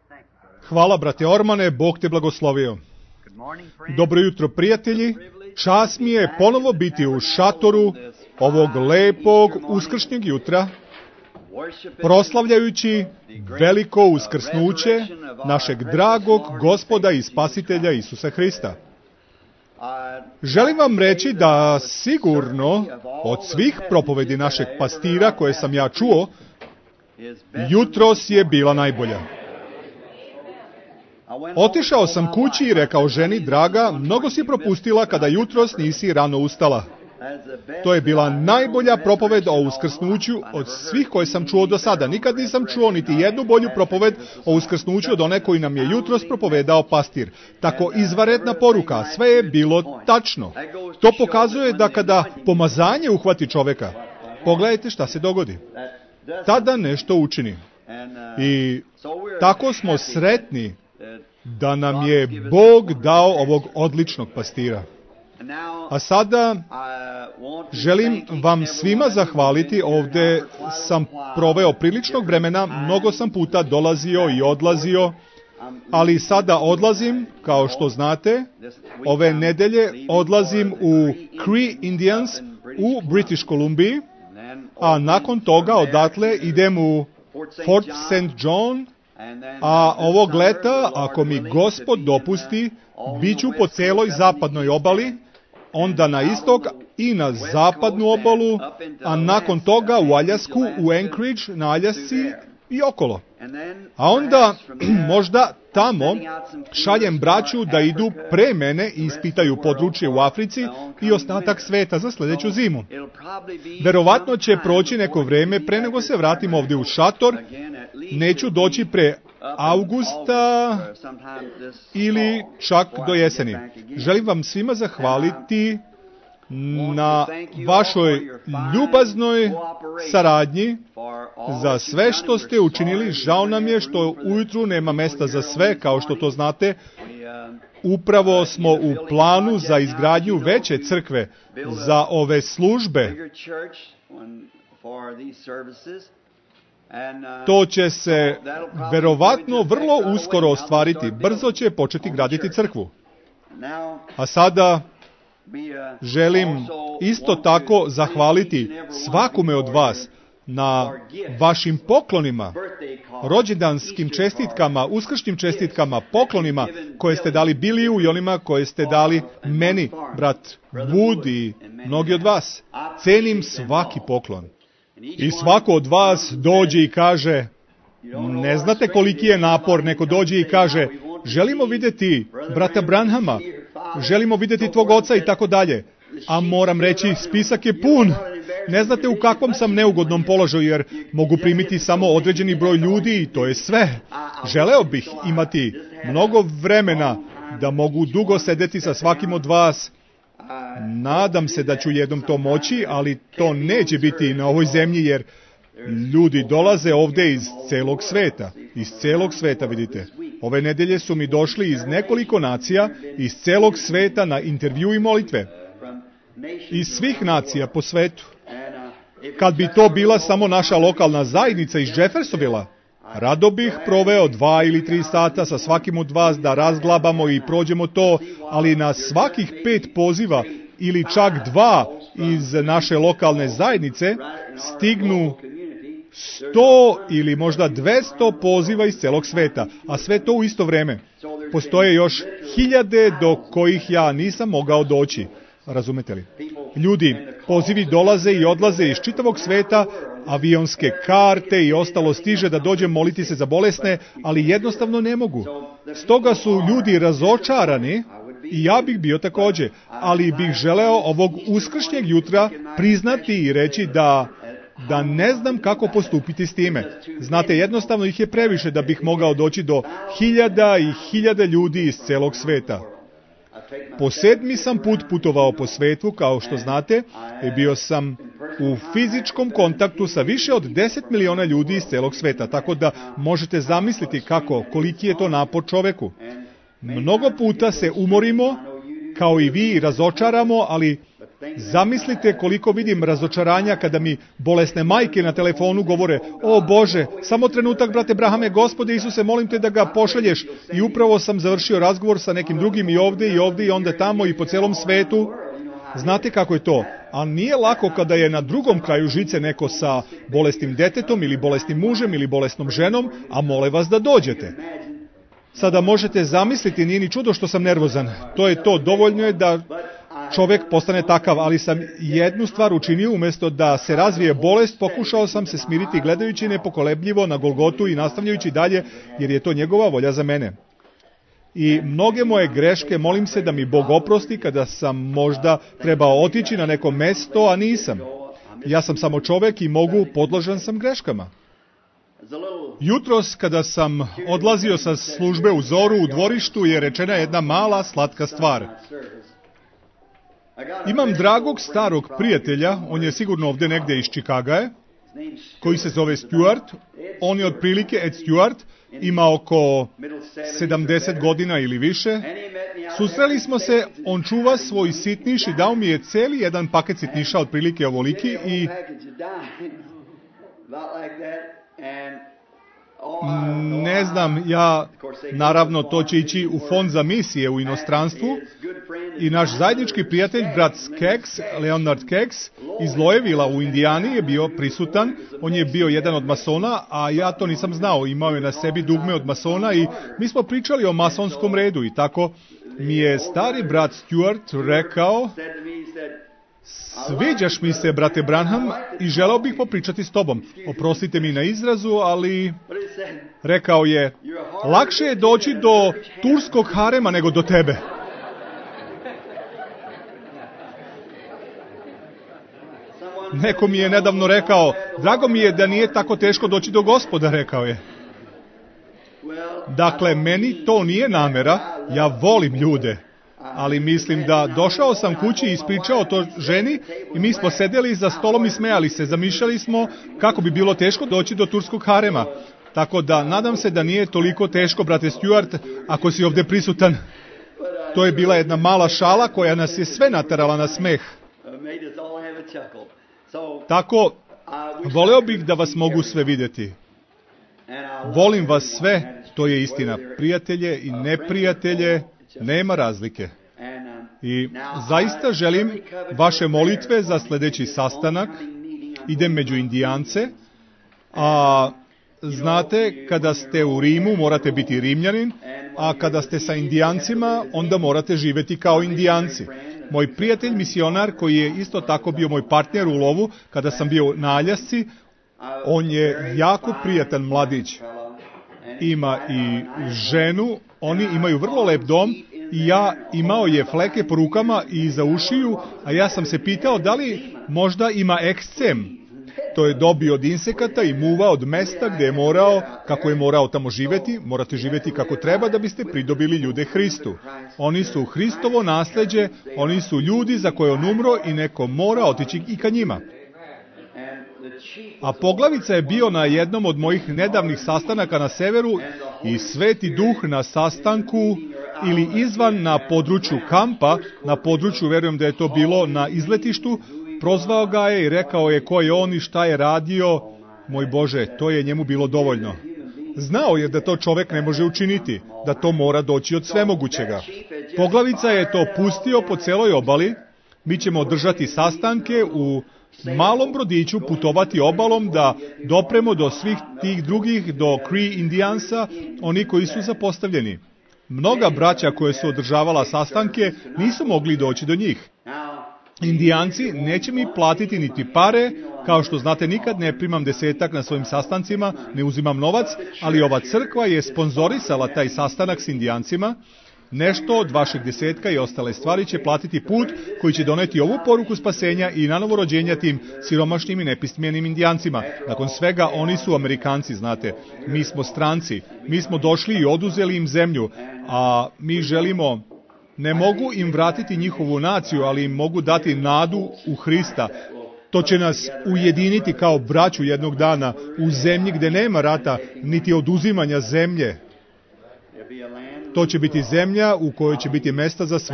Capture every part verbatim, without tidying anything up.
Hvala, brate Ormane, Bog te blagoslovio. Dobro jutro, prijatelji. Čast mi je ponovo biti u šatoru ovog lepog uskršnjeg jutra, proslavljajući veliko uskrsnuće našeg dragog Gospoda i Spasitelja Isusa Hrista. Želim vam reći da sigurno od svih propovedi našeg pastira koje sam ja čuo, jutros je bila najbolja. Otišao sam kući i rekao ženi, draga, mnogo si propustila kada jutros nisi rano ustala. To je bila najbolja propoved o uskrsnuću od svih koje sam čuo do sada. Nikad nisam čuo niti jednu bolju propoved o uskrsnuću od one koji nam je jutros propovedao pastir. Tako izvanredna poruka, sve je bilo tačno. To pokazuje da kada pomazanje uhvati čoveka, pogledajte šta se dogodi. Tada nešto učini. I tako smo sretni da nam je Bog dao ovog odličnog pastira. A sada želim vam svima zahvaliti. Ovde sam proveo priličnog vremena, mnogo sam puta dolazio i odlazio, ali sada odlazim, kao što znate, ove nedelje odlazim u Cree Indians u British Columbiji, a nakon toga odatle idem u Fort Saint John, a ovog leta, ako mi Gospod dopusti, bit ću po celoj zapadnoj obali, onda na istok i na zapadnu obalu, a nakon toga u Aljasku, u Anchorage, na Aljasci i okolo. A onda, možda tamo, šaljem braću da idu pre mene i ispitaju područje u Africi i ostatak sveta za sljedeću zimu. Verovatno će proći neko vreme pre nego se vratim ovdje u šator. Neću doći pre avgusta ili čak do jeseni. Želim vam svima zahvaliti na vašoj ljubaznoj saradnji za sve što ste učinili. Žao nam je što ujutru nema mesta za sve, kao što to znate. Upravo smo u planu za izgradnju veće crkve za ove službe. To će se verovatno vrlo uskoro ostvariti. Brzo će početi graditi crkvu. A sada želim isto tako zahvaliti svakome od vas na vašim poklonima, rođendanskim čestitkama, uskršnjim čestitkama, poklonima koje ste dali Biliju i onima koje ste dali meni, brat Wood i mnogi od vas. Cenim svaki poklon. I svako od vas dođe i kaže, ne znate koliki je napor, neko dođe i kaže, želimo vidjeti brata Branhama, želimo vidjeti tvog oca i tako dalje. A moram reći, spisak je pun. Ne znate u kakvom sam neugodnom položaju, jer mogu primiti samo određeni broj ljudi i to je sve. Želeo bih imati mnogo vremena da mogu dugo sedeti sa svakim od vas. Nadam se da ću jednom to moći, ali to neće biti na ovoj zemlji, jer ljudi dolaze ovdje iz celog sveta. Iz celog sveta, vidite. Ove nedelje su mi došli iz nekoliko nacija, iz celog sveta na intervju i molitve. Iz svih nacija po svetu. Kad bi to bila samo naša lokalna zajednica iz Jeffersonvilla, rado bih proveo dva ili tri sata sa svakim od vas da razglabamo i prođemo to, ali na svakih pet poziva ili čak dva iz naše lokalne zajednice stignu sto ili možda dvesta poziva iz celog sveta, a sve to u isto vreme. Postoje još hiljade do kojih ja nisam mogao doći. Razumete li? Ljudi, pozivi dolaze i odlaze iz čitavog sveta, avionske karte i ostalo stiže da dođem moliti se za bolesne, ali jednostavno ne mogu. Stoga su ljudi razočarani i ja bih bio također, ali bih želeo ovog uskršnjeg jutra priznati i reći da da ne znam kako postupiti s time. Znate, jednostavno ih je previše da bih mogao doći do hiljada i hiljade ljudi iz celog sveta. Po sedmi sam put putovao po svetu, kao što znate, i bio sam u fizičkom kontaktu sa više od deset miliona ljudi iz celog sveta, tako da možete zamisliti kako, koliki je to napor čoveku. Mnogo puta se umorimo, kao i vi, razočaramo, ali Zamislite koliko vidim razočaranja kada mi bolesne majke na telefonu govore: o Bože, samo trenutak, brate Brahame, Gospode Isuse, molim te da ga pošalješ. I upravo sam završio razgovor sa nekim drugim i ovde i ovde i onda tamo i po celom svetu. Znate kako je to? A nije lako kada je na drugom kraju žice neko sa bolesnim detetom ili bolesnim mužem ili bolesnom ženom, a mole vas da dođete. Sada možete zamisliti, nije ni čudo što sam nervozan. To je to, dovoljno je da čovjek postane takav, ali sam jednu stvar učinio, umjesto da se razvije bolest, pokušao sam se smiriti gledajući nepokolebljivo na Golgotu i nastavljajući dalje, jer je to njegova volja za mene. I mnoge moje greške, molim se da mi Bog oprosti kada sam možda trebao otići na neko mesto, a nisam. Ja sam samo čovjek i mogu, podložan sam greškama. Jutros kada sam odlazio sa službe u Zoru u dvorištu je rečena jedna mala slatka stvar. Imam dragog starog prijatelja, on je sigurno ovdje negdje iz Čikagaje, koji se zove Stuart. On je otprilike, Ed Stuart, ima oko sedamdeset godina ili više. Susreli smo se, on čuva svoj sitniš i dao mi je cijeli jedan paket sitniša, otprilike ovoliki, i ne znam, ja, naravno, to će ići u fond za misije u inostranstvu. I naš zajednički prijatelj, brat Skeggs, Leonard Skeggs, iz Louisvilla u Indijani je bio prisutan. On je bio jedan od masona, a ja to nisam znao. Imao je na sebi dugme od masona i mi smo pričali o masonskom redu. I tako mi je stari brat Stuart rekao: sviđaš mi se, brate Branham, i želeo bih popričati s tobom. Oprostite mi na izrazu, ali rekao je: lakše je doći do turskog harema nego do tebe. Neko mi je nedavno rekao: drago mi je da nije tako teško doći do Gospoda, rekao je. Dakle, meni to nije namera, ja volim ljude. Ali mislim da došao sam kući i ispričao to ženi i mi smo sedeli za stolom i smejali se. Zamišljali smo kako bi bilo teško doći do turskog harema. Tako da nadam se da nije toliko teško, brate Stuart, ako si ovdje prisutan. To je bila jedna mala šala koja nas je sve naterala na smeh. Tako, voleo bih da vas mogu sve vidjeti. Volim vas sve, to je istina. Prijatelje i neprijatelje, nema razlike. I zaista želim vaše molitve za sljedeći sastanak. Idem među Indijance, a znate, kada ste u Rimu morate biti Rimljanin, a kada ste sa Indijancima onda morate živjeti kao Indijanci. Moj prijatelj misionar, koji je isto tako bio moj partner u lovu kada sam bio na Aljasci, on je jako prijatan mladić. Ima i ženu, oni imaju vrlo lep dom i ja imao je fleke po rukama i za ušiju, a ja sam se pitao da li možda ima ekscem. To je dobio od insekata i muva od mesta gdje je morao, kako je morao tamo živjeti. Morate živjeti kako treba da biste pridobili ljude Hristu. Oni su Hristovo nasljeđe, oni su ljudi za koje on umro i neko mora otići i ka njima. A poglavica je bio na jednom od mojih nedavnih sastanaka na severu i Sveti Duh na sastanku ili izvan na području kampa, na području, verujem da je to bilo na izletištu, prozvao ga je i rekao je ko je on i šta je radio. Moj Bože, to je njemu bilo dovoljno. Znao je da to čovjek ne može učiniti, da to mora doći od svemogućega. Poglavica je to pustio po celoj obali. Mi ćemo održati sastanke u malom brodiću, putovati obalom da dopremo do svih tih drugih, do Cree Indijansa, oni koji su zapostavljeni. Mnoga braća koje su održavala sastanke nisu mogli doći do njih. Indijanci neće mi platiti niti pare, kao što znate nikad ne primam desetak na svojim sastancima, ne uzimam novac, ali ova crkva je sponzorisala taj sastanak s Indijancima. Nešto od vašeg desetka i ostale stvari će platiti put koji će doneti ovu poruku spasenja i nanovo rođenja tim siromašnim i nepismenim Indijancima. Nakon svega oni su Amerikanci, znate, mi smo stranci, mi smo došli i oduzeli im zemlju, a mi želimo, ne mogu im vratiti njihovu naciju, ali im mogu dati nadu u Hrista. To će nas ujediniti kao braću jednog dana u zemlji gdje nema rata, niti oduzimanja zemlje. To će biti zemlja u kojoj će biti mesta za sve.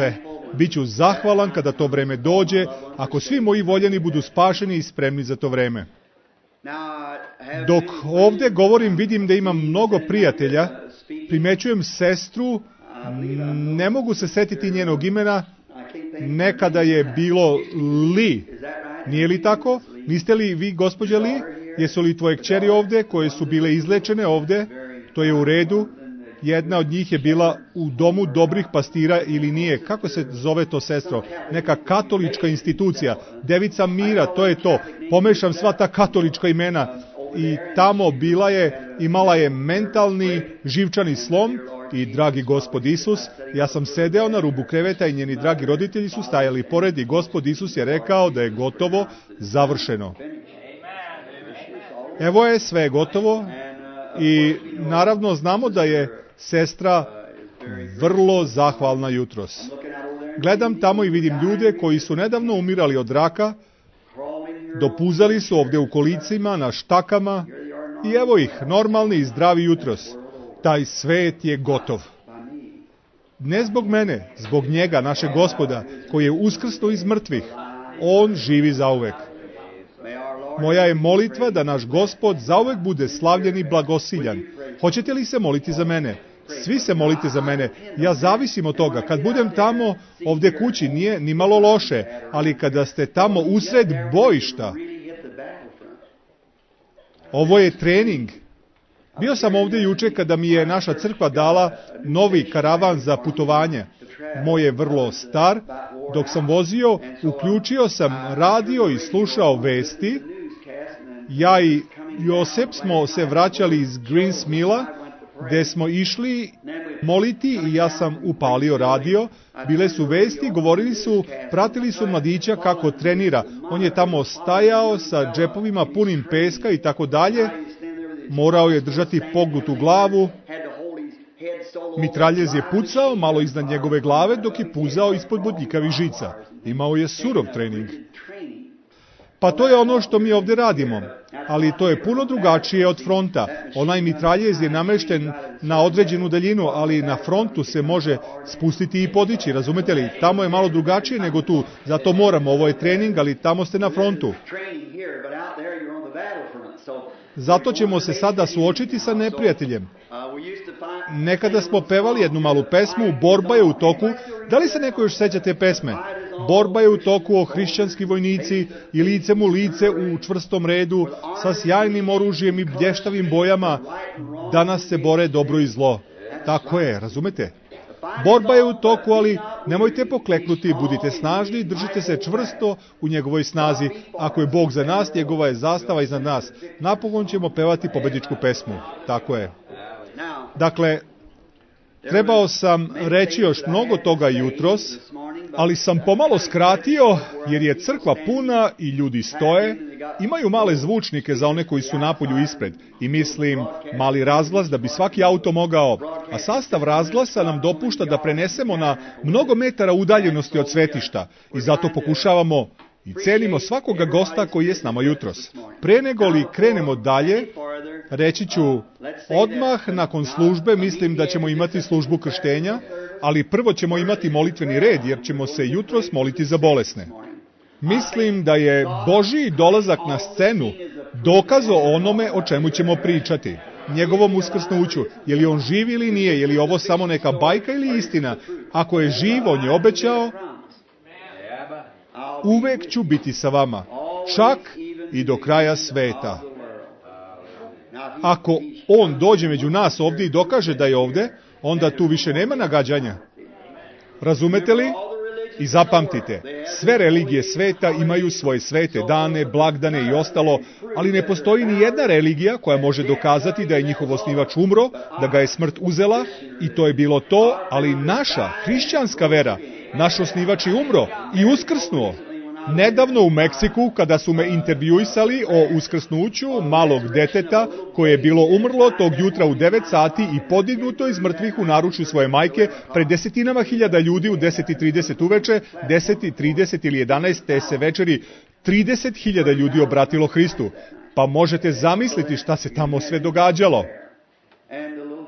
Biću zahvalan kada to vreme dođe, ako svi moji voljeni budu spašeni i spremni za to vreme. Dok ovdje govorim, vidim da imam mnogo prijatelja, primećujem sestru, ne mogu se setiti njenog imena, nekada je bilo Li. Nije li tako? Niste li vi, gospođa Li? Jesu li tvoje kćeri ovdje, koje su bile izlečene ovdje? To je u redu. Jedna od njih je bila u domu dobrih pastira ili nije. Kako se zove to, sestro? Neka katolička institucija. Devica mira, to je to. Pomešam sva ta katolička imena. I tamo bila je, imala je mentalni živčani slom i dragi Gospod Isus, ja sam sedeo na rubu kreveta i njeni dragi roditelji su stajali pored i Gospod Isus je rekao da je gotovo, završeno. Evo je, sve je gotovo i naravno znamo da je sestra vrlo zahvalna jutros. Gledam tamo i vidim ljude koji su nedavno umirali od raka, dopuzali su ovdje u kolicima, na štakama i evo ih, normalni i zdravi jutros. Taj svet je gotov. Ne zbog mene, zbog njega, našeg Gospoda, koji je uskrsnuo iz mrtvih. On živi zauvek. Moja je molitva da naš Gospod zauvek bude slavljen i blagosiljan. Hoćete li se moliti za mene? Svi se molite za mene. Ja zavisim od toga. Kad budem tamo, ovdje kući, nije ni malo loše, ali kada ste tamo usred bojišta, ovo je trening. Bio sam ovdje juče kada mi je naša crkva dala novi karavan za putovanje. Moj je vrlo star. Dok sam vozio, uključio sam radio i slušao vesti. Ja i Josep smo se vraćali iz Greens Milla, gdje smo išli moliti i ja sam upalio radio. Bile su vesti, govorili su, pratili su mladića kako trenira. On je tamo stajao sa džepovima punim peska i tako dalje. Morao je držati pognutu glavu. Mitraljez je pucao malo iznad njegove glave dok je puzao ispod bodljikavih žica. Imao je surov trening. Pa to je ono što mi ovdje radimo. Ali to je puno drugačije od fronta. Onaj mitraljez je namešten na određenu daljinu, ali na frontu se može spustiti i podići, razumete li? Tamo je malo drugačije nego tu, zato moramo, ovo je trening, ali tamo ste na frontu. Zato ćemo se sada suočiti sa neprijateljem. Nekada smo pevali jednu malu pesmu, Borba je u toku. Da li se neko još seća te pesme? Borba je u toku, o hrišćanski vojnici i licem u lice u čvrstom redu, sa sjajnim oružjem i blještavim bojama. Danas se bore dobro i zlo. Tako je, razumete? Borba je u toku, ali nemojte pokleknuti, budite snažni, držite se čvrsto u njegovoj snazi. Ako je Bog za nas, njegova je zastava iznad nas. Napokon ćemo pevati pobedničku pesmu. Tako je. Dakle, trebao sam reći još mnogo toga jutros, ali sam pomalo skratio, jer je crkva puna i ljudi stoje. Imaju male zvučnike za one koji su napolju ispred. I mislim, mali razglas da bi svaki auto mogao. A sastav razglasa nam dopušta da prenesemo na mnogo metara udaljenosti od svetišta. I zato pokušavamo i cenimo svakoga gosta koji je s nama jutros. Pre nego li krenemo dalje, reći ću, odmah nakon službe mislim da ćemo imati službu krštenja, ali prvo ćemo imati molitveni red, jer ćemo se jutros moliti za bolesne. Mislim da je Božji dolazak na scenu dokaz o onome o čemu ćemo pričati. Njegovom uskrsnuću. Je li on živ ili nije? Je li ovo samo neka bajka ili istina? Ako je živ, on je obećao, uvek ću biti sa vama, čak i do kraja sveta. Ako on dođe među nas ovdje i dokaže da je ovdje, onda tu više nema nagađanja. Razumete li? I zapamtite, sve religije sveta imaju svoje svete dane, blagdane i ostalo, ali ne postoji ni jedna religija koja može dokazati da je njihov osnivač umro, da ga je smrt uzela, i to je bilo to, ali naša hrišćanska vera, naš osnivač je umro i uskrsnuo. Nedavno u Meksiku, kada su me intervjuisali o uskrsnuću malog deteta koje je bilo umrlo tog jutra u devet sati i podignuto iz mrtvih u naručju svoje majke, pred desetinama hiljada ljudi u deset i trideset uveče, deset i trideset ili jedanaest te se večeri trideset hiljada ljudi obratilo Hristu. Pa možete zamisliti šta se tamo sve događalo.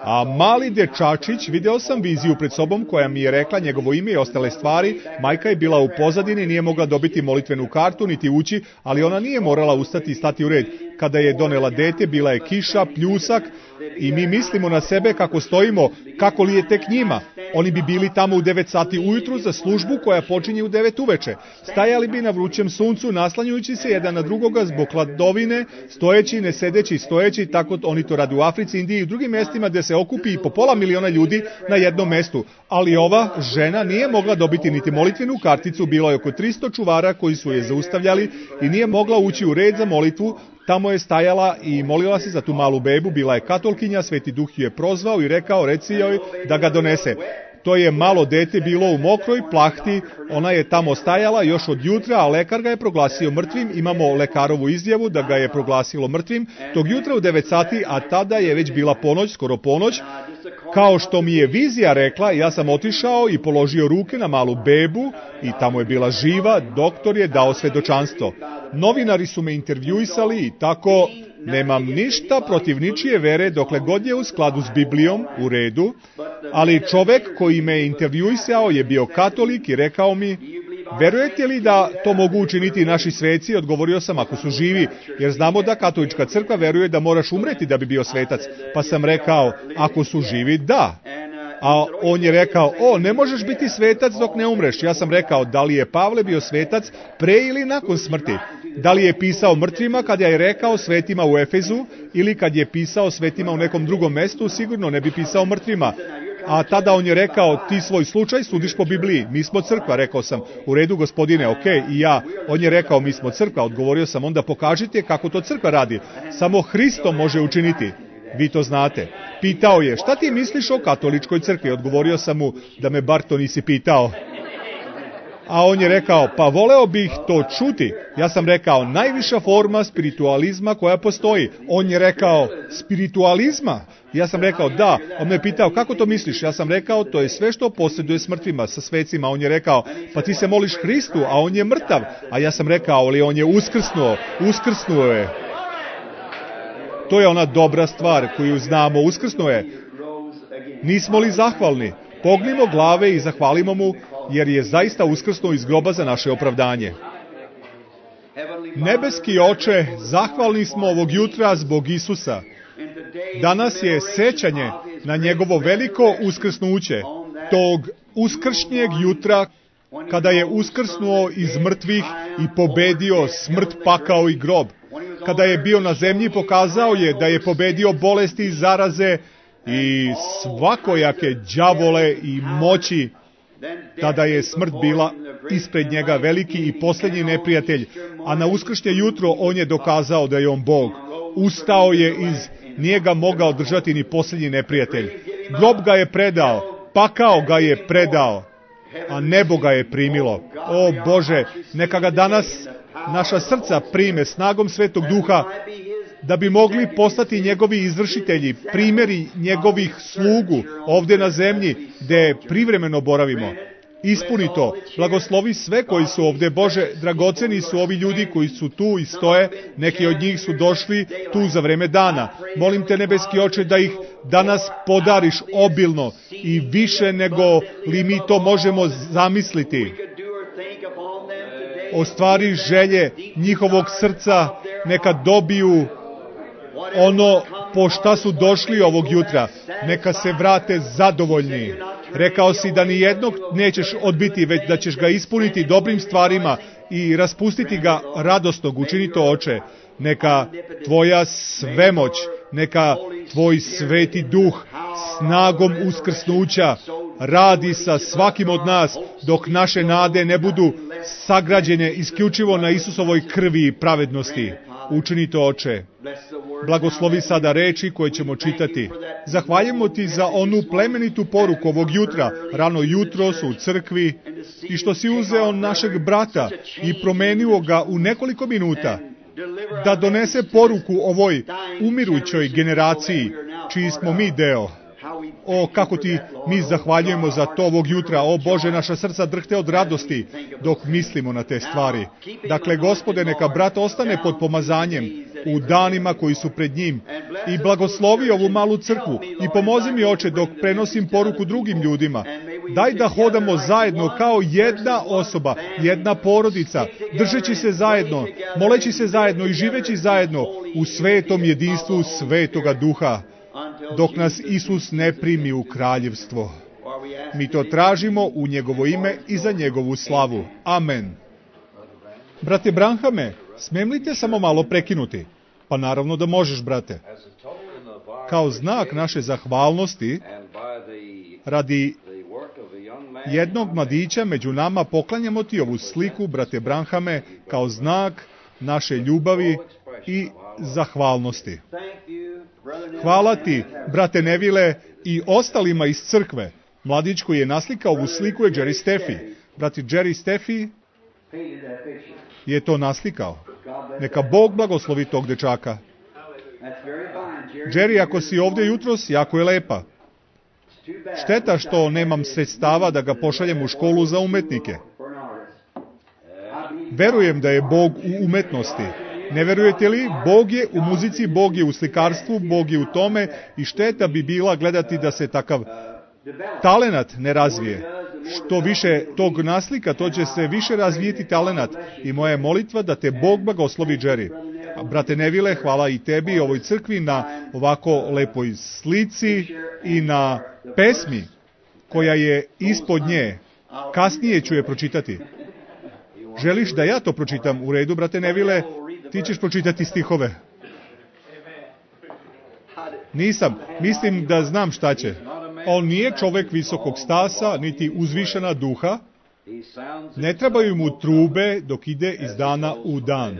A mali dečačić, video sam viziju pred sobom koja mi je rekla njegovo ime i ostale stvari. Majka je bila u pozadini, nije mogla dobiti molitvenu kartu niti ući, ali ona nije morala ustati i stati u red. Kada je donela dete, bila je kiša, pljusak i mi mislimo na sebe kako stojimo, kako li je tek njima. Oni bi bili tamo u devet sati ujutru za službu koja počinje u devet uveče. Stajali bi na vrućem suncu, naslanjujući se jedan na drugoga zbog hladovine, stojeći, ne sedeći, stojeći, tako oni to rade u Africi, Indiji i drugim mjestima gdje se okupi i po pola miliona ljudi na jednom mestu. Ali ova žena nije mogla dobiti niti molitvenu karticu, bilo je oko tristo čuvara koji su je zaustavljali i nije mogla ući u red za molitvu. Tamo je stajala i molila se za tu malu bebu, bila je katolkinja, Sveti Duh ju je prozvao i rekao, reci joj da ga donese. To je malo dete bilo u mokroj plahti, ona je tamo stajala još od jutra, a lekar ga je proglasio mrtvim. Imamo lekarovu izjavu da ga je proglasilo mrtvim tog jutra u devet sati, a tada je već bila ponoć, skoro ponoć. Kao što mi je vizija rekla, ja sam otišao i položio ruke na malu bebu i tamo je bila živa, doktor je dao svedočanstvo. Novinari su me intervjuisali i tako, nemam ništa protiv ničije vere dokle god je u skladu s Biblijom, u redu, ali čovek koji me intervjuisao je bio katolik i rekao mi, verujete li da to mogu učiniti naši sveci? Odgovorio sam, ako su živi, jer znamo da katolička crkva veruje da moraš umreti da bi bio svetac. Pa sam rekao, ako su živi, da. A on je rekao, o, ne možeš biti svetac dok ne umreš. Ja sam rekao, da li je Pavle bio svetac pre ili nakon smrti? Da li je pisao mrtvima kad je rekao svetima u Efezu ili kad je pisao svetima u nekom drugom mestu? Sigurno ne bi pisao mrtvima. A tada on je rekao, ti svoj slučaj sudiš po Bibliji, mi smo crkva. Rekao sam, u redu gospodine, ok, i ja. On je rekao, mi smo crkva. Odgovorio sam, onda pokažite kako to crkva radi. Samo Hristo može učiniti. Vi to znate. Pitao je, šta ti misliš o katoličkoj crkvi? Odgovorio sam mu, da me bar to nisi pitao. A on je rekao, pa voleo bih to čuti. Ja sam rekao, najviša forma spiritualizma koja postoji. On je rekao, spiritualizma? Ja sam rekao, da. On me pitao, kako to misliš? Ja sam rekao, to je sve što posjeduje s mrtvima, sa svecima. On je rekao, pa ti se moliš Hristu, a on je mrtav. A ja sam rekao, ali on je uskrsnuo, uskrsnuo je. To je ona dobra stvar koju znamo, uskrsnuo je. Nismo li zahvalni? Pognimo glave i zahvalimo mu, jer je zaista uskrsnuo iz groba za naše opravdanje. Nebeski Oče, zahvalni smo ovog jutra zbog Isusa. Danas je sećanje na njegovo veliko uskrsnuće, tog uskršnjeg jutra, kada je uskrsnuo iz mrtvih i pobedio smrt, pakao i grob. Kada je bio na zemlji, pokazao je da je pobedio bolesti i zaraze i svakojake đavole i moći. Tada je smrt bila ispred njega veliki i posljednji neprijatelj, a na uskršnje jutro on je dokazao da je on Bog. Ustao je iz, nije ga mogao držati ni posljednji neprijatelj. Grob ga je predao, pakao ga je predao, a nebo ga je primilo. O Bože, neka ga danas naša srca prime snagom Svetog Duha, da bi mogli postati njegovi izvršitelji, primjeri njegovih slugu ovdje na zemlji, gdje privremeno boravimo. Ispuni to. Blagoslovi sve koji su ovdje, Bože, dragoceni su ovi ljudi koji su tu i stoje, neki od njih su došli tu za vreme dana. Molim te, nebeski Oče, da ih danas podariš obilno i više nego li mi to možemo zamisliti. Ostvari želje njihovog srca, neka dobiju ono po šta su došli ovog jutra, neka se vrate zadovoljni. Rekao si da ni jednog nećeš odbiti, već da ćeš ga ispuniti dobrim stvarima i raspustiti ga radosnog. Učini to, Oče. Neka tvoja svemoć, neka tvoj sveti duh snagom uskrsnuća radi sa svakim od nas, dok naše nade ne budu sagrađene isključivo na Isusovoj krvi i pravednosti. Učini to, Oče. Blagoslovi sada reči koje ćemo čitati. Zahvaljujemo ti za onu plemenitu poruku ovog jutra, rano jutros u crkvi, i što si uzeo našeg brata i promenio ga u nekoliko minuta, da donese poruku ovoj umirućoj generaciji, čiji smo mi deo. O, kako ti mi zahvaljujemo za to ovog jutra. O Bože, naša srca drhte od radosti dok mislimo na te stvari. Dakle, Gospode, neka brat ostane pod pomazanjem u danima koji su pred njim. I blagoslovi ovu malu crkvu i pomozi mi, Oče, dok prenosim poruku drugim ljudima. Daj da hodamo zajedno kao jedna osoba, jedna porodica, držeći se zajedno, moleći se zajedno i živeći zajedno u svetom jedinstvu Svetoga Duha, dok nas Isus ne primi u kraljevstvo. Mi to tražimo u njegovo ime i za njegovu slavu. Amen. Brate Branhame, smijem li te samo malo prekinuti? Pa naravno da možeš, brate. Kao znak naše zahvalnosti, radi jednog mladića među nama poklanjamo ti ovu sliku, brate Branhame, kao znak naše ljubavi i zahvalnosti. Hvala ti, brate Neville, i ostalima iz crkve. Mladić koji je naslikao ovu sliku je Jerry Steffi. Brati Jerry Steffi je to naslikao. Neka Bog blagoslovi tog dečaka. Jerry, ako si ovdje jutros, jako je lepa. Šteta što nemam sredstava da ga pošaljem u školu za umetnike. Verujem da je Bog u umetnosti. Ne verujete li? Bog je u muzici, Bog je u slikarstvu, Bog je u tome i šteta bi bila gledati da se takav talenat ne razvije. Što više tog naslika, to će se više razvijeti talenat. I moja je molitva da te Bog blagoslovi, Jerry. Brate Neville, hvala i tebi i ovoj crkvi na ovako lepoj slici i na pesmi koja je ispod nje. Kasnije ću je pročitati. Želiš da ja to pročitam? U redu, brate Neville, ti ćeš pročitati stihove. Nisam. Mislim da znam šta će. On nije čovjek visokog stasa, niti uzvišena duha. Ne trebaju mu trube dok ide iz dana u dan.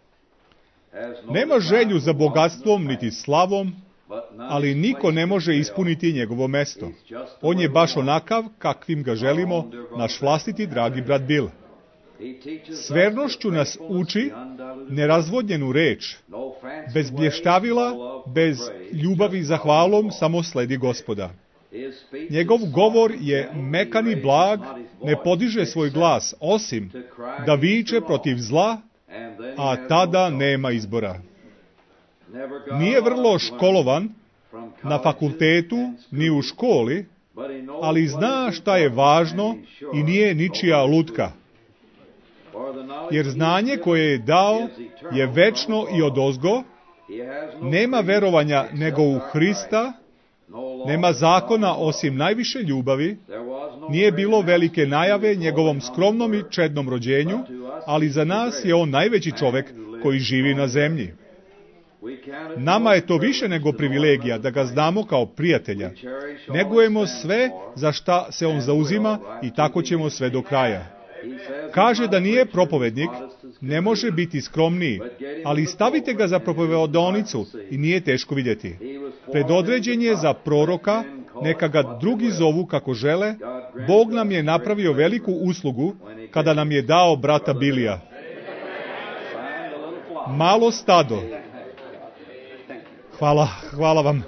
Nema želju za bogatstvom niti slavom, ali niko ne može ispuniti njegovo mesto. On je baš onakav kakvim ga želimo, naš vlastiti dragi brat Bill. S vernošću nas uči nerazvodnjenu reč, bez blještavila, bez ljubavi za hvalom, samo sledi Gospoda. Njegov govor je mekan i blag, ne podiže svoj glas, osim da viče protiv zla, a tada nema izbora. Nije vrlo školovan na fakultetu, ni u školi, ali zna šta je važno i nije ničija lutka. Jer znanje koje je dao je večno i odozgo, nema verovanja nego u Hrista, nema zakona osim najviše ljubavi, nije bilo velike najave njegovom skromnom i čednom rođenju, ali za nas je on najveći čovjek koji živi na zemlji. Nama je to više nego privilegija da ga znamo kao prijatelja. Negujemo sve za šta se on zauzima i tako ćemo sve do kraja. Kaže da nije propovednik, ne može biti skromniji, ali stavite ga za propovedonicu i nije teško vidjeti. Predodređen je za proroka, neka ga drugi zovu kako žele. Bog nam je napravio veliku uslugu kada nam je dao brata Bilija. Malo stado. Hvala, hvala vam.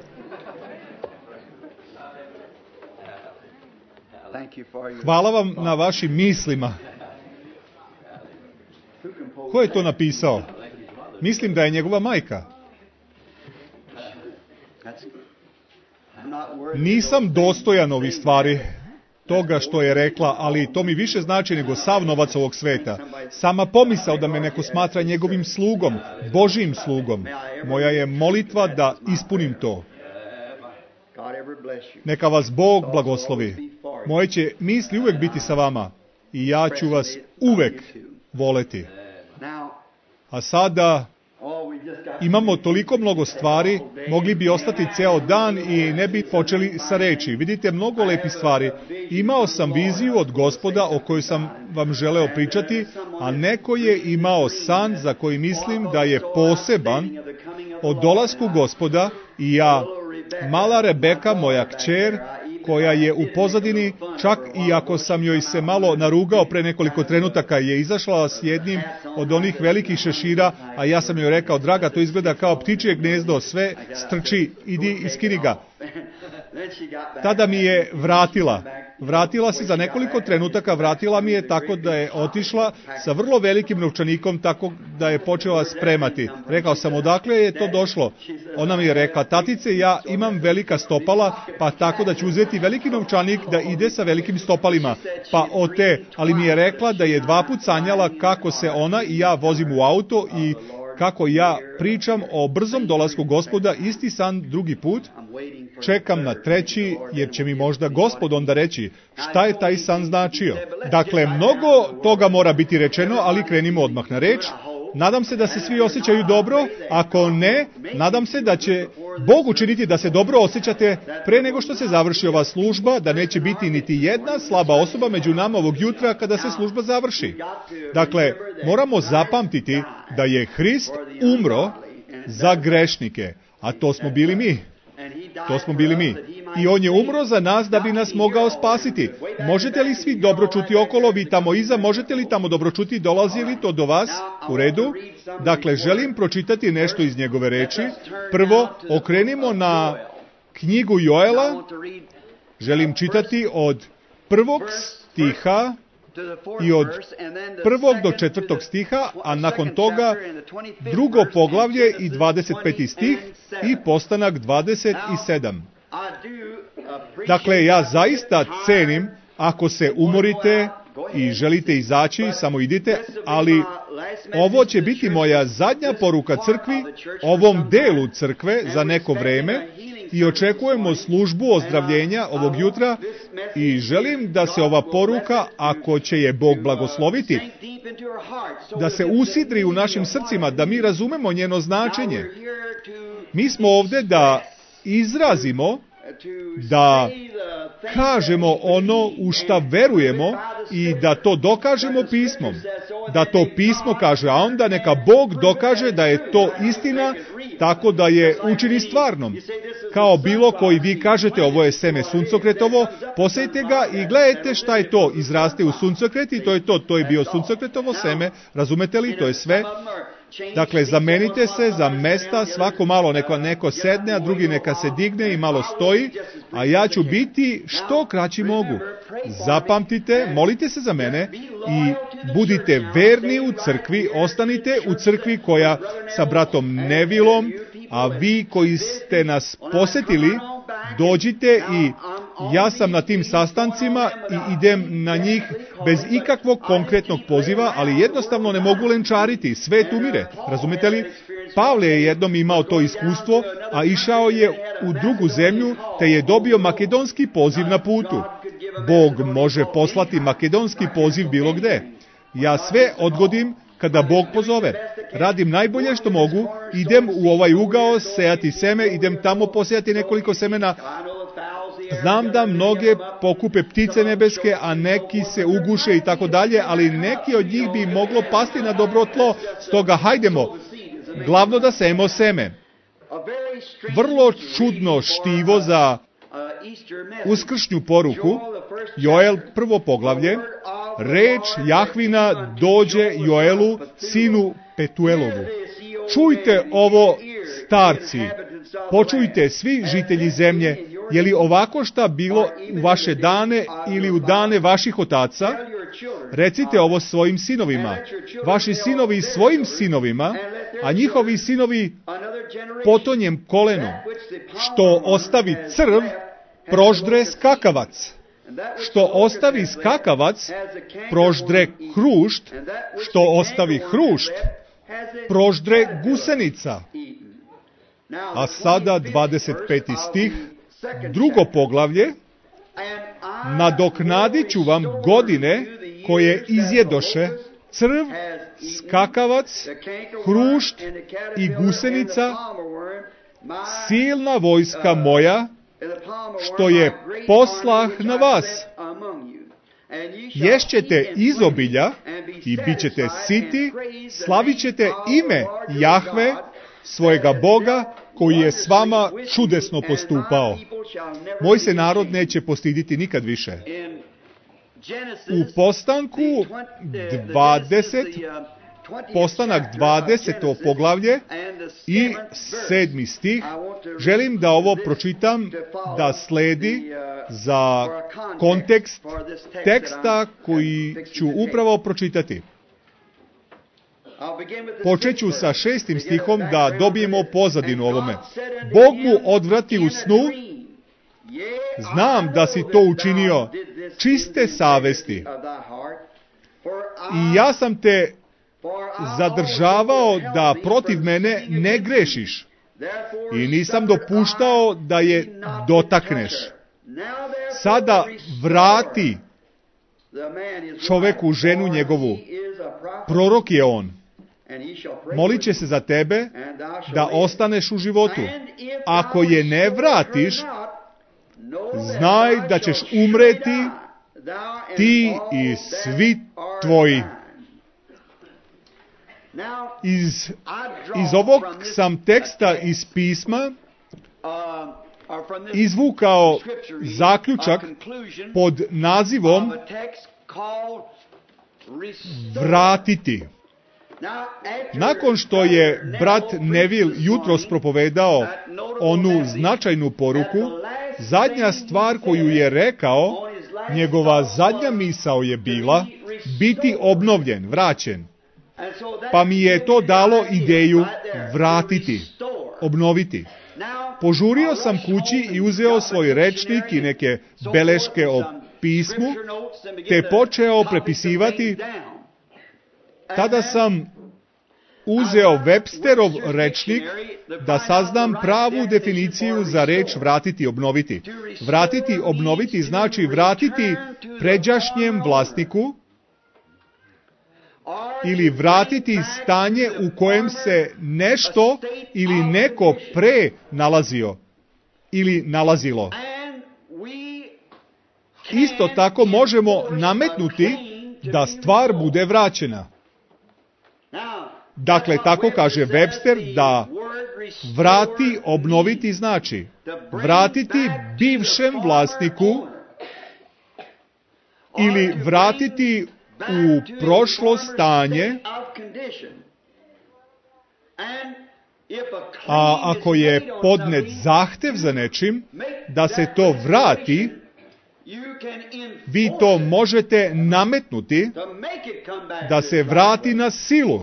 Hvala vam na vašim mislima. Ko je to napisao? Mislim da je njegova majka. Nisam dostojan ovih stvari, toga što je rekla, ali to mi više znači nego sav novac ovog sveta. Sama pomisao da me neko smatra njegovim slugom, Božijim slugom. Moja je molitva da ispunim to. Neka vas Bog blagoslovi. Moje će misli uvek biti sa vama i ja ću vas uvek voleti. A sada imamo toliko mnogo stvari, mogli bi ostati ceo dan i ne bi počeli sa reči. Vidite, mnogo lepih stvari. Imao sam viziju od Gospoda o kojoj sam vam želeo pričati, a neko je imao san za koji mislim da je poseban o dolasku Gospoda i ja, mala Rebeka, moja kćer, koja je u pozadini, čak i ako sam joj se malo narugao pre nekoliko trenutaka, je izašla s jednim od onih velikih šešira, a ja sam joj rekao, draga, to izgleda kao ptičje gnezdo, sve strči, idi i skini ga. tada mi je vratila. Vratila se za nekoliko trenutaka, vratila mi je tako da je otišla sa vrlo velikim novčanikom, tako da je počela spremati. Rekao sam, odakle je to došlo? Ona mi je rekla, tatice, ja imam velika stopala, pa tako da ću uzeti veliki novčanik da ide sa velikim stopalima. Pa o te, ali mi je rekla da je dva put sanjala kako se ona i ja vozim u auto i kako ja pričam o brzom dolasku Gospoda, isti san drugi put, čekam na treći, jer će mi možda Gospod onda reći šta je taj san značio. Dakle, mnogo toga mora biti rečeno, ali krenimo odmah na reč. Nadam se da se svi osjećaju dobro, ako ne, nadam se da će Bog učiniti da se dobro osjećate pre nego što se završi ova služba, da neće biti niti jedna slaba osoba među nama ovog jutra kada se služba završi. Dakle, moramo zapamtiti da je Hrist umro za grešnike, a to smo bili mi. To smo bili mi. I on je umro za nas da bi nas mogao spasiti. Možete li svi dobro čuti okolo, vi tamo iza, možete li tamo dobro čuti, dolazi li to do vas? U redu? Dakle, želim pročitati nešto iz njegove reči. Prvo, okrenimo na knjigu Joela. Želim čitati od prvog stiha i od prvog do četvrtog stiha, a nakon toga drugo poglavlje i dvadeset peti stih i postanak dvadeset sedam. Dakle, ja zaista cenim ako se umorite i želite izaći, samo idite, ali ovo će biti moja zadnja poruka crkvi, ovom delu crkve za neko vreme, i očekujemo službu ozdravljenja ovog jutra i želim da se ova poruka, ako će je Bog blagosloviti, da se usidri u našim srcima, da mi razumemo njeno značenje. Mi smo ovdje da izrazimo, da kažemo ono u šta verujemo i da to dokažemo pismom. Da to pismo kaže, a onda neka Bog dokaže da je to istina, tako da je učini stvarnom. Kao bilo koji vi kažete, ovo je seme suncokretovo, posejte ga i gledajte šta je to. Izraste u suncokret i to je to. To je bio suncokretovo seme, razumete li? To je sve. Dakle, zamenite se za mesta, svako malo neko, neko sedne, a drugi neka se digne i malo stoji, a ja ću biti što kraći mogu. Zapamtite, molite se za mene i budite verni u crkvi, ostanite u crkvi koja sa bratom Nevilom, a vi koji ste nas posjetili, dođite i ja sam na tim sastancima i idem na njih bez ikakvog konkretnog poziva, ali jednostavno ne mogu lenčariti, svet umire, razumite li? Pavle je jednom imao to iskustvo, a išao je u drugu zemlju, te je dobio makedonski poziv na putu. Bog može poslati makedonski poziv bilo gde. Ja sve odgodim kada Bog pozove. Radim najbolje što mogu, idem u ovaj ugao sejati seme, idem tamo posejati nekoliko semena. Znam da mnoge pokupe ptice nebeske, a neki se uguše i tako dalje, ali neki od njih bi moglo pasti na dobro tlo, stoga hajdemo, glavno da sejemo seme. Vrlo čudno štivo za uskršnju poruku, Joel prvo poglavlje, reč Jahvina dođe Joelu, sinu Petuelovu. Čujte ovo, starci, počujte svi žitelji zemlje, je li ovako šta bilo u vaše dane ili u dane vaših otaca? Recite ovo svojim sinovima, vaši sinovi svojim sinovima, a njihovi sinovi potonjem kolenom, što ostavi crv, proždre skakavac. Što ostavi skakavac, proždre hrušt, što ostavi hrušt, proždre gusenica. A sada dvadeset peti stih, drugo poglavlje, nadoknadit ću vam godine koje izjedoše crv, skakavac, hrušt i gusenica, silna vojska moja, što je poslah na vas. Ješćete izobilja i bit ćete siti, slavit ćete ime Jahve, svojega Boga, koji je s vama čudesno postupao. Moj se narod neće postiditi nikad više. U postanku dvadeset Postanak dvadeseto poglavlje i sedmi stih. Želim da ovo pročitam, da sledi za kontekst teksta koji ću upravo pročitati. Počet ću sa šestim stihom da dobijemo pozadinu ovome. Bog mu odvrati u snu, znam da si to učinio čiste savesti. I ja sam te zadržavao da protiv mene ne grešiš. I nisam dopuštao da je dotakneš. Sada vrati čoveku ženu njegovu. Prorok je on. Molit će se za tebe da ostaneš u životu. Ako je ne vratiš, znaj da ćeš umreti ti i svi tvoji. Iz, iz ovog sam teksta iz pisma izvukao zaključak pod nazivom vratiti. Nakon što je brat Neville jutros propovedao onu značajnu poruku, zadnja stvar koju je rekao, njegova zadnja misao je bila biti obnovljen, vraćen. Pa mi je to dalo ideju vratiti, obnoviti. Požurio sam kući i uzeo svoj rečnik i neke beleške o pismu, te počeo prepisivati. Tada sam uzeo Websterov rečnik da saznam pravu definiciju za reč vratiti, obnoviti. Vratiti, obnoviti znači vratiti pređašnjem vlasniku ili vratiti stanje u kojem se nešto ili neko pre nalazio ili nalazilo. Isto tako možemo nametnuti da stvar bude vraćena. Dakle, tako kaže Webster, da vrati, obnoviti znači vratiti bivšem vlasniku ili vratiti u prošlo stanje, a ako je podnet zahtev za nečim da se to vrati, vi to možete nametnuti da se vrati na silu.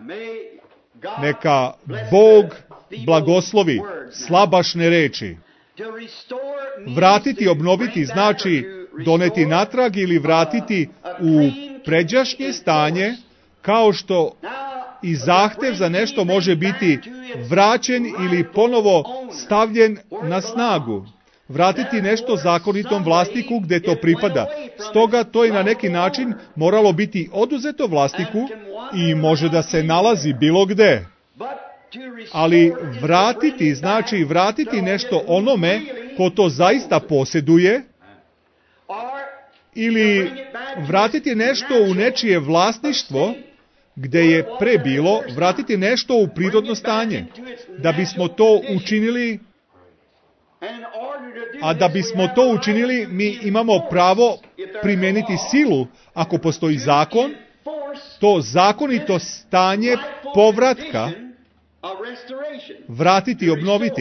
Neka Bog blagoslovi slabašne reči. Vratiti, obnoviti znači doneti natrag ili vratiti u pređašnje stanje, kao što i zahtev za nešto može biti vraćen ili ponovo stavljen na snagu. Vratiti nešto zakonitom vlasniku gdje to pripada. Stoga to je na neki način moralo biti oduzeto vlasniku i može da se nalazi bilo gde. Ali vratiti znači vratiti nešto onome ko to zaista posjeduje, ili vratiti nešto u nečije vlasništvo gde je pre bilo, vratiti nešto u prirodno stanje. Da bismo to učinili, a da bismo to učinili, mi imamo pravo primijeniti silu. Ako postoji zakon, to zakonito stanje povratka vratiti, obnoviti.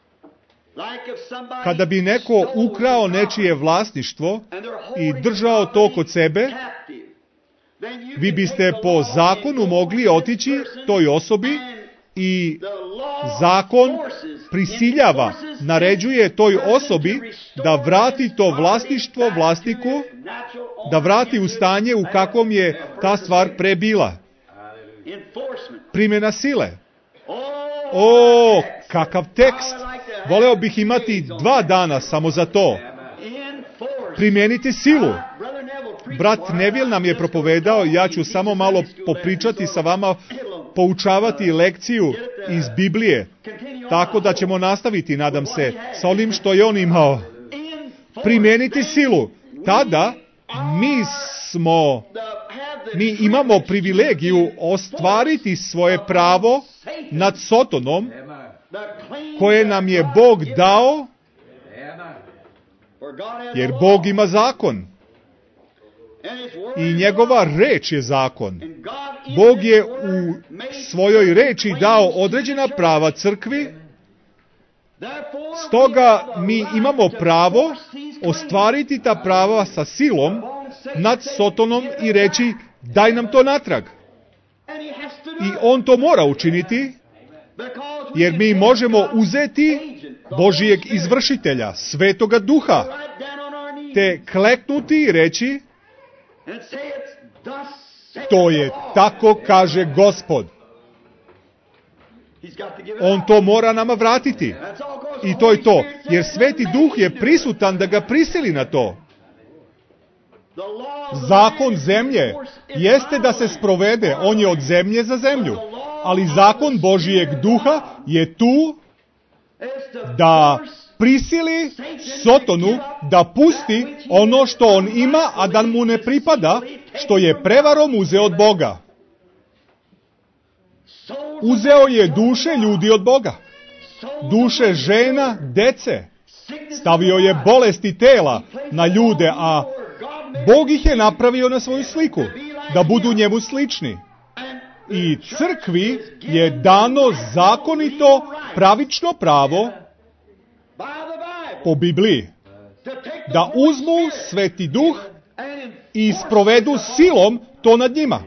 Kada bi neko ukrao nečije vlasništvo i držao to kod sebe, vi biste po zakonu mogli otići toj osobi i zakon prisiljava, naređuje toj osobi da vrati to vlasništvo vlasniku, da vrati u stanje u kakvom je ta stvar pre bila. Primjena sile. O, kakav tekst! Voleo bih imati dva dana samo za to. Primijeniti silu. Brat Neville nam je propovedao, ja ću samo malo popričati sa vama, poučavati lekciju iz Biblije, tako da ćemo nastaviti, nadam se, sa onim što je on imao. Primijeniti silu. Tada mi smo, mi imamo privilegiju ostvariti svoje pravo nad Sotonom, koje nam je Bog dao, jer Bog ima zakon. I njegova reč je zakon. Bog je u svojoj reči dao određena prava crkvi, stoga mi imamo pravo ostvariti ta prava sa silom nad Sotonom i reći daj nam to natrag. I on to mora učiniti, jer mi možemo uzeti Božijeg izvršitelja, Svetoga Duha, te kleknuti i reći to je tako kaže Gospod. On to mora nama vratiti. I to je to. Jer Sveti Duh je prisutan da ga prisili na to. Zakon zemlje jeste da se sprovede. On je od zemlje za zemlju. Ali zakon Božijeg Duha je tu da prisili Sotonu da pusti ono što on ima, a da mu ne pripada, što je prevarom uzeo od Boga. Uzeo je duše ljudi od Boga. Duše žena, dece. Stavio je bolesti tela na ljude, a Bog ih je napravio na svoju sliku, da budu njemu slični. I crkvi je dano zakonito, pravično pravo po Bibliji da uzmu Sveti Duh i sprovedu silom to nad njima.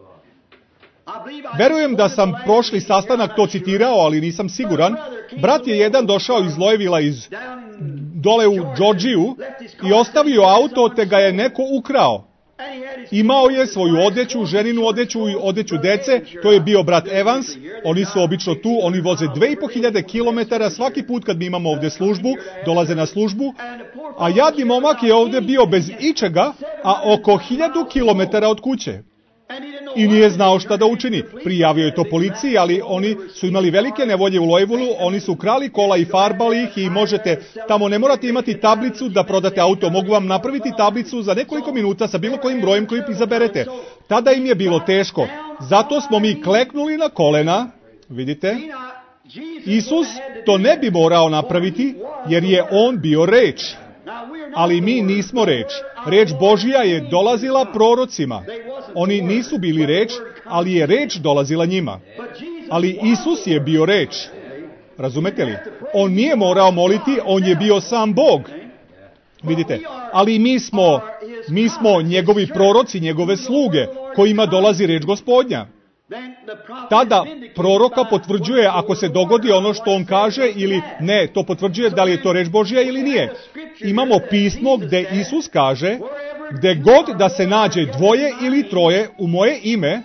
Verujem da sam prošli sastanak to citirao, ali nisam siguran. Brat je jedan došao iz Lojevila, iz dole u Džordžiju, i ostavio auto, te ga je neko ukrao. Imao je svoju odeću, ženinu odeću i odeću dece. To je bio brat Evans. Oni su obično tu, oni voze dve i po hiljade kilometara svaki put kad mi imamo ovdje službu, dolaze na službu. A jadni momak je ovdje bio bez ičega, a oko hiljadu kilometara od kuće. I nije znao šta da učini. Prijavio je to policiji, ali oni su imali velike nevolje u Lojevulu, oni su krali kola i farbali ih i možete, tamo ne morate imati tablicu da prodate auto, mogu vam napraviti tablicu za nekoliko minuta sa bilo kojim brojem koji izaberete. Tada im je bilo teško. Zato smo mi kleknuli na kolena, vidite. Isus to ne bi morao napraviti, jer je on bio reč. Ali mi nismo reč. Reč Božja je dolazila prorocima. Oni nisu bili reč, ali je reč dolazila njima. Ali Isus je bio reč. Razumete li? On nije morao moliti, on je bio sam Bog. Vidite? Ali mi smo, mi smo njegovi proroci, njegove sluge, kojima dolazi reč Gospodnja. Tada proroka potvrđuje ako se dogodi ono što on kaže ili ne, to potvrđuje da li je to reč Božja ili nije. Imamo pismo gdje Isus kaže, gdje god da se nađe dvoje ili troje u moje ime,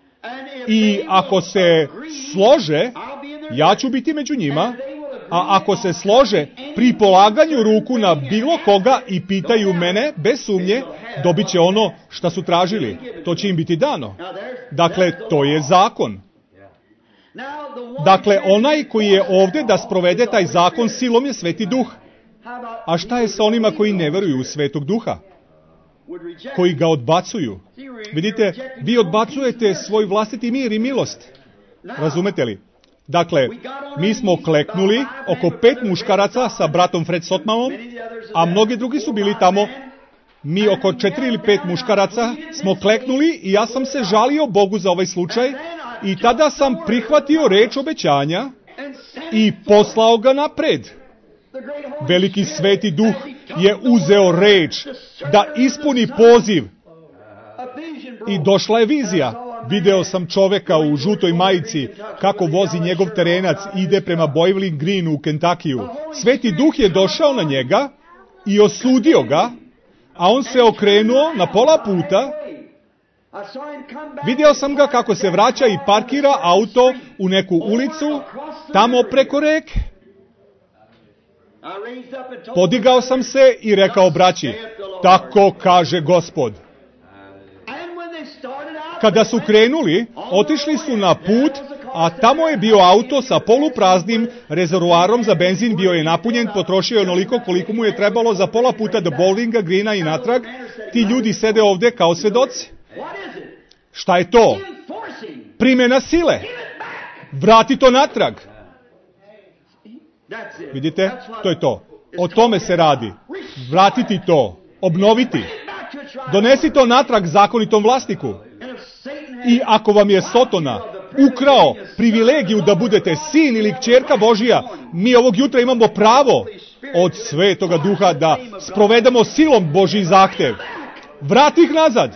i ako se slože, ja ću biti među njima, a ako se slože pri polaganju ruku na bilo koga i pitaju mene, bez sumnje, dobit će ono što su tražili. To će im biti dano. Dakle, to je zakon. Dakle, onaj koji je ovdje da sprovede taj zakon silom je Sveti Duh. A šta je sa onima koji ne veruju u Svetog Duha? Koji ga odbacuju? Vidite, vi odbacujete svoj vlastiti mir i milost. Razumete li? Dakle, mi smo kleknuli oko pet muškaraca sa bratom Fred Sotmanom, a mnogi drugi su bili tamo. Mi oko četiri ili pet muškaraca smo kleknuli i ja sam se žalio Bogu za ovaj slučaj i tada sam prihvatio reč obećanja i poslao ga napred. Veliki Sveti Duh je uzeo reč da ispuni poziv i došla je vizija. Video sam čoveka u žutoj majici kako vozi njegov terenac, ide prema Bowling Greenu u Kentakiju. Sveti Duh je došao na njega i osudio ga, a on se okrenuo na pola puta. Vidio sam ga kako se vraća i parkira auto u neku ulicu, tamo preko reke. Podigao sam se i rekao braći, tako kaže Gospod. Kada su krenuli, otišli su na put, a tamo je bio auto sa polupraznim rezervoarom za benzin, bio je napunjen, potrošio je onoliko koliko mu je trebalo za pola puta do Bowlinga Greena i natrag. Ti ljudi sede ovdje kao svedoci. Šta je to? Primjena sile. Vrati to natrag. Vidite? To je to. O tome se radi. Vratiti to. Obnoviti. Donesi to natrag zakonitom vlasniku. I ako vam je Sotona ukrao privilegiju da budete sin ili kćerka Božija, mi ovog jutra imamo pravo od Svetoga Duha da sprovedemo silom Božji zahtev. Vrati ih nazad.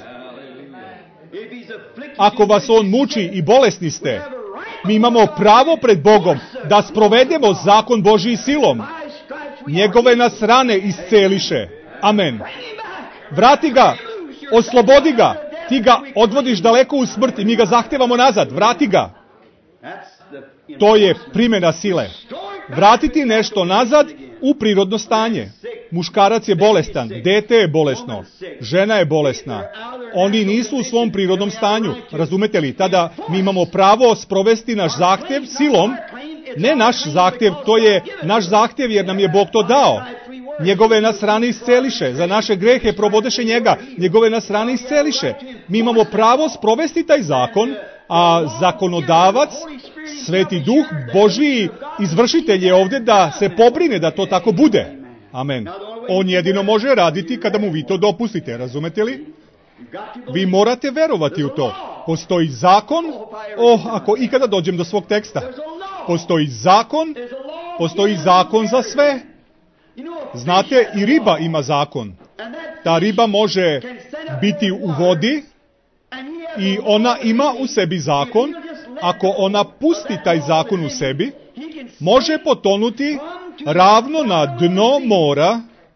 Ako vas on muči i bolesni ste, mi imamo pravo pred Bogom da sprovedemo zakon Božji silom. Njegove nas rane isceliše. Amen. Vrati ga, oslobodi ga. Ti ga odvodiš daleko u smrt i mi ga zahtevamo nazad. Vrati ga. To je primjena sile. Vratiti nešto nazad u prirodno stanje. Muškarac je bolestan, dete je bolesno, žena je bolesna. Oni nisu u svom prirodnom stanju. Razumete li? Tada mi imamo pravo sprovesti naš zahtjev silom. Ne naš zahtjev, to je naš zahtjev jer nam je Bog to dao. Njegove nas rane isceliše, za naše grehe probodeše njega, njegove nas rane isceliše. Mi imamo pravo sprovesti taj zakon, a zakonodavac, Sveti Duh, Božji izvršitelj je ovdje da se pobrine da to tako bude. Amen. On jedino može raditi kada mu vi to dopustite, razumete li? Vi morate verovati u to. Postoji zakon, oh, ako ikada dođem do svog teksta. Postoji zakon, postoji zakon za sve. Znate, i riba ima zakon. Ta riba može biti u vodi i ona ima u sebi zakon. Ako ona pusti taj zakon u sebi, može potonuti ravno na dno mora.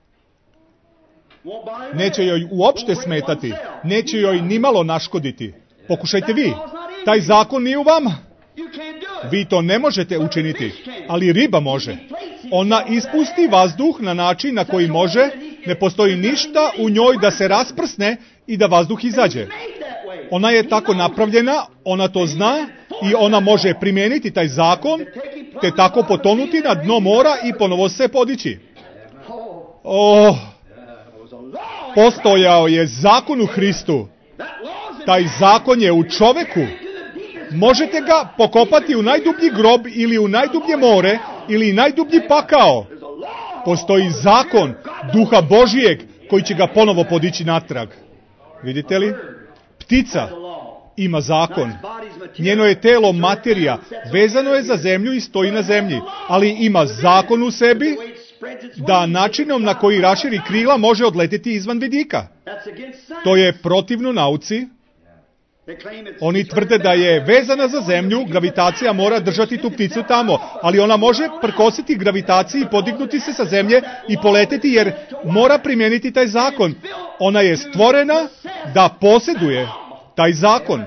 Neće joj uopšte smetati, neće joj nimalo naškoditi. Pokušajte vi, taj zakon nije u vama. Vi to ne možete učiniti, ali riba može. Ona ispusti vazduh na način na koji može, ne postoji ništa u njoj da se rasprsne i da vazduh izađe. Ona je tako napravljena, ona to zna i ona može primijeniti taj zakon, te tako potonuti na dno mora i ponovo se podići. Oh, postojao je zakon u Hristu. Taj zakon je u čoveku. Možete ga pokopati u najdublji grob ili u najdublje more ili najdublji pakao. Postoji zakon Duha Božijeg koji će ga ponovo podići natrag. Vidite li? Ptica ima zakon. Njeno je telo materija, vezano je za zemlju i stoji na zemlji, ali ima zakon u sebi da načinom na koji raširi krila može odleteti izvan vidika. To je protivno nauci. Oni tvrde da je vezana za zemlju, gravitacija mora držati tu pticu tamo, ali ona može prkositi gravitaciji i podignuti se sa zemlje i poleteti jer mora primijeniti taj zakon. Ona je stvorena da posjeduje taj zakon.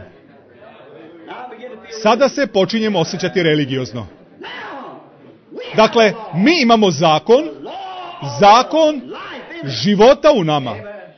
Sada se počinjemo osjećati religiozno. Dakle, mi imamo zakon, zakon života u nama.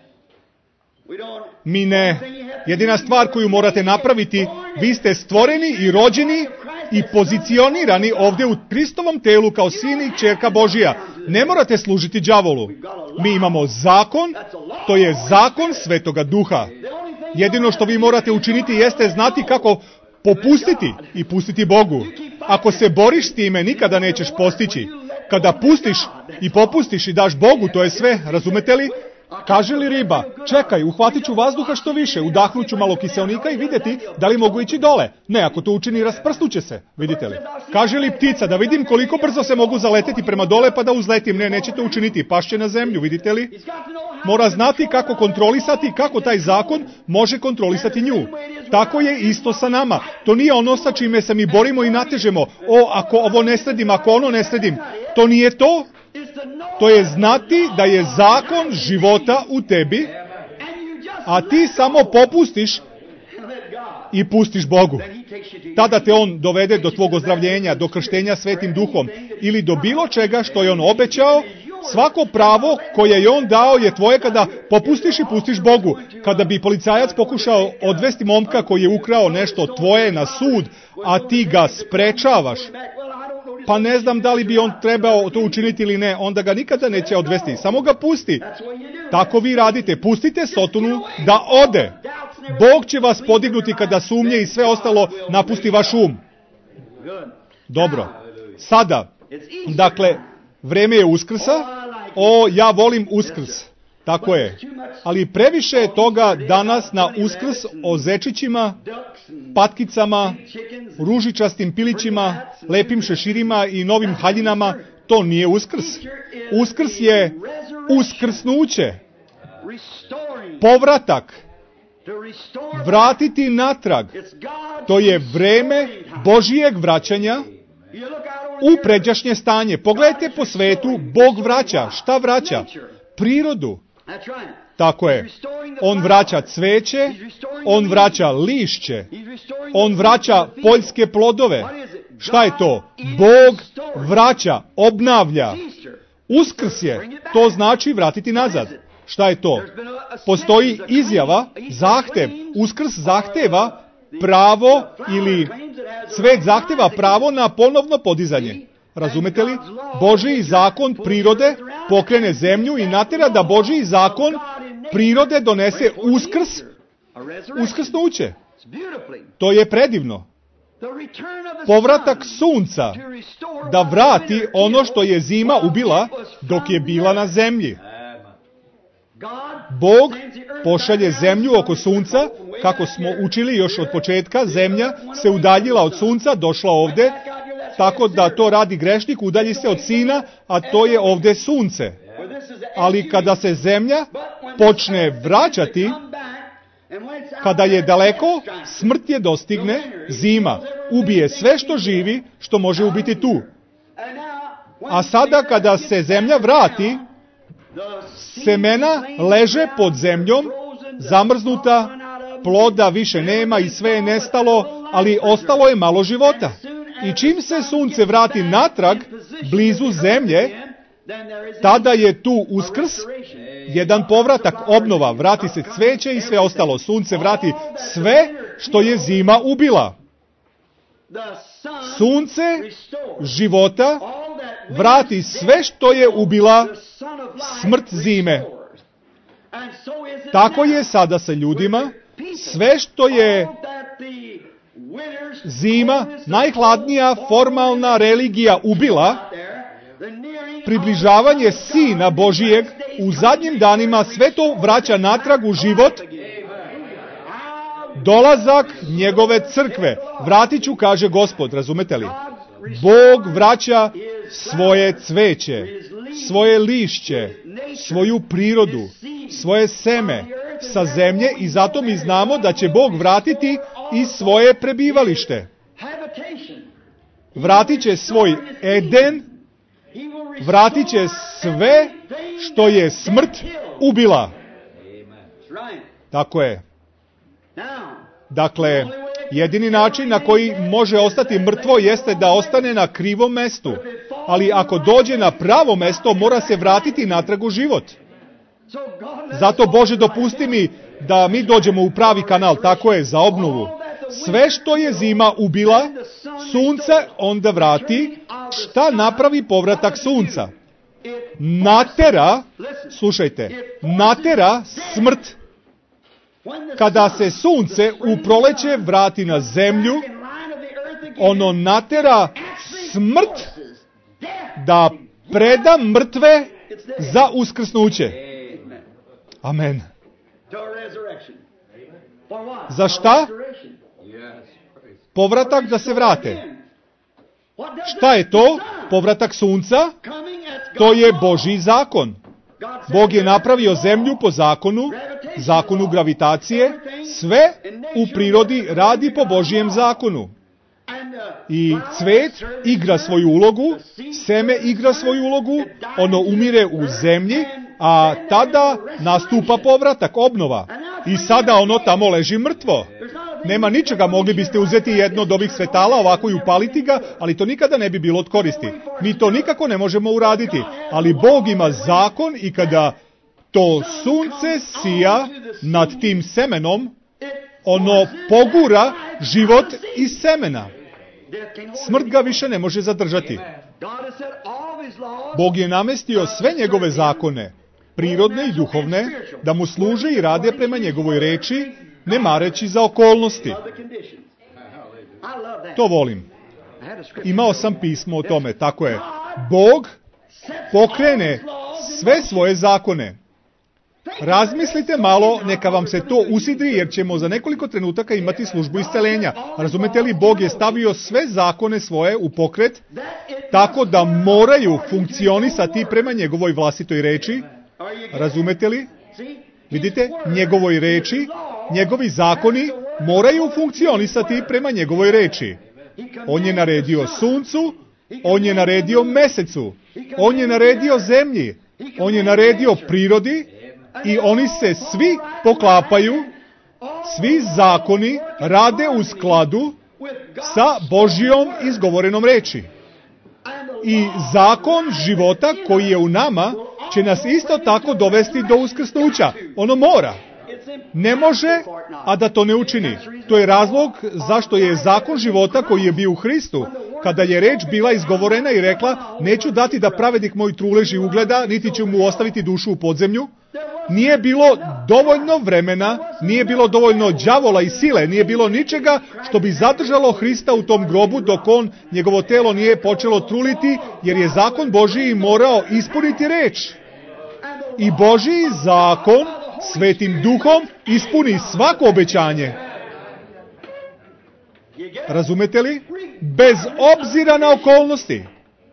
Mi ne. Jedina stvar koju morate napraviti, vi ste stvoreni i rođeni i pozicionirani ovdje u Kristovom telu kao sin i kćerka Božija. Ne morate služiti đavolu. Mi imamo zakon, to je zakon Svetoga Duha. Jedino što vi morate učiniti jeste znati kako popustiti i pustiti Bogu. Ako se boriš s time, nikada nećeš postići. Kada pustiš i popustiš i daš Bogu, to je sve, razumete li? Kaže li riba, čekaj, uhvatit ću vazduha što više, udahnuću ću malo kiseonika i vidjeti da li mogu ići dole. Ne, ako to učini, rasprstuće se, vidite li. Kaže li ptica, da vidim koliko brzo se mogu zaleteti prema dole pa da uzletim. Ne, neće to učiniti, pašće na zemlju, vidite li. Mora znati kako kontrolisati, kako taj zakon može kontrolisati nju. Tako je isto sa nama. To nije ono sa čime se mi borimo i natežemo. O, ako ovo ne sredim, ako ono ne sredim. To nije to. To je znati da je zakon života u tebi, a ti samo popustiš i pustiš Bogu. Tada te On dovede do tvog ozdravljenja, do krštenja Svetim Duhom ili do bilo čega što je On obećao. Svako pravo koje je On dao je tvoje kada popustiš i pustiš Bogu. Kada bi policajac pokušao odvesti momka koji je ukrao nešto tvoje na sud, a ti ga sprečavaš, pa ne znam da li bi on trebao to učiniti ili ne, onda ga nikada neće odvesti. Samo ga pusti. Tako vi radite. Pustite Sotonu da ode. Bog će vas podignuti kada sumnje i sve ostalo napusti vaš um. Dobro. Sada, dakle, vreme je Uskrsa. O, ja volim Uskrs. Tako je. Ali previše je toga danas na Uskrs o zečićima, patkicama, ružičastim pilićima, lepim šeširima i novim haljinama. To nije Uskrs. Uskrs je uskrsnuće. Povratak. Vratiti natrag. To je vreme Božijeg vraćanja u pređašnje stanje. Pogledajte po svetu, Bog vraća. Šta vraća? Prirodu. Tako je. On vraća cveće, on vraća lišće, on vraća poljske plodove. Šta je to? Bog vraća, obnavlja. Uskrs je. To znači vratiti nazad. Šta je to? Postoji izjava, zahtev. Uskrs zahteva pravo ili svet zahteva pravo na ponovno podizanje. Razumete li? Božji zakon prirode pokrene zemlju i natjera da Božji zakon prirode donese uskrs, uskrsnuće. To je predivno. Povratak sunca da vrati ono što je zima ubila dok je bila na zemlji. Bog pošalje zemlju oko sunca, kako smo učili još od početka, zemlja se udaljila od sunca, došla ovdje, tako da to radi grešnik, udalji se od sina, a to je ovdje sunce. Ali kada se zemlja počne vraćati, kada je daleko, smrt je dostigne, zima ubije sve što živi, što može ubiti tu. A sada kada se zemlja vrati, semena leže pod zemljom, zamrznuta, ploda više nema i sve je nestalo, ali ostalo je malo života. I čim se sunce vrati natrag, blizu zemlje, tada je tu uskrs, jedan povratak, obnova, vrati se cveće i sve ostalo. Sunce vrati sve što je zima ubila. Sunce života vrati sve što je ubila smrt zime. Tako je sada sa ljudima, sve što je zima, najhladnija formalna religija ubila, približavanje Sina Božijeg u zadnjim danima sve to vraća natrag u život, dolazak njegove crkve. Vratit ću, kaže Gospod, razumete li? Bog vraća svoje cveće, svoje lišće, svoju prirodu, svoje seme sa zemlje i zato mi znamo da će Bog vratiti i svoje prebivalište. Vratit će svoj Eden, vratit će sve što je smrt ubila. Tako je. Dakle, jedini način na koji može ostati mrtvo jeste da ostane na krivom mestu. Ali ako dođe na pravo mesto, mora se vratiti natrag u život. Zato, Bože, dopusti mi da mi dođemo u pravi kanal, tako je, za obnovu. Sve što je zima ubila, sunce onda vrati. Šta napravi povratak sunca? Natera, slušajte, natera smrt. Kada se sunce u proleće vrati na zemlju, ono natera smrt da preda mrtve za uskrsnuće. Amen. Za šta? Povratak da se vrate. Šta je to? Povratak sunca? To je Božji zakon. Bog je napravio zemlju po zakonu, zakonu gravitacije, sve u prirodi radi po Božjem zakonu. I cvet igra svoju ulogu, seme igra svoju ulogu, ono umire u zemlji, a tada nastupa povratak, obnova. I sada ono tamo leži mrtvo. Nema ničega, mogli biste uzeti jedno od ovih svetala, ovako i upaliti ga, ali to nikada ne bi bilo od koristi. Mi to nikako ne možemo uraditi, ali Bog ima zakon i kada to sunce sija nad tim semenom, ono pogura život iz semena. Smrt ga više ne može zadržati. Bog je namestio sve njegove zakone, prirodne i duhovne, da mu služe i rade prema njegovoj reči, ne mareći za okolnosti. To volim. Imao sam pismo o tome, tako je. Bog pokrene sve svoje zakone. Razmislite malo, neka vam se to usidri, jer ćemo za nekoliko trenutaka imati službu isceljenja. Razumete li, Bog je stavio sve zakone svoje u pokret, tako da moraju funkcionisati prema njegovoj vlastitoj reči. Razumete li? Vidite, njegovoj reči, njegovi zakoni moraju funkcionisati prema njegovoj reči. On je naredio suncu, on je naredio mesecu, on je naredio zemlji, on je naredio prirodi i oni se svi poklapaju, svi zakoni rade u skladu sa Božjom izgovorenom reči. I zakon života koji je u nama će nas isto tako dovesti do uskrsnuća. Ono mora. Ne može, a da to ne učini. To je razlog zašto je zakon života koji je bio u Hristu, kada je reč bila izgovorena i rekla, neću dati da pravednik moj truleži ugleda, niti ću mu ostaviti dušu u podzemlju. Nije bilo dovoljno vremena, nije bilo dovoljno đavola i sile, nije bilo ničega što bi zadržalo Hrista u tom grobu dok on, njegovo telo nije počelo truliti, jer je zakon Božiji morao ispuniti reč. I Božji zakon Svetim Duhom ispuni svako obećanje. Razumete li? Bez obzira na okolnosti.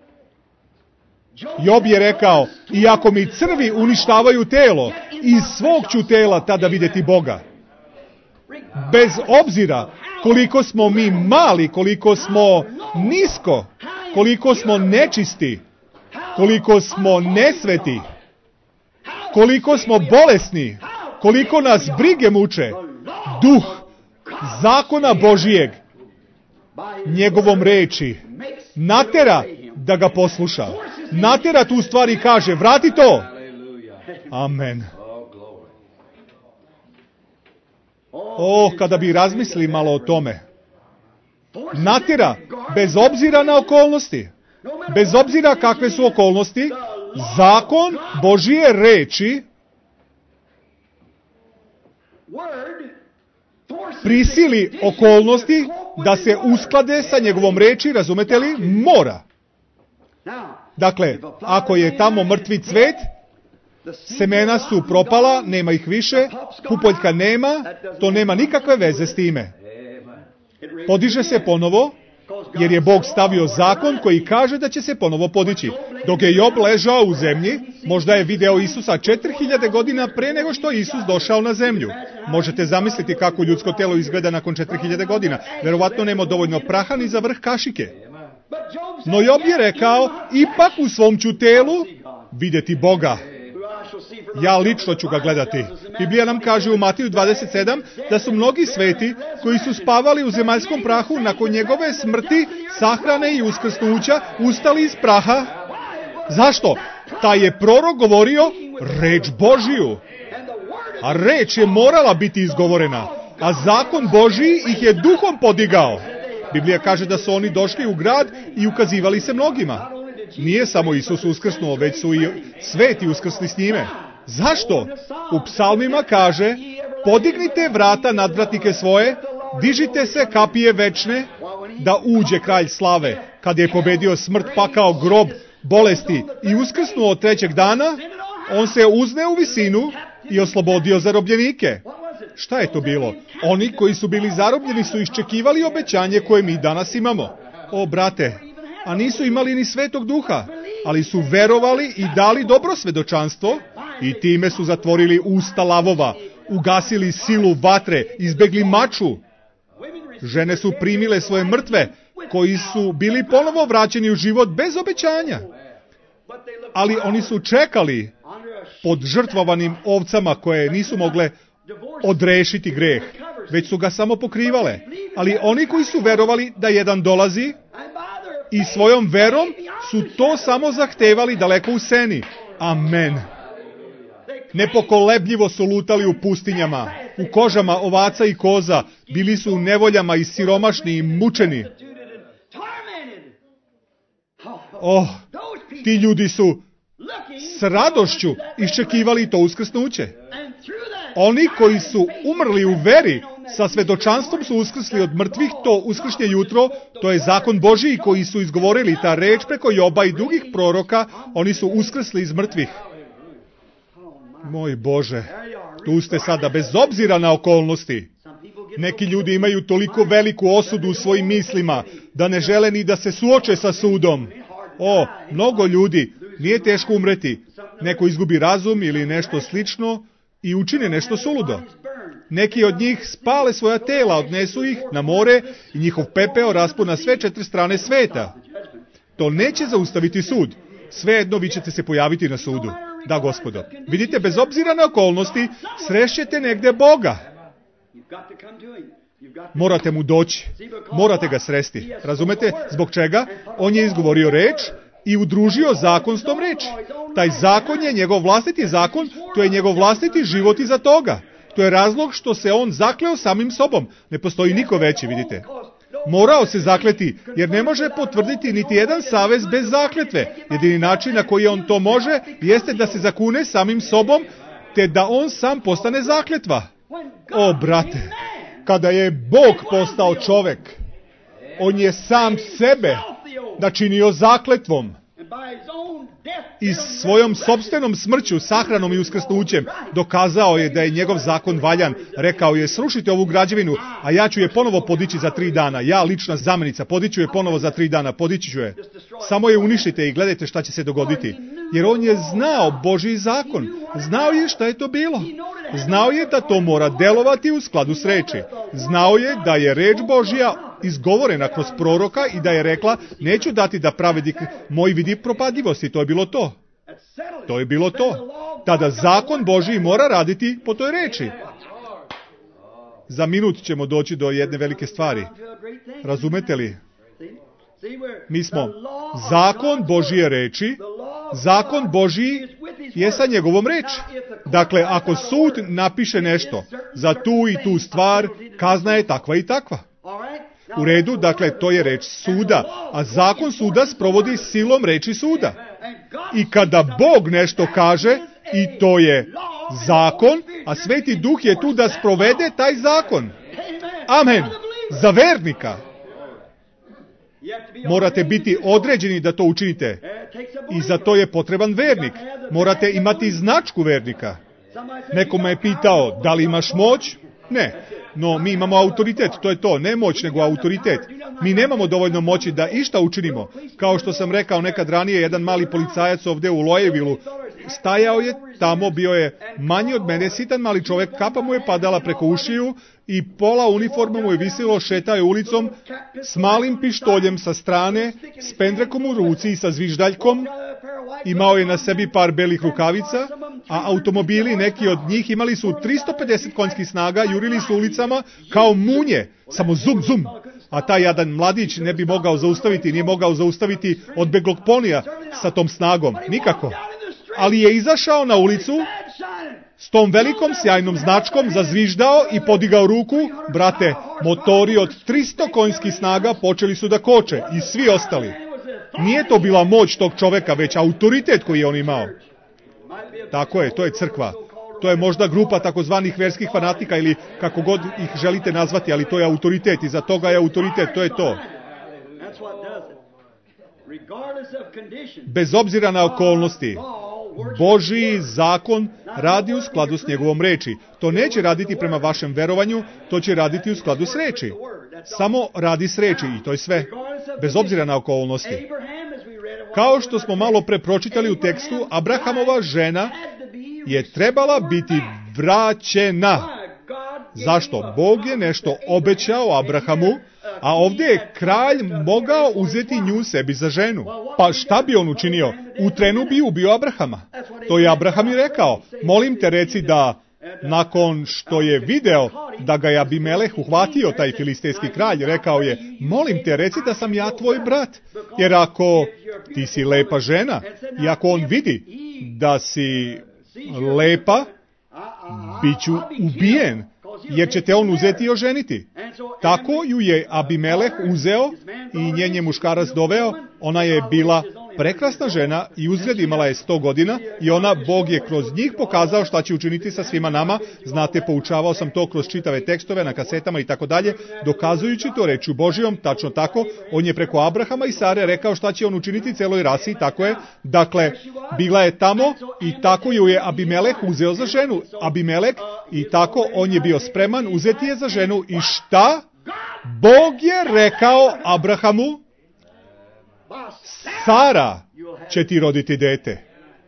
Job je rekao, iako mi crvi uništavaju telo, iz svog ću tela tada vidjeti Boga. Bez obzira koliko smo mi mali, koliko smo nisko, koliko smo nečisti, koliko smo nesveti, koliko smo bolesni, koliko nas brige muče, duh zakona Božijeg, njegovom reči, natera da ga posluša. Natera tu stvari i kaže, vrati to. Amen. O, kada bi razmislili malo o tome. Natera, bez obzira na okolnosti, bez obzira kakve su okolnosti, zakon Božije reči prisili okolnosti da se usklade sa njegovom reči, razumete li? Mora. Dakle, ako je tamo mrtvi cvet, semena su propala, nema ih više, pupoljka nema, to nema nikakve veze s time. Podiže se ponovo, jer je Bog stavio zakon koji kaže da će se ponovo podići. Dok je Job ležao u zemlji, možda je video Isusa četiri hiljade godina pre nego što je Isus došao na zemlju. Možete zamisliti kako ljudsko telo izgleda nakon četiri hiljade godina. Verovatno nema dovoljno praha ni za vrh kašike. No Job je rekao, ipak u svom ću telu vidjeti Boga. Ja lično ću ga gledati. Biblija nam kaže u Matiju dvadeset sedam da su mnogi sveti koji su spavali u zemaljskom prahu nakon njegove smrti, sahrane i uskrsnuća ustali iz praha. Zašto? Taj je prorok govorio reč Božiju. A reč je morala biti izgovorena. A zakon Božiji ih je duhom podigao. Biblija kaže da su oni došli u grad i ukazivali se mnogima. Nije samo Isus uskrsnuo, već su i sveti uskrsli s njime. Zašto? U psalmima kaže, podignite vrata nadvratnike svoje, dižite se kapije večne, da uđe kralj slave, kad je pobedio smrt, pakao, grob, bolesti i uskrsnuo od trećeg dana, on se uzne u visinu i oslobodio zarobljenike. Šta je to bilo? Oni koji su bili zarobljeni su iščekivali obećanje koje mi danas imamo. O, brate, a nisu imali ni Svetog Duha, ali su verovali i dali dobro svedočanstvo i time su zatvorili usta lavova, ugasili silu vatre, izbegli maču. Žene su primile svoje mrtve, koji su bili ponovo vraćeni u život bez obećanja. Ali oni su čekali pod žrtvovanim ovcama koje nisu mogle odrešiti greh, već su ga samo pokrivale. Ali oni koji su verovali da jedan dolazi i svojom verom su to samo zahtevali daleko u seni. Amen. Nepokolebljivo su lutali u pustinjama, u kožama ovaca i koza, bili su u nevoljama i siromašni i mučeni. Oh, ti ljudi su s radošću iščekivali to uskrsnuće. Oni koji su umrli u veri, sa svedočanstvom su uskrsli od mrtvih, to uskršnje jutro, to je zakon Božiji koji su izgovorili ta reč preko Joba i drugih proroka, oni su uskrsli iz mrtvih. Moj Bože, tu ste sada bez obzira na okolnosti. Neki ljudi imaju toliko veliku osudu u svojim mislima da ne žele ni da se suoče sa sudom. O, mnogo ljudi, nije teško umreti. Neko izgubi razum ili nešto slično i učine nešto suludo. Neki od njih spale svoja tela, odnesu ih na more i njihov pepeo raspuna sve četiri strane sveta. To neće zaustaviti sud. Svejedno vi ćete se pojaviti na sudu. Da, gospodo. Vidite, bez obzira na okolnosti, srešćete negde Boga. Morate mu doći. Morate ga sresti. Razumete? Zbog čega? On je izgovorio reč i udružio zakon s tom reči. Taj zakon je njegov vlastiti zakon, to je njegov vlastiti život iza toga. To je razlog što se on zakleo samim sobom. Ne postoji niko veći, vidite. Morao se zakleti, jer ne može potvrditi niti jedan savez bez zakletve. Jedini način na koji on to može, jeste da se zakune samim sobom, te da on sam postane zakletva. O, brate, kada je Bog postao čovek, on je sam sebe načinio zakletvom. I svojom sopstvenom smrću, sahranom i uskrsnućem dokazao je da je njegov zakon valjan. Rekao je, srušite ovu građevinu, a ja ću je ponovo podići za tri dana. Ja, lična zamenica, podiću je ponovo za tri dana, podići ću je. Samo je uništite i gledajte šta će se dogoditi. Jer on je znao Božji zakon. Znao je šta je to bilo. Znao je da to mora delovati u skladu s reči. Znao je da je reč Božja izgovorena kroz proroka i da je rekla, neću dati da pravednik moj vidi propadljivosti. To je bilo to. To je bilo to. Tada zakon Božji mora raditi po toj reči. Za minut ćemo doći do jedne velike stvari. Razumete li? Mi smo zakon Božije reči, zakon Božji je sa njegovom reči. Dakle, ako sud napiše nešto za tu i tu stvar, kazna je takva i takva. U redu, dakle, to je reč suda, a zakon suda sprovodi silom reči suda. I kada Bog nešto kaže, i to je zakon, a Sveti Duh je tu da sprovede taj zakon. Amen. Za vernika. Morate biti određeni da to učinite. I za to je potreban vernik. Morate imati značku vernika. Neko me je pitao, da li imaš moć? Ne. No, mi imamo autoritet, to je to, ne moć, nego autoritet. Mi nemamo dovoljno moći da išta učinimo. Kao što sam rekao nekad ranije, jedan mali policajac ovdje u Lojevilu stajao je tamo, bio je manji od mene, sitan mali čovjek, kapa mu je padala preko ušiju i pola uniforma mu je visilo, šetao je ulicom s malim pištoljem sa strane, s pendrekom u ruci i sa zviždaljkom. Imao je na sebi par belih rukavica, a automobili, neki od njih, imali su tristo pedeset konjskih snaga, jurili su ulicama kao munje, samo zum, zum. A taj jadan mladić ne bi mogao zaustaviti, nije mogao zaustaviti odbeglog ponija sa tom snagom, nikako. Ali je izašao na ulicu s tom velikom sjajnom značkom, zazviždao i podigao ruku. Brate, motori od tristo konjskih snaga počeli su da koče i svi ostali. Nije to bila moć tog čoveka, već autoritet koji je on imao. Tako je, to je crkva. To je možda grupa takozvanih verskih fanatika ili kako god ih želite nazvati, ali to je autoritet i za toga je autoritet, to je to. Bez obzira na okolnosti, Božji zakon radi u skladu s njegovom reči. To neće raditi prema vašem verovanju, to će raditi u skladu s reči. Samo radi s reči i to je sve. Bez obzira na okolnosti. Kao što smo malo pre pročitali u tekstu, Abrahamova žena je trebala biti vraćena. Zašto? Bog je nešto obećao Abrahamu, a ovdje je kralj mogao uzeti nju sebi za ženu. Pa šta bi on učinio? U trenu bi ubio Abrahama. To je Abraham i rekao. Molim te, reci da nakon što je video da ga je Abimeleh uhvatio, taj filistejski kralj, rekao je, molim te, reci da sam ja tvoj brat. Jer ako ti si lepa žena i ako on vidi da si lepa, bit ću ubijen, jer će te on uzeti i oženiti. Tako ju je Abimeleh uzeo i njen je muškarac doveo. Ona je bila prekrasna žena i uzgled imala je sto godina i ona, Bog je kroz njih pokazao šta će učiniti sa svima nama. Znate, poučavao sam to kroz čitave tekstove na kasetama i tako dalje, dokazujući to rečju Božijom, tačno tako. On je preko Abrahama i Sare rekao šta će on učiniti celoj rasi, tako je. Dakle, bila je tamo i tako ju je Abimelek uzeo za ženu. Abimelek i tako on je bio spreman uzeti je za ženu i šta? Bog je rekao Abrahamu, Sara će ti roditi dete.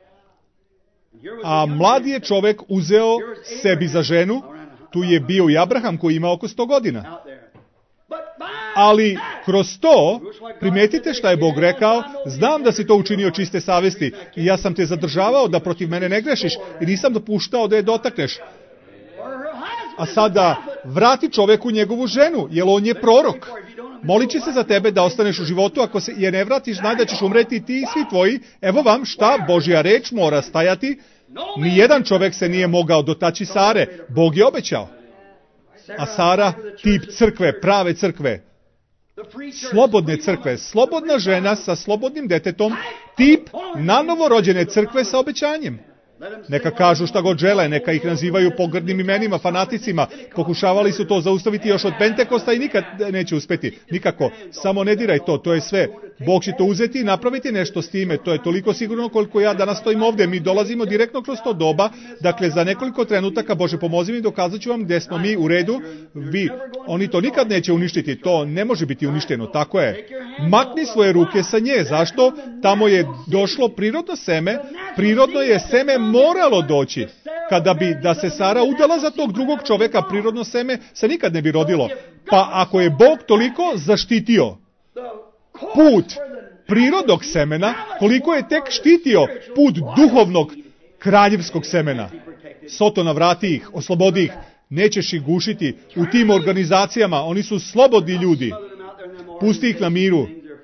A mladi je čovek uzeo sebi za ženu, tu je bio i Abraham koji ima oko sto godina. Ali kroz to, primetite šta je Bog rekao, znam da si to učinio čiste savesti i ja sam te zadržavao da protiv mene ne grešiš i nisam dopuštao da je dotakneš. A sada vrati čoveku njegovu ženu, jer on je prorok. Molit će se za tebe da ostaneš u životu, ako se je ne vratiš, znaj da ćeš umreti ti i svi tvoji. Evo vam šta, Božja reč mora stajati. Nijedan čovek se nije mogao dotaći Sare, Bog je obećao. A Sara, tip crkve, prave crkve, slobodne crkve, slobodna žena sa slobodnim detetom, tip nanovorođene crkve sa obećanjem. Neka kažu šta god žele, neka ih nazivaju pogrdnim imenima, fanaticima. Pokušavali su to zaustaviti još od Pentekosta i nikad neće uspeti. Nikako. Samo ne diraj to, to je sve. Bog će to uzeti i napraviti nešto s time. To je toliko sigurno koliko ja danas stojim ovdje. Mi dolazimo direktno kroz to doba. Dakle, za nekoliko trenutaka, Bože pomozi mi, dokazat ću vam gdje smo mi u redu. Vi, oni to nikad neće uništiti. To ne može biti uništeno. Tako je. Makni svoje ruke sa nje. Zašto? Tamo je došlo prirodno seme. Prirodno je seme moralo doći. Kada bi da se Sara udala za tog drugog čoveka, prirodno seme se nikad ne bi rodilo. Pa ako je Bog toliko zaštitio put prirodnog semena, koliko je tek štitio put duhovnog kraljevskog semena. Sotona, vrati ih, oslobodi ih, nećeš ih gušiti u tim organizacijama, oni su slobodni ljudi. Pusti ih na miru.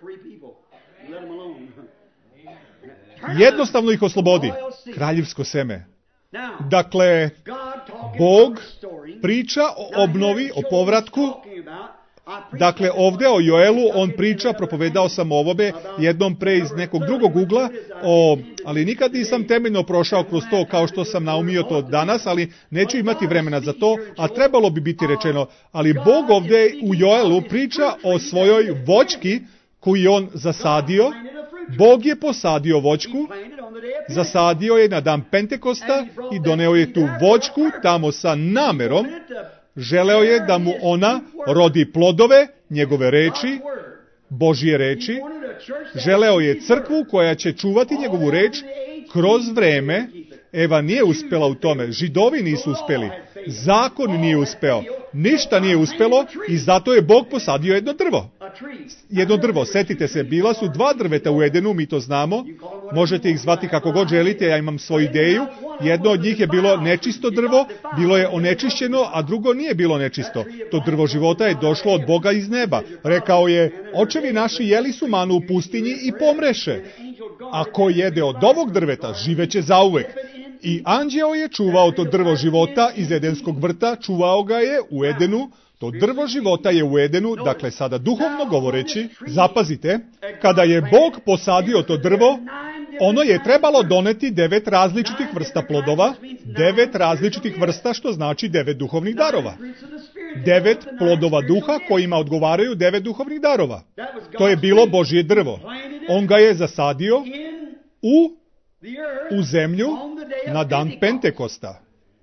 Jednostavno ih oslobodi. Kraljevsko seme. Dakle, Bog priča o obnovi, o povratku. Dakle, ovdje o Joelu on priča, propovedao sam o ovome jednom pre iz nekog drugog ugla, o, ali nikad nisam temeljno prošao kroz to kao što sam naumio to danas, ali neću imati vremena za to, a trebalo bi biti rečeno. Ali Bog ovdje u Joelu priča o svojoj voćki koju je on zasadio. Bog je posadio voćku, zasadio je na dan Pentekosta i doneo je tu voćku tamo sa namerom. Želeo je da mu ona rodi plodove, njegove reči, Božje reči. Želeo je crkvu koja će čuvati njegovu reč kroz vreme. Eva nije uspela u tome, Židovi nisu uspeli, zakon nije uspeo, ništa nije uspelo i zato je Bog posadio jedno drvo. Jedno drvo, setite se, bila su dva drveta u Edenu, mi to znamo, možete ih zvati kako god želite, ja imam svoju ideju. Jedno od njih je bilo nečisto drvo, bilo je onečišćeno, a drugo nije bilo nečisto. To drvo života je došlo od Boga iz neba. Rekao je, očevi naši jeli su manu u pustinji i pomreše. Ako jede od ovog drveta, živeće zauvek. I anđeo je čuvao to drvo života iz Edenskog vrta, čuvao ga je u Edenu. To drvo života je u Edenu, dakle sada duhovno govoreći, zapazite, kada je Bog posadio to drvo, ono je trebalo doneti devet različitih vrsta plodova, devet različitih vrsta, što znači devet duhovnih darova. Devet plodova duha kojima odgovaraju devet duhovnih darova. To je bilo Božje drvo. On ga je zasadio u, u zemlju na dan Pentekosta.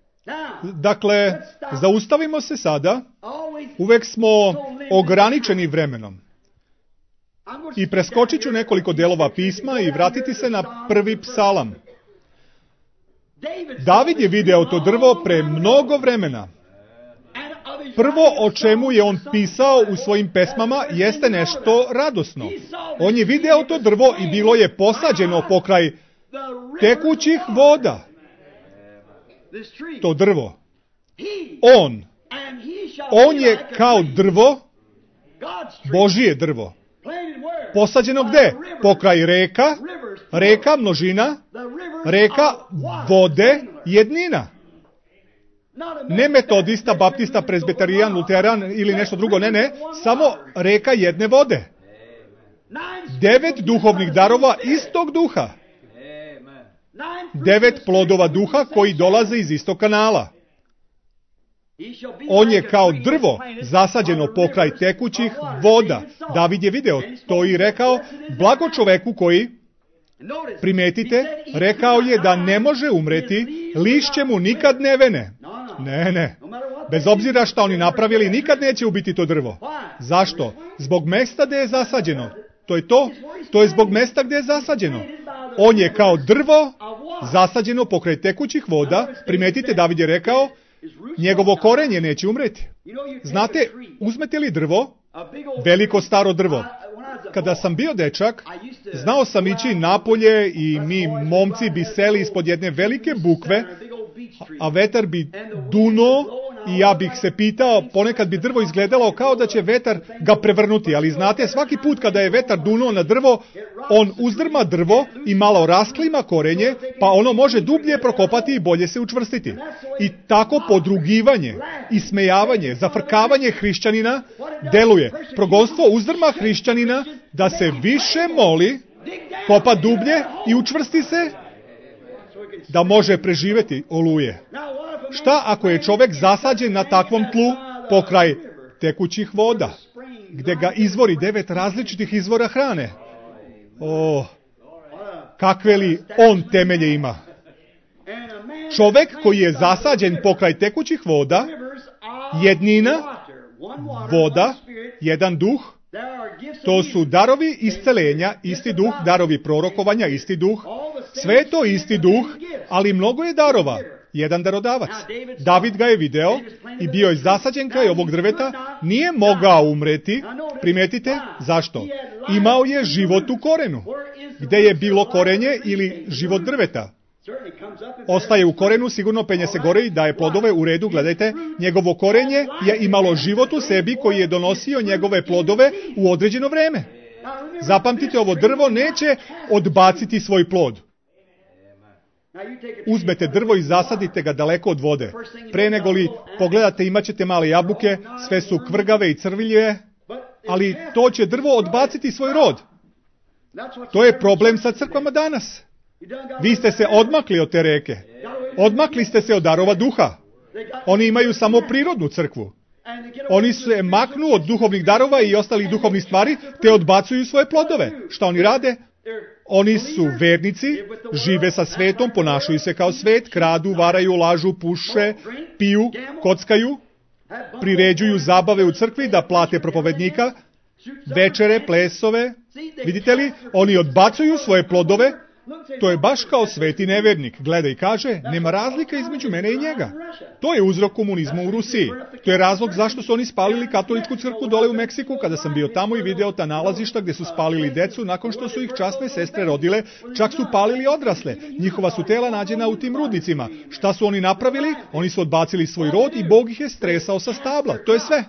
Dakle, zaustavimo se sada, uvek smo ograničeni vremenom. I preskočit ću nekoliko delova pisma i vratiti se na prvi psalam. David je video to drvo pre mnogo vremena. Prvo o čemu je on pisao u svojim pesmama jeste nešto radosno. On je video to drvo i bilo je posađeno pokraj tekućih voda. To drvo. On. On je kao drvo, Božije drvo. Posađeno gde? Pokraj reka, reka množina, reka vode jednina. Ne metodista, baptista, prezbeterijan, luteran ili nešto drugo, ne, ne, samo reka jedne vode. Devet duhovnih darova istog duha. Devet plodova duha koji dolaze iz istog kanala. On je kao drvo zasađeno pokraj tekućih voda. David je video to i rekao, blago čoveku koji, primetite, rekao je da ne može umreti, lišće mu nikad ne vene. Ne, ne. Bez obzira šta oni napravili, nikad neće ubiti to drvo. Zašto? Zbog mesta gdje je zasađeno. To je to. To je zbog mesta gdje je zasađeno. On je kao drvo zasađeno pokraj tekućih voda. Primetite, David je rekao, njegovo korenje neće umreti. Znate, uzmete li drvo, veliko staro drvo? Kada sam bio dečak, znao sam ići napolje i mi momci bi seli ispod jedne velike bukve, a vetar bi dunuo i ja bih se pitao, ponekad bi drvo izgledalo kao da će vetar ga prevrnuti, ali znate, svaki put kada je vetar dunuo na drvo, on uzdrma drvo i malo rasklima korenje, pa ono može dublje prokopati i bolje se učvrstiti. I tako podrugivanje, ismejavanje, zafrkavanje hrišćanina deluje. Progonstvo uzdrma hrišćanina da se više moli, kopa dublje i učvrsti se, da može preživjeti oluje. Šta ako je čovjek zasađen na takvom tlu pokraj tekućih voda, gdje ga izvori devet različitih izvora hrane? O, kakve li on temelje ima? Čovjek koji je zasađen pokraj tekućih voda, jednina, voda, jedan duh, to su darovi iscelenja, isti duh, darovi prorokovanja, isti duh, sve je to isti duh, ali mnogo je darova, jedan darodavac. David ga je video i bio je zasađen kraj ovog drveta, nije mogao umreti, primetite, zašto? Imao je život u korenu. Gde je bilo korenje ili život drveta? Ostaje u korenu, sigurno penje se gore i daje plodove, u redu, gledajte, njegovo korenje je imalo život u sebi koji je donosio njegove plodove u određeno vreme. Zapamtite, ovo drvo neće odbaciti svoj plod. Uzmete drvo i zasadite ga daleko od vode. Pre nego li pogledate, imat ćete male jabuke, sve su kvrgave i crviljive, ali to će drvo odbaciti svoj rod. To je problem sa crkvama danas. Vi ste se odmakli od te reke. Odmakli ste se od darova duha. Oni imaju samo prirodnu crkvu. Oni se maknu od duhovnih darova i ostalih duhovnih stvari, te odbacuju svoje plodove. Šta oni rade? Oni su vernici, žive sa svetom, ponašaju se kao svet, kradu, varaju, lažu, puše, piju, kockaju, priređuju zabave u crkvi da plate propovednika, večere, plesove. Vidite li? Oni odbacuju svoje plodove. To je baš kao sveti nevernik. Gleda i kaže, nema razlika između mene i njega. To je uzrok komunizma u Rusiji. To je razlog zašto su oni spalili katoličku crkvu dole u Meksiku, kada sam bio tamo i video ta nalazišta gdje su spalili decu nakon što su ih časne sestre rodile, čak su palili odrasle. Njihova su tela nađena u tim rudnicima. Šta su oni napravili? Oni su odbacili svoj rod i Bog ih je stresao sa stabla. To je sve.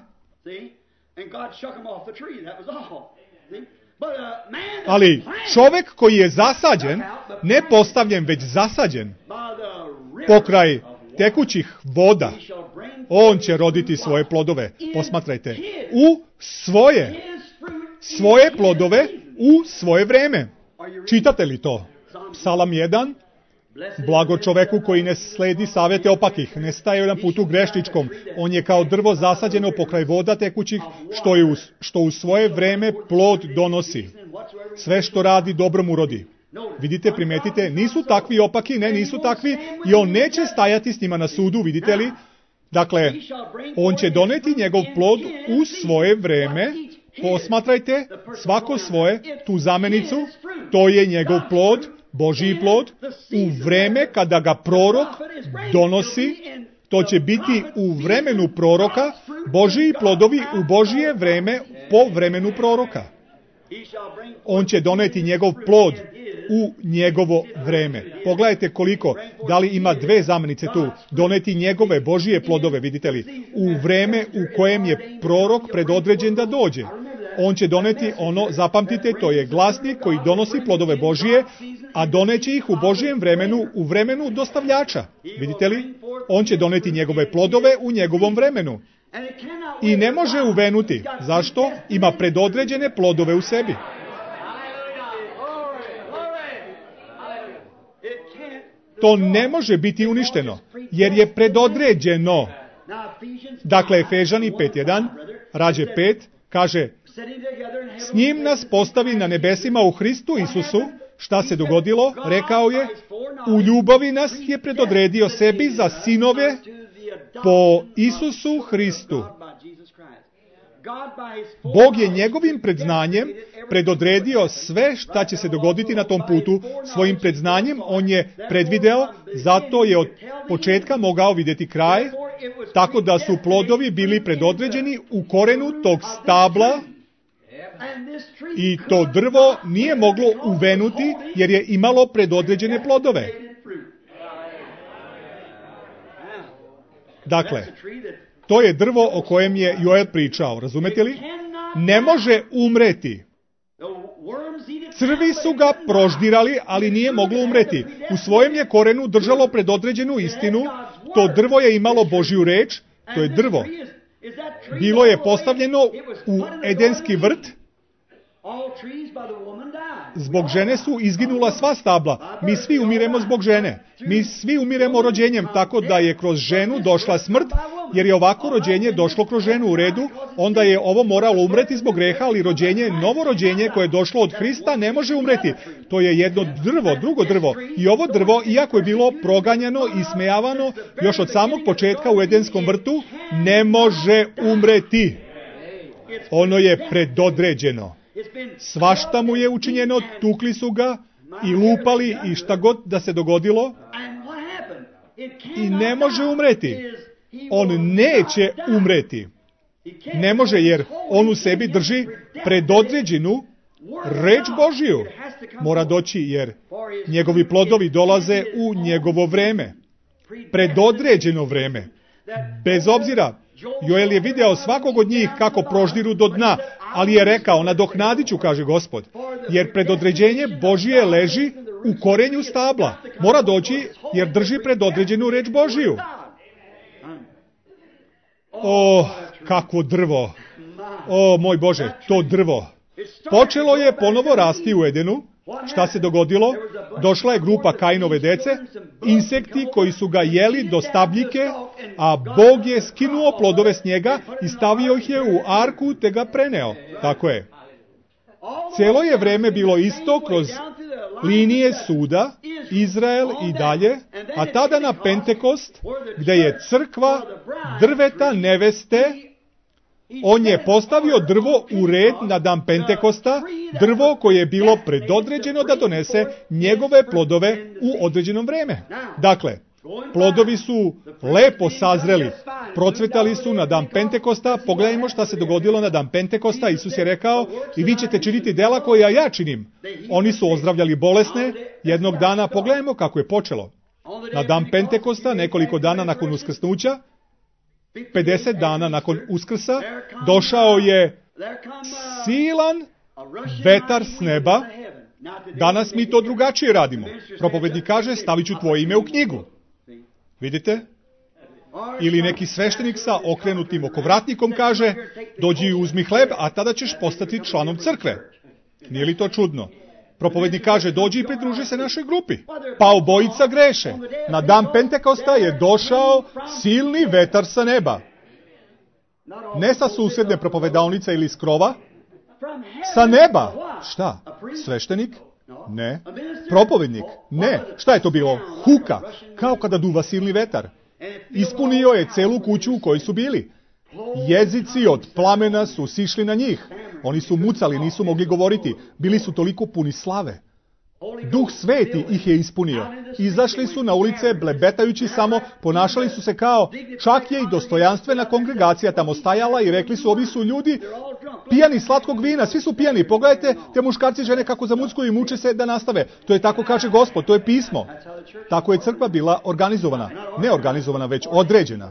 Ali čovjek koji je zasađen, ne postavljen, već zasađen pokraj tekućih voda, on će roditi svoje plodove. Posmatrajte, u svoje, svoje plodove u svoje vreme. Čitate li to? Psalam jedan. Blago čoveku koji ne sledi savjete opakih, ne staje na putu grešničkom. On je kao drvo zasađeno pokraj voda tekućih, što, je u, što u svoje vreme plod donosi. Sve što radi dobro mu rodi. Vidite, primetite, nisu takvi opaki, ne, nisu takvi, i on neće stajati s njima na sudu, vidite li? Dakle, on će doneti njegov plod u svoje vreme. Posmatrajte, svako svoje, tu zamenicu, to je njegov plod, Božji plod, u vreme kada ga prorok donosi, to će biti u vremenu proroka, Božji plodovi u Božje vreme po vremenu proroka. On će doneti njegov plod u njegovo vreme. Pogledajte koliko, da li ima dve zamenice tu, doneti njegove Božje plodove, vidite li, u vreme u kojem je prorok predodređen da dođe. On će doneti ono, zapamtite, to je glasnik koji donosi plodove Božije, a doneće ih u Božijem vremenu, u vremenu dostavljača. Vidite li? On će doneti njegove plodove u njegovom vremenu. I ne može uvenuti. Zašto? Ima predodređene plodove u sebi. to ne može biti uništeno, jer je predodređeno. Dakle, Efežani pet jedan, rađe pet, kaže, s njim nas postavi na nebesima u Hristu Isusu. Šta se dogodilo? Rekao je, u ljubavi nas je predodredio sebi za sinove po Isusu Hristu. Bog je njegovim predznanjem predodredio sve šta će se dogoditi na tom putu. Svojim predznanjem on je predvideo, zato je od početka mogao vidjeti kraj, tako da su plodovi bili predodređeni u korenu tog stabla i to drvo nije moglo uvenuti jer je imalo predodređene plodove. Dakle, to je drvo o kojem je Joel pričao, razumete li? Ne može umreti. Crvi su ga proždirali, ali nije moglo umreti. U svojem je korenu držalo predodređenu istinu. To drvo je imalo Božju reč, to je drvo. Bilo je postavljeno u Edenski vrt. Zbog žene su izginula sva stabla. Mi svi umiremo zbog žene. Mi svi umiremo rođenjem, tako da je kroz ženu došla smrt, jer je ovako rođenje došlo kroz ženu u redu, onda je ovo moralo umreti zbog greha, ali rođenje, novo rođenje koje je došlo od Hrista ne može umreti. To je jedno drvo, drugo drvo. I ovo drvo, iako je bilo proganjano i smejavano još od samog početka u Edenskom vrtu, ne može umreti. Ono je predodređeno. Svašta mu je učinjeno, tukli su ga i lupali i šta god da se dogodilo i ne može umreti. On neće umreti. Ne može jer on u sebi drži predodređenu reč Božiju. Mora doći jer njegovi plodovi dolaze u njegovo vreme. Predodređeno vreme. Bez obzira, Joel je video svakog od njih kako proždiru do dna, ali je rekao, nadoknadit ću, kaže Gospod, jer predodređenje Božije leži u korenju stabla. Mora doći jer drži predodređenu reč Božiju. O, kakvo drvo! O, moj Bože, to drvo! Počelo je ponovo rasti u Edenu. Šta se dogodilo? Došla je grupa Kainove dece, insekti koji su ga jeli do stabljike, a Bog je skinuo plodove s njega i stavio ih je u arku te ga preneo. Tako je. Cijelo je vreme bilo isto kroz linije suda, Izrael i dalje, a tada na Pentekost, gdje je crkva drveta neveste, on je postavio drvo u red na dan Pentekosta, drvo koje je bilo predodređeno da donese njegove plodove u određenom vreme. Dakle, plodovi su lepo sazreli, procvetali su na dan Pentekosta. Pogledajmo šta se dogodilo na dan Pentekosta. Isus je rekao, i vi ćete činiti dela koja ja činim. Oni su ozdravljali bolesne. Jednog dana, pogledajmo kako je počelo. Na dan Pentekosta, nekoliko dana nakon uskrsnuća, pedeset dana nakon uskrsa, došao je silan vetar s neba. Danas mi to drugačije radimo. Propovednik kaže, stavit ću tvoje ime u knjigu. Vidite? Ili neki sveštenik sa okrenutim okovratnikom kaže, dođi i uzmi hleb, a tada ćeš postati članom crkve. Nije li to čudno? Propovednik kaže, dođi i pridruži se našoj grupi. Pa obojica greše. Na dan Pentekosta je došao silni vetar sa neba. Ne sa susjedne propovedaonice ili s krova. Sa neba. Šta? Sveštenik? Ne. Propovednik? Ne. Šta je to bilo? Huka. Kao kada duva silni vetar. Ispunio je celu kuću u kojoj su bili. Jezici od plamena su sišli na njih. Oni su mucali, nisu mogli govoriti. Bili su toliko puni slave. Duh Sveti ih je ispunio. Izašli su na ulice, blebetajući samo, ponašali su se kao, čak je i dostojanstvena kongregacija tamo stajala i rekli su, ovi su ljudi pijani slatkog vina, svi su pijani. Pogledajte te muškarci i žene kako zamuckuju i muče se da nastave. To je tako kaže Gospod, to je pismo. Tako je crkva bila organizovana. Ne organizovana, već određena.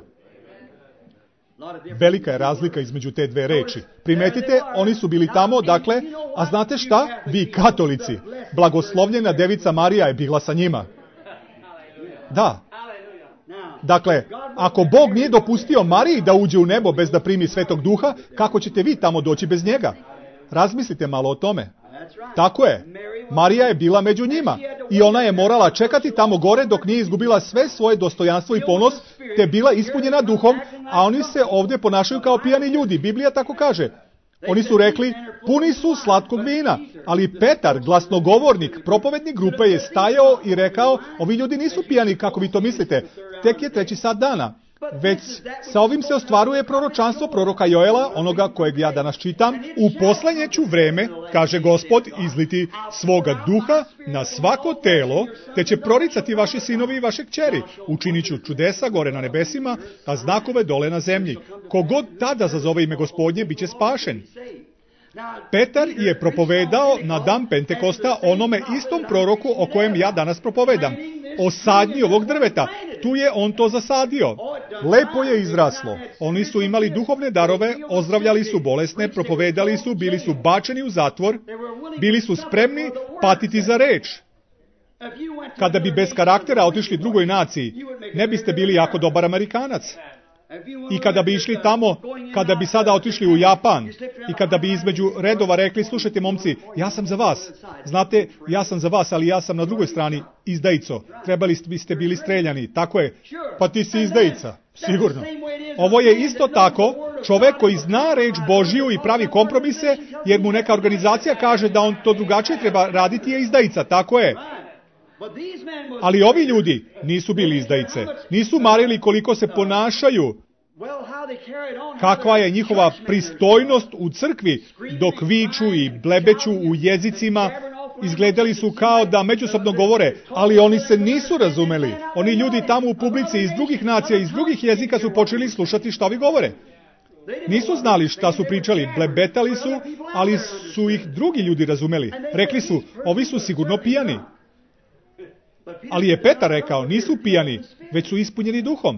Velika je razlika između te dve reči. Primetite, oni su bili tamo, dakle, a znate šta? Vi katolici, blagoslovljena Devica Marija je bila sa njima. Da. Dakle, ako Bog nije dopustio Mariji da uđe u nebo bez da primi Svetog Duha, kako ćete vi tamo doći bez njega? Razmislite malo o tome. Tako je. Marija je bila među njima. i ona je morala čekati tamo gore dok nije izgubila sve svoje dostojanstvo i ponos, te bila ispunjena duhom, a oni se ovdje ponašaju kao pijani ljudi. Biblija tako kaže. Oni su rekli, puni su slatkog vina, ali Petar, glasnogovornik, propovednik grupe, je stajao i rekao, ovi ljudi nisu pijani kako vi to mislite, tek je treći sat dana. Već sa ovim se ostvaruje proročanstvo proroka Joela, onoga kojeg ja danas čitam. U poslednje ću vreme, kaže Gospod, izliti svoga duha na svako telo, te će proricati vaši sinovi i vaše kćeri. Učinit ću čudesa gore na nebesima, a znakove dole na zemlji. Kogod tada zazove ime Gospodnje, bit će spašen. Petar je propovedao na dan Pentekosta onome istom proroku o kojem ja danas propovedam. O sadnji ovog drveta. Tu je on to zasadio. Lepo je izraslo. Oni su imali duhovne darove, ozdravljali su bolesne, propovedali su, bili su bačeni u zatvor, bili su spremni patiti za reč. Kada bi bez karaktera otišli drugoj naciji, ne biste bili jako dobar Amerikanac. I kada bi išli tamo, kada bi sada otišli u Japan i kada bi između redova rekli, slušajte momci, ja sam za vas. Znate, ja sam za vas, ali ja sam na drugoj strani izdajico. Trebali biste bili streljani. Tako je. Pa ti si izdajica. Sigurno. Ovo je isto tako čovek koji zna reč Božiju i pravi kompromise, jer mu neka organizacija kaže da on to drugačije treba raditi, je izdajica. Tako je. Ali ovi ljudi nisu bili izdajice. Nisu marili koliko se ponašaju, kakva je njihova pristojnost u crkvi, dok viču i blebeću u jezicima. Izgledali su kao da međusobno govore, ali oni se nisu razumeli. Oni ljudi tamo u publici iz drugih nacija, iz drugih jezika su počeli slušati šta vi govore. Nisu znali šta su pričali, blebetali su, ali su ih drugi ljudi razumeli. Rekli su, ovi su sigurno pijani. Ali je Petar rekao, nisu pijani, već su ispunjeni duhom.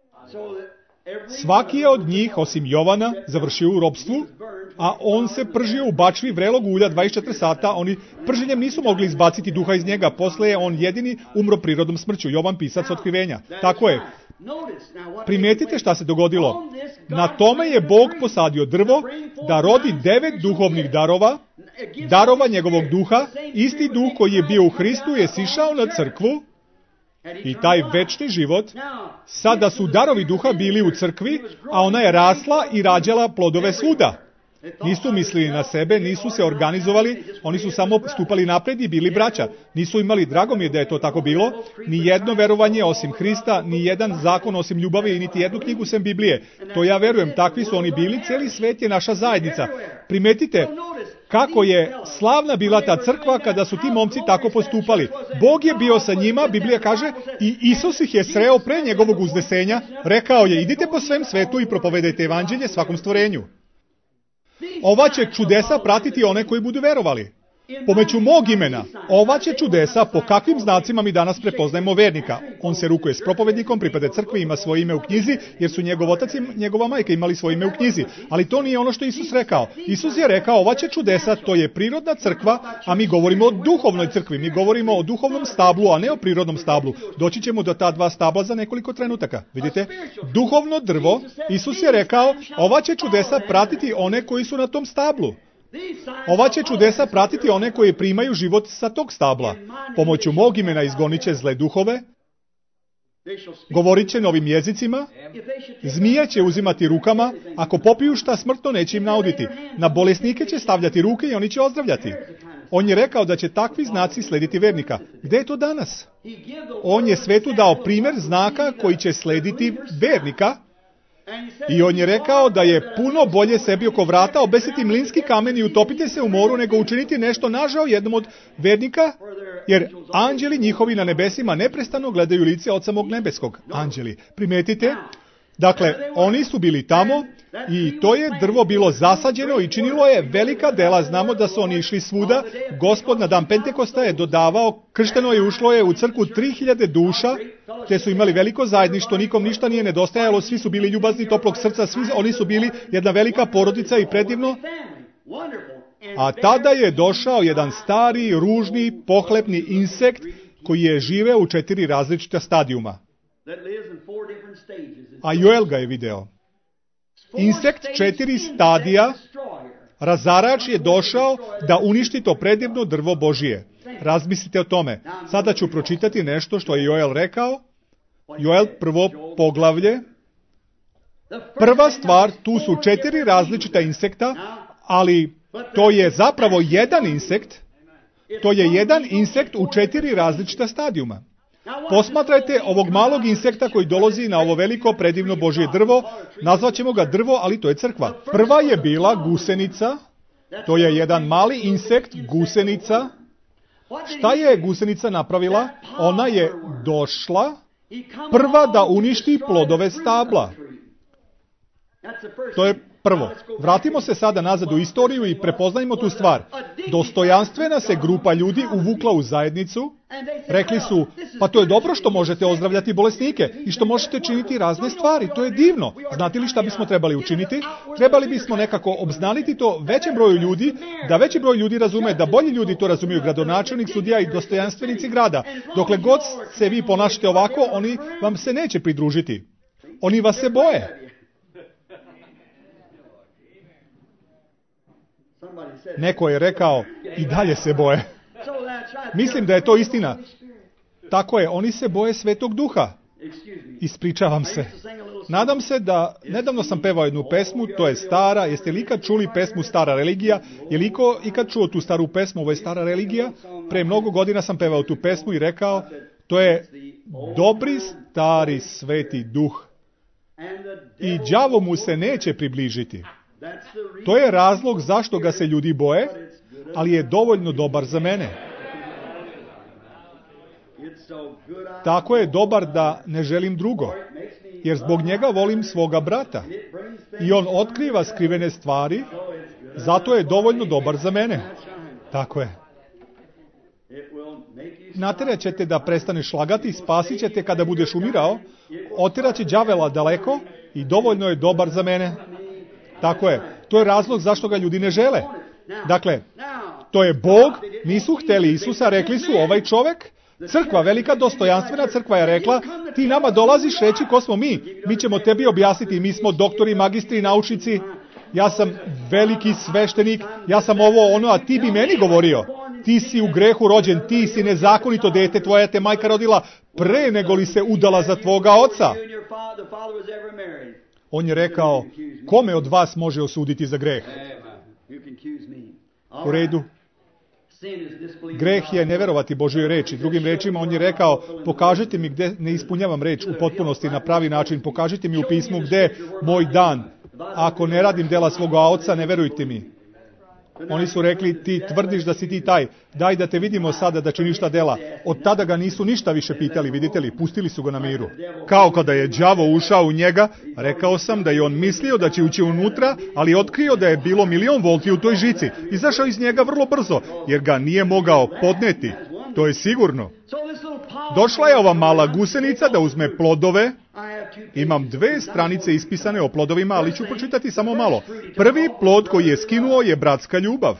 Svaki je od njih, osim Jovana, završio u ropstvu, a on se pržio u bačvi vrelog ulja dvadeset četiri sata. Oni prženjem nisu mogli izbaciti duha iz njega. Posle je on jedini umro prirodnom smrću. Jovan, pisac Otkrivenja. Tako je. Primetite šta se dogodilo. Na tome je Bog posadio drvo da rodi devet duhovnih darova, darova njegovog duha. Isti duh koji je bio u Hristu je sišao na crkvu i taj večni život. Sada su darovi duha bili u crkvi, a ona je rasla i rađala plodove svuda. Nisu mislili na sebe, nisu se organizovali, oni su samo stupali napred i bili braća. Nisu imali, drago mi je da je to tako bilo, ni jedno verovanje osim Hrista, ni jedan zakon osim ljubavi i niti jednu knjigu sem Biblije. To ja verujem, takvi su oni bili, cijeli svet je naša zajednica. Primetite kako je slavna bila ta crkva kada su ti momci tako postupali. Bog je bio sa njima, Biblija kaže, i Isus ih je sreo pre njegovog uznesenja. Rekao je, idite po svem svetu i propovedajte evanđelje svakom stvorenju. Ova će čudesa pratiti one koji budu verovali. Pomoću mog imena, ova će čudesa, po kakvim znacima mi danas prepoznajemo vernika. On se rukuje s propovednikom, pripada crkvi, ima svoje ime u knjizi, jer su njegov otac i njegova majka imali svoje ime u knjizi. Ali to nije ono što Isus rekao. Isus je rekao, ova će čudesa, to je prirodna crkva, a mi govorimo o duhovnoj crkvi. Mi govorimo o duhovnom stablu, a ne o prirodnom stablu. Doći ćemo do ta dva stabla za nekoliko trenutaka. Vidite? Duhovno drvo, Isus je rekao, ova će čudesa pratiti one koji su na tom stablu. Ova će čudesa pratiti one koji primaju život sa tog stabla. Pomoću mog imena izgonit će zle duhove, govorit će novim jezicima, zmije će uzimati rukama, ako popiju šta smrtno neće im nauditi. Na bolesnike će stavljati ruke i oni će ozdravljati. On je rekao da će takvi znaci slediti vernika. Gde je to danas? On je svetu dao primjer znaka koji će slediti vernika. I on je rekao da je puno bolje sebi oko vrata obesiti mlinski kamen i utopite se u moru nego učiniti nešto nažao jednom od vernika, jer anđeli njihovi na nebesima neprestano gledaju lice Oca mog nebeskog. Anđeli, primetite? Dakle, oni su bili tamo i to je drvo bilo zasađeno i činilo je velika dela. Znamo da su oni išli svuda. Gospod na dan Pentekosta je dodavao, kršteno je, ušlo je u crkvu tri hiljade duša, te su imali veliko zajedništvo, nikom ništa nije nedostajalo, svi su bili ljubazni, toplog srca, svi oni su bili jedna velika porodica i predivno. A tada je došao jedan stari, ružni, pohlepni insekt koji je živeo u četiri različita stadijuma. A Joel ga je video. Insekt četiri stadija, razarač je došao da uništi to predivno drvo Božije. Razmislite o tome. Sada ću pročitati nešto što je Joel rekao. Joel, prvo poglavlje. Prva stvar, tu su četiri različita insekta, ali to je zapravo jedan insekt. To je jedan insekt u četiri različita stadijuma. Posmatrajte ovog malog insekta koji dolazi na ovo veliko predivno Božje drvo. Nazvaćemo ga drvo, ali to je crkva. Prva je bila gusenica. To je jedan mali insekt, gusenica. Šta je gusenica napravila? Ona je došla prva da uništi plodove stabla. To je prvo. Vratimo se sada nazad u istoriju i prepoznajmo tu stvar. Dostojanstvena se grupa ljudi uvukla u zajednicu. Rekli su, pa to je dobro što možete ozdravljati bolesnike i što možete činiti razne stvari. To je divno. Znate li šta bismo trebali učiniti? Trebali bismo nekako obznaniti to većem broju ljudi, da veći broj ljudi razume, da bolji ljudi to razumiju, gradonačelnik, sudija i dostojanstvenici grada. Dokle god se vi ponašate ovako, oni vam se neće pridružiti. Oni vas se boje. Neko je rekao, i dalje se boje. Mislim da je to istina. Tako je, oni se boje Svetog Duha. Ispričavam se. Nadam se da, nedavno sam pevao jednu pesmu, to je stara, jeste li ikad čuli pesmu Stara religija? Je li iko ikad čuo tu staru pesmu, ovo je Stara religija? Pre mnogo godina sam pevao tu pesmu i rekao, to je dobri stari Sveti Duh. I đavo mu se neće približiti. To je razlog zašto ga se ljudi boje, ali je dovoljno dobar za mene. Tako je dobar da ne želim drugo, jer zbog njega volim svoga brata. I on otkriva skrivene stvari, zato je dovoljno dobar za mene. Tako je. Natjerat ćete da prestaneš lagati, spasit ćete kada budeš umirao, otjerat će đavela daleko i dovoljno je dobar za mene. Tako je. To je razlog zašto ga ljudi ne žele. Dakle, to je Bog, nisu hteli Isusa, rekli su ovaj čovek, crkva, velika dostojanstvena crkva je rekla, ti nama dolaziš reći ko smo mi, mi ćemo tebi objasniti, mi smo doktori, magistri, naučnici, ja sam veliki sveštenik, ja sam ovo ono, a ti bi meni govorio, ti si u grehu rođen, ti si nezakonito dete, tvoja te majka rodila pre nego li se udala za tvoga oca. On je rekao, kome od vas može osuditi za greh? U redu. Greh je ne verovati Božjoj reči. Drugim rečima, on je rekao, pokažite mi gde ne ispunjavam reč u potpunosti na pravi način, pokažite mi u pismu gde moj dan. Ako ne radim dela svoga oca, ne verujte mi. Oni su rekli, ti tvrdiš da si ti taj, daj da te vidimo sada da činiš ta dela. Od tada ga nisu ništa više pitali, vidite li, pustili su ga na miru. Kao kada je đavo ušao u njega, rekao sam da je on mislio da će ući unutra, ali otkrio da je bilo milion volti u toj žici. Izašao iz njega vrlo brzo, jer ga nije mogao podneti. To je sigurno. Došla je ova mala gusenica da uzme plodove. Imam dve stranice ispisane o plodovima, ali ću pročitati samo malo. Prvi plod koji je skinuo je bratska ljubav.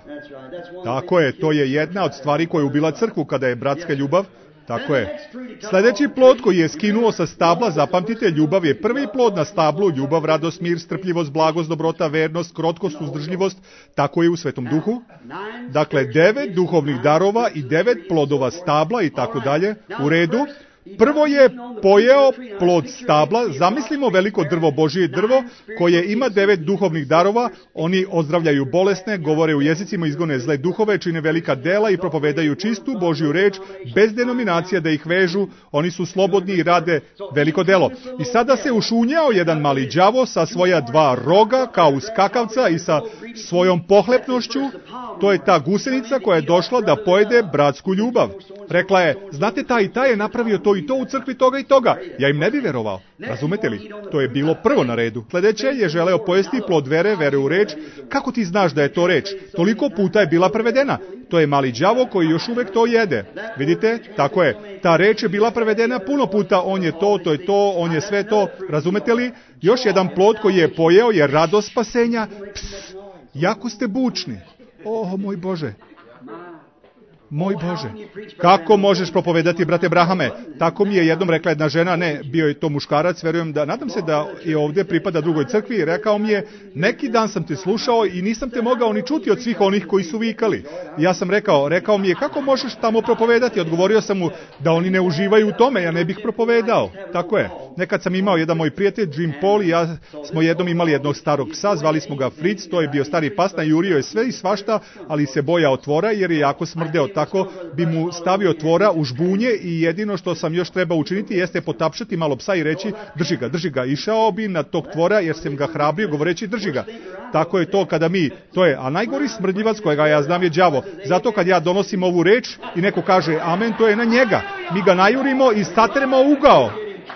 Tako je, to je jedna od stvari koja je ubila crkvu kada je bratska ljubav. Tako je. Sljedeći plod koji je skinuo sa stabla, zapamtite, ljubav je prvi plod na stablu, ljubav, radost, mir, strpljivost, blagost, dobrota, vernost, krotkost, uzdržljivost, tako je u Svetom Duhu. Dakle, devet duhovnih darova i devet plodova stabla i tako dalje. U redu. Prvo je pojeo plod stabla, zamislimo veliko drvo, Božje drvo, koje ima devet duhovnih darova, oni ozdravljaju bolesne, govore u jezicima, izgone zle duhove, čine velika dela i propovedaju čistu Božju reč, bez denominacija da ih vežu, oni su slobodni i rade veliko delo. I sada se ušunjao jedan mali đavo sa svoja dva roga, kao uz skakavca i sa svojom pohlepnošću, to je ta gusenica koja je došla da pojede bratsku ljubav. Rekla je, znate, taj i taj je napravio to i to u crkvi toga i toga. Ja im ne bi verovao. Razumete li? To je bilo prvo na redu. Sledeće je želeo pojesti plod vere, vere u reč. Kako ti znaš da je to reč? Toliko puta je bila prevedena. To je mali đavo koji još uvek to jede. Vidite? Tako je. Ta reč je bila prevedena puno puta. On je to, to je to, on je sve to. Razumete li? Još jedan plod koji je pojeo je radost spasenja. Pss, jako ste bučni. O, moj Bože. Moj Bože, kako možeš propovedati, brate Brahame? Tako mi je jednom rekla jedna žena, ne, bio je to muškarac, verujem da, nadam se da je ovdje pripada drugoj crkvi, i rekao mi je, neki dan sam te slušao i nisam te mogao ni čuti od svih onih koji su vikali. Ja sam rekao, rekao mi je, kako možeš tamo propovedati? Odgovorio sam mu da oni ne uživaju u tome, ja ne bih propovedao. Tako je. Nekad sam imao jedan moj prijatelj, Jim Paul, i ja smo jednom imali jednog starog psa, zvali smo ga Fritz, to je bio stari pas, najurio je sve i svašta, ali se bojao tvora jer je jako smrdeo. Tako bi mu stavio tvora u žbunje i jedino što sam još trebao učiniti jeste potapšati malo psa i reći drži ga, drži ga. Išao bi na tog tvora jer sam ga hrabrio govoreći drži ga. Tako je to kada mi, to je, a najgori smrdljivac kojega ja znam je đavo. Zato kad ja donosim ovu reč i neko kaže amen, to je na njega. Mi ga najurimo i satremo u ugao.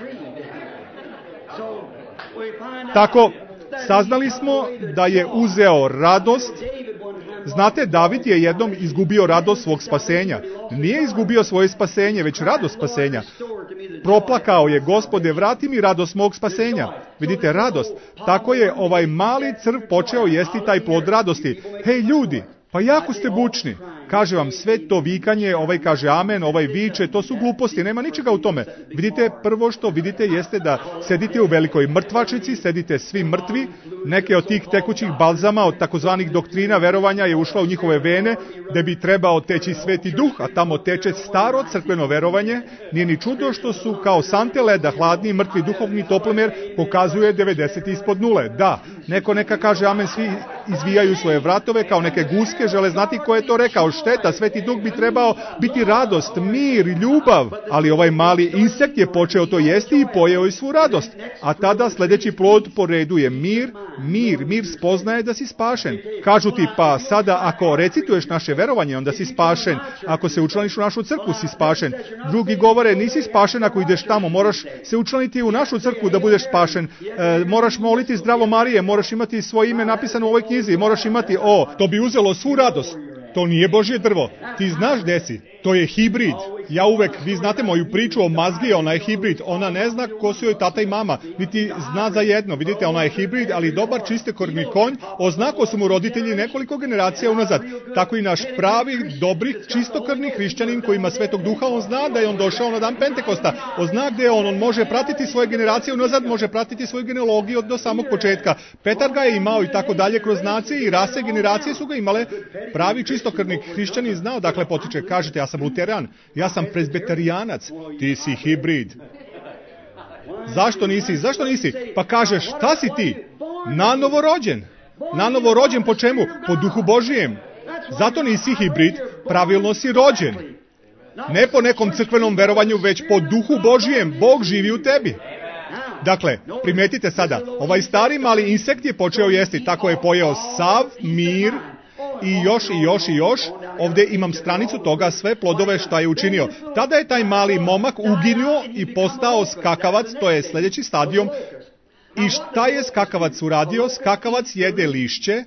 Tako, saznali smo da je uzeo radost. Znate, David je jednom izgubio radost svog spasenja. Nije izgubio svoje spasenje, već radost spasenja. Proplakao je, Gospode, vrati mi radost mog spasenja. Vidite, radost. Tako je ovaj mali crv počeo jesti taj plod radosti. Hej ljudi, pa jako ste bučni. Kaže vam, sve to vikanje, ovaj kaže amen, ovaj viče, to su gluposti, nema ničega u tome. Vidite, prvo što vidite jeste da sedite u velikoj mrtvačici, sedite svi mrtvi, neke od tih tekućih balzama, od takozvanih doktrina verovanja je ušla u njihove vene, da bi trebao teći sveti duh, a tamo teče staro crkveno verovanje. Nije ni čudo što su kao sante leda, hladni, mrtvi duhovni toplomer, pokazuje devedeset ispod nule. Da, neko neka kaže amen, svi izvijaju svoje vratove kao neke guske, žele znati ko je to rekao. Šteta, sveti duh bi trebao biti radost, mir i ljubav, ali ovaj mali insekt je počeo to jesti i pojeo i svu radost. A tada sljedeći plod po redu je mir, mir, mir spoznaje da si spašen. Kažu ti, pa sada ako recituješ naše verovanje, onda si spašen. Ako se učlaniš u našu crkvu, si spašen. Drugi govore, nisi spašen ako ideš tamo, moraš se učlaniti u našu crkvu da budeš spašen. E, moraš moliti zdravo Marije, moraš imati svoje ime napisano u ovoj knjizi, moraš imati, o, to bi uzelo svu radost. To nije Božje drvo. Ti znaš gdje si. To je hibrid. Ja uvek, vi znate moju priču o mazgi, ona je hibrid. Ona ne zna ko su joj tata i mama, niti zna za jedno. Vidite, ona je hibrid, ali dobar čistokrvni konj, oznako su mu roditelji nekoliko generacija unazad. Tako i naš pravi, dobri, čistokrvni hrišćanin koji ima Svetog Duha, on zna da je on došao na dan Pentekosta. On zna gdje je on, on može pratiti svoje generacije unazad, može pratiti svoju genealogiju do samog početka. Petar ga je imao i tako dalje kroz nacije i rase generacije su ga imale. Pravi čistokrvni hrišćanin znao dakle potiče. Kažete, ja sam luteran, ja sam prezbetarijanac, ti si hibrid. Zašto nisi? Zašto nisi? Pa kažeš, šta si ti? Nanovo rođen. Nanovo rođen po čemu? Po duhu Božijem. Zato nisi hibrid, pravilno si rođen. Ne po nekom crkvenom verovanju, već po duhu Božijem. Bog živi u tebi. Dakle, primetite sada, ovaj stari mali insekt je počeo jesti, tako je pojeo sav mir, i još i još i još, ovdje imam stranicu toga, sve plodove šta je učinio. Tada je taj mali momak uginuo i postao skakavac, to je sljedeći stadijum. I šta je skakavac uradio? Skakavac jede lišće.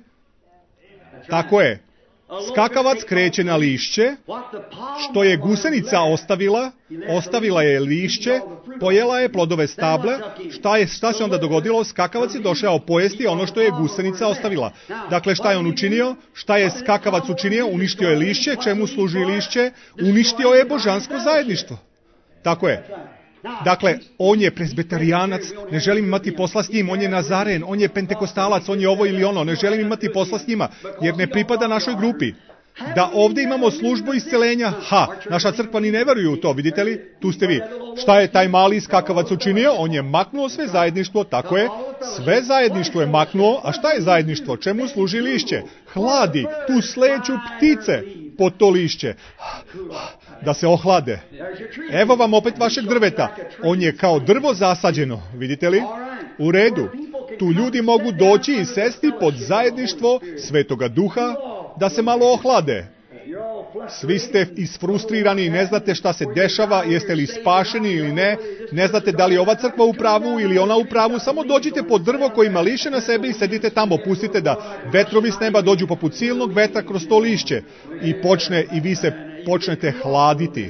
Tako je. Skakavac kreće na lišće, što je gusenica ostavila, ostavila je lišće, pojela je plodove stable. Šta je, šta se onda dogodilo? Skakavac je došao pojesti ono što je gusenica ostavila. Dakle, šta je on učinio? Šta je skakavac učinio? Uništio je lišće. Čemu služi lišće? Uništio je božansko zajedništvo. Tako je. Dakle, on je prezbetarijanac, ne želim imati posla s njim, on je nazaren, on je pentekostalac, on je ovo ili ono, ne želim imati posla s njima, jer ne pripada našoj grupi. Da ovdje imamo službu isceljenja, ha, naša crkva ni ne veruje u to, vidite li? Tu ste vi. Šta je taj mali skakavac učinio? On je maknuo sve zajedništvo, tako je, sve zajedništvo je maknuo, a šta je zajedništvo? Čemu služi lišće? Hladi, tu sleću ptice pod to lišće, da se ohlade. Evo vam opet vašeg drveta. On je kao drvo zasađeno, vidite li? U redu. Tu ljudi mogu doći i sesti pod zajedništvo Svetoga Duha da se malo ohlade. Svi ste isfrustrirani i ne znate šta se dešava, jeste li spašeni ili ne, ne znate da li je ova crkva u pravu ili ona u pravu, samo dođite pod drvo koji ima lišće na sebi i sedite tamo, pustite da vetrovi s neba dođu poput silnog vetra kroz to lišće i počne i vi se počnete hladiti.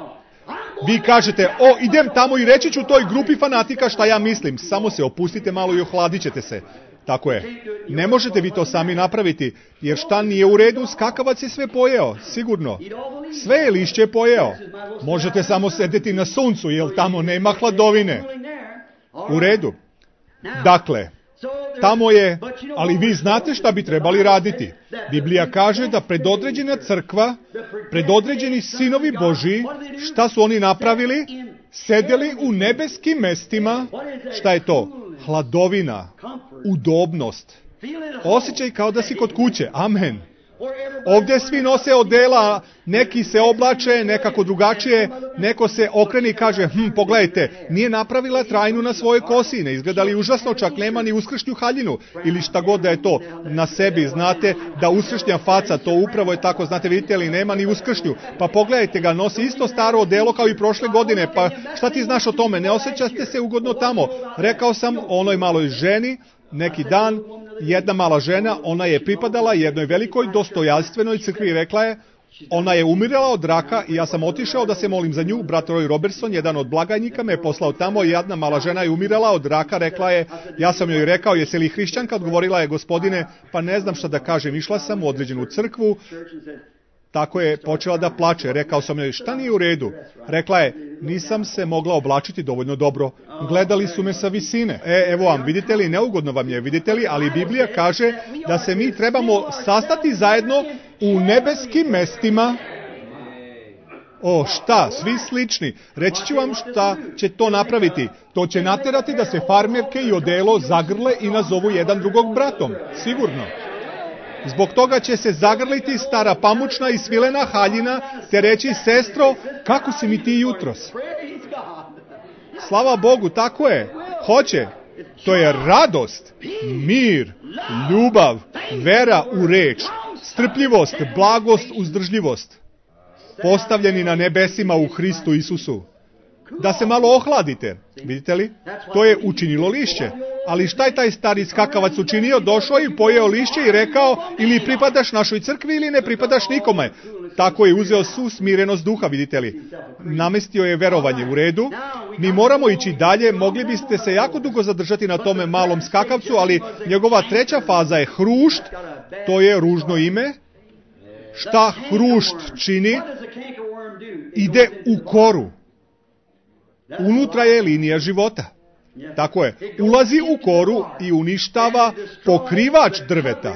Vi kažete, o, idem tamo i reći ću toj grupi fanatika šta ja mislim, samo se opustite malo i ohladit ćete se. Tako je. Ne možete vi to sami napraviti, jer šta nije u redu, skakavac je sve pojeo, sigurno. Sve je lišće pojeo. Možete samo sedeti na suncu, jer tamo nema hladovine. U redu. Dakle, tamo je, ali vi znate šta bi trebali raditi. Biblija kaže da predodređena crkva, predodređeni sinovi Božji, šta su oni napravili? Sedeli u nebeskim mestima. Šta je to? Hladovina, udobnost. Osjećaj kao da si kod kuće. Amen. Ovdje svi nose odela, neki se oblače nekako drugačije, neko se okreni i kaže, hm, pogledajte, nije napravila trajnu na svojoj kosi, ne izgleda li užasno, čak nema ni uskršnju haljinu, ili šta god da je to na sebi, znate, da uskršnja faca, to upravo je tako, znate, vidite li, nema ni uskršnju, pa pogledajte ga, nosi isto staro odelo kao i prošle godine, pa šta ti znaš o tome, ne osjećate se ugodno tamo. Rekao sam onoj maloj ženi, neki dan, jedna mala žena, ona je pripadala jednoj velikoj dostojanstvenoj crkvi i rekla je, ona je umirala od raka i ja sam otišao da se molim za nju, brat Roy Robertson, jedan od blagajnika me je poslao tamo i jedna mala žena je umirala od raka, rekla je, ja sam joj rekao, jesi li hrišćanka, odgovorila je, gospodine, pa ne znam šta da kažem, išla sam u određenu crkvu, tako je počela da plače, rekao sam joj, šta nije u redu? Rekla je, nisam se mogla oblačiti dovoljno dobro, gledali su me sa visine. E, evo vam, vidite li, neugodno vam je, vidite li, ali Biblija kaže da se mi trebamo sastati zajedno u nebeskim mestima. O, šta, svi slični. Reći ću vam šta će to napraviti. To će naterati da se farmerke i odelo zagrle i nazovu jedan drugog bratom. Sigurno. Zbog toga će se zagrliti stara pamučna i svilena haljina, te reći, sestro, kako si mi ti jutros? Slava Bogu, tako je. Hoće. To je radost, mir, ljubav, vera u reč, strpljivost, blagost, uzdržljivost. Postavljeni na nebesima u Hristu Isusu. Da se malo ohladite, vidite li? To je učinilo lišće. Ali šta je taj stari skakavac učinio? Došao i pojeo lišće i rekao, ili pripadaš našoj crkvi ili ne pripadaš nikome. Tako je uzeo svu smirenost duha, vidite li? Namestio je verovanje u redu. Mi moramo ići dalje, mogli biste se jako dugo zadržati na tome malom skakavcu, ali njegova treća faza je hrušt, to je ružno ime. Šta hrušt čini? Ide u koru. Unutra je linija života. Tako je. Ulazi u koru i uništava pokrivač drveta.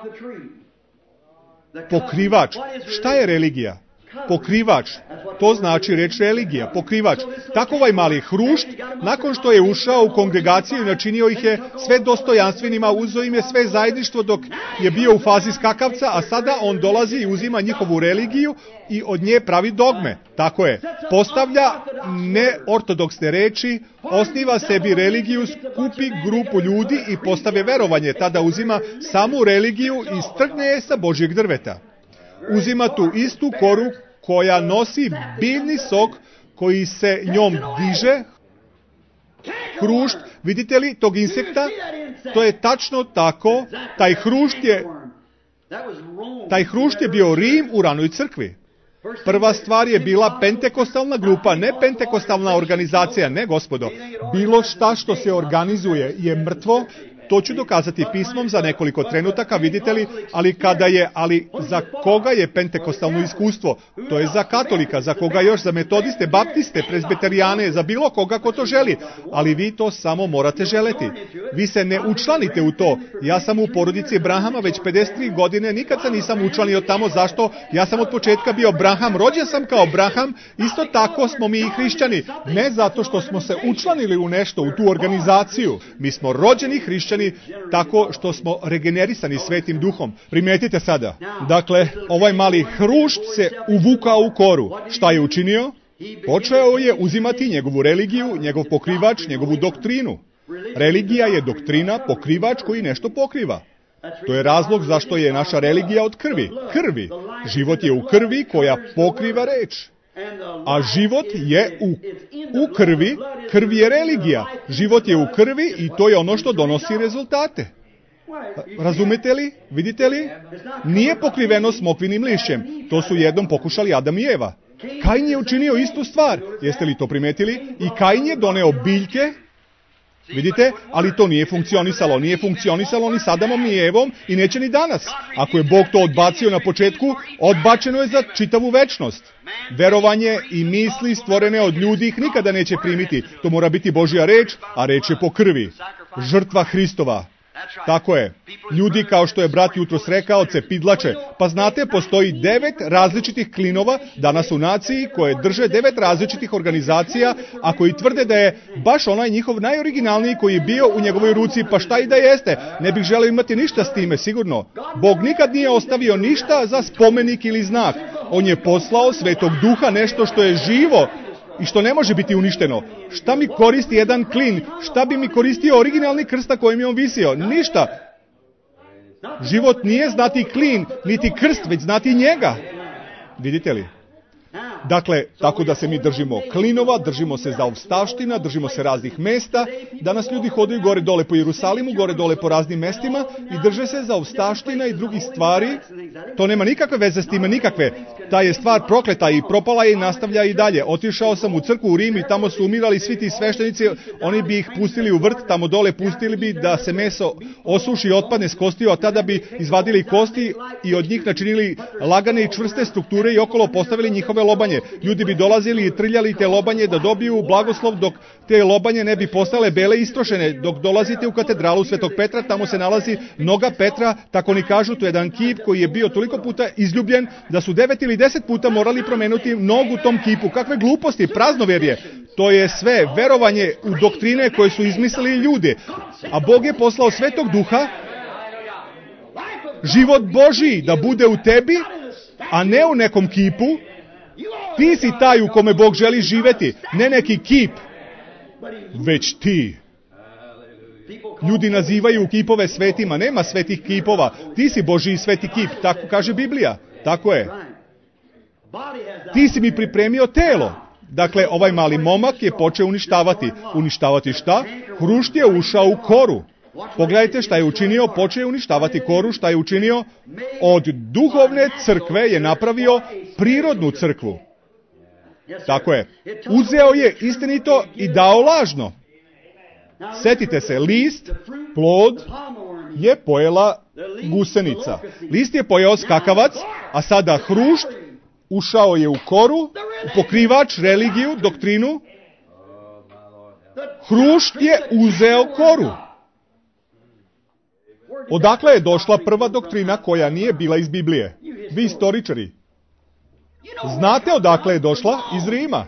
Pokrivač. Šta je religija? Pokrivač. To znači reč religija. Pokrivač. Tako ovaj mali hrušt, nakon što je ušao u kongregaciju i načinio ih je sve dostojanstvenima, uzeo im je sve zajedništvo dok je bio u fazi skakavca, a sada on dolazi i uzima njihovu religiju i od nje pravi dogme. Tako je. Postavlja neortodoksne reči, osniva sebi religiju, skupi grupu ljudi i postave verovanje. Tada uzima samu religiju i strgne je sa Božjeg drveta. Uzima tu istu koru koja nosi biljni sok koji se njom diže. Hrušt, vidite li tog insekta? To je tačno tako. Taj hrušt je, taj hrušt je bio Rim u ranoj crkvi. Prva stvar je bila pentekostalna grupa, ne pentekostalna organizacija, ne gospodo. Bilo šta što se organizuje je mrtvo. To ću dokazati pismom za nekoliko trenutaka, vidite li, ali kada je, ali za koga je pentekostalno iskustvo? To je za katolika, za koga još, za metodiste, baptiste, prezbiterijane, za bilo koga ko to želi, ali vi to samo morate želeti. Vi se ne učlanite u to. Ja sam u porodici Brahama već pedeset tri godine, nikad se nisam učlanio tamo, zašto? Ja sam od početka bio Braham, rođen sam kao Braham, isto tako smo mi i hrišćani. Ne zato što smo se učlanili u nešto, u tu organizaciju. Mi smo rođeni hrišćani tako što smo regenerisani Svetim Duhom. Primetite sada. Dakle, ovaj mali hrušt se uvukao u koru. Šta je učinio? Počeo je uzimati njegovu religiju, njegov pokrivač, njegovu doktrinu. Religija je doktrina, pokrivač koji nešto pokriva. To je razlog zašto je naša religija od krvi. Krvi. Život je u krvi koja pokriva reč. A život je u, u krvi, krvi je religija. Život je u krvi i to je ono što donosi rezultate. Razumete li? Vidite li? Nije pokriveno smokvinim lišćem. To su jednom pokušali Adam i Eva. Kain je učinio istu stvar. Jeste li to primetili? I Kain je doneo biljke Vidite, ali to nije funkcionisalo. Nije funkcionisalo ni s Adamom, ni Evom i neće ni danas. Ako je Bog to odbacio na početku, odbačeno je za čitavu večnost. Verovanje i misli stvorene od ljudi ih nikada neće primiti. To mora biti Božja reč, a reč je po krvi. Žrtva Hristova. Tako je. Ljudi, kao što je brat jutros rekao, cepidlače. Pa znate, postoji devet različitih klinova danas u naciji koje drže devet različitih organizacija, a koji tvrde da je baš onaj njihov najoriginalniji koji je bio u njegovoj ruci, pa šta i da jeste. Ne bih želeo imati ništa s time, sigurno. Bog nikad nije ostavio ništa za spomenik ili znak. On je poslao Svetog Duha, nešto što je živo i što ne može biti uništeno. Šta mi koristi jedan klin? Šta bi mi koristio originalni krst na kojem je on visio? Ništa. Život nije znati klin, niti krst, već znati njega. Vidite li? Dakle, tako da se mi držimo klinova, držimo se zaostavština, držimo se raznih mesta. Danas ljudi hodaju gore dole po Jerusalimu, gore dole po raznim mestima i drže se zaostavština i drugih stvari. To nema nikakve veze s time, nikakve. Ta je stvar prokleta i propala je i nastavlja i dalje. Otišao sam u crkvu u Rim i tamo su umirali svi ti sveštenici, oni bi ih pustili u vrt, tamo dole pustili bi da se meso osuši i otpadne s kostiju, a tada bi izvadili kosti i od njih načinili lagane i čvrste strukture i okolo postavili njihove lobanje. Ljudi bi dolazili i trljali te lobanje da dobiju blagoslov, dok te lobanje ne bi postale bele i istrošene. Dok dolazite u katedralu Svetog Petra, tamo se nalazi noga Petra, tako ni kažu, to je jedan kip koji je bio toliko puta izljubljen da su devet ili deset puta morali promenuti nogu tom kipu. Kakve gluposti, praznoverje. To je sve verovanje u doktrine koje su izmislili ljudi. A Bog je poslao Svetog Duha, život Božiji da bude u tebi, a ne u nekom kipu. Ti si taj u kome Bog želi živeti, ne neki kip, već ti. Ljudi nazivaju kipove svetima, nema svetih kipova, ti si Božji sveti kip, tako kaže Biblija, tako je. Ti si mi pripremio telo. Dakle, ovaj mali momak je počeo uništavati. Uništavati šta? Hrušt je ušao u koru. Pogledajte šta je učinio, počeo uništavati koru, šta je učinio? Od duhovne crkve je napravio prirodnu crkvu. Tako je. Uzeo je istinito i dao lažno. Setite se, list, plod je pojela gusenica. List je pojeo skakavac, a sada hrušt ušao je u koru, u pokrivač, religiju, doktrinu. Hrušt je uzeo koru. Odakle je došla prva doktrina koja nije bila iz Biblije? Vi istoričari. Znate odakle je došla? Iz Rima.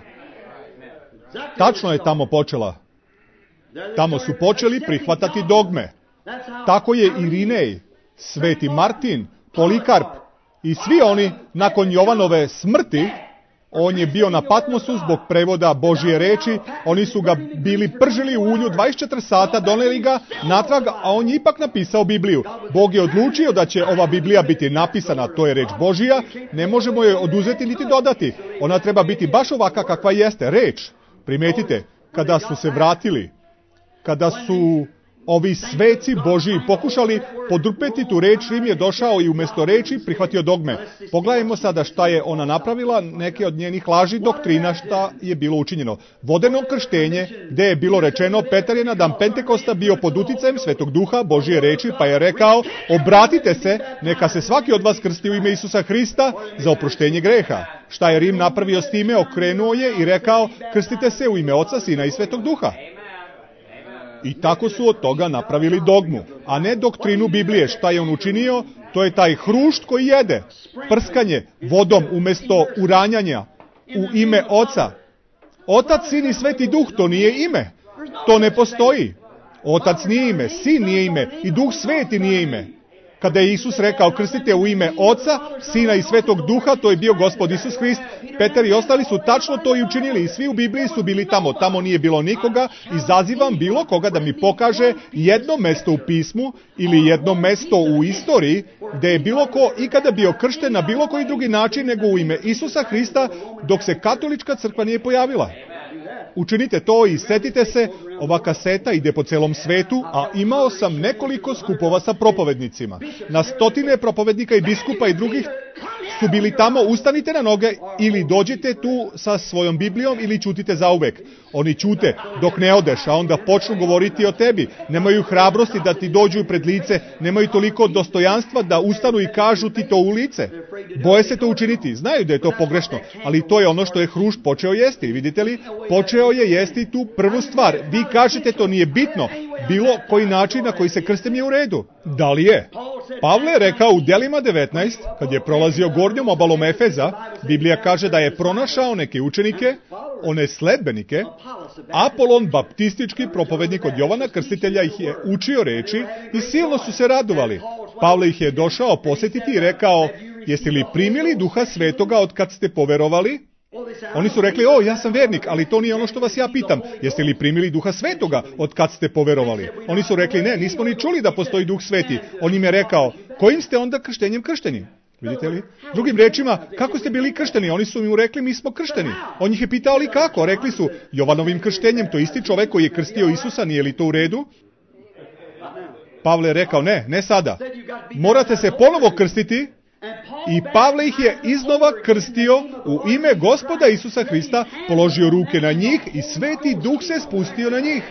Tačno je tamo počela. Tamo su počeli prihvatati dogme. Tako je Irinej, Sveti Martin, Polikarp i svi oni nakon Jovanove smrti. On je bio na Patmosu zbog prevoda Božje reči, oni su ga bili pržili u ulju dvadeset četiri sata, doneli ga natrag, a on je ipak napisao Bibliju. Bog je odlučio da će ova Biblija biti napisana, to je reč Božija, ne možemo je oduzeti niti dodati. Ona treba biti baš ovaka kakva jeste, reč. Primetite, kada su se vratili, kada su ovi sveci Božiji pokušali podrpeti tu reč, Rim je došao i umjesto reči prihvatio dogme. Pogledajmo sada šta je ona napravila, neke od njenih laži doktrina šta je bilo učinjeno. Vodeno krštenje, gdje je bilo rečeno, Petar je na dan Pentekosta bio pod uticajem Svetog Duha, Božje reči, pa je rekao, obratite se, neka se svaki od vas krsti u ime Isusa Hrista za oproštenje greha. Šta je Rim napravio s time? Okrenuo je i rekao, krstite se u ime Oca, Sina i Svetog Duha. I tako su od toga napravili dogmu, a ne doktrinu Biblije. Šta je on učinio? To je taj hrušt koji jede. Prskanje vodom umjesto uranjanja u ime Oca. Otac, Sin i Sveti Duh, to nije ime. To ne postoji. Otac nije ime, Sin nije ime i Duh Sveti nije ime. Kada je Isus rekao krstite u ime Oca, Sina i Svetog Duha, to je bio Gospod Isus Hrist, Petar i ostali su tačno to i učinili i svi u Bibliji su bili tamo. Tamo nije bilo nikoga i zazivam bilo koga da mi pokaže jedno mesto u pismu ili jedno mesto u istoriji gdje je bilo ko ikada bio kršten na bilo koji drugi način nego u ime Isusa Hrista dok se katolička crkva nije pojavila. Učinite to i setite se, ova kaseta ide po celom svetu, a imao sam nekoliko skupova sa propovednicima. Na stotine propovednika i biskupa i drugih su bili tamo, ustanite na noge ili dođite tu sa svojom Biblijom ili ćutite zauvek. Oni ćute dok ne odeš, a onda počnu govoriti o tebi. Nemaju hrabrosti da ti dođu pred lice, nemaju toliko dostojanstva da ustanu i kažu ti to u lice. Boje se to učiniti, znaju da je to pogrešno, ali to je ono što je hrušt počeo jesti. Vidite li? Počeo je jesti tu prvu stvar. Vi kažete to nije bitno. Bilo koji način na koji se krstim je u redu. Da li je? Pavle je rekao u Delima devetnaest, kad je prolazio gornjom obalom Efeza, Biblija kaže da je pronašao neke učenike, one sledbenike. Apolon, baptistički propovednik od Jovana Krstitelja, ih je učio reči i silno su se radovali. Pavle ih je došao posjetiti i rekao, jeste li primili Duha Svetoga od kad ste poverovali? Oni su rekli, o, ja sam vernik, ali to nije ono što vas ja pitam. Jeste li primili Duha Svetoga od kad ste poverovali? Oni su rekli, ne, nismo ni čuli da postoji Duh Sveti. On im je rekao, kojim ste onda krštenjem kršteni? Vidite li? Drugim rečima, kako ste bili kršteni? Oni su mu rekli, mi smo kršteni. On ih je pitao, ali kako? Rekli su, Jovanovim krštenjem, to isti čovek koji je krstio Isusa, nije li to u redu? Pavle je rekao, ne, ne sada. Morate se ponovo krstiti. I Pavle ih je iznova krstio u ime Gospoda Isusa Hrista, položio ruke na njih i Sveti Duh se spustio na njih.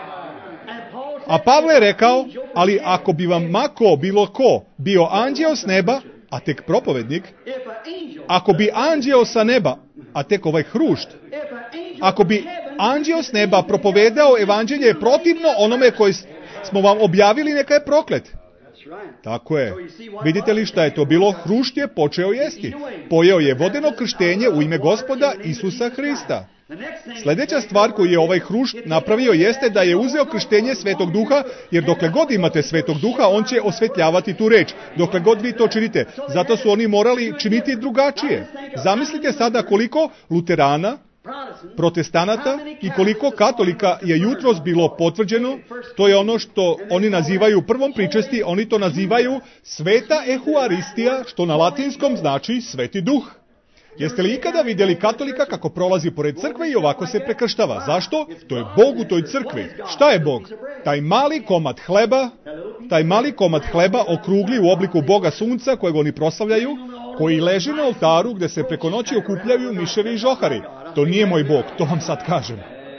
A Pavle je rekao, ali ako bi vam mako bilo ko bio anđeo s neba, a tek propovednik, ako bi anđeo sa neba, a tek ovaj hrušt, ako bi anđeo s neba propovedao evanđelje protivno onome koje smo vam objavili, neka je proklet. Tako je. Vidite li šta je to bilo? Hrušt je počeo jesti. Pojeo je vodeno krštenje u ime Gospoda Isusa Hrista. Sljedeća stvar koju je ovaj hrušt napravio jeste da je uzeo krštenje Svetog Duha, jer dokle god imate Svetog Duha, on će osvetljavati tu reč. Dokle god vi to činite. Zato su oni morali činiti drugačije. Zamislite sada koliko luterana, protestanata i koliko katolika je jutros bilo potvrđeno. To je ono što oni nazivaju prvom pričesti, oni to nazivaju Sveta Ehuaristija, što na latinskom znači Sveti Duh. Jeste li ikada vidjeli katolika kako prolazi pored crkve i ovako se prekrštava? Zašto? To je Bog u toj crkvi. Šta je Bog? Taj mali komad hleba, taj mali komad hleba okrugli u obliku Boga Sunca kojeg oni proslavljaju, koji leži na oltaru gdje se preko noći okupljaju miševi i žohari. To nije moj Bog, to vam sad kažem.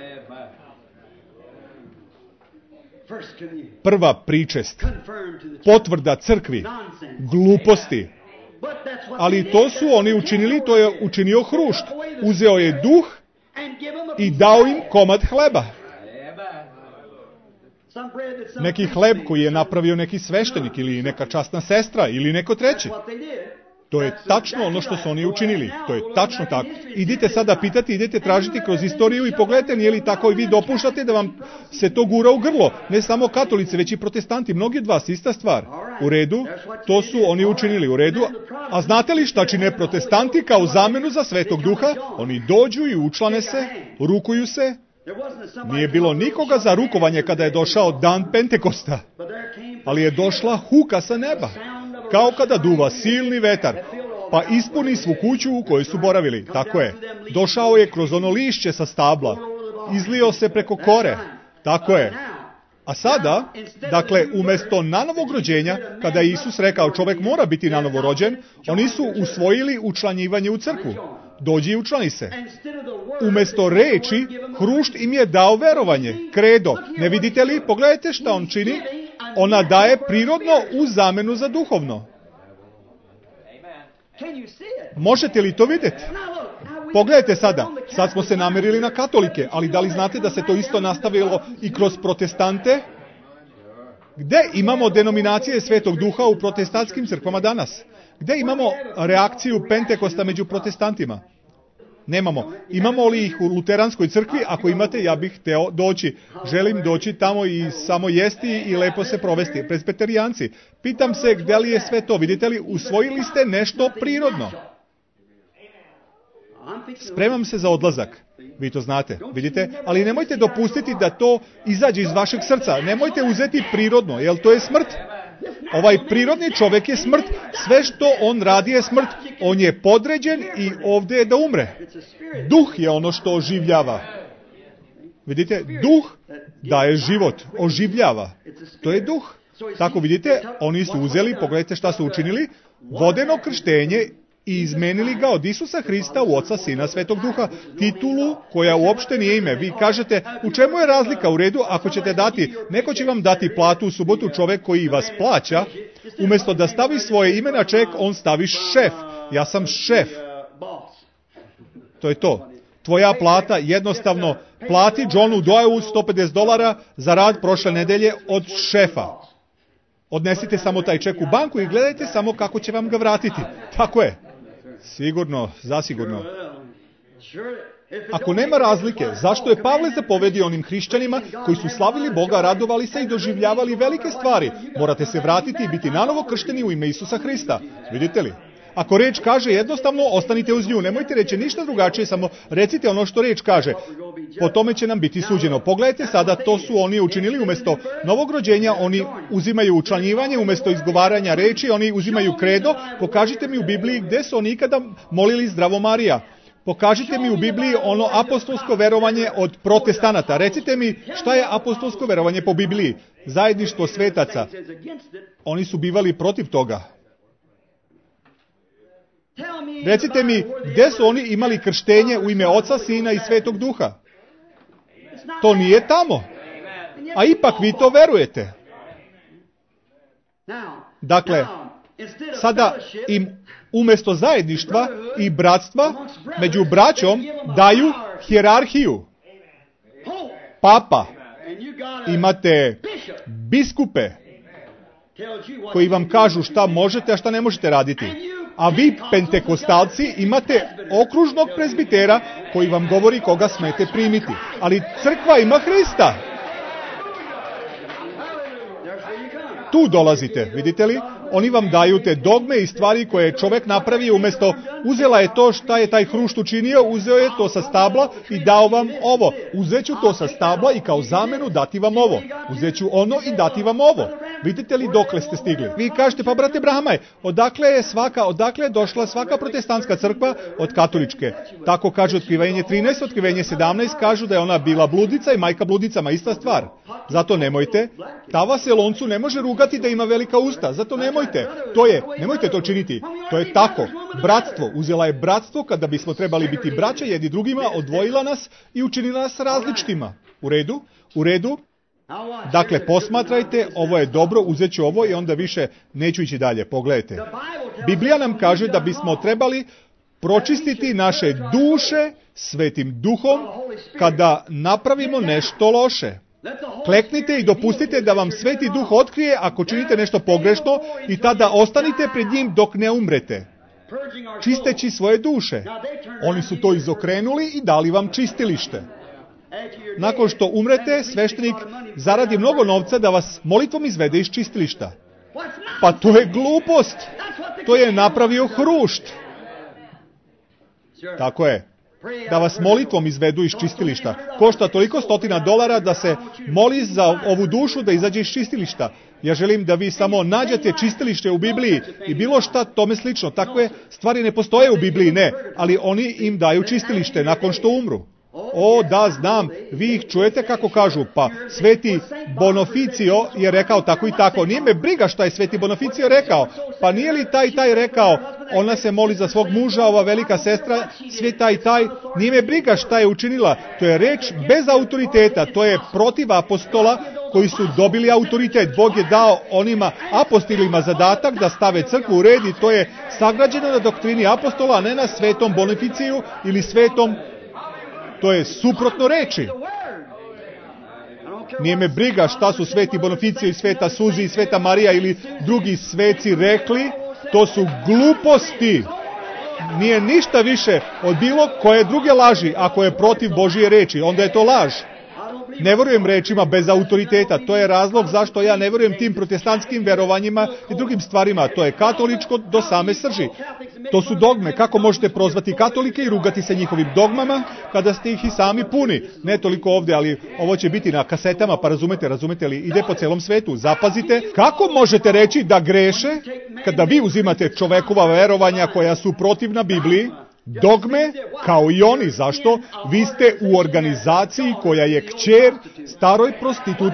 Prva pričest, potvrda crkvi, gluposti. Ali to su oni učinili, to je učinio hrušt. Uzeo je duh i dao im komad hleba. Neki hleb koji je napravio neki sveštenik ili neka časna sestra ili neko treći. To je tačno ono što su oni učinili. To je tačno tako. Idite sada pitati, idete tražiti kroz istoriju i pogledajte nije li tako i vi dopuštate da vam se to gura u grlo. Ne samo katolici, već i protestanti. Mnogi od vas, ista stvar. U redu, to su oni učinili u redu. A znate li šta čine protestanti kao zamenu za Svetog Duha? Oni dođu i učlane se, rukuju se. Nije bilo nikoga za rukovanje kada je došao dan Pentekosta. Ali je došla huka sa neba. Kao kada duva silni vetar, pa ispuni svu kuću u kojoj su boravili. Tako je. Došao je kroz ono lišće sa stabla. Izlio se preko kore. Tako je. A sada, dakle, umjesto nanovog rođenja, kada je Isus rekao čovjek mora biti nanovo rođen, oni su usvojili učlanjivanje u crkvu. Dođi i učlani se. Umjesto reči, hrušt im je dao verovanje, kredo. Ne vidite li? Pogledajte šta on čini. Ona daje prirodno u zamenu za duhovno. Možete li to vidjeti? Pogledajte sada, sad smo se namerili na katolike, ali da li znate da se to isto nastavilo i kroz protestante? Gde imamo denominacije Svetog Duha u protestantskim crkvama danas? Gde imamo reakciju Pentekosta među protestantima? Nemamo. Imamo li ih u luteranskoj crkvi? Ako imate, ja bih hteo doći. Želim doći tamo i samo jesti i lepo se provesti. Presbiterijanci. Pitam se gde li je sve to. Vidite li, usvojili ste nešto prirodno. Spremam se za odlazak. Vi to znate, vidite? Ali nemojte dopustiti da to izađe iz vašeg srca. Nemojte uzeti prirodno, jer to je smrt. Ovaj prirodni čovjek je smrt. Sve što on radi je smrt. On je podređen i ovdje je da umre. Duh je ono što oživljava. Vidite, duh daje život, oživljava. To je duh. Tako vidite, oni su uzeli, pogledajte šta su učinili, vodeno krštenje i izmenili ga od Isusa Hrista u Oca, Sina, Svetog Duha, titulu koja uopšte nije ime. Vi kažete, u čemu je razlika? U redu, ako ćete dati, neko će vam dati platu u subotu, čovek koji vas plaća, umjesto da stavi svoje ime na ček, on stavi šef. Ja sam šef. To je to. Tvoja plata jednostavno plati Johnu Doyeu sto pedeset dolara za rad prošle nedelje od šefa. Odnesite samo taj ček u banku i gledajte samo kako će vam ga vratiti. Tako je. Sigurno, zasigurno. Ako nema razlike, zašto je Pavle zapovedio onim hrišćanima koji su slavili Boga, radovali se i doživljavali velike stvari? Morate se vratiti i biti nanovo kršteni u ime Isusa Hrista. Vidite li? Ako reč kaže jednostavno, ostanite uz nju. Nemojte reći ništa drugačije, samo recite ono što reč kaže. Po tome će nam biti suđeno. Pogledajte sada, to su oni učinili umjesto novog rođenja, oni uzimaju učlanjivanje, umjesto izgovaranja reči, oni uzimaju kredo. Pokažite mi u Bibliji gdje su oni ikada molili Zdravo Marija. Pokažite mi u Bibliji ono apostolsko verovanje od protestanata. Recite mi šta je apostolsko verovanje po Bibliji. Zajedništvo svetaca. Oni su bivali protiv toga. Recite mi, gdje su oni imali krštenje u ime Oca, Sina i Svetog Duha? To nije tamo. A ipak vi to verujete. Dakle, sada im umjesto zajedništva i bratstva među braćom daju hijerarhiju. Papa. Imate biskupe koji vam kažu šta možete, a šta ne možete raditi. A vi, pentekostalci, imate okružnog prezbitera koji vam govori koga smete primiti. Ali crkva ima Hrista. Tu dolazite, vidite li? Oni vam daju te dogme i stvari koje je čovjek napravio, umjesto uzela je to šta je taj hrušt učinio, uzeo je to sa stabla i dao vam ovo. Uzet ću to sa stabla i kao zamenu dati vam ovo. Uzet ću ono i dati vam ovo. Vidite li dokle ste stigli? Vi kažete, pa brate Brahamaj, odakle je svaka, odakle je došla svaka protestantska crkva od katoličke? Tako kaže Otkrivenje trinaest, Otkrivenje sedamnaest, kažu da je ona bila bludnica i majka bludnicama, ista stvar. Zato nemojte, Tava Seloncu ne može rugati da ima velika usta, zato nemojte. To je, nemojte to činiti. To je tako. Bratstvo. Uzela je bratstvo kada bismo trebali biti braća jedni drugima, odvojila nas i učinila nas različitima. U redu? U redu? Dakle, posmatrajte, ovo je dobro, uzet ću ovo i onda više neću ići dalje. Pogledajte. Biblija nam kaže da bismo trebali pročistiti naše duše Svetim Duhom kada napravimo nešto loše. Kleknite i dopustite da vam Sveti Duh otkrije ako činite nešto pogrešno i tada ostanite pred njim dok ne umrete, čisteći svoje duše. Oni su to izokrenuli i dali vam čistilište. Nakon što umrete, sveštenik zaradi mnogo novca da vas molitvom izvede iz čistilišta. Pa to je glupost. To je napravio hrušt. Tako je. Da vas molitvom izvedu iz čistilišta. Košta toliko stotina dolara da se moli za ovu dušu da izađe iz čistilišta. Ja želim da vi samo nađete čistilište u Bibliji i bilo šta tome slično. Takve stvari ne postoje u Bibliji, ne, ali oni im daju čistilište nakon što umru. O, da, znam, vi ih čujete kako kažu, pa Sveti Bonifacio je rekao tako i tako. Nije me briga šta je Sveti Bonifacio rekao, pa nije li taj taj rekao, ona se moli za svog muža, ova velika sestra, sve taj taj, nije me briga šta je učinila. To je reč bez autoriteta, to je protiv apostola koji su dobili autoritet. Bog je dao onima apostolima zadatak da stave crkvu u red i to je sagrađeno na doktrini apostola, a ne na Svetom Bonificiju ili Svetom. To je suprotno reči. Nije me briga šta su Sveti Bonificio i Sveta Suzi i Sveta Marija ili drugi sveci rekli. To su gluposti. Nije ništa više od bilo koje druge laži. Ako je protiv Božije reči, onda je to laž. Ne verujem rečima bez autoriteta. To je razlog zašto ja ne verujem tim protestantskim verovanjima i drugim stvarima. To je katoličko do same srži. To su dogme. Kako možete prozvati katolike i rugati se njihovim dogmama kada ste ih i sami puni? Ne toliko ovdje, ali ovo će biti na kasetama, pa razumete, razumete li? Ide po celom svetu. Zapazite. Kako možete reći da greše kada vi uzimate čovekova verovanja koja su protivna Bibliji? Dogme, kao i oni. Zašto? Vi ste u organizaciji koja je kćer staroj prostitutki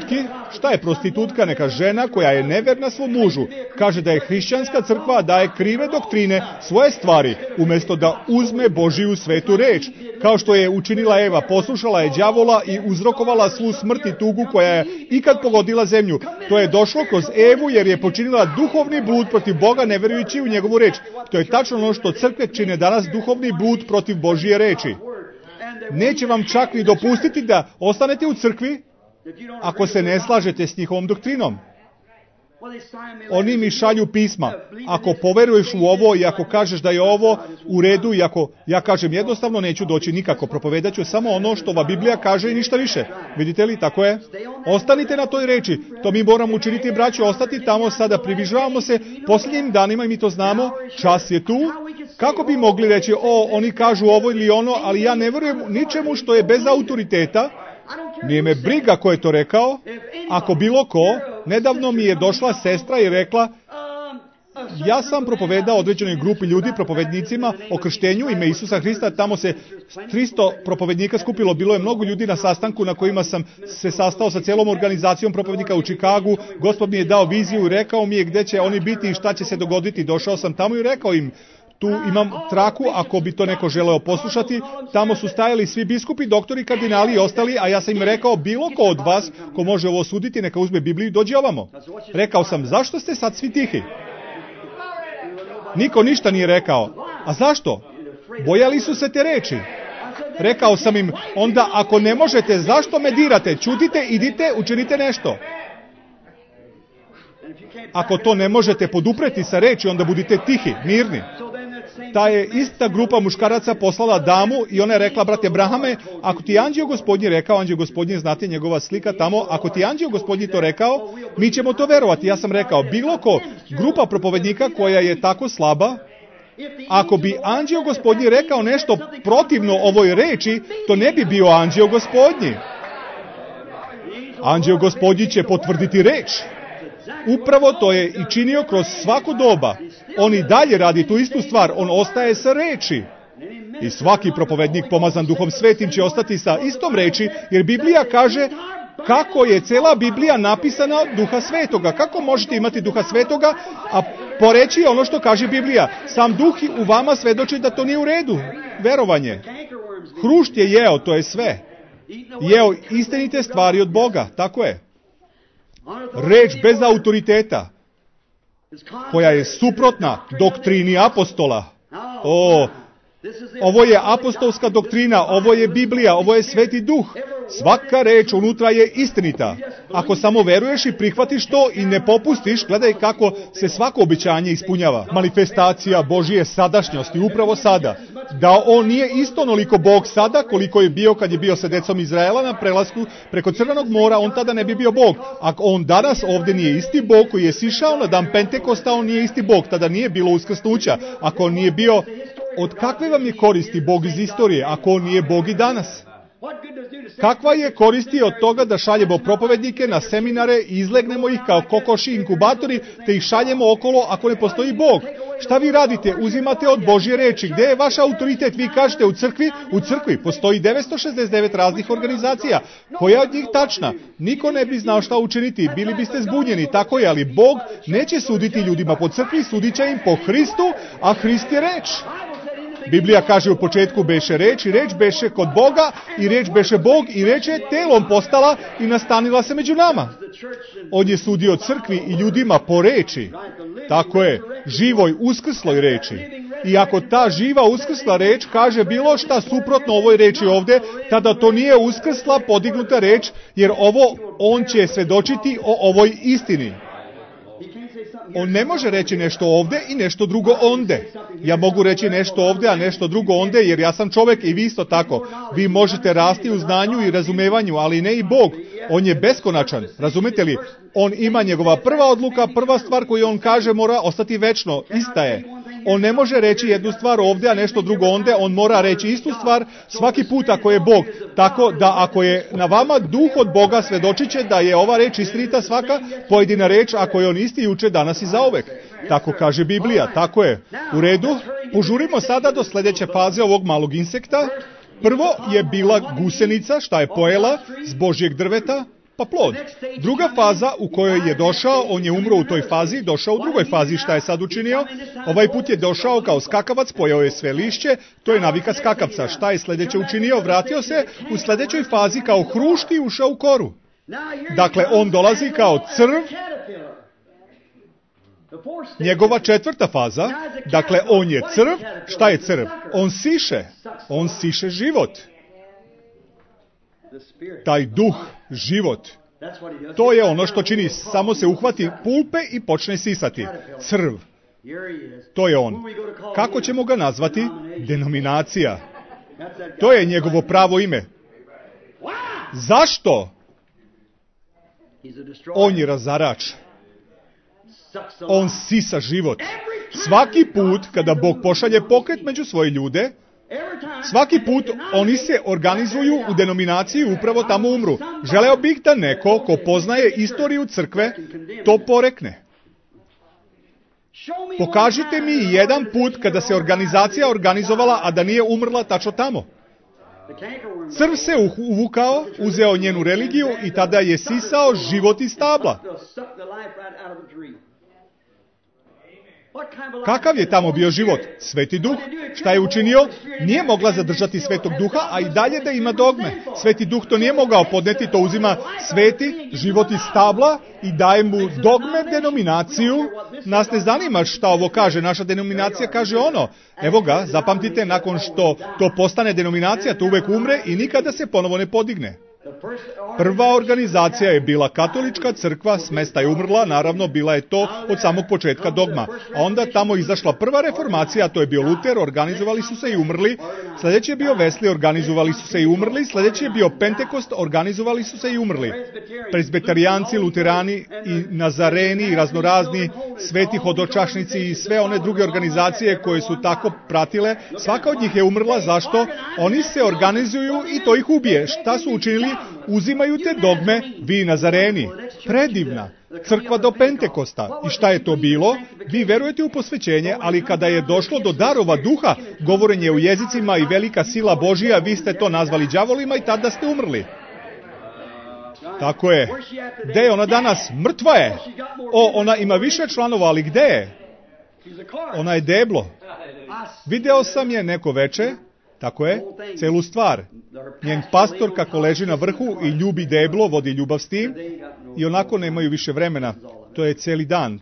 Šta je prostitutka? Neka žena koja je neverna svom mužu. Kaže da je hrišćanska crkva, daje krive doktrine, svoje stvari, umjesto da uzme Božiju svetu reč. Kao što je učinila Eva, poslušala je đavola i uzrokovala svu smrt i tugu koja je ikad pogodila zemlju. To je došlo kroz Evu jer je počinila duhovni blud protiv Boga ne vjerujući u njegovu reč. To je tačno ono što crkve čine danas, duhovni blud protiv Božije reči. Neće vam čak ni dopustiti da ostanete u crkvi ako se ne slažete s njihovom doktrinom. Oni mi šalju pisma. Ako poveruješ u ovo i ako kažeš da je ovo u redu i ako ja kažem jednostavno neću doći nikako, propovedat ću samo ono što ova Biblija kaže i ništa više. Vidite li, tako je? Ostanite na toj reči. To mi moramo učiniti, braćo, ostati tamo sada. Približavamo se posljednjim danima i mi to znamo. Čas je tu. Kako bi mogli reći, o, oni kažu ovo ili ono, ali ja ne vjerujem ničemu što je bez autoriteta. Nije me briga ko je to rekao. Ako bilo ko, nedavno mi je došla sestra i rekla, ja sam propovedao određenoj grupi ljudi, propovednicima, o krštenju ime Isusa Hrista. Tamo se tristo propovednika skupilo. Bilo je mnogo ljudi na sastanku na kojima sam se sastao sa cijelom organizacijom propovednika u Čikagu. Gospod mi je dao viziju i rekao mi je gdje će oni biti i šta će se dogoditi. Došao sam tamo i rekao im, tu imam traku, ako bi to neko želeo poslušati. Tamo su stajali svi biskupi, doktori, kardinali i ostali, a ja sam im rekao, bilo ko od vas ko može ovo suditi, neka uzme Bibliju i dođe ovamo. Rekao sam, zašto ste sad svi tihi? Niko ništa nije rekao. A zašto? Bojali su se te reči. Rekao sam im, onda ako ne možete, zašto me dirate? Čudite, idite, učinite nešto. Ako to ne možete podupreti sa reči, onda budite tihi, mirni. Ta je ista grupa muškaraca poslala damu i ona je rekla, brate Brahame, ako ti je anđeo gospodnji rekao, anđeo gospodnji, znate njegova slika tamo, ako ti je anđeo gospodnji to rekao, mi ćemo to verovati. Ja sam rekao, bilo ko, grupa propovednika koja je tako slaba, ako bi anđeo gospodnji rekao nešto protivno ovoj reči, to ne bi bio anđeo gospodnji. Anđeo gospodnji će potvrditi reč. Upravo to je i činio kroz svaku doba. On i dalje radi tu istu stvar, on ostaje sa reči. I svaki propovednik pomazan Duhom Svetim će ostati sa istom reči, jer Biblija kaže kako je cela Biblija napisana od Duha Svetoga. Kako možete imati Duha Svetoga, a poreći ono što kaže Biblija? Sam Duh u vama svedoči da to nije u redu. Verovanje. Hrušt je jeo, to je sve. Jeo istinite stvari od Boga, tako je. Reč bez autoriteta, koja je suprotna doktrini apostola. O, ovo je apostolska doktrina, ovo je Biblija, ovo je Sveti Duh. Svaka reč unutra je istinita. Ako samo veruješ i prihvatiš to i ne popustiš, gledaj kako se svako obećanje ispunjava. Manifestacija Božije sadašnjosti, upravo sada. Da on nije isto onoliko Bog sada koliko je bio kad je bio sa decom Izraela na prelasku preko Crvenog mora, on tada ne bi bio Bog. Ako on danas ovdje nije isti Bog koji je sišao na dan Pentekosta, on nije isti Bog, tada nije bilo uskrsnuća. Ako on nije bio, od kakve vam je koristi Bog iz istorije ako on nije Bog i danas? Kakva je koristi od toga da šaljemo propovednike na seminare i izlegnemo ih kao kokoši inkubatori, te ih šaljemo okolo ako ne postoji Bog? Šta vi radite? Uzimate od Božje reči. Gdje je vaš autoritet? Vi kažete u crkvi, u crkvi postoji devetsto šezdeset devet raznih organizacija. Koja je od njih tačna? Niko ne bi znao šta učiniti, bili biste zbunjeni, tako je, ali Bog neće suditi ljudima po crkvi, sudit će im po Hristu, a Hrist je reč. Biblija kaže u početku beše reč i reč beše kod Boga i reč beše Bog i reč je telom postala i nastanila se među nama. On je sudio crkvi i ljudima po reči. Tako je, živoj uskrsloj reči. I ako ta živa uskrsla reč kaže bilo šta suprotno ovoj reči ovdje, tada to nije uskrsla podignuta reč, jer ovo on će svedočiti o ovoj istini. On ne može reći nešto ovdje i nešto drugo onde. Ja mogu reći nešto ovdje, a nešto drugo onde, jer ja sam čovjek i vi isto tako. Vi možete rasti u znanju i razumevanju, ali ne i Bog. On je beskonačan, razumete li? On ima njegova prva odluka, prva stvar koju on kaže mora ostati večno, ista je. On ne može reći jednu stvar ovdje, a nešto drugo onde, on mora reći istu stvar svaki put ako je Bog. Tako da ako je na vama duh od Boga, svedočit će da je ova reč istinita svaka pojedina reč, ako je on isti juče, danas i zauvek. Tako kaže Biblija, tako je. U redu, požurimo sada do sljedeće faze ovog malog insekta. Prvo je bila gusenica, šta je pojela s Božjeg drveta. pa plod. Druga faza u kojoj je došao, on je umro u toj fazi, došao u drugoj fazi. Šta je sad učinio? Ovaj put je došao kao skakavac, pojeo je sve lišće, to je navika skakavca. Šta je sljedeće učinio? Vratio se u sljedećoj fazi kao hrušk i ušao u koru. Dakle, on dolazi kao crv, njegova četvrta faza, dakle, on je crv. Šta je crv? On siše, on siše život. Taj duh, život, to je ono što čini, samo se uhvati pulpe i počne sisati. Crv, to je on. Kako ćemo ga nazvati? Denominacija. To je njegovo pravo ime. Zašto? On je razarač. On sisa život. Svaki put kada Bog pošalje pokret među svoje ljude, svaki put oni se organizuju u denominaciji, upravo tamo umru. Želeo bih da neko ko poznaje istoriju crkve to porekne. Pokažite mi jedan put kada se organizacija organizovala, a da nije umrla tačno tamo. Crv se uvukao, uzeo njenu religiju i tada je sisao život iz stabla. Kakav je tamo bio život? Sveti duh. Šta je učinio? Nije mogla zadržati svetog duha, a i dalje da ima dogme. Sveti duh to nije mogao podneti, to uzima sveti život iz stabla i daje mu dogme, denominaciju. Nas ne zanima šta ovo kaže, naša denominacija kaže ono. Evo ga, zapamtite, nakon što to postane denominacija, to uvek umre i nikada se ponovo ne podigne. Prva organizacija je bila katolička crkva, smesta je umrla, naravno bila je to od samog početka dogma. A onda tamo izašla prva reformacija, to je bio Luter, organizovali su se i umrli. Sljedeći je bio Wesley, organizovali su se i umrli. Sljedeći je bio Pentekost, organizovali su se i umrli. Presbitarijanci, luterani i nazareni i raznorazni, sveti hodočašnici i sve one druge organizacije koje su tako pratile, svaka od njih je umrla. Zašto? Oni se organizuju i to ih ubije. Šta su učinili? Uzimaju te dogme, vi nazareni. Predivna. Crkva do Pentekosta. I šta je to bilo? Vi verujete u posvećenje, ali kada je došlo do darova duha, govorenje u jezicima i velika sila Božija, vi ste to nazvali đavolima i tada ste umrli. Tako je. Gde je ona danas? Mrtva je. O, ona ima više članova, ali gde je? Ona je deblo. Video sam je neko veče, tako je, celu stvar. Njen pastor kako leži na vrhu i ljubi deblo, vodi ljubav s tim i onako nemaju više vremena. To je celi dan.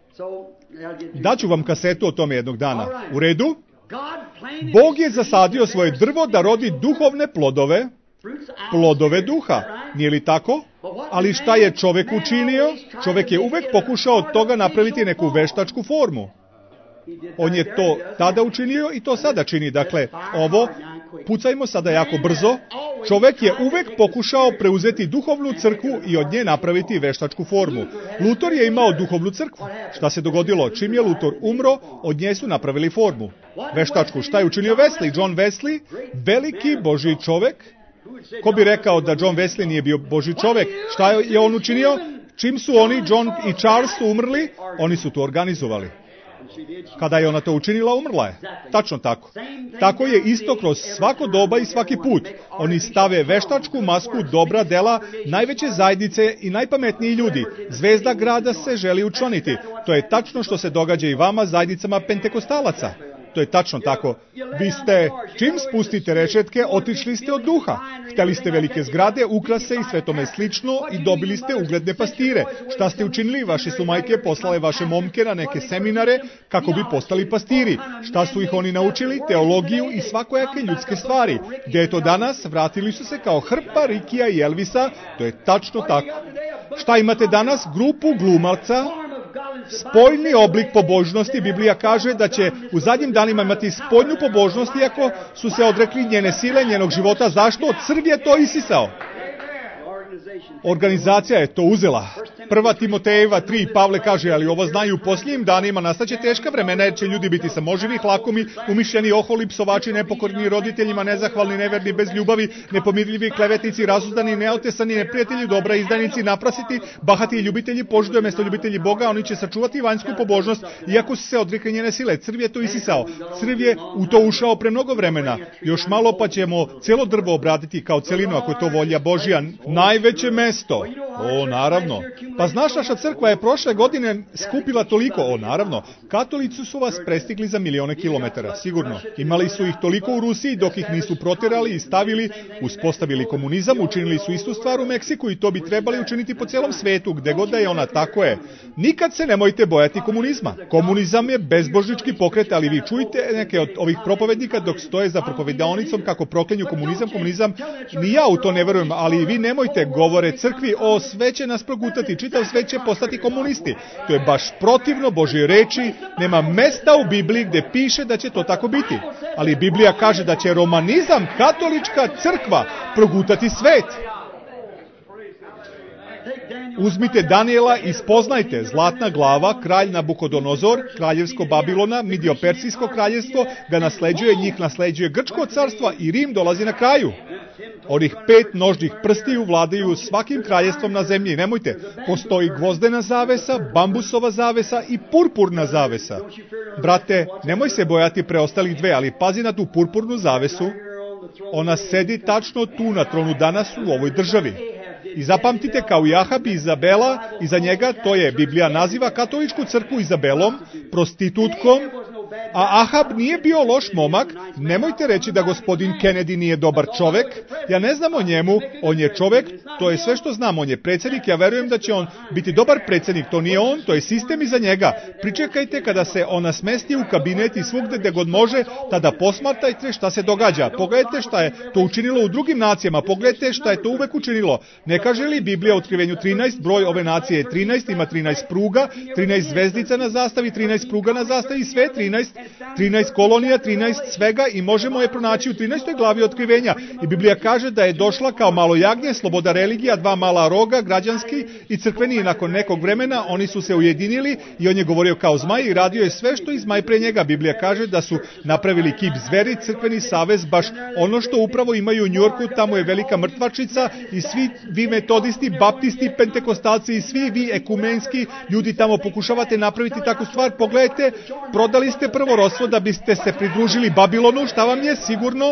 Daću vam kasetu o tome jednog dana. U redu? Bog je zasadio svoje drvo da rodi duhovne plodove, plodove duha. Nije li tako? Ali šta je čovek učinio? Čovek je uvek pokušao od toga napraviti neku veštačku formu. On je to tada učinio i to sada čini. Dakle, ovo, pucajmo sada jako brzo. Čovek je uvek pokušao preuzeti duhovnu crkvu i od nje napraviti veštačku formu. Luter je imao duhovnu crkvu. Šta se dogodilo? Čim je Luter umro, od nje su napravili formu. Veštačku. Šta je učinio Wesley? John Wesley, veliki Božji čovek. Ko bi rekao da John Wesley nije bio Božji čovek? Šta je on učinio? Čim su oni, John i Charles, su umrli, oni su to organizovali. Kada je ona to učinila, umrla je. Tačno tako. Tako je isto kroz svako doba i svaki put. Oni stave veštačku masku dobra dela najveće zajednice i najpametniji ljudi. Zvezda grada se želi učlaniti. To je tačno što se događa i vama, zajednicama pentekostalaca. To je tačno tako. Vi ste, čim spustite rešetke, otišli ste od duha. Hteli ste velike zgrade, ukrase i sve tome slično i dobili ste ugledne pastire. Šta ste učinili? Vaše su majke poslale vaše momke na neke seminare kako bi postali pastiri. Šta su ih oni naučili? Teologiju i svakojake ljudske stvari. Gde je to danas? Vratili su se kao hrpa Rikija i Elvisa. To je tačno tako. Šta imate danas? Grupu glumaca. Spoljni oblik pobožnosti. Biblija kaže da će u zadnjim danima imati spoljnu pobožnost, iako su se odrekli njene sile, njenog života. Zašto? Crv je to isisao. Organizacija je to uzela. Prva Timotejeva tri, Pavle kaže, ali ovo znaju u posljednjim danima, nastaće teška vremena, jer će ljudi biti samoživi, hlakomi, umišljeni, oholi, psovači, nepokorni, roditeljima, nezahvalni, neverni, bez ljubavi, nepomirljivi, klevetnici, razuzdani, neotesani, neprijatelji dobra, izdajnici, naprasiti, bahati i ljubitelji požude mesto ljubitelji Boga. Oni će sačuvati vanjsku pobožnost, iako su se odrekli njene sile. Crv je to isisao. Crv je u to ušao pre mnogo vremena. Još malo pa ćemo cijelo drvo obraditi kao celinu, ako je to volja Božja. Najveće najveće mesto. O, naravno. Pa znaš, naša crkva je prošle godine skupila toliko. O, naravno. Katolici su vas prestigli za milione kilometara, sigurno. Imali su ih toliko u Rusiji dok ih nisu proterali i stavili, uspostavili komunizam, učinili su istu stvar u Meksiku i to bi trebali učiniti po cijelom svetu, gde god da je ona, tako je. Nikad se nemojte bojati komunizma. Komunizam je bezbožnički pokret, ali vi čujte neke od ovih propovednika dok stoje za propovedaonicom kako proklenju komunizam, komunizam. Ni ja u to ne verujem, ali vi nemojte, govore crkvi, o, sve će nas progutati, čitav svet će postati komunisti. To je baš protivno Božje reči, nema mesta u Bibliji gde piše da će to tako biti. Ali Biblija kaže da će romanizam, katolička crkva, progutati svet. Uzmite Daniela i spoznajte, zlatna glava, kralj Nabukodonozor, kraljevsko Babilona, Midio-Persijsko kraljevstvo, ga nasleđuje, njih nasleđuje Grčko carstvo i Rim dolazi na kraju. Onih pet nožnih prstiju vladaju svakim kraljevstvom na zemlji. Nemojte, postoji gvozdena zavesa, bambusova zavesa i purpurna zavesa. Brate, nemoj se bojati preostalih dve, ali pazi na tu purpurnu zavesu. Ona sedi tačno tu na tronu danas u ovoj državi. I zapamtite, kao i Ahab i Izabela, iza njega, to je, Biblija naziva katoličku crkvu Izabelom, prostitutkom, a Ahab nije bio loš momak. Nemojte reći da gospodin Kennedy nije dobar čovek. Ja ne znam o njemu, on je čovek, to je sve što znam, on je predsjednik, ja verujem da će on biti dobar predsjednik, to nije on, to je sistem iza njega. Pričekajte kada se ona smesti u kabinet i svugde gde god može, tada posmatrajte šta se događa. Pogledajte šta je to učinilo u drugim nacijama, pogledajte šta je to uvek učinilo. Ne kaže li Biblija u Otkrivenju trinaest, broj ove nacije je trinaest, ima trinaest pruga, trinaest zvezdica na zastavi, trinaest pruga na zastavi, sve trinaest, trinaest kolonija, trinaest svega i možemo je pronaći u trinaestoj glavi Otkrivenja. I Biblija kaže da je došla kao malo jagnje, sloboda religija, dva mala roga, građanski i crkveni, i nakon nekog vremena oni su se ujedinili i on je govorio kao zmaj i radio je sve što i zmaj pre njega. Biblija kaže da su napravili kip zveri, crkveni savez, baš ono što upravo imaju u Njujorku, tamo je velika mrtvačica i svi vi metodisti, baptisti, pentekostalci i svi vi ekumenski ljudi tamo pokušavate napraviti takvu stvar. Pogledajte, prodali ste prvorodstvo da biste se pridružili Babilonu, šta vam je sigurno?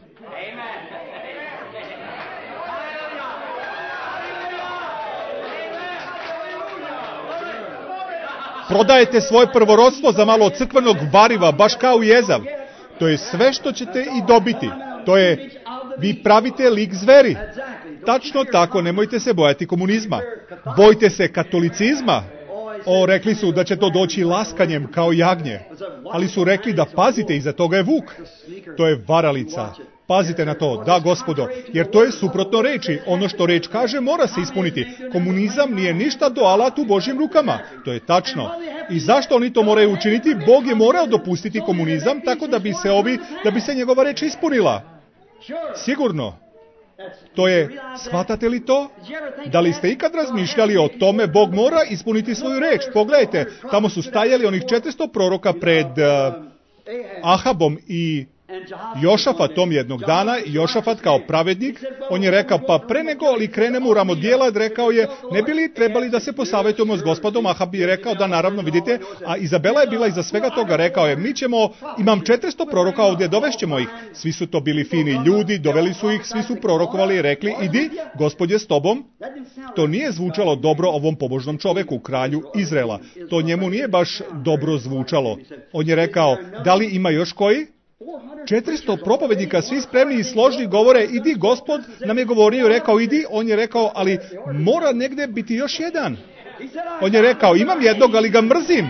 Prodajete svoje prvorodstvo za malo crkvenog variva, baš kao Jezav. To je sve što ćete i dobiti. To je, vi pravite lik zveri. Tačno tako, nemojte se bojati komunizma. Bojte se katolicizma. O, rekli su da će to doći laskanjem kao jagnje. Ali su rekli da pazite, iza toga je vuk. To je varalica. Pazite na to, da gospodo, jer to je suprotno reči. Ono što reč kaže mora se ispuniti. Komunizam nije ništa do alat u Božjim rukama. To je tačno. I zašto oni to moraju učiniti? Bog je morao dopustiti komunizam tako da bi se ovi, da bi se njegova reč ispunila. Sigurno. To je, shvatate li to? Da li ste ikad razmišljali o tome? Bog mora ispuniti svoju reč. Pogledajte, tamo su stajali onih četiristo proroka pred uh, Ahabom i Jošafatom jednog dana. Jošafat kao pravednik, on je rekao, pa pre nego li krenemo u ravnodjela, rekao je, ne bi li trebali da se posavetujemo s gospodom? Ahab je rekao da naravno, vidite, a Izabela je bila iza svega toga, rekao je, mi ćemo, imam četiristo proroka ovdje, dovešćemo ih. Svi su to bili fini ljudi, doveli su ih, svi su prorokovali i rekli, idi, Gospod je s tobom. To nije zvučalo dobro ovom pobožnom čoveku, kralju Izraela. To njemu nije baš dobro zvučalo. On je rekao, da li ima još koji? četiristo propovednika, svi spremni i složni, govore, idi, Gospod nam je govorio, rekao, idi, on je rekao, ali mora negde biti još jedan. On je rekao, imam jednog, ali ga mrzim.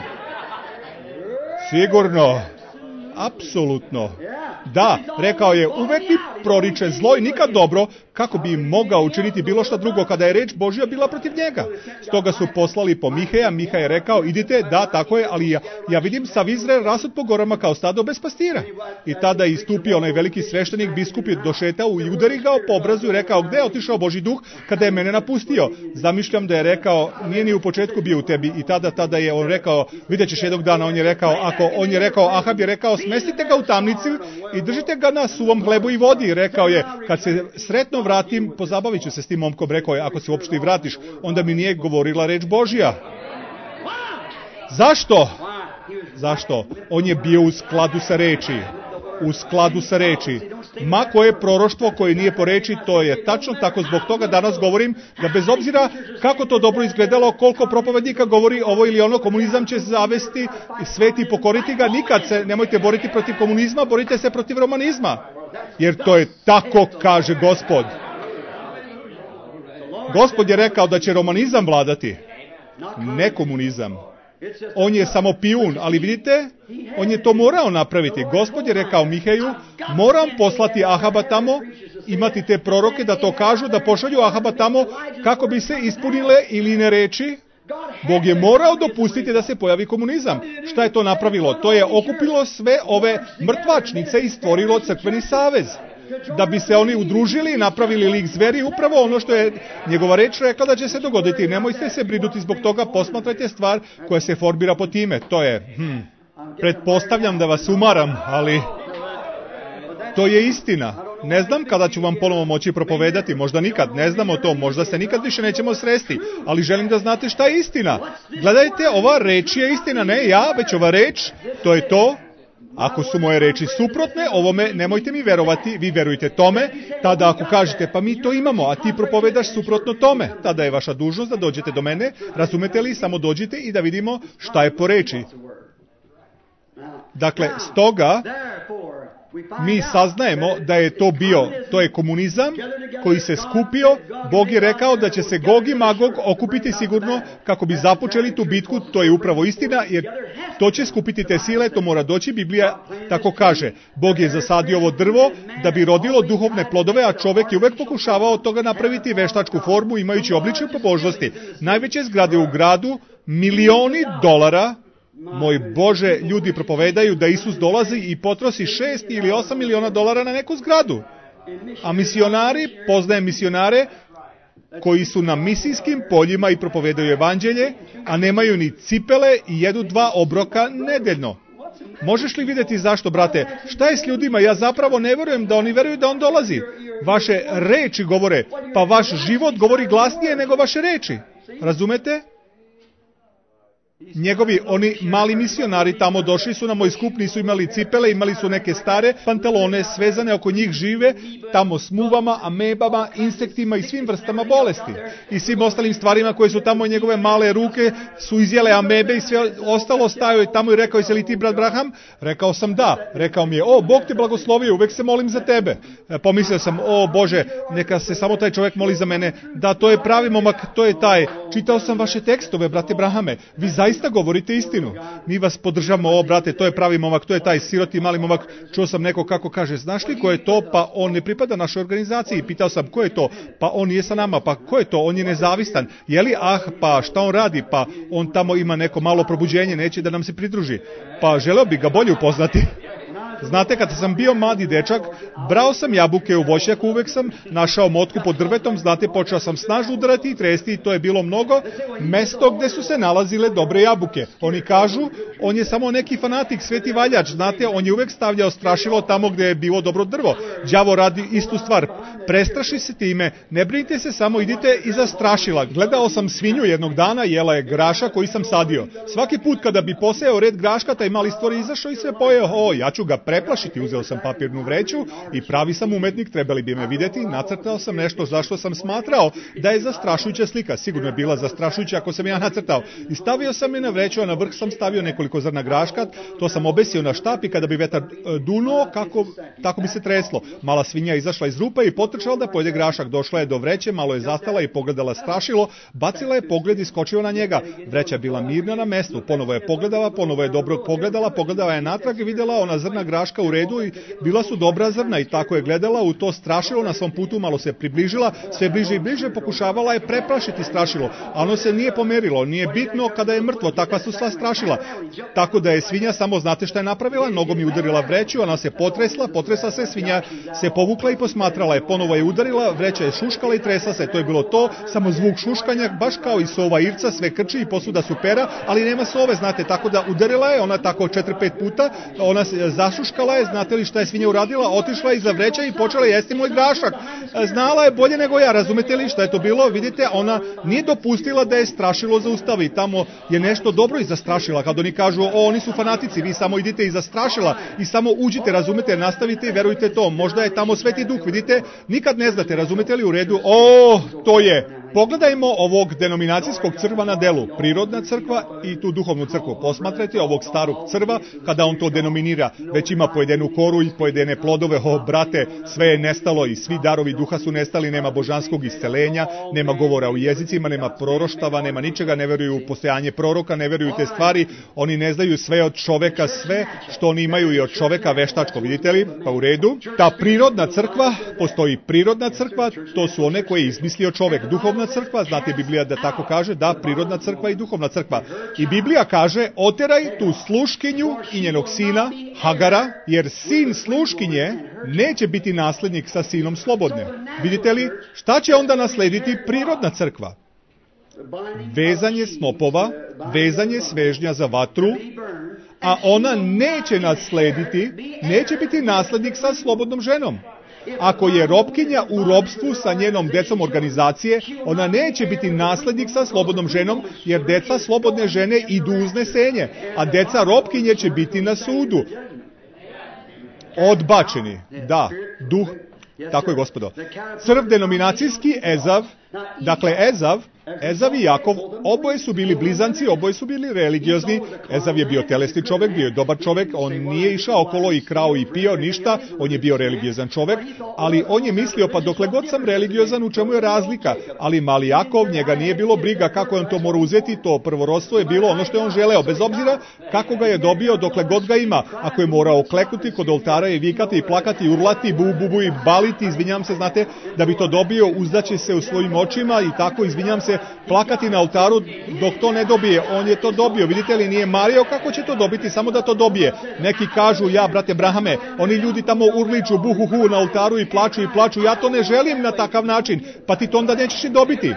Sigurno. Apsolutno. Da, rekao je, uvek mi proriče zlo i nikad dobro, kako bi mogao učiniti bilo što drugo kada je reč Božja bila protiv njega. Stoga su poslali po Miheja, Miha je rekao, idite, da, tako je, ali ja, ja vidim sav Izrael rasut po gorama kao stado bez pastira. I tada je istupio onaj veliki sveštenik, biskup je došetao i udari ga po obrazu i rekao, gde je otišao Božji duh kada je mene napustio? Zamišljam da je rekao, nije ni u početku bio u tebi. I tada, tada je on rekao, vidjet ćeš jednog dana, on je rekao, ako on je rekao, Ahab je rekao, smestite ga u tamnici i držite ga na suvom hlebu i vodi. Rekao je, kad se sretno vratim, pozabavit ću se s tim momkom. Rekao je, ako se uopšte i vratiš, onda mi nije govorila reč Božja. Zašto? Zašto? On je bio u skladu sa reči. u skladu sa reči. Ma koje proroštvo koje nije po reči, to je tačno, tako zbog toga danas govorim da bez obzira kako to dobro izgledalo, koliko propovednika govori ovo ili ono, komunizam će zavesti svet i pokoriti ga, nikad se nemojte boriti protiv komunizma, borite se protiv romanizma. Jer to je tako, kaže Gospod. Gospod je rekao da će romanizam vladati, ne komunizam. On je samo pijun, ali vidite, on je to morao napraviti. Gospod je rekao Miheju, moram poslati Ahaba tamo, imati te proroke da to kažu, da pošalju Ahaba tamo kako bi se ispunile ili ne reči. Bog je morao dopustiti da se pojavi komunizam. Šta je to napravilo? To je okupilo sve ove mrtvačnice i stvorilo crkveni savez. Da bi se oni udružili i napravili lik zveri, upravo ono što je njegova reč rekla da će se dogoditi. Nemojte se brinuti zbog toga, posmatrajte stvar koja se formira po time. To je, hm, pretpostavljam da vas umaram, ali to je istina. Ne znam kada ću vam ponovo moći propovedati, možda nikad, ne znamo to, možda se nikad više nećemo sresti, ali želim da znate šta je istina. Gledajte, ova reč je istina, ne ja, već ova reč, to je to. Ako su moje reči suprotne ovome, nemojte mi verovati, vi verujte tome, tada ako kažete pa mi to imamo, a ti propovedaš suprotno tome, tada je vaša dužnost da dođete do mene, razumete li, samo dođite i da vidimo šta je po reči. Dakle, stoga mi saznajemo da je to bio, to je komunizam koji se skupio, Bog je rekao da će se Gog i Magog okupiti sigurno kako bi započeli tu bitku, to je upravo istina, jer to će skupiti te sile, to mora doći, Biblija tako kaže. Bog je zasadio ovo drvo da bi rodilo duhovne plodove, a čovjek je uvek pokušavao od toga napraviti veštačku formu imajući obličje pobožnosti. Najveće zgrade u gradu, milioni dolara. Moj Bože, ljudi propovedaju da Isus dolazi i potrosi šest ili osam miliona dolara na neku zgradu. A misionari, poznajem misionare koji su na misijskim poljima i propovedaju evanđelje, a nemaju ni cipele i jedu dva obroka nedeljno. Možeš li vidjeti zašto, brate? Šta je s ljudima? Ja zapravo ne verujem da oni veruju da on dolazi. Vaše reči govore, pa vaš život govori glasnije nego vaše reči. Razumete? Njegovi, oni mali misionari tamo došli su na moj skup, nisu imali cipele, imali su neke stare pantalone, svezane oko njih žive, tamo s muvama, amebama, insektima i svim vrstama bolesti. I svim ostalim stvarima koje su tamo, njegove male ruke su izjele amebe i sve ostalo, stajao je tamo i rekao, jesi li ti brat Braham? Rekao sam da. Rekao mi je, o, Bog te blagoslovio, uvek se molim za tebe. Pomislio sam, o Bože, neka se samo taj čovjek moli za mene. Da, to je pravi momak, to je taj. Čitao sam vaše tekstove, brate Brahame. Vi zaista govorite istinu. Mi vas podržavamo, o brate, to je pravi momak, to je taj siroti mali momak. Čuo sam neko kako kaže, znaš li ko je to? Pa on ne pripada našoj organizaciji. Pitao sam, ko je to? Pa on nije sa nama. Pa ko je to? On je nezavistan. Je li? Ah, pa šta on radi? Pa on tamo ima neko malo probuđenje, neće da nam se pridruži. Pa želeo bi ga bolje upoznati. Znate, kad sam bio mladi dečak, brao sam jabuke u voćnjaku, uvek sam našao motku pod drvetom, znate, počeo sam snažno udarati i tresti i to je bilo mnogo mesto gde su se nalazile dobre jabuke. Oni kažu, on je samo neki fanatik, sveti valjač, znate, on je uvek stavljao strašivo tamo gde je bilo dobro drvo. Đavo radi istu stvar, prestraši se time, ne brinite se, samo idite iza strašila. Gledao sam svinju jednog dana, jela je graša koji sam sadio. Svaki put kada bi posejao red graška, taj mali stvor izašao i sve pojeo, o, ja ću ga preplašiti, uzeo sam papirnu vreću i pravi sam umetnik, trebali bi me vidjeti, nacrtao sam nešto zašto sam smatrao da je zastrašujuća slika, sigurno je bila zastrašujuća ako sam ja nacrtao. I stavio sam je na vreću, a na vrh sam stavio nekoliko zrna graška, to sam obesio na štap i kada bi vetar dunuo, kako, tako bi se treslo. Mala svinja izašla iz rupa i potrčala da pojede grašak, došla je do vreće, malo je zastala i pogledala strašilo, bacila je pogled i skočila na njega. Vreća bila mirna na mestu, ponovo je pogledala, ponovo je dobro pogledala, pogledala je natrag i vidjela ona zrna graška u redu i bila su dobra zrna i tako je gledala u to strašilo, na svom putu malo se približila, sve bliže i bliže pokušavala je preplašiti strašilo, a ono se nije pomerilo, nije bitno kada je mrtvo, takva su sva strašila. Tako da je svinja, samo znate šta je napravila, nogom je udarila vreću, ona se potresla, potresla se, svinja se povukla i posmatrala je, ponovo je udarila, vreća je šuškala i tresla se, to je bilo to, samo zvuk šuškanja, baš kao i sova Irca, sve krči i posuda su pera, ali nema sove, znate, tako da udarila je, ona tako četiri pet puta, ona se zašuškala začuškala je, znate li šta je svinja uradila? Otišla iza vreća i počela jesti moj grašak. Znala je bolje nego ja, razumete li šta je to bilo? Vidite, ona nije dopustila da je strašilo zaustavi. Tamo je nešto dobro i zastrašila. Kad oni kažu, o, oni su fanatici, vi samo idite i zastrašila i samo uđite, razumete, nastavite i verujte to. Možda je tamo Sveti Duh, vidite, nikad ne znate, razumete li u redu? O, to je. Pogledajmo ovog denominacijskog crva na delu, prirodna crkva i tu duhovnu crkvu. Posmatrajte ovog starog crva, kada on to denominira, već ima pojedenu korulj, pojedene plodove, o brate, sve je nestalo i svi darovi duha su nestali, nema božanskog iscelenja, nema govora u jezicima, nema proroštava, nema ničega, ne veruju u postojanje proroka, ne veruju te stvari, oni ne znaju sve od čoveka, sve što oni imaju i od čoveka veštačko, vidite li? Pa u redu. Ta prirodna crkva, postoji prirodna crkva, to su one koje je izmislio čovek, duhovna crkva, znate Biblija da tako kaže, da, prirodna crkva i duhovna crkva. I Biblija kaže, oteraj tu sluškinju i njenog sina Hagara, jer sin sluškinje neće biti naslednik sa sinom slobodne. Vidite li, šta će onda naslediti prirodna crkva? Vezanje snopova, vezanje svežnja za vatru, a ona neće naslediti, neće biti naslednik sa slobodnom ženom. Ako je robkinja u robstvu sa njenom decom organizacije, ona neće biti naslednik sa slobodnom ženom, jer deca slobodne žene idu uznesenje, a deca robkinje će biti na sudu. Odbačeni, da, duh, tako je gospodo. Crv denominacijski Ezav, dakle Ezav, Ezav i Jakov, oboje su bili blizanci, oboje su bili religiozni. Ezav je bio telesni čovek, bio je dobar čovek, on nije išao okolo i krao i pio ništa, on je bio religiozan čovek, ali on je mislio, pa dokle god sam religiozan, u čemu je razlika? Ali mali Jakov, njega nije bilo briga kako on to mora uzeti, to prvorodstvo je bilo ono što je on želeo, bez obzira kako ga je dobio, dokle god ga ima. Ako je morao klekuti kod oltara i vikati i plakati i urlati, bu, bu, bu i baliti, izvinjam se, znate, da bi to dobio, uzdaće se u svojim očima i tako, izvinjam se, plakati na oltaru dok to ne dobije. On je to dobio, vidite li, nije mario kako će to dobiti, samo da to dobije. Neki kažu, ja brate Brahame, oni ljudi tamo urliču buhuhu na oltaru i plaču i plaču, ja to ne želim na takav način, pa ti to onda nećeš i dobiti.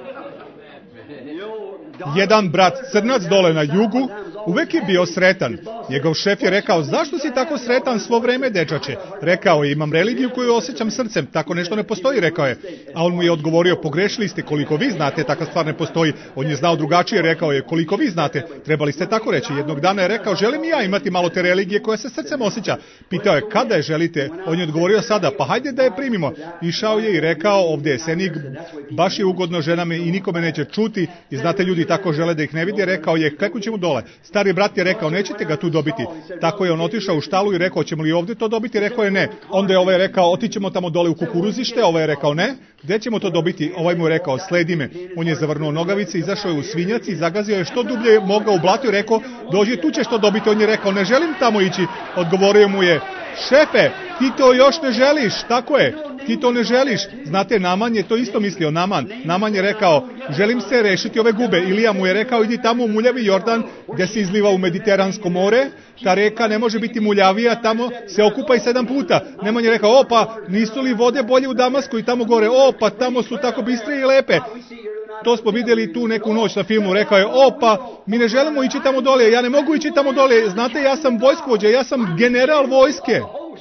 Jedan brat crnac dole na jugu uvek je bio sretan. Njegov šef je rekao, zašto si tako sretan svo vreme, dečače? Rekao je, imam religiju koju osjećam srcem, tako nešto ne postoji, rekao je. A on mu je odgovorio, pogrešili ste, koliko vi znate, takva stvar ne postoji. On je znao drugačije, rekao je, koliko vi znate, trebali ste tako reći. Jednog dana je rekao, želim i ja imati malo te religije koja se srcem osjeća. Pitao je, kada je želite? On je odgovorio, sada, pa hajde da je primimo. Išao je i rekao, ovdje je senig, baš je ugodno, žena me i nikome neće čuti, i znate, ljudi tako žele da ih ne vidi, rekao je, kako ćemo dole? Stari brat je rekao, nećete ga tu dobiti. Tako je on otišao u štalu i rekao, ćemo li ovdje to dobiti? Rekao je ne. Onda je ovaj rekao, otićemo tamo dole u kukuruzište, ovaj je rekao ne. Gdje ćemo to dobiti? Ovaj mu je rekao, sledi me. On je zavrnuo nogavice, izašao je u svinjac i zagazio je što dublje mogao u blatu i rekao, dođi, tu ćeš to dobiti. On je rekao, ne želim tamo ići. Odgovorio mu je, šefe, ti to još ne želiš, tako je. Ti to ne želiš. Znate, Naman je to isto mislio, Naman. Naman je rekao, želim se rešiti ove gube. Ilija mu je rekao, idi tamo u muljavi Jordan, gdje se izliva u Mediteransko more. Ta reka ne može biti muljavija, tamo se okupaj sedam puta. Naman je rekao, o pa, nisu li vode bolje u Damasku i tamo gore? O pa, tamo su tako bistre i lepe. To smo vidjeli tu neku noć na filmu, rekao je, o pa, mi ne želimo ići tamo dole, ja ne mogu ići tamo dole, znate, ja sam vojskovođa, ja sam general vojske.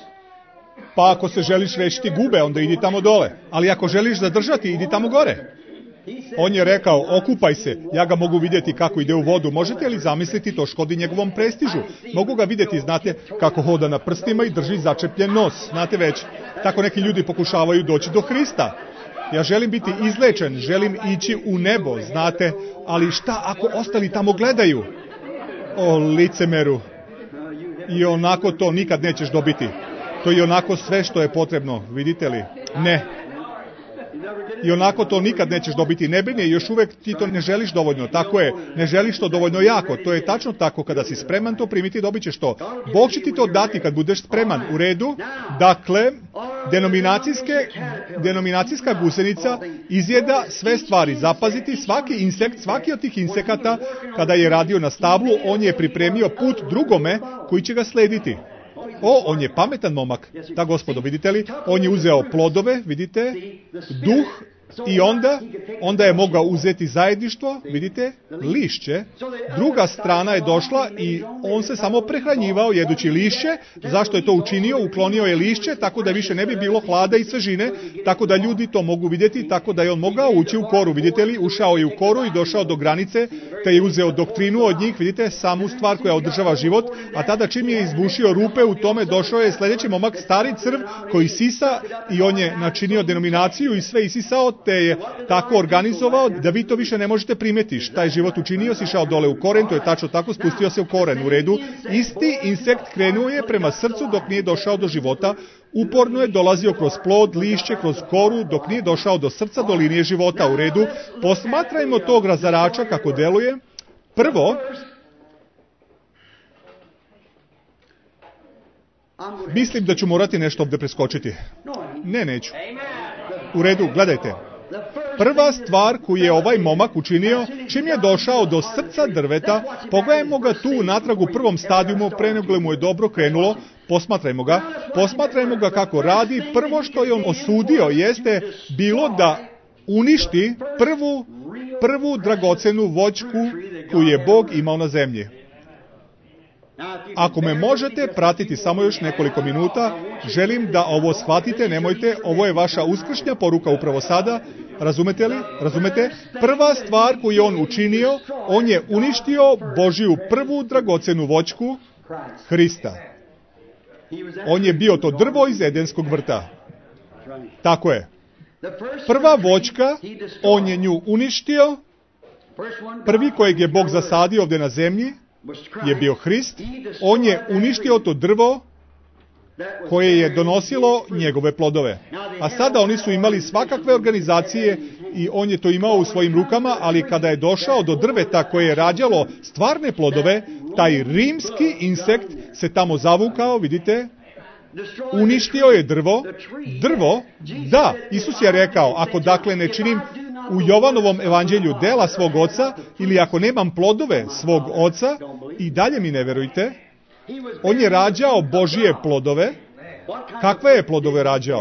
Pa ako se želiš rešiti gube, onda idi tamo dole, ali ako želiš zadržati, idi tamo gore. On je rekao, okupaj se, ja ga mogu vidjeti kako ide u vodu, možete li zamisliti, to škodi njegovom prestižu. Mogu ga vidjeti, znate, kako hoda na prstima i drži začepljen nos, znate već, tako neki ljudi pokušavaju doći do Hrista. Ja želim biti izlečen, želim ići u nebo, znate, ali šta ako ostali tamo gledaju? O, licemeru, i onako to nikad nećeš dobiti. To je onako sve što je potrebno, vidite li? Ne. I onako to nikad nećeš dobiti. Ne brini, još uvek ti to ne želiš dovoljno. Tako je, ne želiš to dovoljno jako. To je tačno tako, kada si spreman to primiti, dobit ćeš to. Bog će ti to dati kad budeš spreman. U redu, dakle, denominacijske, denominacijska gusenica izjeda sve stvari. Zapaziti, svaki insekt, svaki od tih insekata, kada je radio na stablu, on je pripremio put drugome koji će ga slediti. O, on je pametan momak. Da, gospodo, vidite li? On je uzeo plodove, vidite, duh I onda, onda je mogao uzeti zajedništvo, vidite, lišće. Druga strana je došla i on se samo prehranjivao jedući lišće. Zašto je to učinio? Uklonio je lišće, tako da više ne bi bilo hlada i svežine, tako da ljudi to mogu vidjeti, tako da je on mogao ući u koru. Vidite li, ušao je u koru i došao do granice, te je uzeo doktrinu od njih, vidite, samu stvar koja održava život, a tada čim je izbušio rupe u tome, došao je sljedeći momak, stari crv, koji sisa i on je načinio denominaciju i sve isisao, te je tako organizovao da vi to više ne možete primjeti. Šta je život učinio? Sišao dole u koren, to je tačno tako, spustio se u koren. U redu, isti insekt krenuo je prema srcu dok nije došao do života, uporno je dolazio kroz plod, lišće, kroz koru, dok nije došao do srca, do linije života. U redu, posmatrajmo tog razarača kako deluje. Prvo, mislim da ću morati nešto ovdje preskočiti. Ne, neću. U redu, gledajte. Prva stvar koju je ovaj momak učinio, čim je došao do srca drveta, pogledajmo ga tu natrag u prvom stadijumu, pre nego mu je dobro krenulo, posmatrajmo ga, posmatrajmo ga kako radi. Prvo što je on osudio jeste bilo da uništi prvu, prvu dragocenu voćku koju je Bog imao na zemlji. Ako me možete pratiti samo još nekoliko minuta, želim da ovo shvatite, nemojte, ovo je vaša uskršnja poruka upravo sada, razumete li? Razumete? Prva stvar koju je on učinio, on je uništio Božiju prvu dragocenu voćku, Hrista. On je bio to drvo iz Edenskog vrta. Tako je. Prva voćka, on je nju uništio, prvi kojeg je Bog zasadio ovdje na zemlji, je bio Hrist. On je uništio to drvo koje je donosilo njegove plodove. A sada oni su imali svakakve organizacije i on je to imao u svojim rukama, ali kada je došao do drveta koje je rađalo stvarne plodove, taj rimski insekt se tamo zavukao, vidite, uništio je drvo. Drvo, da, Isus je rekao, ako dakle ne činim u Jovanovom evanđelju dela svog oca, ili ako nemam plodove svog oca, i dalje mi ne verujte, on je rađao Božije plodove. Kakve je plodove rađao?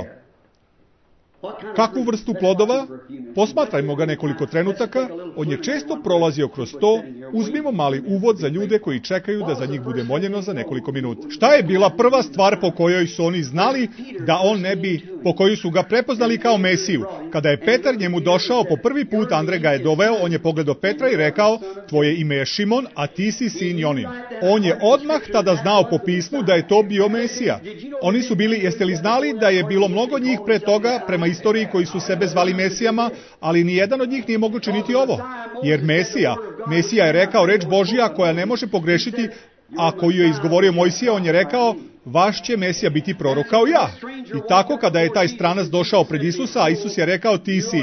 Kakvu vrstu plodova? Posmatrajmo ga nekoliko trenutaka. On je često prolazio kroz to. Uzmimo mali uvod za ljude koji čekaju da za njih bude moljeno za nekoliko minuta. Šta je bila prva stvar po kojoj su oni znali da on ne bi, po kojoj su ga prepoznali kao Mesiju? Kada je Petar njemu došao po prvi put, Andrej ga je doveo, on je pogledao Petra i rekao, tvoje ime je Šimon, a ti si sin Jonin. On je odmah tada znao po pismu da je to bio Mesija. Oni su bili, jeste li znali da je bilo mnogo njih pre toga, prema istoriji, koji su sebe zvali Mesijama, ali nijedan od njih nije mogao činiti ovo. Jer Mesija, Mesija je rekao reč Božija koja ne može pogrešiti, a koju je izgovorio Mojsija, on je rekao, vaš će Mesija biti prorok kao ja. I tako kada je taj stranac došao pred Isusa, a Isus je rekao, ti si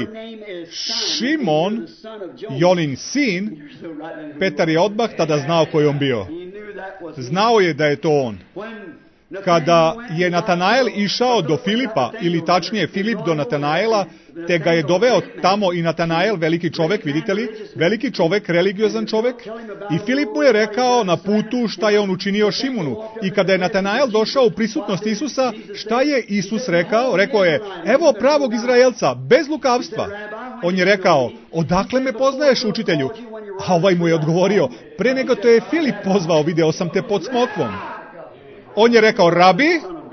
Šimon, Jonin sin, Petar je odmah tada znao ko je on bio. Znao je da je to on. Kada je Natanael išao do Filipa, ili tačnije Filip do Natanaela, te ga je doveo tamo i Natanael, veliki čovek, vidite li, veliki čovek, religiozan čovek, i Filip mu je rekao na putu šta je on učinio Šimunu. I kada je Natanael došao u prisutnost Isusa, šta je Isus rekao? Rekao je, evo pravog Izraelca, bez lukavstva. On je rekao, odakle me poznaješ, učitelju? A ovaj mu je odgovorio, pre nego to je Filip pozvao, video sam te pod smokvom. On je rekao, rabi,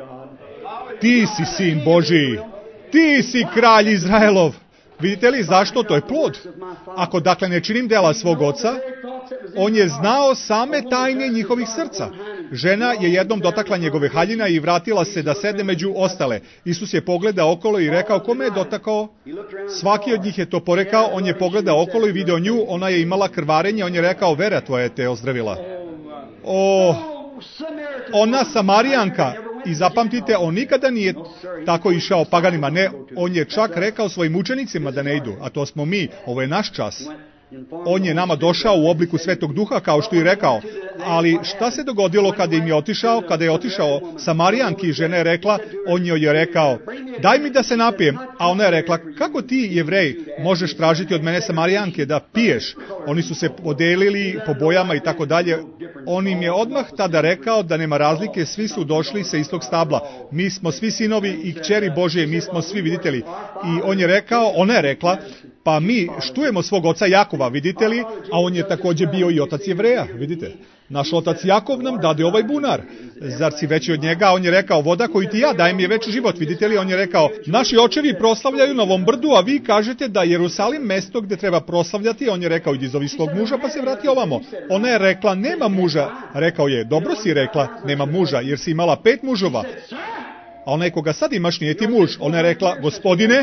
ti si sin Božiji, ti si kralj Izraelov. Vidite li zašto? To je plod. Ako dakle ne činim dela svog oca, on je znao same tajne njihovih srca. Žena je jednom dotakla njegove haljina i vratila se da sedne među ostale. Isus je pogledao okolo i rekao, kome je dotakao? Svaki od njih je to porekao, on je pogledao okolo i video nju, ona je imala krvarenje, on je rekao, vera tvoja te ozdravila. O, ona Samarijanka, i zapamtite, on nikada nije tako išao paganima, ne, on je čak rekao svojim učenicima da ne idu, a to smo mi, ovo je naš čas. On je nama došao u obliku Svetog Duha, kao što je rekao, ali šta se dogodilo kada im je otišao? Kada je otišao Samarijanki, žena je rekla, on joj je rekao, daj mi da se napijem, a ona je rekla, kako ti, Jevrej, možeš tražiti od mene Samarijanke da piješ? Oni su se podelili po bojama i tako dalje, on im je odmah tada rekao da nema razlike, svi su došli sa istog stabla. Mi smo svi sinovi i kćeri Božje, mi smo svi viditelji. I on je rekao, ona je rekla, pa mi štujemo svog oca Jakova, vidite li, a on je također bio i otac Jevreja, vidite. Naš otac Jakov nam dade ovaj bunar. Zar si veći od njega? On je rekao, voda koju ti ja dajem je veći život, vidite li? On je rekao, naši očevi proslavljaju na ovom brdu, a vi kažete da je Jerusalim mesto gdje treba proslavljati. On je rekao, idi zovi svog muža, pa se vrati ovamo. Ona je rekla, nema muža. Rekao je, dobro si rekla, nema muža, jer si imala pet mužova. A onaj koga sad imaš nije ti muž. Ona je rekla, gospodine,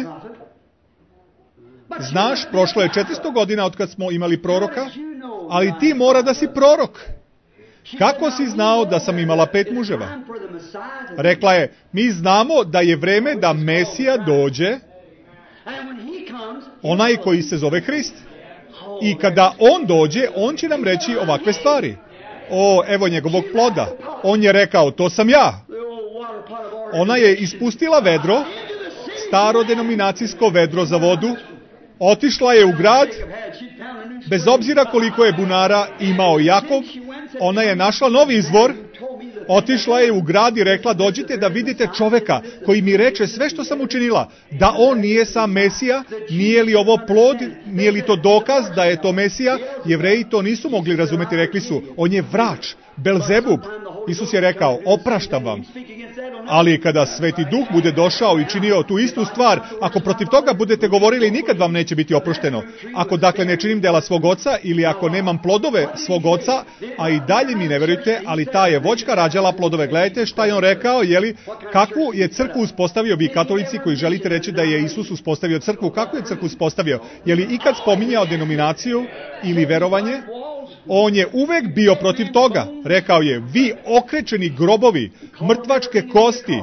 znaš, prošlo je četiristo godina od kad smo imali proroka, ali ti mora da si prorok. Kako si znao da sam imala pet muževa? Rekla je, mi znamo da je vreme da Mesija dođe, onaj koji se zove Hrist. I kada on dođe, on će nam reći ovakve stvari. O, evo njegovog ploda. On je rekao, to sam ja. Ona je ispustila vedro, staro denominacijsko vedro za vodu, otišla je u grad, bez obzira koliko je bunara imao Jakov, ona je našla novi izvor, otišla je u grad i rekla, dođite da vidite čoveka koji mi reče sve što sam učinila, da on nije sam Mesija, nije li ovo plod, nije li to dokaz da je to Mesija. Jevreji to nisu mogli razumeti, rekli su, on je vrač, Belzebub. Isus je rekao, opraštam vam. Ali kada Sveti Duh bude došao i činio tu istu stvar, ako protiv toga budete govorili, nikad vam neće biti oprošteno. Ako dakle ne činim dela svog oca ili ako nemam plodove svog oca, a i dalje mi ne verujete, ali ta je voćka rađala plodove. Gledajte šta je on rekao, jeli, kakvu je crkvu uspostavio, vi katolici koji želite reći da je Isus uspostavio crkvu, kakvu je crkvu uspostavio? Je li ikad spominjao denominaciju ili verovanje? On je uvek bio protiv toga. Rekao je, vi okrečeni grobovi, mrtvačke kosti.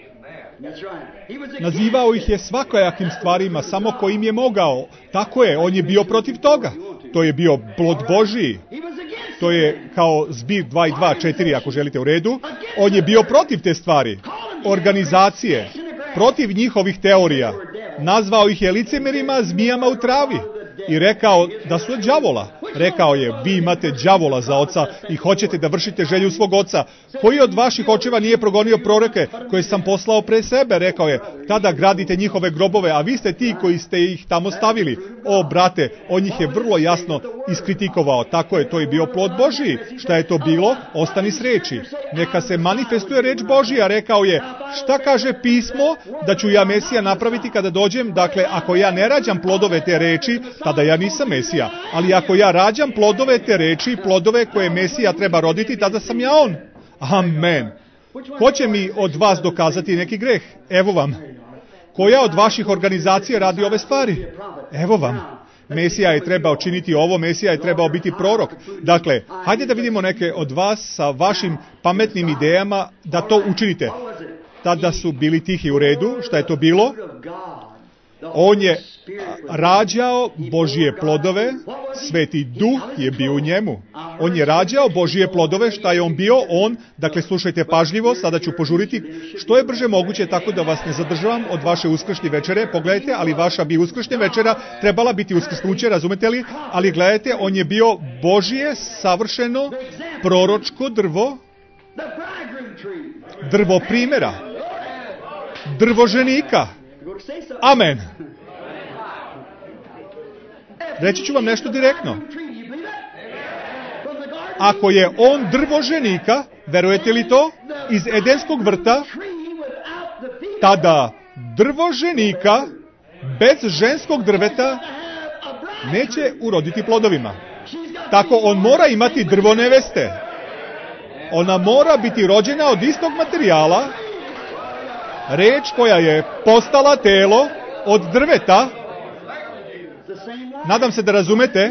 Nazivao ih je svakojakim stvarima, samo kojim je mogao. Tako je, on je bio protiv toga. To je bio plod Božiji. To je kao zbir dva i dva, četiri, ako želite u redu. On je bio protiv te stvari. Organizacije, protiv njihovih teorija. Nazvao ih je licemerima, zmijama u travi. I rekao da su od đavola. Rekao je, vi imate đavola za oca i hoćete da vršite želju svog oca. Koji od vaših očeva nije progonio proroke koje sam poslao pre sebe? Rekao je, tada gradite njihove grobove, a vi ste ti koji ste ih tamo stavili. O, brate, on ih je vrlo jasno iskritikovao. Tako je, to je bio plod Božiji. Šta je to bilo? Ostani s reči. Neka se manifestuje reč Božija. Rekao je, šta kaže pismo da ću ja Mesija napraviti kada dođem? Dakle, ako ja ne rađam plodove te reči, tada ja nisam Mesija. Ali ako ja rađam plodove te reči, plodove koje Mesija treba roditi, tada sam ja on. Amen. Ko će mi od vas dokazati neki greh? Evo vam. Koja od vaših organizacija radi ove stvari? Evo vam. Mesija je trebao činiti ovo, Mesija je trebao biti prorok. Dakle, hajde da vidimo neke od vas sa vašim pametnim idejama da to učinite. Tada su bili tihi u redu. Šta je to bilo? On je rađao Božije plodove, Sveti Duh je bio u njemu. On je rađao Božije plodove, šta je on bio? On, dakle slušajte pažljivo, sada ću požuriti što je brže moguće tako da vas ne zadržavam od vaše uskršnje večere. Pogledajte, ali vaša bi uskršnja večera trebala biti uskrsnuće, razumete li? Ali gledajte, on je bio Božije savršeno proročko drvo, drvo primjera, drvo ženika. Amen. Reći ću vam nešto direktno. Ako je on drvo ženika, verujete li to, iz Edenskog vrta, tada drvo ženika bez ženskog drveta neće uroditi plodovima. Tako on mora imati drvo neveste. Ona mora biti rođena od istog materijala, reč koja je postala telo od drveta. Nadam se da razumete,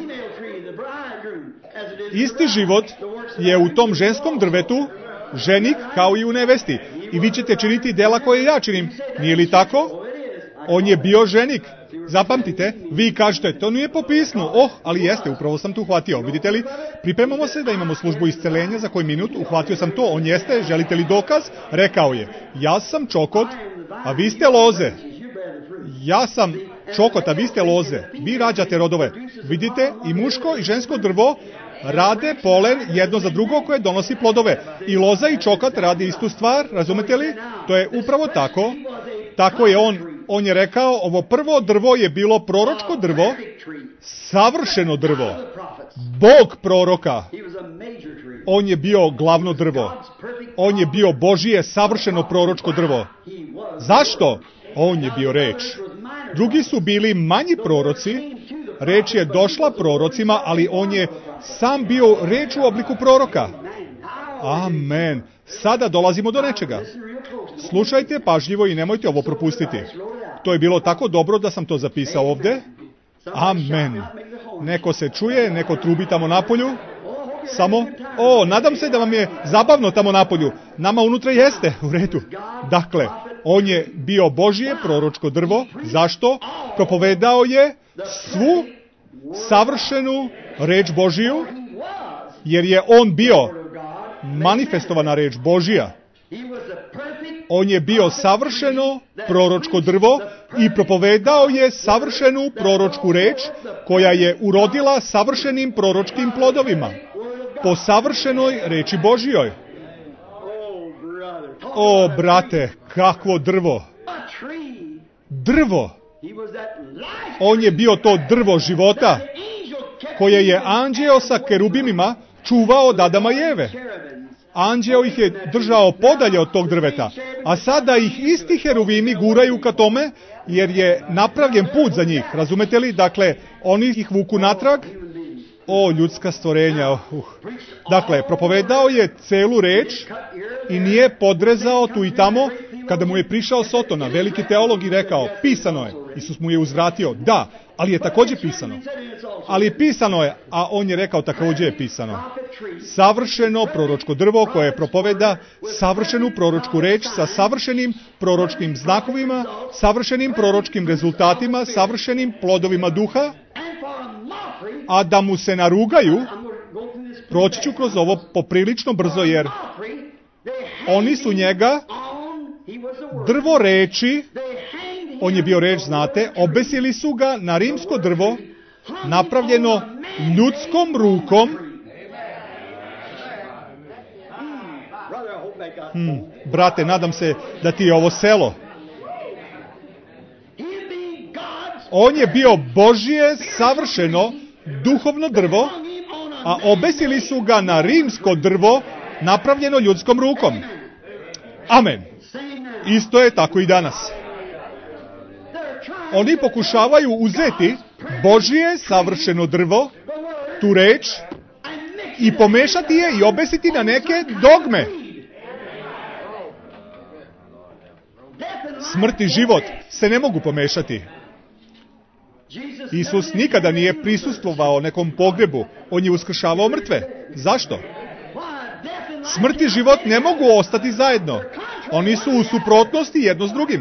isti život je u tom ženskom drvetu, ženik kao i u nevesti. I vi ćete činiti dela koje ja činim. Nije li tako? On je bio ženik. Zapamtite, vi kažete, to nije po pismu. Oh, ali jeste, upravo sam tu uhvatio. Vidite li? Pripremamo se da imamo službu isceljenja za koji minut. Uhvatio sam to, on jeste. Želite li dokaz? Rekao je, ja sam čokot, a vi ste loze. Ja sam čokot, a vi ste loze. Vi rađate rodove. Vidite, i muško i žensko drvo rade polen jedno za drugo koje donosi plodove. I loza i čokat radi istu stvar, razumete li? To je upravo tako. Tako je on, on je rekao, ovo prvo drvo je bilo proročko drvo, savršeno drvo, Bog proroka. On je bio glavno drvo. On je bio Božije savršeno proročko drvo. Zašto? On je bio reč. Drugi su bili manji proroci, reč je došla prorocima, ali on je sam bio reč u obliku proroka. Amen. Sada dolazimo do nečega. Slušajte pažljivo i nemojte ovo propustiti. To je bilo tako dobro da sam to zapisao ovde. Amen. Neko se čuje, neko trubi tamo napolju. Samo, o, nadam se da vam je zabavno tamo napolju. Nama unutra jeste, u redu. Dakle, on je bio Božje proročko drvo. Zašto? Propovedao je svu savršenu reč Božiju, jer je on bio manifestovana reč Božija. On je bio savršeno proročko drvo i propovedao je savršenu proročku reč koja je urodila savršenim proročkim plodovima po savršenoj reči Božijoj. O, brate, kakvo drvo! Drvo! On je bio to drvo života koje je anđeo sa kerubimima čuvao od Adama i Eve. Anđeo ih je držao podalje od tog drveta, a sada ih isti heruvimi guraju ka tome, jer je napravljen put za njih, razumete li? Dakle, oni ih vuku natrag. O, ljudska stvorenja. Uh. Dakle, propovedao je celu reč i nije podrezao tu i tamo. Kada mu je prišao Sotona, veliki teolog, i rekao, pisano je. Isus mu je uzvratio, da, ali je također pisano. Ali pisano je, a on je rekao, također je pisano. Savršeno proročko drvo koje propoveda savršenu proročku reč sa savršenim proročkim znakovima, savršenim proročkim rezultatima, savršenim plodovima duha, a da mu se narugaju, proći ću kroz ovo poprilično brzo, jer oni su njega, drvo reči, on je bio reč, znate, obesili su ga na rimsko drvo, napravljeno ljudskom rukom. Hmm, brate, nadam se da ti je ovo selo. On je bio Božje savršeno duhovno drvo, a obesili su ga na rimsko drvo, napravljeno ljudskom rukom. Amen. Isto je tako i danas. Oni pokušavaju uzeti Božje savršeno drvo, tu reč, i pomešati je i obesiti na neke dogme. Smrt i život se ne mogu pomešati. Isus nikada nije prisustvovao nekom pogrebu. On je uskršavao mrtve. Zašto? Smrt i život ne mogu ostati zajedno. Oni su u suprotnosti jedno s drugim.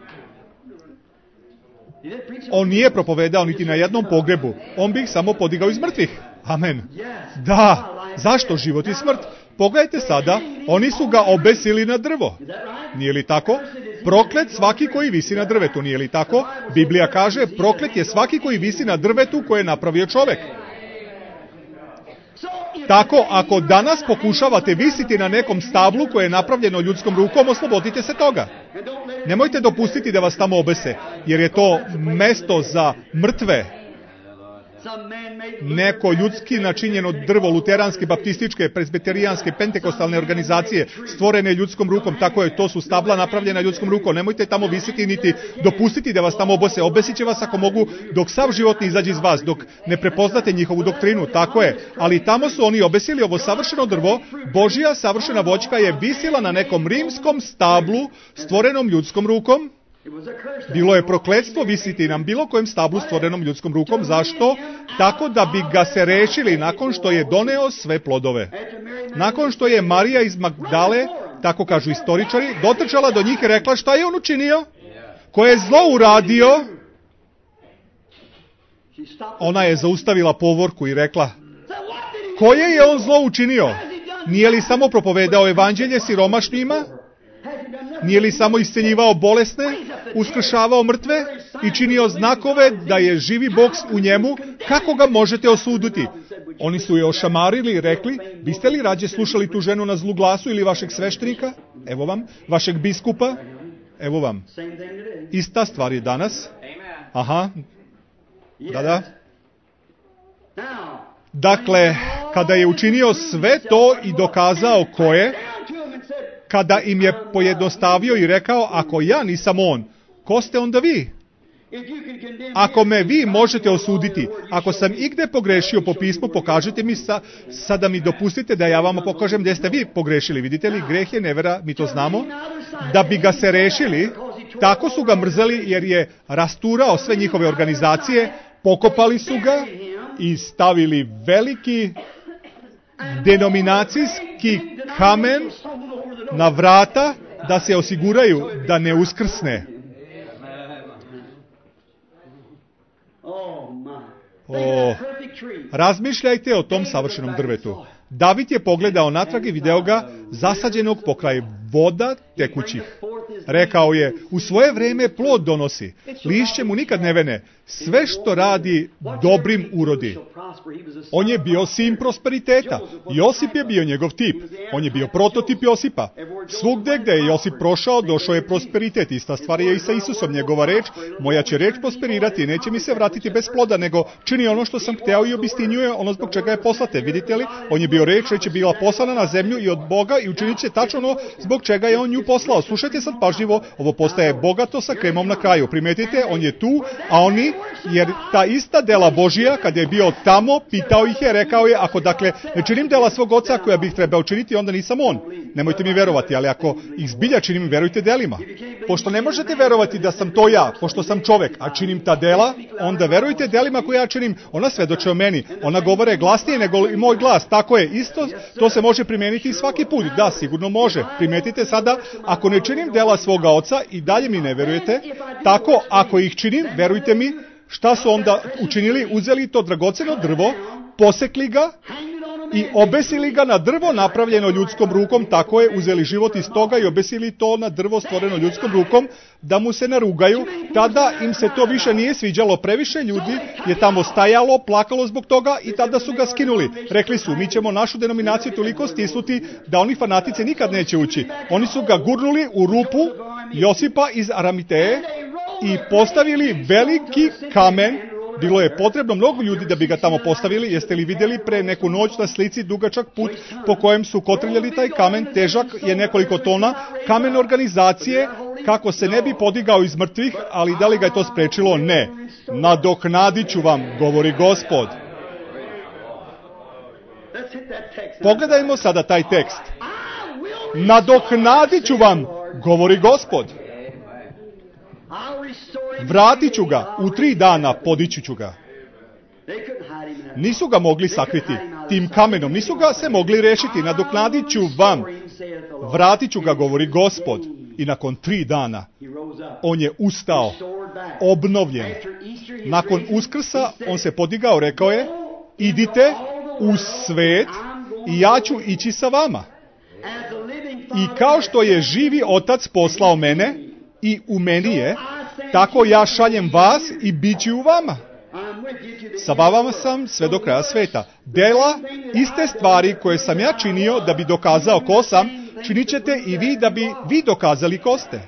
On nije propovedao niti na jednom pogrebu. On bi ih samo podigao iz mrtvih. Amen. Da, zašto život i smrt? Pogledajte sada, oni su ga obesili na drvo. Nije li tako? Proklet svaki koji visi na drvetu, nije li tako? Biblija kaže, proklet je svaki koji visi na drvetu koje je napravio čovjek. Tako, ako danas pokušavate visiti na nekom stablu koje je napravljeno ljudskom rukom, oslobodite se toga. Nemojte dopustiti da vas tamo obese, jer je to mesto za mrtve. Neko ljudski načinjeno drvo, luteranske, baptističke, presbiterijanske, pentekostalne organizacije, stvorene ljudskom rukom, tako je, to su stabla napravljena ljudskom rukom. Nemojte tamo visiti niti dopustiti da vas tamo obese. Obesit će vas ako mogu dok sav život ne izađe iz vas, dok ne prepoznate njihovu doktrinu, tako je. Ali tamo su oni obesili ovo savršeno drvo, Božja savršena voćka je visila na nekom rimskom stablu, stvorenom ljudskom rukom. Bilo je prokletstvo visiti na bilo kojem stablu stvorenom ljudskom rukom. Zašto? Tako da bi ga se rešili nakon što je doneo sve plodove. Nakon što je Marija iz Magdale, tako kažu istoričari, dotrčala do njih i rekla šta je on učinio? Koje je zlo uradio? Ona je zaustavila povorku i rekla, koje je on zlo učinio? Nije li samo propovedao evanđelje siromašnima? Nije li samo isceljivao bolesne, uskršavao mrtve i činio znakove da je živi Bog u njemu? Kako ga možete osuditi? Oni su je ošamarili i rekli, biste li rađe slušali tu ženu na zlu glasu ili vašeg sveštenika? Evo vam. Vašeg biskupa? Evo vam. Ista stvar je danas. Aha. Da, da. Dakle, kada je učinio sve to i dokazao ko je, kada im je pojednostavio i rekao, ako ja nisam on, ko ste onda vi? Ako me vi možete osuditi, ako sam igde pogrešio po pismu, pokažite mi sa, sada mi dopustite da ja vama pokažem gdje ste vi pogrešili. Vidite li, greh je nevera, mi to znamo. Da bi ga se rešili, tako su ga mrzeli jer je rasturao sve njihove organizacije, pokopali su ga i stavili veliki denominacijski kamen na vrata da se osiguraju da ne uskrsne. O, razmišljajte o tom savršenom drvetu. David je pogledao natrag i video ga zasađenog pokraj voda tekućih. Rekao je, u svoje vreme plod donosi, lišće mu nikad ne vene, sve što radi dobrim urodi. On je bio sin prosperiteta. Josip je bio njegov tip. On je bio prototip Josipa. Svugde gde je Josip prošao, došao je prosperitet. Ista stvar je i sa Isusom. Njegova reč, moja će reč prosperirati, neće mi se vratiti bez ploda, nego čini ono što sam hteo i obistinjuje ono zbog čega je poslate. Vidite li, on je bio reč, reč je bila poslana na zemlju i od Boga i učinit će tačno ono zbog čega je on nju poslao. Slušajte sad pažljivo, ovo postaje bogato sa kremom na kraju. Primetite, on je tu, a oni, jer ta ista dela Božija, kad je bio tamo, pitao ih je, rekao je, ako dakle ne činim dela svog oca koja bih trebao činiti, onda nisam on. Nemojte mi verovati, ali ako ih zbilja činim, verujte delima. Pošto ne možete verovati da sam to ja, pošto sam čovek, a činim ta dela, onda verujte delima koje ja činim. Ona svedoče o meni, ona govore glasnije nego i moj glas. Tako je, isto to se može primeniti svaki put. Da, sigurno može. Primetite sada, ako ne činim dela svoga oca i dalje mi ne verujete, tako ako ih činim, verujte mi, šta su onda učinili? Uzeli to dragoceno drvo, posekli ga i obesili ga na drvo napravljeno ljudskom rukom, tako je, uzeli život iz toga i obesili to na drvo stvoreno ljudskom rukom, da mu se narugaju. Tada im se to više nije sviđalo, previše ljudi je tamo stajalo, plakalo zbog toga i tada su ga skinuli. Rekli su, mi ćemo našu denominaciju toliko stisnuti da oni fanatici nikad neće ući. Oni su ga gurnuli u rupu Josipa iz Aramiteje i postavili veliki kamen. Bilo je potrebno mnogo ljudi da bi ga tamo postavili. Jeste li vidjeli pre neku noć na slici dugačak put po kojem su kotrljali taj kamen, težak je nekoliko tona, kamen organizacije, kako se ne bi podigao iz mrtvih, ali da li ga je to sprečilo? Ne. Nadoknadit ću vam, govori Gospod. Pogledajmo sada taj tekst. Nadoknadit ću vam, govori Gospod. Vratit ću ga, u tri dana podići ću ga. Nisu ga mogli sakriti tim kamenom, nisu ga se mogli rešiti. Nadoknadit ću vam, vratit ću ga, govori Gospod. I nakon tri dana on je ustao, obnovljen. Nakon Uskrsa on se podigao, rekao je, idite u svet i ja ću ići sa vama. I kao što je živi Otac poslao mene i u meni je, tako ja šaljem vas i bit ću u vama. Sa vama sam sve do kraja sveta. Dela, iste stvari koje sam ja činio da bi dokazao ko sam, činit ćete i vi da bi vi dokazali ko ste.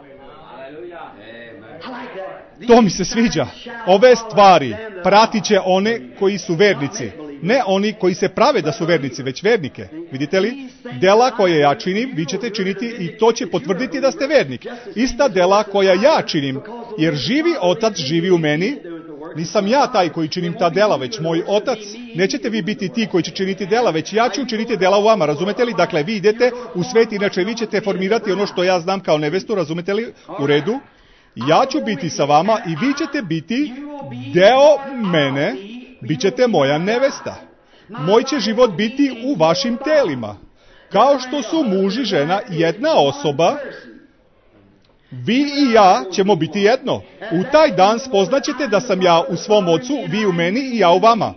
To mi se sviđa. Ove stvari pratit će one koji su vernici. Ne oni koji se prave da su vernici, već vernike. Vidite li? Dela koje ja činim, vi ćete činiti i to će potvrditi da ste vernik. Ista dela koja ja činim, jer živi Otac živi u meni. Nisam ja taj koji činim ta dela, već moj Otac. Nećete vi biti ti koji će činiti dela, već ja ću činiti dela u vama. Razumete li? Dakle, vi idete u svet, inače vi ćete formirati ono što ja znam kao nevestu. Razumete li? U redu. Ja ću biti sa vama i vi ćete biti deo mene. Bićete moja nevesta. Moj će život biti u vašim telima. Kao što su muž i žena jedna osoba, vi i ja ćemo biti jedno. U taj dan spoznaćete da sam ja u svom ocu, vi u meni i ja u vama.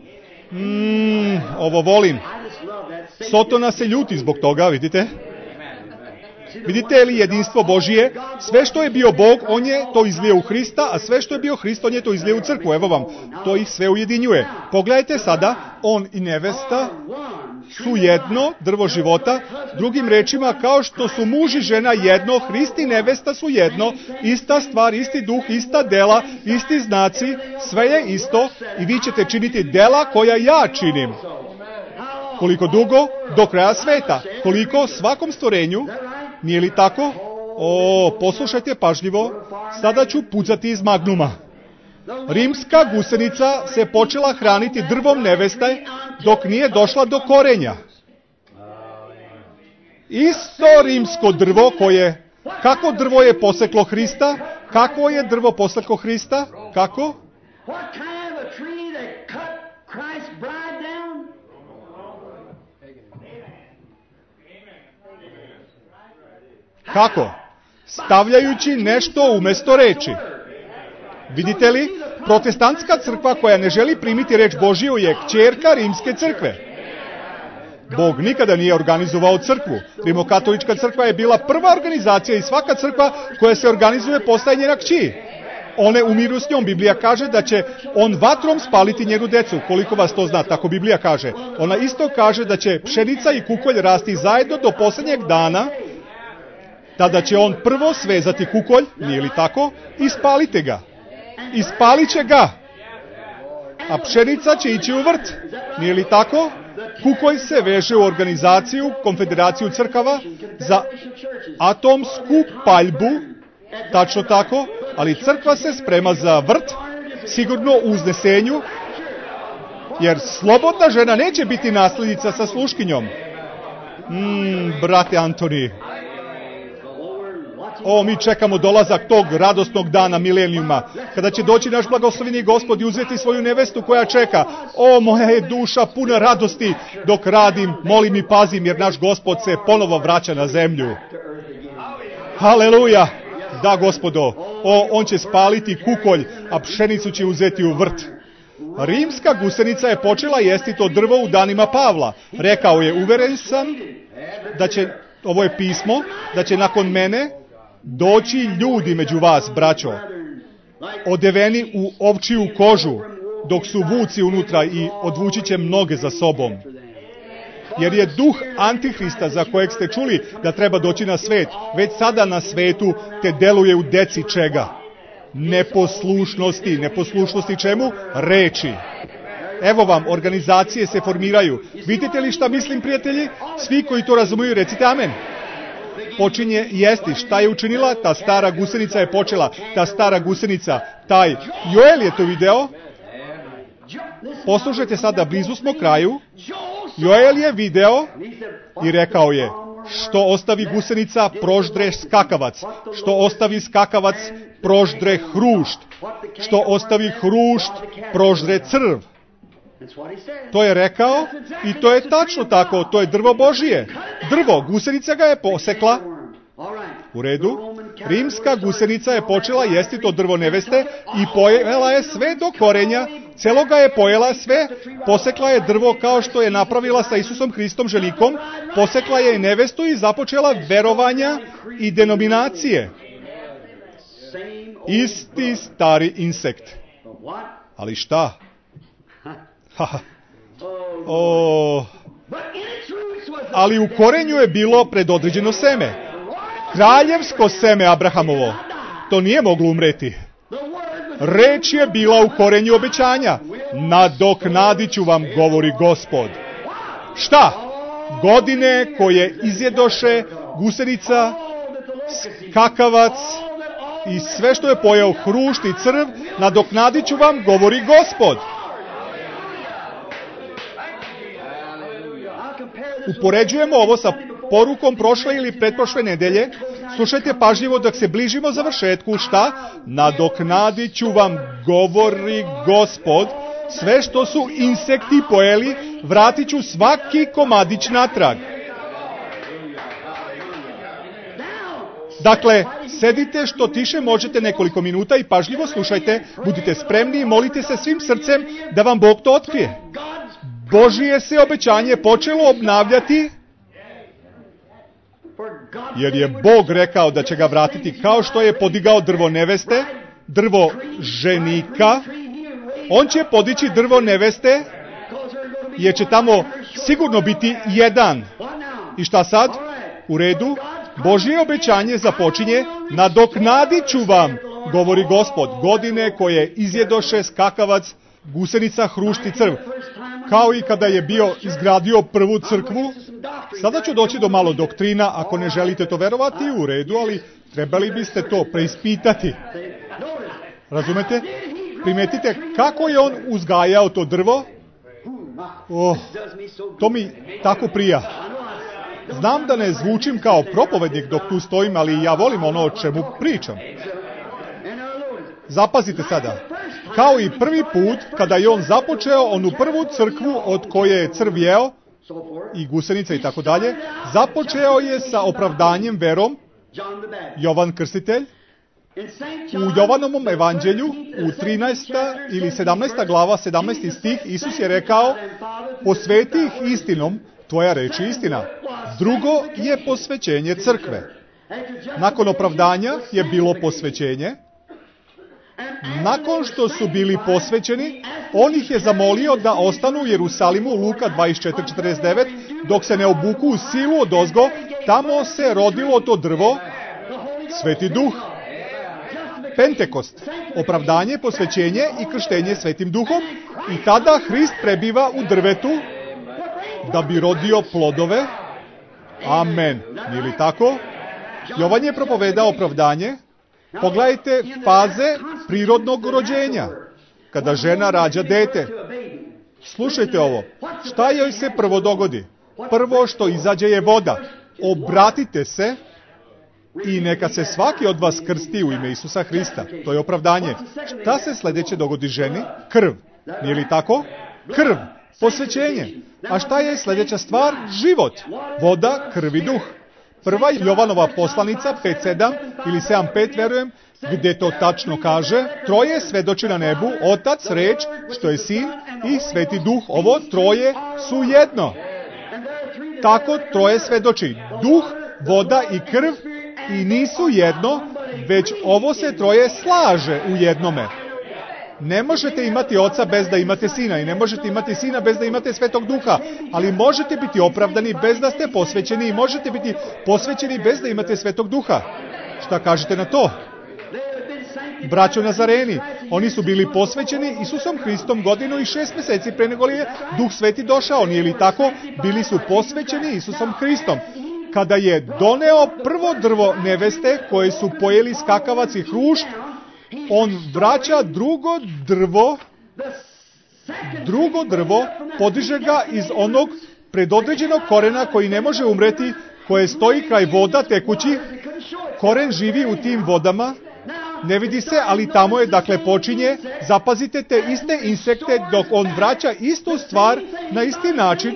Mm, ovo volim. Sotona se ljuti zbog toga, vidite? Vidite li jedinstvo Božije? Sve što je bio Bog, on je to izlio u Hrista, a sve što je bio Hrist, on je to izlio u crkvu. Evo vam, to ih sve ujedinjuje. Pogledajte sada, on i nevesta su jedno, drvo života. Drugim rečima, kao što su muž i žena jedno, Hrist i nevesta su jedno, ista stvar, isti duh, ista dela, isti znaci, sve je isto i vi ćete činiti dela koja ja činim. Koliko dugo? Do kraja sveta. Koliko? Svakom stvorenju. Nije li tako? O, poslušajte pažljivo. Sada ću pucati iz magnuma. Rimska gusenica se počela hraniti drvom neveste dok nije došla do korenja. Isto rimsko drvo koje... Kako drvo je poseklo Hrista? Kako je drvo poseklo Hrista? Kako? Kako? Stavljajući nešto umjesto reči. Vidite li? Protestantska crkva koja ne želi primiti reč Božiju je kćerka rimske crkve. Bog nikada nije organizovao crkvu. Rimokatolička crkva je bila prva organizacija i svaka crkva koja se organizuje postaje njena kći. One umiru s njom. Biblija kaže da će on vatrom spaliti njenu decu. Koliko vas to zna, tako Biblija kaže. Ona isto kaže da će pšenica i kukolj rasti zajedno do posljednjeg dana. Tada će on prvo svezati kukolj, nije li tako, i spalite ga. I spalit će ga. A pšenica će ići u vrt, nije li tako? Kukolj se veže u organizaciju, konfederaciju crkava za atomsku paljbu, tačno tako, ali crkva se sprema za vrt, sigurno u uznesenju, jer slobodna žena neće biti nasljednica sa sluškinjom. Mm, brate Antoni, o, mi čekamo dolazak tog radosnog dana milenijuma, kada će doći naš blagosloveni Gospod i uzeti svoju nevestu koja čeka. O, moja je duša puna radosti dok radim, molim i pazim, jer naš Gospod se ponovo vraća na zemlju. Haleluja! Da, Gospodo, o, on će spaliti kukolj, a pšenicu će uzeti u vrt. Rimska gusenica je počela jesti to drvo u danima Pavla. Rekao je, uveren sam da će, ovo je pismo, da će nakon mene doći ljudi među vas, braćo, odeveni u ovčiju kožu, dok su vuci unutra i odvući će mnoge za sobom. Jer je duh Antihrista, za kojeg ste čuli da treba doći na svet, već sada na svetu te deluje u deci čega? Neposlušnosti. Neposlušnosti čemu? Reči. Evo vam, organizacije se formiraju. Vidite li šta mislim, prijatelji? Svi koji to razumiju, recite amen. Počinje jesti. Šta je učinila? Ta stara gusenica je počela. Ta stara gusenica, taj Joel je to video. Poslušajte sada, blizu smo kraju. Joel je video i rekao je, što ostavi gusenica, proždre skakavac. Što ostavi skakavac, proždre hrušt. Što ostavi hrušt, proždre crv. To je rekao i to je tačno tako, to je drvo Božije. Drvo, gusenica ga je posekla. U redu. Rimska gusenica je počela jesti to drvo neveste i pojela je sve do korenja. Celo ga je pojela sve, posekla je drvo kao što je napravila sa Isusom Hristom ženikom, posekla je nevestu i započela verovanja i denominacije. Isti stari insekt. Ali šta? O, ali u korenju je bilo predodređeno seme. Kraljevsko seme Abrahamovo. To nije moglo umreti. Reč je bila u korenju obećanja. Nadoknadit ću vam, govori Gospod. Šta? Godine koje izjedoše gusenica, skakavac i sve što je pojeo hrušt i crv, nadoknadit ću vam, govori Gospod. Upoređujemo ovo sa porukom prošle ili pretprošle nedelje. Slušajte pažljivo dok se bližimo završetku. Šta? Nadoknadit ću vam, govori Gospod, sve što su insekti pojeli, vratit ću svaki komadić natrag. Dakle, sedite što tiše možete nekoliko minuta i pažljivo slušajte, budite spremni i molite se svim srcem da vam Bog to otkrije. Božije se obećanje počelo obnavljati jer je Bog rekao da će ga vratiti kao što je podigao drvo neveste, drvo ženika, on će podići drvo neveste, jer će tamo sigurno biti jedan. I šta sad? U redu, Božje obećanje započinje, nadoknadit ću vam, govori Gospod, godine koje izjedoše skakavac, gusenica, hrušt i crv. Kao i kada je bio izgradio prvu crkvu, sada ću doći do malo doktrina, ako ne želite to verovati, u redu, ali trebali biste to preispitati. Razumete? Primetite kako je on uzgajao to drvo? Oh, to mi tako prija. Znam da ne zvučim kao propovednik dok tu stojim, ali ja volim ono o čemu pričam. Zapazite sada, kao i prvi put kada je on započeo onu prvu crkvu od koje je crv jeo i gusenica i tako dalje, započeo je sa opravdanjem verom, Jovan Krstitelj. U Jovanovom evanđelju, u trinaesta ili sedamnaesta glava, sedamnaesti stih, Isus je rekao, posveti ih istinom, tvoja reč je istina. Drugo je posvećenje crkve. Nakon opravdanja je bilo posvećenje. Nakon što su bili posvećeni, on ih je zamolio da ostanu u Jerusalimu, Luka dvadeset četiri četrdeset devet, dok se ne obuku u silu odozgo, tamo se rodilo to drvo, Sveti Duh. Pentekost, opravdanje, posvećenje i krštenje Svetim Duhom, i tada Hrist prebiva u drvetu da bi rodio plodove. Amen. Nije li tako? Jovan je propovedao opravdanje. Pogledajte faze prirodnog rođenja, kada žena rađa dete. Slušajte ovo. Šta joj se prvo dogodi? Prvo što izađe je voda. Obratite se i neka se svaki od vas krsti u ime Isusa Hrista. To je opravdanje. Šta se sljedeće dogodi ženi? Krv. Nije li tako? Krv. Posvećenje. A šta je sljedeća stvar? Život. Voda, krv i duh. Prva Jovanova poslanica pet sedam ili sedam pet, verujem, gdje to tačno kaže, troje svedoči na nebu, Otac, Reč, što je Sin, i Sveti Duh. Ovo troje su jedno. Tako troje svedoči. Duh, voda i krv i nisu jedno, već ovo se troje slaže u jednome. Ne možete imati Oca bez da imate Sina i ne možete imati Sina bez da imate Svetog Duha, ali možete biti opravdani bez da ste posvećeni i možete biti posvećeni bez da imate Svetog Duha. Šta kažete na to? Braćo Nazareni, oni su bili posvećeni Isusom Hristom godinu i šest mjeseci pre nego li je Duh Sveti došao, nije li tako? Bili su posvećeni Isusom Hristom. Kada je doneo prvo drvo neveste koje su pojeli skakavac i hrušt, on vraća drugo drvo, drugo drvo, podiže ga iz onog predodređenog korena koji ne može umreti, koje stoji kraj voda tekući. Koren živi u tim vodama, ne vidi se, ali tamo je, dakle, počinje. Zapazite te iste insekte dok on vraća istu stvar na isti način.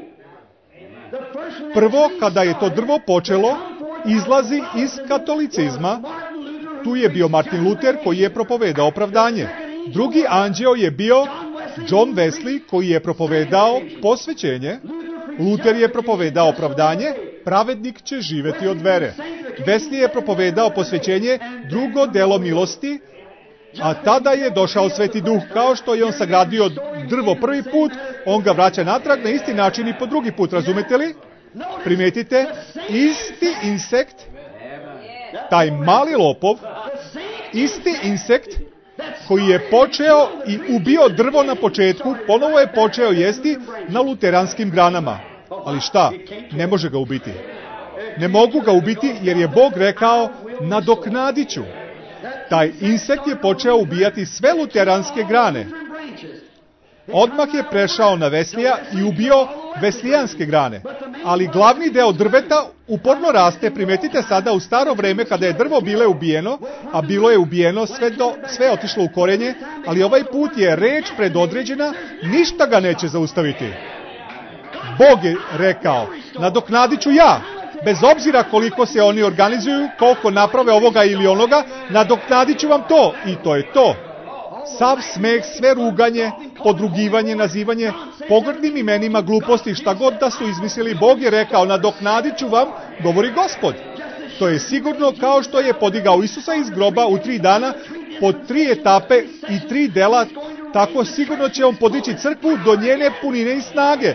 Prvo, kada je to drvo počelo, izlazi iz katolicizma. Tu je bio Martin Luther koji je propovedao opravdanje. Drugi anđeo je bio John Wesley koji je propovedao posvećenje. Luther je propovedao opravdanje, pravednik će živjeti od vere. Wesley je propovedao posvećenje, drugo delo milosti, a tada je došao Sveti Duh. Kao što je on sagradio drvo prvi put, on ga vraća natrag na isti način i po drugi put, razumete li? Primetite, isti insekt, taj mali lopov, isti insekt koji je počeo i ubio drvo na početku, ponovo je počeo jesti na luteranskim granama. Ali šta? Ne može ga ubiti. Ne mogu ga ubiti jer je Bog rekao, nadoknadit ću. Taj insekt je počeo ubijati sve luteranske grane. Odmah je prešao na Veslija i ubio veslijanske grane. Ali glavni deo drveta uporno raste. Primetite sada u staro vreme kada je drvo bile ubijeno, a bilo je ubijeno, sve, do, sve je otišlo u korenje, ali ovaj put je reč predodređena, ništa ga neće zaustaviti. Bog je rekao, nadoknadit ću ja. Bez obzira koliko se oni organizuju, koliko naprave ovoga ili onoga, nadoknadit ću vam to. I to je to. sav smeh, sve ruganje, podrugivanje, nazivanje pogrdnim imenima, gluposti, šta god da su izmislili, Bog je rekao, nadoknadit ću vam, govori Gospod. To je sigurno kao što je podigao Isusa iz groba u tri dana, po tri etape i tri dela, tako sigurno će on podići crkvu do njene punine i snage.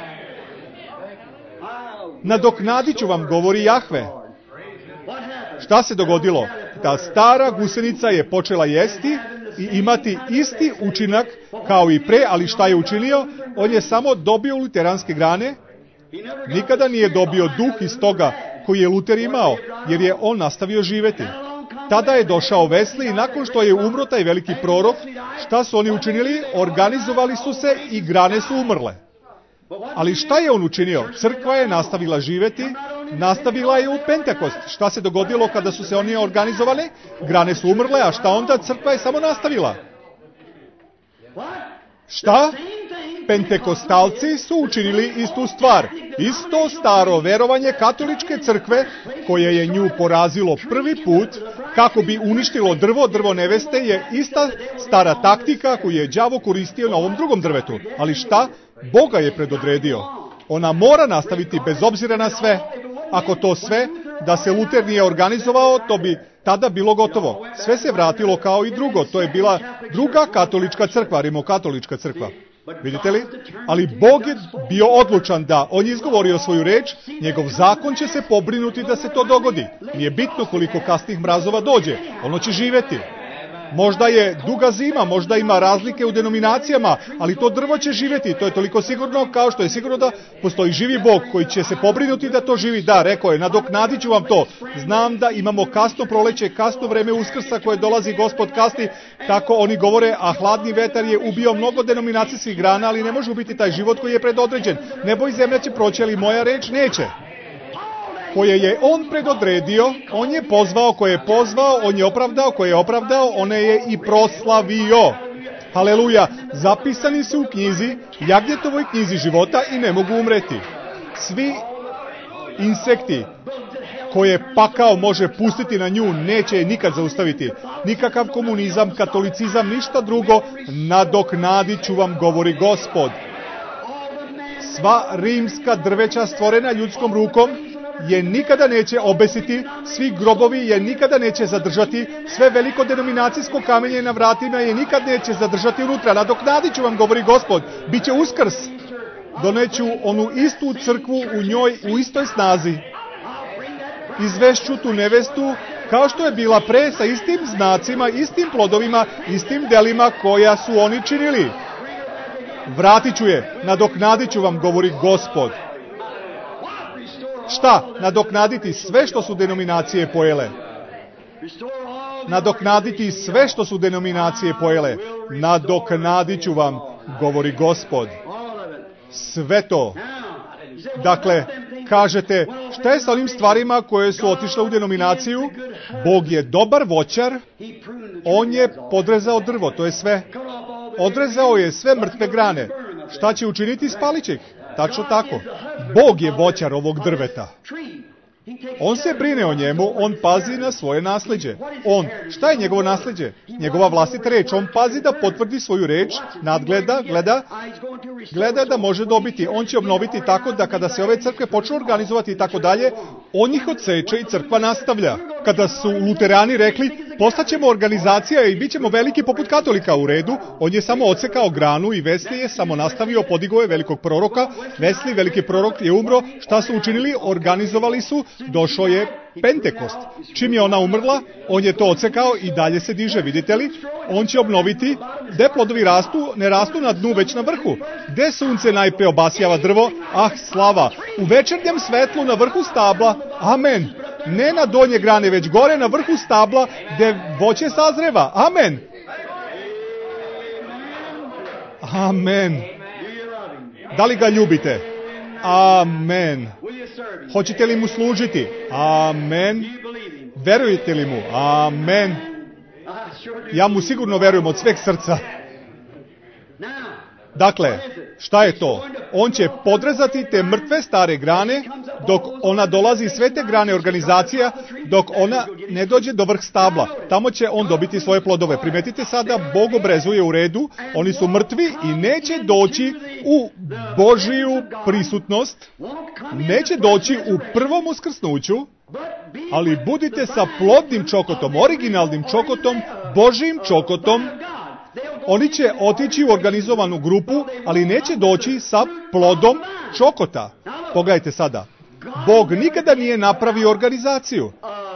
Nadoknadit ću vam, govori Jahve. Šta se dogodilo? Ta stara gusenica je počela jesti i imati isti učinak kao i pre, ali šta je učinio? On je samo dobio luteranske grane, nikada nije dobio duh iz toga koji je Luter imao, jer je on nastavio živeti. Tada je došao Wesley i nakon što je umro taj veliki prorok, šta su oni učinili? Organizovali su se i grane su umrle. Ali šta je on učinio? Crkva je nastavila živeti, nastavila je u Pentekost. Šta se dogodilo kada su se oni organizovali? Grane su umrle, a šta onda? Crkva je samo nastavila. Šta? Pentekostalci su učinili istu stvar. Isto staro verovanje katoličke crkve, koje je nju porazilo prvi put, kako bi uništilo drvo, drvo neveste, je ista stara taktika koju je đavo koristio na ovom drugom drvetu. Ali šta? Boga je predodredio. Ona mora nastaviti bez obzira na sve. Ako to sve, da se Luter nije organizovao, to bi tada bilo gotovo. Sve se vratilo kao i drugo. To je bila druga katolička crkva, rimokatolička crkva. Vidite li? Ali Bog je bio odlučan da on je izgovorio svoju reč, njegov zakon će se pobrinuti da se to dogodi. Nije bitno koliko kasnih mrazova dođe, ono će živeti. Možda je duga zima, možda ima razlike u denominacijama, ali to drvo će živjeti. To je toliko sigurno kao što je sigurno da postoji živi Bog koji će se pobrinuti da to živi. Da, rekao je, nadoknadit ću vam to. Znam da imamo kasno proleće, kasno vreme Uskrsa koje dolazi Gospod kasni, tako oni govore, a hladni vetar je ubio mnogo denominacijskih grana, ali ne može ubiti taj život koji je predodređen. Nebo i zemlja će proći, ali moja reč neće. Koje je on predodredio, on je pozvao, koje je pozvao, on je opravdao, koje je opravdao, one je i proslavio. Haleluja, zapisani su u knjizi, Jagnjetovoj knjizi života i ne mogu umreti. Svi insekti koje pakao može pustiti na nju, neće je nikad zaustaviti. Nikakav komunizam, katolicizam, ništa drugo, nadoknadit ću vam, govori Gospod. Sva rimska drveća stvorena ljudskom rukom je nikada neće obesiti, svi grobovi je nikada neće zadržati, sve veliko denominacijsko kamenje na vratima je nikad neće zadržati unutra. Nadoknadit ću vam, govori Gospod, bit će Uskrs. Doneću onu istu crkvu u njoj, u istoj snazi. Izvešću tu nevestu kao što je bila pre, sa istim znacima, istim plodovima, istim delima koja su oni činili. Vratit ću je, nadoknadit ću vam, govori Gospod. Šta? Nadoknaditi sve što su denominacije pojele. Nadoknaditi sve što su denominacije pojele. Nadoknadit ću vam, govori Gospod. Sve to. Dakle, kažete, šta je sa onim stvarima koje su otišle u denominaciju? Bog je dobar voćar, on je podrezao drvo, to je sve. Odrezao je sve mrtve grane. Šta će učiniti? Spalit će ih. Tačno tako. Bog je voćar ovog drveta. On se brine o njemu, on pazi na svoje nasleđe. On, šta je njegovo nasleđe? Njegova vlastita reč. On pazi da potvrdi svoju reč, nadgleda, gleda, gleda da može dobiti. On će obnoviti tako da kada se ove crkve počnu organizovati i tako dalje, on ih odseče i crkva nastavlja. Kada su luterani rekli, postaćemo organizacija i bit ćemo veliki poput katolika, u redu, on je samo odsekao granu i Wesley je samo nastavio, podigao je velikog proroka. Wesley, veliki prorok, je umro. Šta su učinili? Organizovali su, došao je Pentekost. Čim je ona umrla, on je to odsekao i dalje se diže, vidite li? On će obnoviti. Gde plodovi rastu? Ne rastu na dnu, već na vrhu. Gde sunce najpre obasjava drvo? Ah, slava! U večernjem svetlu na vrhu stabla. Amen! Ne na donje grane, već gore na vrhu stabla gde voće sazreva. Amen! Amen! Da li ga ljubite? Amen! Hoćete li mu služiti? Amen! Verujete li mu? Amen! Ja mu sigurno verujem od sveg srca. Dakle, Šta je to? On će podrezati te mrtve stare grane dok ona dolazi sve te grane organizacija, dok ona ne dođe do vrh stabla. Tamo će on dobiti svoje plodove. Primetite sada, Bog obrezuje u redu, oni su mrtvi i neće doći u Božiju prisutnost, neće doći u prvom uskrsnuću, ali budite sa plodnim čokotom, originalnim čokotom, Božijim čokotom. Oni će otići u organizovanu grupu, ali neće doći sa plodom čokota. Pogledajte sada. Bog nikada nije napravio organizaciju.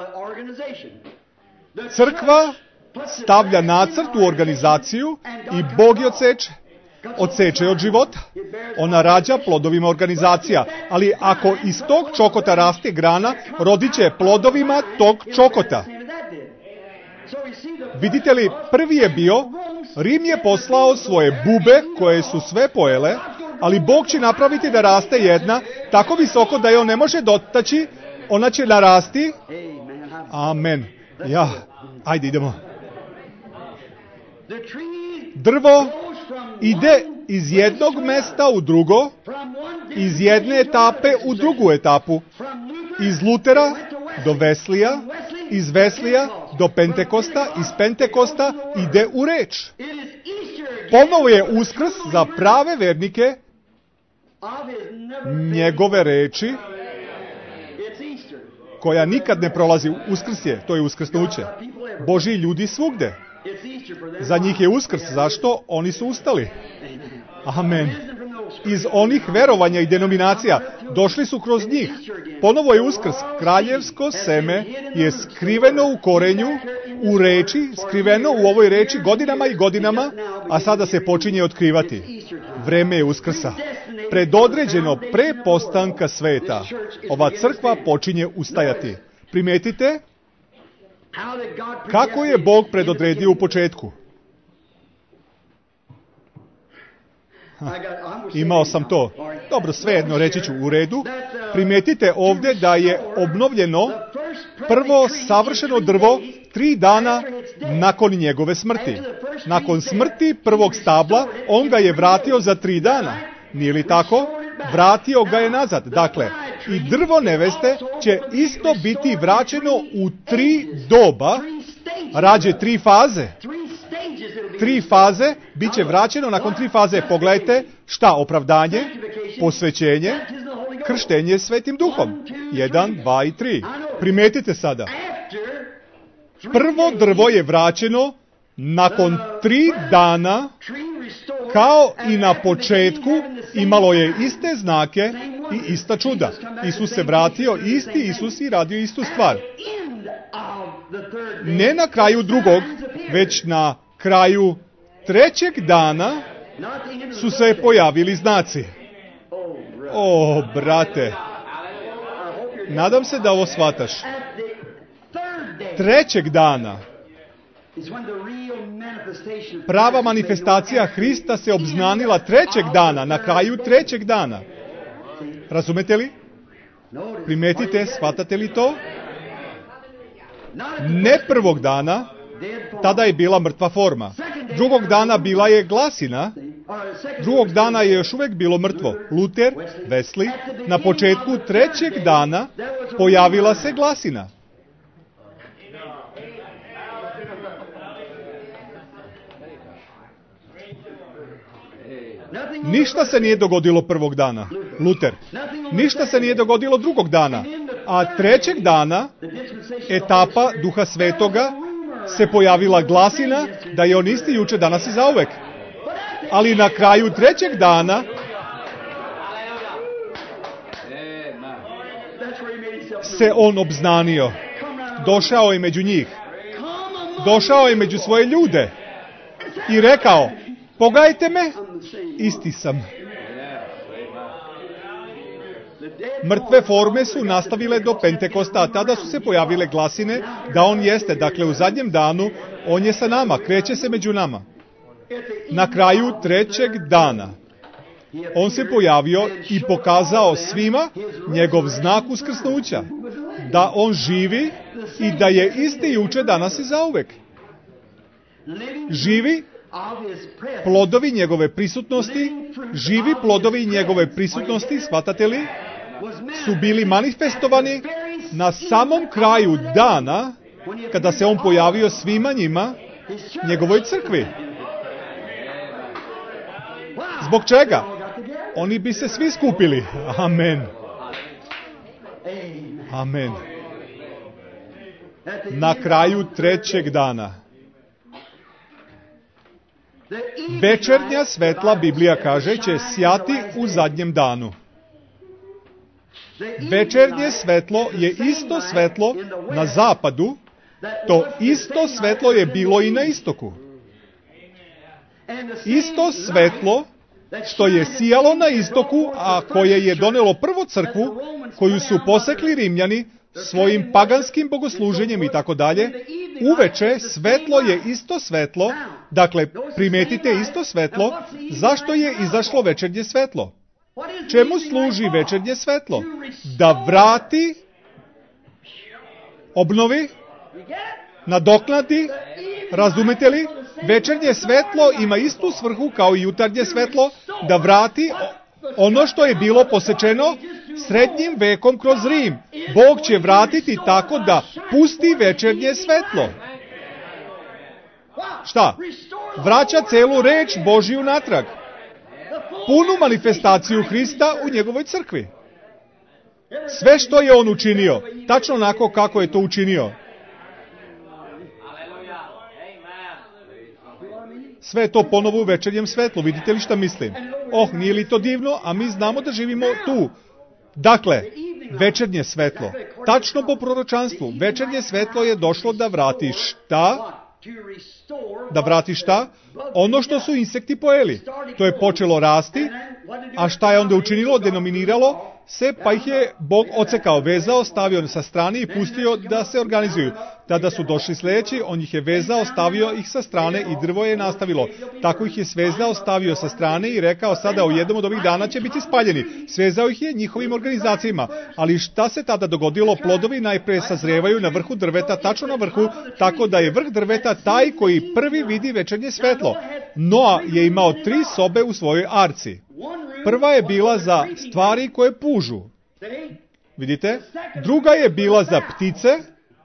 Crkva stavlja nacrt u organizaciju i Bog je odseče. Odseče od života. Ona rađa plodovima organizacija. Ali ako iz tog čokota raste grana, rodit će plodovima tog čokota. Vidite li, prvi je bio, Rim je poslao svoje bube koje su sve pojele, ali Bog će napraviti da raste jedna tako visoko da je on ne može dotaći, ona će narasti. Amen. Ja, ajde idemo. Drvo ide iz jednog mesta u drugo, iz jedne etape u drugu etapu, iz Lutera do Veslija, iz Veslija do Pentekosta, iz Pentekosta ide u reč. Ponovo je uskrs za prave vernike njegove reči, koja nikad ne prolazi. Uskrs je, to je uskrsnuće. Božji ljudi svugde. Za njih je uskrs. Zašto? Oni su ustali. Amen. Iz onih verovanja i denominacija došli su kroz njih. Ponovo je uskrs. Kraljevsko seme je skriveno u korenju, u reči, skriveno u ovoj reči godinama i godinama, a sada se počinje otkrivati. Vreme je uskrsa. Predodređeno pre postanka sveta, ova crkva počinje ustajati. Primetite kako je Bog predodredio u početku. Ha, imao sam to. Dobro, svejedno reći ću u redu. Primetite ovdje da je obnovljeno prvo savršeno drvo tri dana nakon njegove smrti. Nakon smrti prvog stabla, on ga je vratio za tri dana. Nije li tako? Vratio ga je nazad. Dakle, i drvo neveste će isto biti vraćeno u tri doba, rađe tri faze. Tri faze bit će vraćeno nakon tri faze. Pogledajte šta? Opravdanje, posvećenje, krštenje Svetim Duhom. Jedan, dva i tri. Primetite sada. Prvo drvo je vraćeno nakon tri dana, kao i na početku, imalo je iste znake i ista čuda. Isus se vratio, isti Isus i radio istu stvar. Ne na kraju drugog, već na kraju trećeg dana su se pojavili znaci. O, brate, nadam se da ovo shvataš. Trećeg dana prava manifestacija Hrista se obznanila trećeg dana, na kraju trećeg dana. Razumete li? Primetite, shvatate li to? Ne prvog dana, tada je bila mrtva forma. Drugog dana bila je glasina. Drugog dana je još uvijek bilo mrtvo. Luter, Wesley, na početku trećeg dana pojavila se glasina. Ništa se nije dogodilo prvog dana. Luter. Ništa se nije dogodilo drugog dana. A trećeg dana, etapa Duha Svetoga, se pojavila glasina da je on isti juče, danas i zauvek. Ali na kraju trećeg dana se on obznanio. Došao je među njih. Došao je među svoje ljude. I rekao, pogledajte me, isti sam. Mrtve forme su nastavile do Pentekosta, a tada su se pojavile glasine da on jeste. Dakle, u zadnjem danu on je sa nama, kreće se među nama. Na kraju trećeg dana on se pojavio i pokazao svima njegov znak uskrsnuća. Da on živi i da je isti juče, danas i zauvek. Živi Plodovi njegove prisutnosti, živi plodovi njegove prisutnosti, shvatate li, su bili manifestovani na samom kraju dana, kada se on pojavio svima njima, njegovoj crkvi. Zbog čega? Oni bi se svi skupili. Amen. Amen. Na kraju trećeg dana. Večernja svetla, Biblija kaže, će sjati u zadnjem danu. Večernje svetlo je isto svetlo na zapadu, to isto svetlo je bilo i na istoku. Isto svetlo što je sijalo na istoku, a koje je donelo prvo crkvu, koju su posekli Rimljani svojim paganskim bogosluženjem i tako dalje, uveče svetlo je isto svetlo, dakle, primetite isto svetlo, zašto je izašlo večernje svetlo? Čemu služi večernje svetlo? Da vrati, obnovi, nadoknadi, razumete li? Večernje svetlo ima istu svrhu kao i jutarnje svetlo, da vrati ono što je bilo posečeno srednjim vekom kroz Rim. Bog će vratiti tako da pusti večernje svetlo. Šta? Vraća celu reč Božiju natrag. Punu manifestaciju Hrista u njegovoj crkvi. Sve što je on učinio, tačno onako kako je to učinio. Sve je to ponovo u večernjem svetlu. Vidite li šta mislim? Oh, nije li to divno? A mi znamo da živimo tu. Dakle, večernje svetlo. Tačno po proročanstvu. Večernje svetlo je došlo da vrati šta? Da vrati šta? Ono što su insekti pojeli. To je počelo rasti, a šta je onda učinilo? Denominiralo se, pa ih je Bog ocekao, vezao, stavio sa strane i pustio da se organizuju. Tada su došli sljedeći, on ih je vezao, stavio ih sa strane i drvo je nastavilo. Tako ih je svezao, stavio sa strane i rekao, sada u jednom od ovih dana će biti spaljeni. Svezao ih je njihovim organizacijama. Ali šta se tada dogodilo? Plodovi najpre sazrevaju na vrhu drveta, tačno na vrhu, tako da je vrh drveta taj koji prvi vidi večernje svetlo. Noa je imao tri sobe u svojoj arci. Prva je bila za stvari koje pužu. Vidite? Druga je bila za ptice,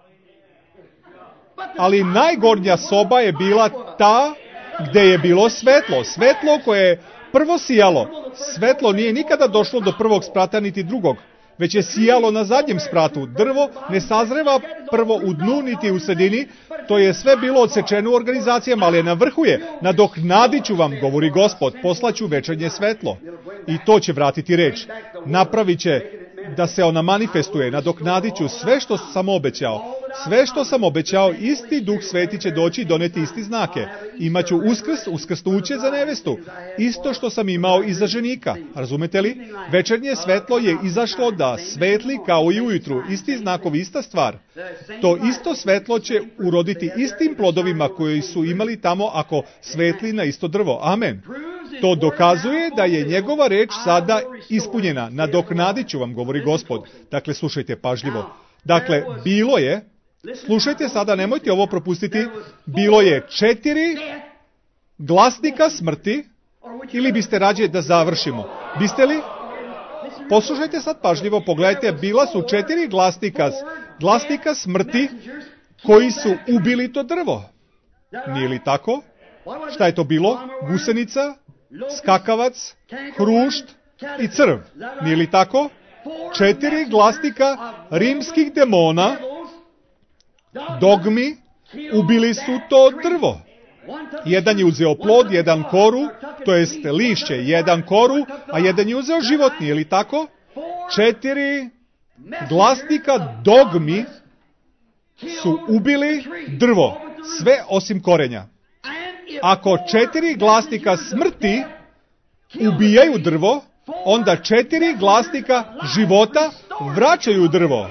ali najgornja soba je bila ta gdje je bilo svetlo. Svetlo koje je prvo sijalo. Svetlo nije nikada došlo do prvog sprata niti drugog, već je sijalo na zadnjem spratu. Drvo ne sazreva prvo u dnu niti u sredini, to je sve bilo odsečeno u organizacijama, ali na vrhu je. Nadoknadit ću vam, govori Gospod, poslaću večernje svetlo. I to će vratiti reč. Napravit će da se ona manifestuje. Nadoknadit ću sve što sam obećao. Sve što sam obećao, isti Duh Sveti će doći i doneti isti znake. Imaću uskrs, uskrsnuće za nevestu. Isto što sam imao i za ženika. Razumete li? Večernje svetlo je izašlo da svetli kao i ujutru. Isti znakovi, ista stvar. To isto svetlo će uroditi istim plodovima koji su imali tamo ako svetli na isto drvo. Amen. To dokazuje da je njegova reč sada ispunjena. Nadoknadit ću vam, govori Gospod. Dakle, slušajte pažljivo. Dakle, bilo je, slušajte sada, nemojte ovo propustiti, bilo je četiri glasnika smrti, ili biste rađe da završimo? Biste li? Poslušajte sad pažljivo, pogledajte, bila su četiri glasnika, glasnika smrti koji su ubili to drvo. Nije li tako? Šta je to bilo? Gusenica, skakavac, hrušt i crv. Nije li tako? Četiri glasnika rimskih demona, dogmi, ubili su to drvo. Jedan je uzeo plod, jedan koru, to jest lišće, jedan koru, a jedan je uzeo život, nije li tako? Četiri glasnika dogmi su ubili drvo, sve osim korenja. Ako četiri glasnika smrti ubijaju drvo, onda četiri glasnika života vraćaju drvo.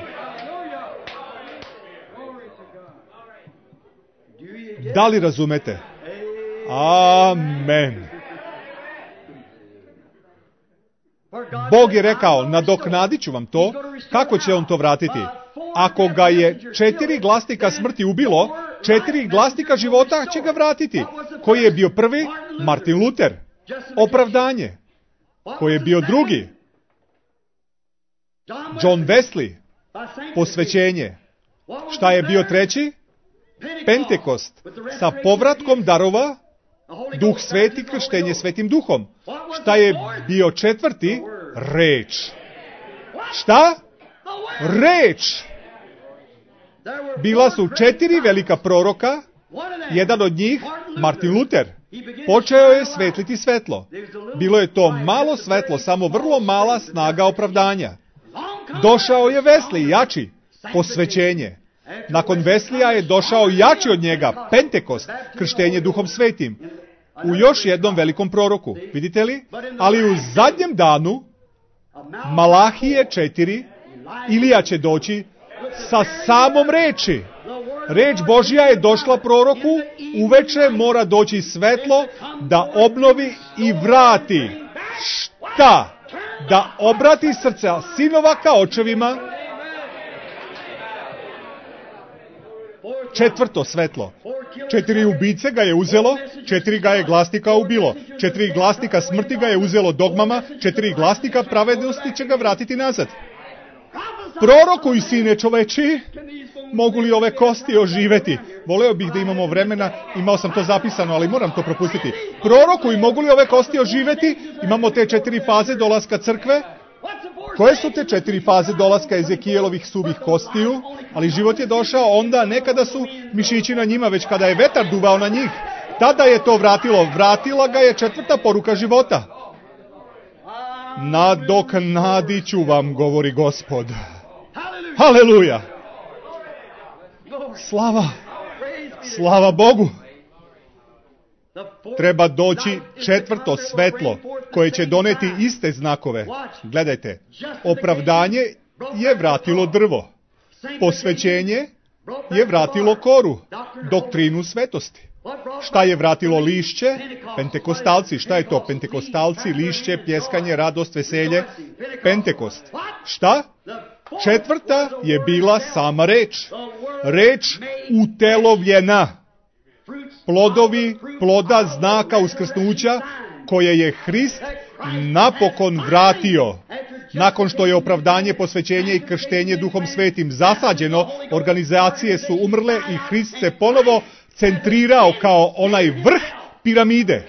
Da li razumete? Amen. Bog je rekao, nadoknadit ću vam to. Kako će on to vratiti? Ako ga je četiri glasnika smrti ubilo, četiri glasnika života će ga vratiti. Koji je bio prvi? Martin Luther. Opravdanje. Koji je bio drugi? John Wesley. Posvećenje. Šta je bio treći? Pentekost. Sa povratkom darova, Duh Sveti, krštenje Svetim Duhom. Šta je bio četvrti? Reč. Šta? Reč. Bila su četiri velika proroka, jedan od njih, Martin Luther. Počeo je svetliti svetlo. Bilo je to malo svetlo, samo vrlo mala snaga opravdanja. Došao je Wesley, jači, posvećenje. Nakon Weslija je došao jači od njega, Pentekost, krštenje Duhom Svetim. U još jednom velikom proroku, vidite li? Ali u zadnjem danu, Malahije četiri, Ilija će doći sa samom reči. Reč Božja je došla proroku, uveče mora doći svetlo da obnovi i vrati. Šta? Da obrati srca sinova ka očevima. Četvrto svetlo. Četiri ubice ga je uzelo, četiri ga je glasnika ubilo. Četiri glasnika smrti ga je uzelo dogmama, četiri glasnika pravednosti će ga vratiti nazad. Prorokuj, sine čoveči, mogu li ove kosti oživeti? Voleo bih da imamo vremena, imao sam to zapisano, ali moram to propustiti. Prorokuj, mogu li ove kosti oživeti? Imamo te četiri faze dolaska crkve. Koje su te četiri faze dolaska Ezekijelovih suvih kostiju? Ali život je došao onda, ne kada su mišići na njima, već kada je vetar duvao na njih. Tada je to vratilo. Vratila ga je četvrta poruka života. Nadoknadit ću vam, govori Gospod. Haleluja! Slava! Slava Bogu! Treba doći četvrto svetlo koje će doneti iste znakove. Gledajte, opravdanje je vratilo drvo. Posvećenje je vratilo koru, doktrinu svetosti. Šta je vratilo lišće? Pentekostalci. Šta je to? Pentekostalci, lišće, pljeskanje, radost, veselje. Pentekost. Šta? Četvrta je bila sama reč. Reč utelovljena. Plodovi ploda znaka uskrsnuća koje je Hrist napokon vratio. Nakon što je opravdanje, posvećenje i krštenje Duhom Svetim zasađeno, organizacije su umrle i Hrist se ponovo centrirao kao onaj vrh piramide.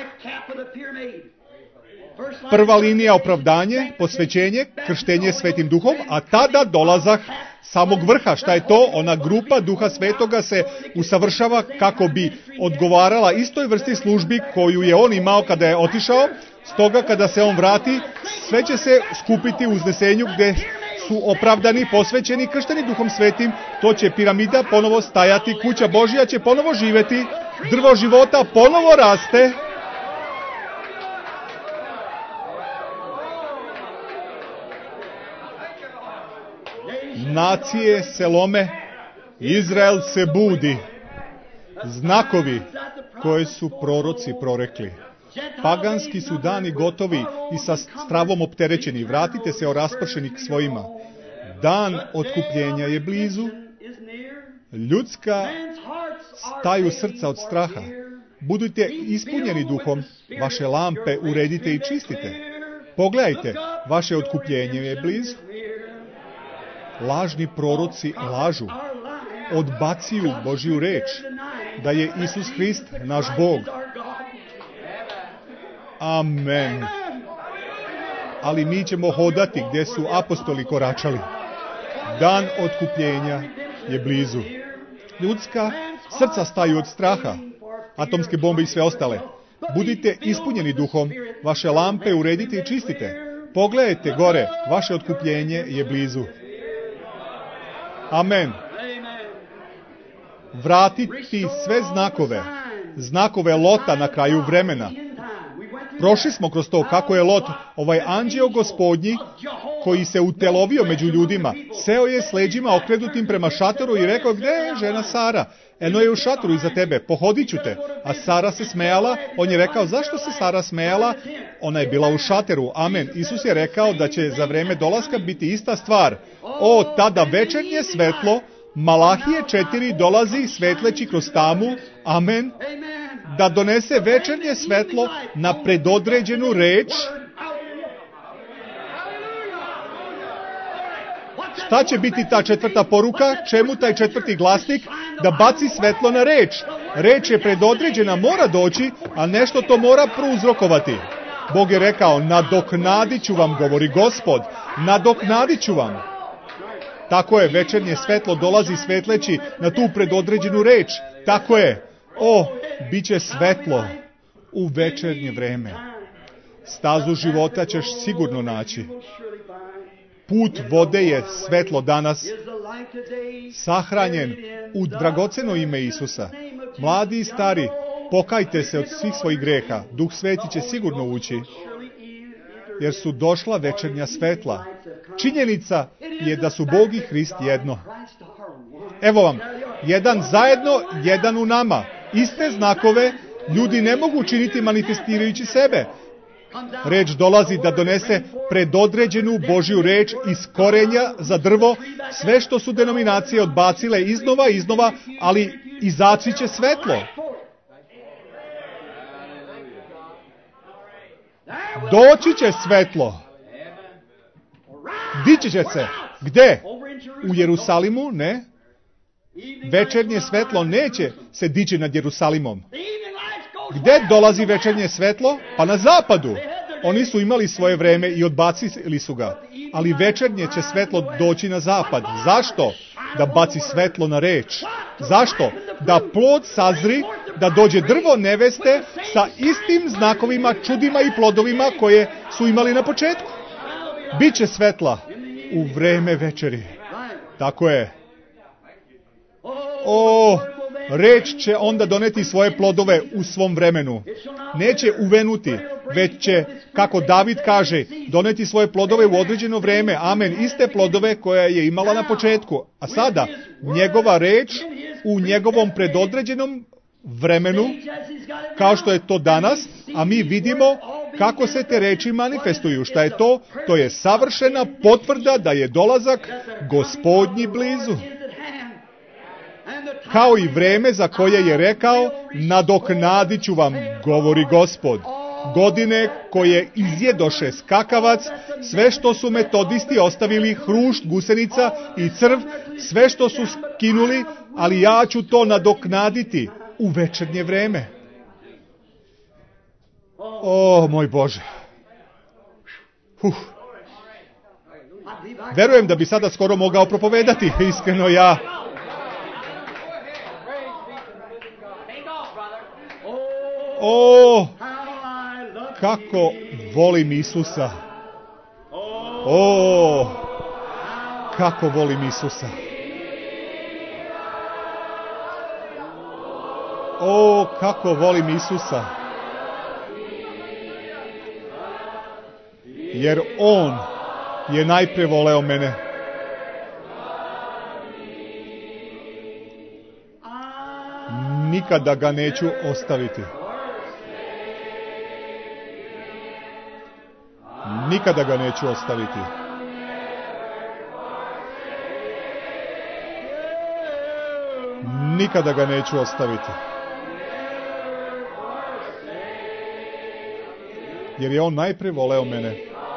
Prva linija opravdanje, posvećenje, krštenje Svetim Duhom, a tada dolazak samog vrha. Šta je to? Ona grupa Duha Svetoga se usavršava kako bi odgovarala istoj vrsti službi koju je on imao kada je otišao. Stoga kada se on vrati, sve će se skupiti u uznesenju gdje su opravdani, posvećeni, kršteni Duhom Svetim. To će piramida ponovo stajati, kuća Božja će ponovo živjeti, drvo života ponovo raste. Nacije se lome, Izrael se budi. Znakovi koje su proroci prorekli. Paganski su dani gotovi i sa stravom opterećeni. Vratite se o raspršeni k svojima. Dan otkupljenja je blizu. Ljudska staju srca od straha. Budite ispunjeni duhom. Vaše lampe uredite i čistite. Pogledajte, vaše otkupljenje je blizu. Lažni proroci lažu. Odbacuju Božju reč. Da je Isus Hrist naš Bog. Amen. Ali mi ćemo hodati gdje su apostoli koračali. Dan otkupljenja je blizu. Ljudska srca staju od straha. Atomske bombe i sve ostale. Budite ispunjeni duhom. Vaše lampe uredite i čistite. Pogledajte gore. Vaše otkupljenje je blizu. Amen. Vratiti sve znakove. Znakove Lota na kraju vremena. Prošli smo kroz to kako je Lot, ovaj anđeo gospodnji, koji se utelovio među ljudima, seo je s leđima okrenutim prema šatoru i rekao, gdje je žena Sara? Eno je u šatoru iza tebe, pohodit ću te. A Sara se smejala, on je rekao, zašto se Sara smejala? Ona je bila u šateru, amen. Isus je rekao da će za vreme dolaska biti ista stvar. O, tada večernje svetlo Malahije četiri dolazi svetleći kroz tamu, amen, da donese večernje svetlo na predodređenu reč. Šta će biti ta četvrta poruka? Čemu taj četvrti glasnik? Da baci svetlo na reč. Reč je predodređena, mora doći, a nešto to mora prouzrokovati. Bog je rekao, nadoknadit ću vam, govori Gospod, nadoknadit ću vam. Tako je, večernje svetlo dolazi svetleći na tu predodređenu reč. Tako je, o, bit će svetlo u večernje vreme. Stazu života ćeš sigurno naći. Put vode je svetlo danas, sahranjen u dragoceno ime Isusa. Mladi i stari, pokajte se od svih svojih greha. Duh Sveti će sigurno ući, jer su došla večernja svetla. Činjenica je da su Bog i Hrist jedno. Evo vam, jedan zajedno, jedan u nama. Iste znakove ljudi ne mogu činiti manifestirajući sebe. Reč dolazi da donese predodređenu Božju reč iz korenja za drvo, sve što su denominacije odbacile iznova, iznova, ali izaći će svetlo. Doći će svetlo. Dići će se. Gde? U Jerusalimu? Ne. Večernje svetlo neće se dići nad Jerusalimom. Gde dolazi večernje svetlo? Pa na zapadu. Oni su imali svoje vreme i odbacili su ga. Ali večernje će svetlo doći na zapad. Zašto? Da baci svetlo na reč. Zašto? Da plod sazri, da dođe drvo neveste sa istim znakovima, čudima i plodovima koje su imali na početku. Biće svetla u vreme večeri. Tako je. O, reč će onda doneti svoje plodove u svom vremenu. Neće uvenuti, već će, kako David kaže, doneti svoje plodove u određeno vreme. Amen. Iste plodove koje je imala na početku. A sada, njegova reč u njegovom predodređenom vremenu, kao što je to danas, a mi vidimo kako se te reči manifestuju. Šta je to? To je savršena potvrda da je dolazak Gospodnji blizu. Kao i vreme za koje je rekao, nadoknadit ću vam, govori Gospod. Godine koje izjedoše skakavac, sve što su metodisti ostavili, hrušt, gusenica i crv, sve što su skinuli, ali ja ću to nadoknaditi u večernje vreme. O, moj Bože. Huh. Verujem da bi sada skoro mogao propovedati, iskreno ja. O, kako volim Isusa. O, kako volim Isusa. O, kako volim Isusa. Jer On je najpre voleo mene. Nikada ga neću ostaviti. Nikada ga neću ostaviti. Nikada ga neću ostaviti. Jer je On najpre voleo mene.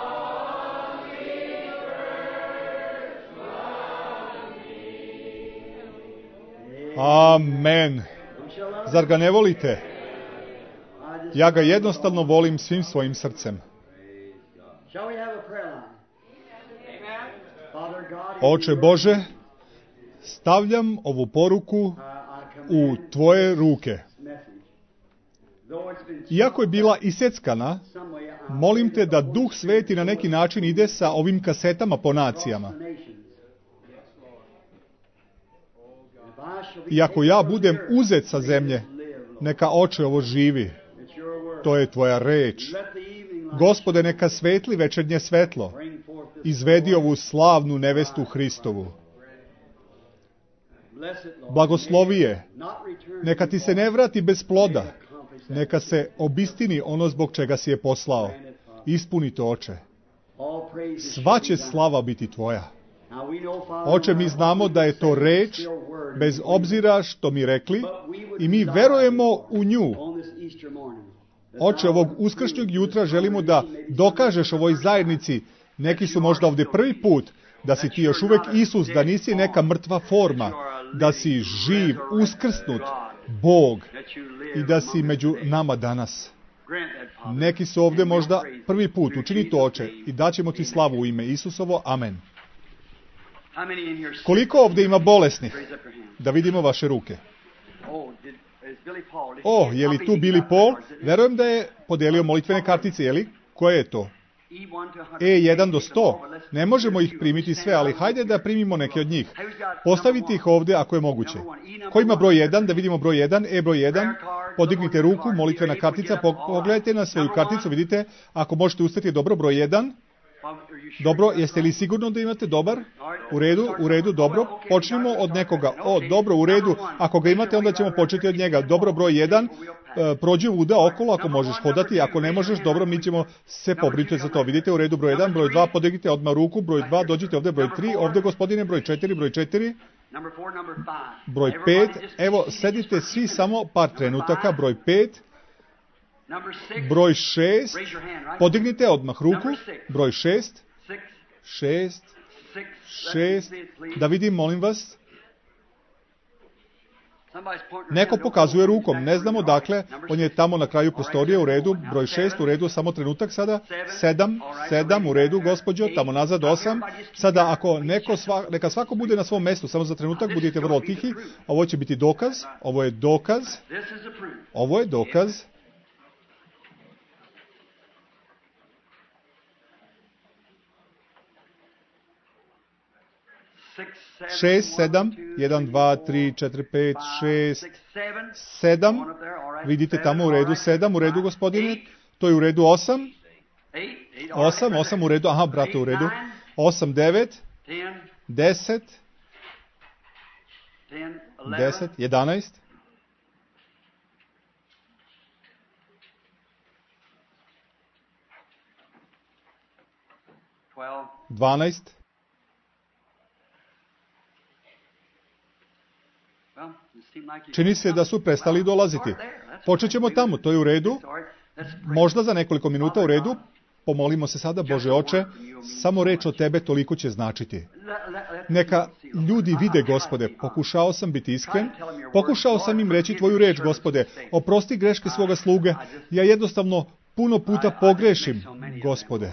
Amen. Zar ga ne volite? Ja ga jednostavno volim svim svojim srcem. Oče Bože, stavljam ovu poruku u Tvoje ruke. Iako je bila iseckana, molim Te da Duh Sveti na neki način ide sa ovim kasetama po nacijama. I ako ja budem uzet sa zemlje, neka Oče ovo živi. To je Tvoja reč. Gospode, neka svetli večernje svetlo. Izvedi ovu slavnu nevestu Hristovu. Blagoslovi je. Neka ti se ne vrati bez ploda. Neka se obistini ono zbog čega si je poslao. Ispuni to, Oče. Sva će slava biti Tvoja. Oče, mi znamo da je to reč, bez obzira što mi rekli, i mi verujemo u nju. Oče, ovog uskršnjeg jutra želimo da dokažeš ovoj zajednici, neki su možda ovdje prvi put, da si ti još uvijek Isus, da nisi neka mrtva forma, da si živ, uskrsnut Bog i da si među nama danas. Neki su ovdje možda prvi put, učini to, Oče, i daćemo ti slavu u ime Isusovo. Amen. Koliko ovdje ima bolesnih? Da vidimo vaše ruke. O, je li tu Billy Paul? Verujem da je podijelio molitvene kartice, je li? Koje je to? E jedan do sto. Ne možemo ih primiti sve, ali hajde da primimo neke od njih. Postavite ih ovdje ako je moguće. Ko ima broj jedan? Da vidimo broj jedan. E broj jedan. Podignite ruku, molitvena kartica. Pogledajte na svoju karticu, vidite. Ako možete ustati, dobro, broj jedan. Dobro, jeste li sigurno da imate dobar? U redu, u redu, dobro. Počnimo od nekoga. O, dobro, u redu. Ako ga imate, onda ćemo početi od njega. Dobro, broj jedan. E, prođi vuda okolo ako možeš hodati. Ako ne možeš, dobro, mi ćemo se pobrinuti za to. Vidite, u redu, broj jedan. Broj dva, podignite odmah ruku. Broj dva, dođite ovdje, broj tri. Ovdje, gospodine, broj četiri, broj četiri. Broj pet. Evo, sedite svi samo par trenutaka. Broj pet. Broj šest. Podignite odmah ruku. Broj šest. Šest. Šest. Da vidim, molim vas. Neko pokazuje rukom. Ne znamo dakle. On je tamo na kraju prostorije. U redu. Broj šest. U redu. Samo trenutak sada. Sedam. Sedam. U redu, gospođo. Tamo nazad. Osam. Sada ako neko sva, neka svako bude na svom mjestu. Samo za trenutak. Budite vrlo tihi. Ovo će biti dokaz. Ovo je dokaz. Ovo je dokaz. Šest, sedam, jedan, dva, tri, četiri, pet, šest, sedam, vidite tamo u redu, sedam, u redu, gospodine, to je u redu, osam, osam, osam, u redu, aha, brate, u redu, osam, devet, deset, deset, jedanaest, dvanaest, čini se da su prestali dolaziti. Počet ćemo tamo, to je u redu. Možda za nekoliko minuta u redu. Pomolimo se sada, Bože Oče, samo reč od Tebe toliko će značiti. Neka ljudi vide, Gospode, pokušao sam biti iskren, pokušao sam im reći Tvoju reč, Gospode, oprosti greške svoga sluge, ja jednostavno puno puta pogrešim, Gospode.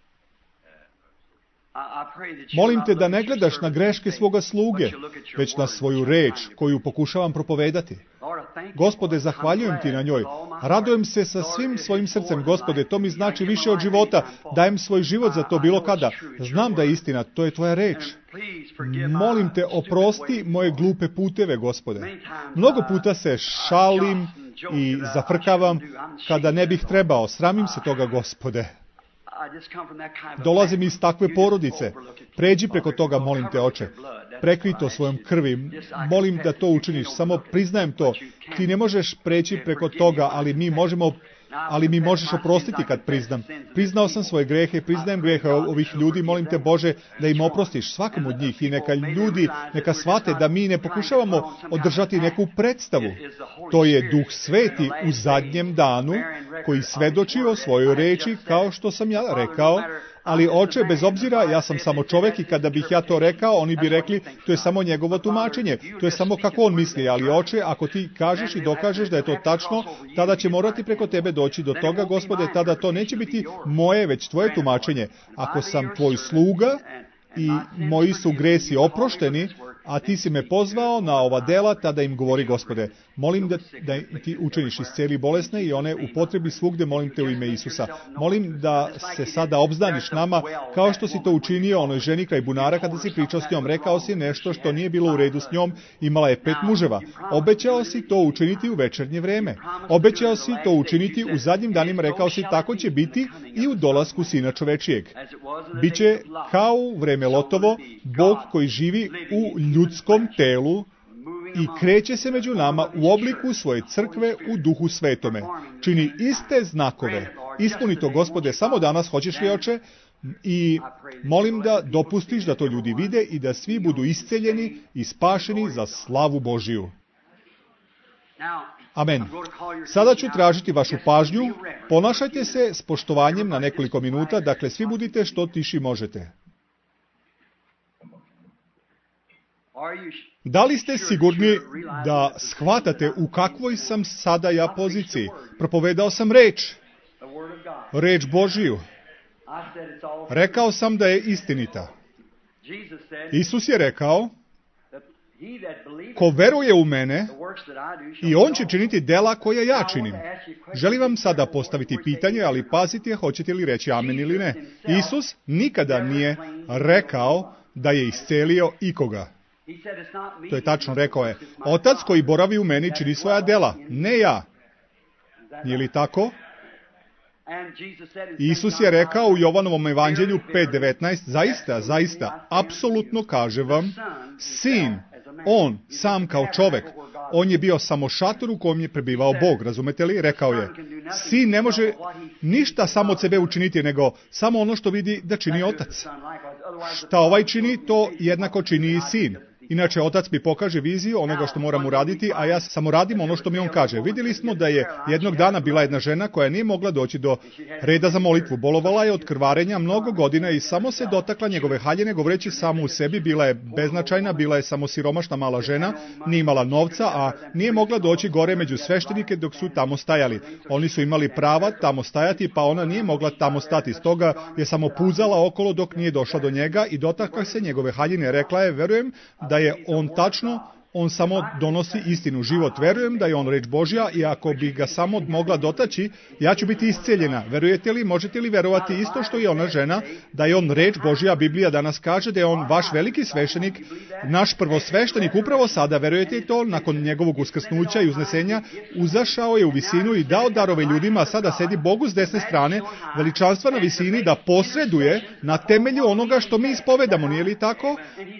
Molim te da ne gledaš na greške svoga sluge, već na svoju reč koju pokušavam propovedati. Gospode, zahvaljujem ti na njoj. Radujem se sa svim svojim srcem, Gospode, to mi znači više od života. Dajem svoj život za to bilo kada. Znam da je istina, to je tvoja reč. Molim te, oprosti moje glupe puteve, Gospode. Mnogo puta se šalim i zafrkavam kada ne bih trebao. Sramim se toga, Gospode. Dolazim iz takve porodice. Pređi preko toga, molim te, Oče. Prekri to svojom krvi. Molim da to učiniš. Samo priznajem to. Ti ne možeš preći preko toga, ali mi možemo... Ali mi možeš oprostiti kad priznam. Priznao sam svoje grehe, priznajem grehe ovih ljudi, molim te, Bože, da im oprostiš svakom od njih i neka ljudi, neka shvate da mi ne pokušavamo održati neku predstavu. To je Duh Sveti u zadnjem danu koji svedoči o svojoj reči, kao što sam ja rekao. Ali, Oče, bez obzira, ja sam samo čovjek i kada bih ja to rekao, oni bi rekli, to je samo njegovo tumačenje, to je samo kako on misli, ali, Oče, ako ti kažeš i dokažeš da je to tačno, tada će morati preko tebe doći do toga, Gospode, tada to neće biti moje, već tvoje tumačenje. Ako sam tvoj sluga i moji su gresi oprošteni, a ti si me pozvao na ova dela, tada im govori, Gospode, molim da, da ti učiniš isceli bolesne i one u potrebi svugdje, molim te u ime Isusa. Molim da se sada obznaniš nama, kao što si to učinio onoj ženi kraj bunara kada si pričao s njom. Rekao si nešto što nije bilo u redu s njom, imala je pet muževa. Obećao si to učiniti u večernje vreme. Obećao si to učiniti u zadnjim danima, rekao si, tako će biti i u dolasku Sina čovečijeg. Biće kao u vreme Lotovo, Bog koji živi u ljudskom telu i kreće se među nama u obliku svoje crkve u Duhu Svetome. Čini iste znakove. Ispuni to, Gospode, samo danas, hoćeš li, Oče? I molim da dopustiš da to ljudi vide i da svi budu isceljeni i spašeni za slavu Božiju. Amen. Sada ću tražiti vašu pažnju. Ponašajte se s poštovanjem na nekoliko minuta, dakle svi budite što tiši možete. Da li ste sigurni da shvatate u kakvoj sam sada ja poziciji? Propovedao sam reč. Reč Božiju. Rekao sam da je istinita. Isus je rekao, ko veruje u mene, i on će činiti dela koja ja činim. Želim vam sada postaviti pitanje, ali pazite, hoćete li reći amen ili ne. Isus nikada nije rekao da je iscelio ikoga. To je tačno, rekao je, Otac koji boravi u meni čini svoja dela, ne ja. Nije li tako? Isus je rekao u Jovanovom evanđelju pet devetnaest, zaista, zaista, apsolutno kaže vam, sin, on, sam kao čovek, on je bio samo šator u kojem je prebivao Bog, razumete li? Rekao je, sin ne može ništa samo od sebe učiniti, nego samo ono što vidi da čini Otac. Šta ovaj čini, to jednako čini i sin. Inače, Otac mi pokaže viziju onoga što moram uraditi, a ja samo radim ono što mi on kaže. Vidjeli smo da je jednog dana bila jedna žena koja nije mogla doći do reda za molitvu. Bolovala je od krvarenja mnogo godina i samo se dotakla njegove haljine, govoreći samo u sebi. Bila je beznačajna, bila je samo siromašna mala žena, nije imala novca, a nije mogla doći gore među sveštenike dok su tamo stajali. Oni su imali prava tamo stajati, pa ona nije mogla tamo stati. Stoga je samo puzala okolo dok nije došla do njega i dotakla se njegove haljine. Rekla je, verujem da je on tačno, on samo donosi istinu, život. Verujem da je on reč Božja i ako bi ga samo mogla dotaći, ja ću biti isceljena. Verujete li, možete li verovati isto što je ona žena, da je on reč Božja? Biblija danas kaže da je on vaš veliki sveštenik, naš prvosveštenik. Upravo sada, verujete to, nakon njegovog uskrsnuća i uznesenja, uzašao je u visinu i dao darove ljudima, a sada sedi Bogu s desne strane, veličanstva na visini, da posreduje na temelju onoga što mi ispovedamo, nije li tako?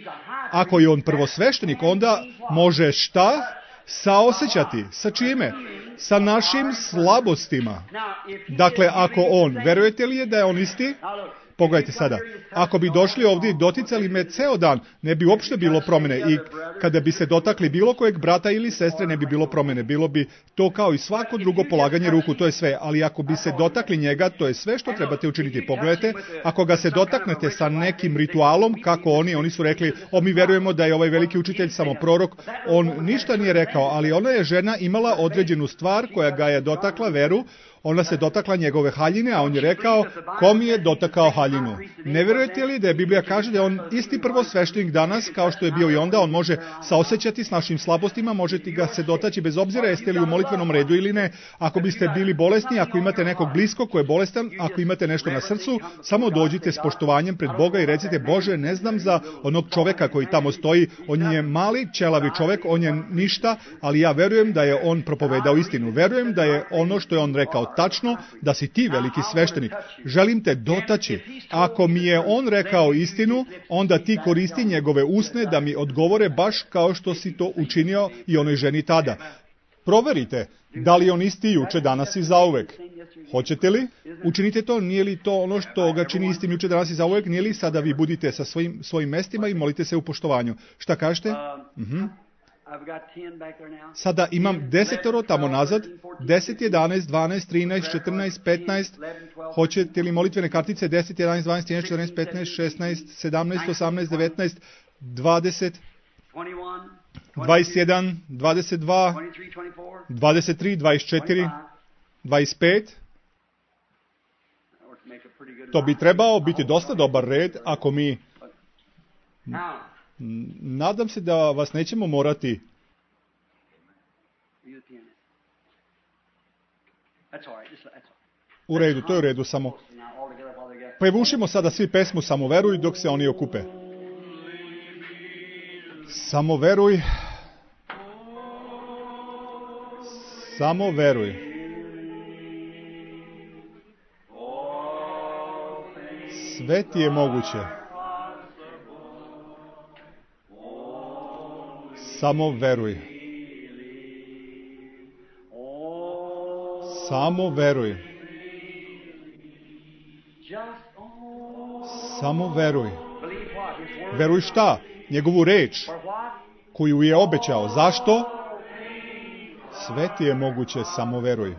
Ako je on prvosveštenik, onda može šta? Saosećati. Sa čime? Sa našim slabostima. Dakle, ako on, verujete li je da je on isti? Pogledajte sada, ako bi došli ovdje i doticali me ceo dan, ne bi uopšte bilo promjene. I kada bi se dotakli bilo kojeg brata ili sestre, ne bi bilo promjene. Bilo bi to kao i svako drugo polaganje ruku, to je sve. Ali ako bi se dotakli njega, to je sve što trebate učiniti. Pogledajte, ako ga se dotaknete sa nekim ritualom, kako oni, oni su rekli, o, mi verujemo da je ovaj veliki učitelj samo prorok, on ništa nije rekao, ali ona je žena imala određenu stvar koja ga je dotakla, veru. Ona se dotakla njegove haljine, a on je rekao, ko mi je dotakao haljinu? Ne vjerujete li da je Biblija kaže da je on isti prvosveštenik danas, kao što je bio i onda, on može saosećati s našim slabostima, možete ga se dotaći bez obzira jeste li u molitvenom redu ili ne. Ako biste bili bolesni, ako imate nekog bliskog ko je bolestan, ako imate nešto na srcu, samo dođite s poštovanjem pred Boga i recite, Bože, ne znam za onog čoveka koji tamo stoji, on je mali, ćelavi čovek, on je ništa, ali ja verujem da je on propovedao istinu. Verujem da je ono što je on rekao tačno, da si ti veliki sveštenik. Želim te dotaći. Ako mi je on rekao istinu, onda ti koristi njegove usne da mi odgovore baš kao što si to učinio i onoj ženi tada. Proverite, da li on isti juče, danas i zauvek. Hoćete li? Učinite to, nije li to ono što ga čini istim juče, danas i zauvek? Nije li sada vi budite sa svojim, svojim mestima i molite se u poštovanju? Šta kažete? Mhm. Sada imam desetoro tamo nazad, deset, jedanaest, dvanaest, trinaest, četrnaest, petnaest, hoćete li molitvene kartice, deset, jedanaest, dvanaest, trinaest, četrnaest, petnaest, šesnaest, sedamnaest, osamnaest, devetnaest, dvadeset, dvadeset jedan, dvadeset dva, dvadeset tri, dvadeset četiri, dvadeset pet. To bi trebao biti dosta dobar red ako mi... Nadam se da vas nećemo morati. U redu, to je u redu, samo. Prevušimo sada svi pesmu Samo veruj dok se oni okupe. Samo veruj. Samo veruj. Sve ti je moguće. Samo veruj. Samo veruj. Samo veruj. Veruj šta? Njegovu reč koju je obećao. Zašto? Sve ti je moguće, samo veruj.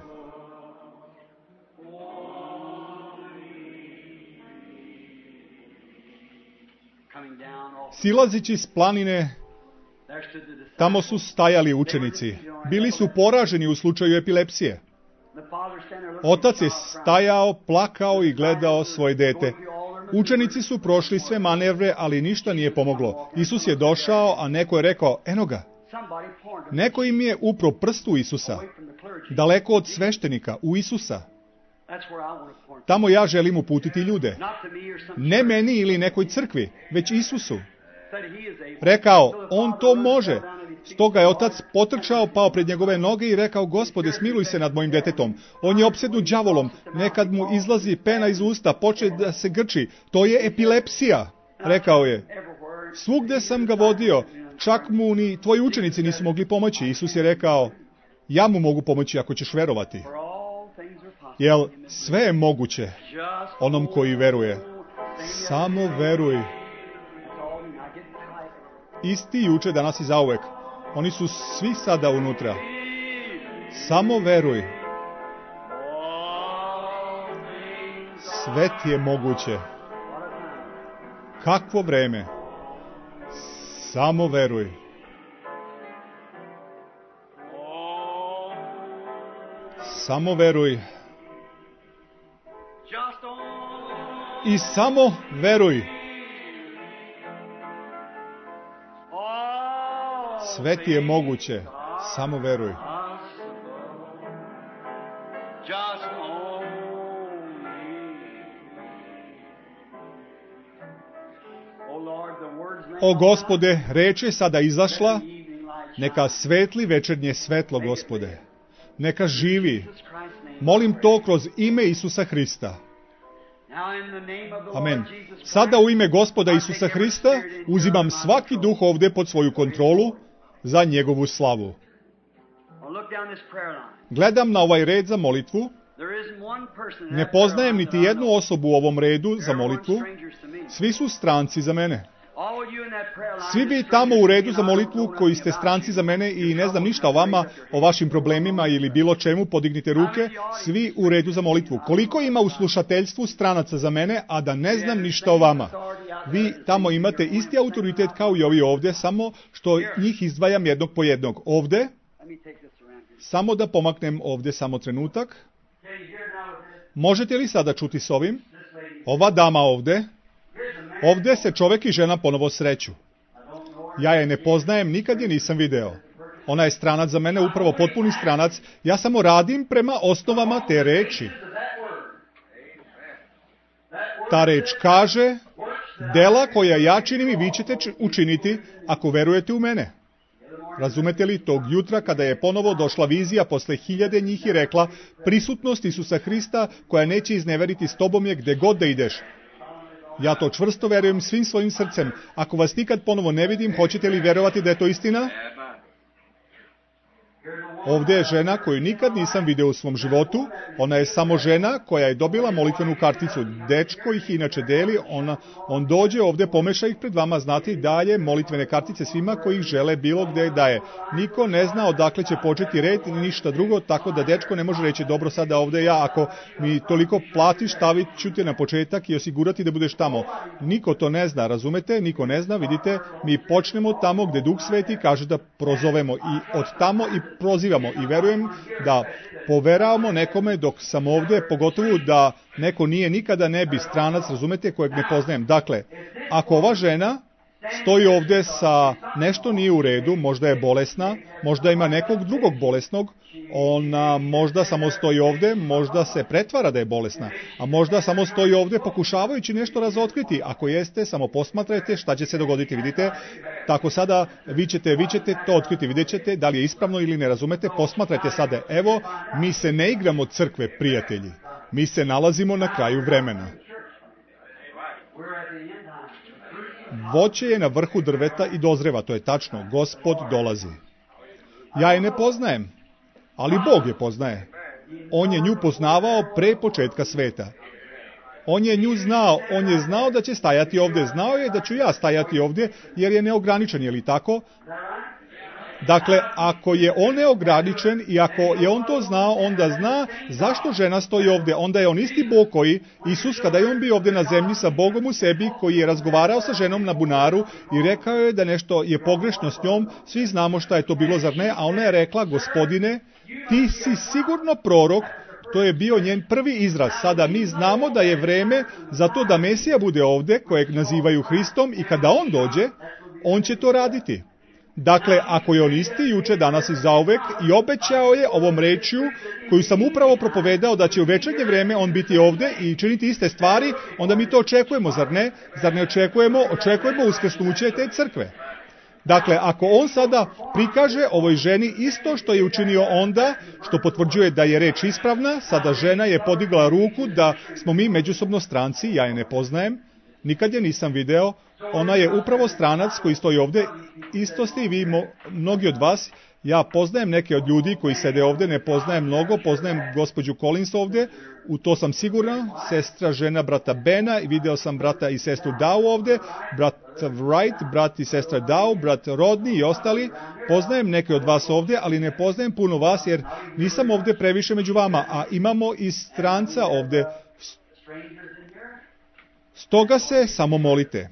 Silazići s planine, tamo su stajali učenici. Bili su poraženi u slučaju epilepsije. Otac je stajao, plakao i gledao svoje dete. Učenici su prošli sve manevre, ali ništa nije pomoglo. Isus je došao, a neko je rekao, eno ga. Neko im je upro prst u Isusa. Daleko od sveštenika, u Isusa. Tamo ja želim uputiti ljude. Ne meni ili nekoj crkvi, već Isusu. Rekao, on to može. Stoga je otac potrčao, pao pred njegove noge i rekao, Gospode, smiluj se nad mojim detetom. On je opsednut đavolom, nekad mu izlazi pena iz usta, poče da se grči. To je epilepsija, rekao je. Svugde sam ga vodio, čak mu ni tvoji učenici nisu mogli pomoći. Isus je rekao, ja mu mogu pomoći ako ćeš verovati. Jel, sve je moguće onom koji veruje. Samo veruj. Isti juče, danas i zauvek. Oni su svi sada unutra. Samo veruj. Sve ti je moguće. Kakvo vreme. Samo veruj. Samo veruj. I samo veruj. Sve ti je moguće. Samo veruj. O Gospode, reč je sada izašla. Neka svetli večernje svetlo, Gospode. Neka živi. Molim to kroz ime Isusa Hrista. Amen. Sada u ime Gospoda Isusa Hrista uzimam svaki duh ovdje pod svoju kontrolu za njegovu slavu. Gledam na ovaj red za molitvu. Ne poznajem niti jednu osobu u ovom redu za molitvu. Svi su stranci za mene. Svi vi tamo u redu za molitvu koji ste stranci za mene i ne znam ništa o vama, o vašim problemima ili bilo čemu, podignite ruke. Svi u redu za molitvu. Koliko ima u slušateljstvu stranaca za mene, a da ne znam ništa o vama? Vi tamo imate isti autoritet kao i ovi ovdje, samo što njih izdvajam jednog po jednog. Ovdje, samo da pomaknem ovdje samo trenutak. Možete li sada čuti s ovim? Ova dama ovdje. Ovdje se čovjek i žena ponovo sreću. Ja je ne poznajem, nikad je nisam video. Ona je stranac za mene, upravo potpuni stranac. Ja samo radim prema osnovama te reči. Ta reč kaže, dela koja ja činim i vi ćete učiniti ako verujete u mene. Razumete li, tog jutra kada je ponovo došla vizija posle hiljade njih i rekla, prisutnost Isusa Hrista koja neće izneveriti s tobom je gde god da ideš. Ja to čvrsto verujem svim svojim srcem. Ako vas nikad ponovo ne vidim, hoćete li verovati da je to istina? Ovdje je žena koju nikad nisam video u svom životu. Ona je samo žena koja je dobila molitvenu karticu. Dečko ih inače deli. Ona, on dođe ovdje, pomeša ih pred vama, znati daje molitvene kartice svima koji ih žele bilo gdje daje. Niko ne zna odakle će početi red ni ništa drugo, tako da dečko ne može reći dobro sada ovdje ja, ako mi toliko platiš, stavit ću te na početak i osigurati da budeš tamo. Niko to ne zna, razumete? Niko ne zna, vidite, mi počnemo tamo gdje Duh Sveti kaže da prozovemo i od tamo i prozivamo. I verujem da poveravamo nekome dok sam ovdje, pogotovo da neko nije nikada ne bi stranac, razumete, kojeg ne poznajem. Dakle, ako ova žena stoji ovdje sa nešto nije u redu, možda je bolesna, možda ima nekog drugog bolesnog, ona možda samo stoji ovdje, možda se pretvara da je bolesna, a možda samo stoji ovdje pokušavajući nešto razotkriti. Ako jeste, samo posmatrajte šta će se dogoditi, vidite. Tako sada vi ćete, vi ćete to otkriti, vidjet ćete da li je ispravno ili ne, razumete. Posmatrajte sada, evo, mi se ne igramo crkve, prijatelji. Mi se nalazimo na kraju vremena. Voće je na vrhu drveta i dozreva, to je tačno, Gospod dolazi. Ja je ne poznajem, ali Bog je poznaje. On je nju poznavao pre početka sveta. On je nju znao, on je znao da će stajati ovdje, znao je da ću ja stajati ovdje, jer je neograničen, je li tako? Dakle, ako je on neograničen i ako je on to znao, onda zna zašto žena stoji ovdje. Onda je on isti Bog koji, Isus, kada je on bio ovdje na zemlji sa Bogom u sebi, koji je razgovarao sa ženom na bunaru i rekao je da nešto je pogrešno s njom, svi znamo šta je to bilo, zar ne? A ona je rekla, Gospodine, ti si sigurno prorok. To je bio njen prvi izraz. Sada mi znamo da je vreme za to da Mesija bude ovdje, kojeg nazivaju Hristom, i kada on dođe, on će to raditi. Dakle, ako je on isti, juče, danas i zauvek, i obećao je ovom rečju, koju sam upravo propovedao, da će u večernje vreme on biti ovdje i činiti iste stvari, onda mi to očekujemo, zar ne? Zar ne očekujemo? Očekujemo uskrsnuće te crkve. Dakle, ako on sada prikaže ovoj ženi isto što je učinio onda, što potvrđuje da je reč ispravna, sada žena je podigla ruku da smo mi međusobno stranci, ja je ne poznajem, nikad je nisam video, ona je upravo stranac koji stoji ovdje, isto ste i vi, mo, mnogi od vas, ja poznajem neke od ljudi koji sede ovdje, ne poznajem mnogo, poznajem gospođu Collins ovdje, u to sam siguran, sestra žena brata Bena, i video sam brata i sestru Dow ovdje, brat Wright, brat i sestra Dow, brat Rodney i ostali, poznajem neke od vas ovdje, ali ne poznajem puno vas jer nisam ovdje previše među vama, a imamo i stranca ovdje. Stoga se samo molite.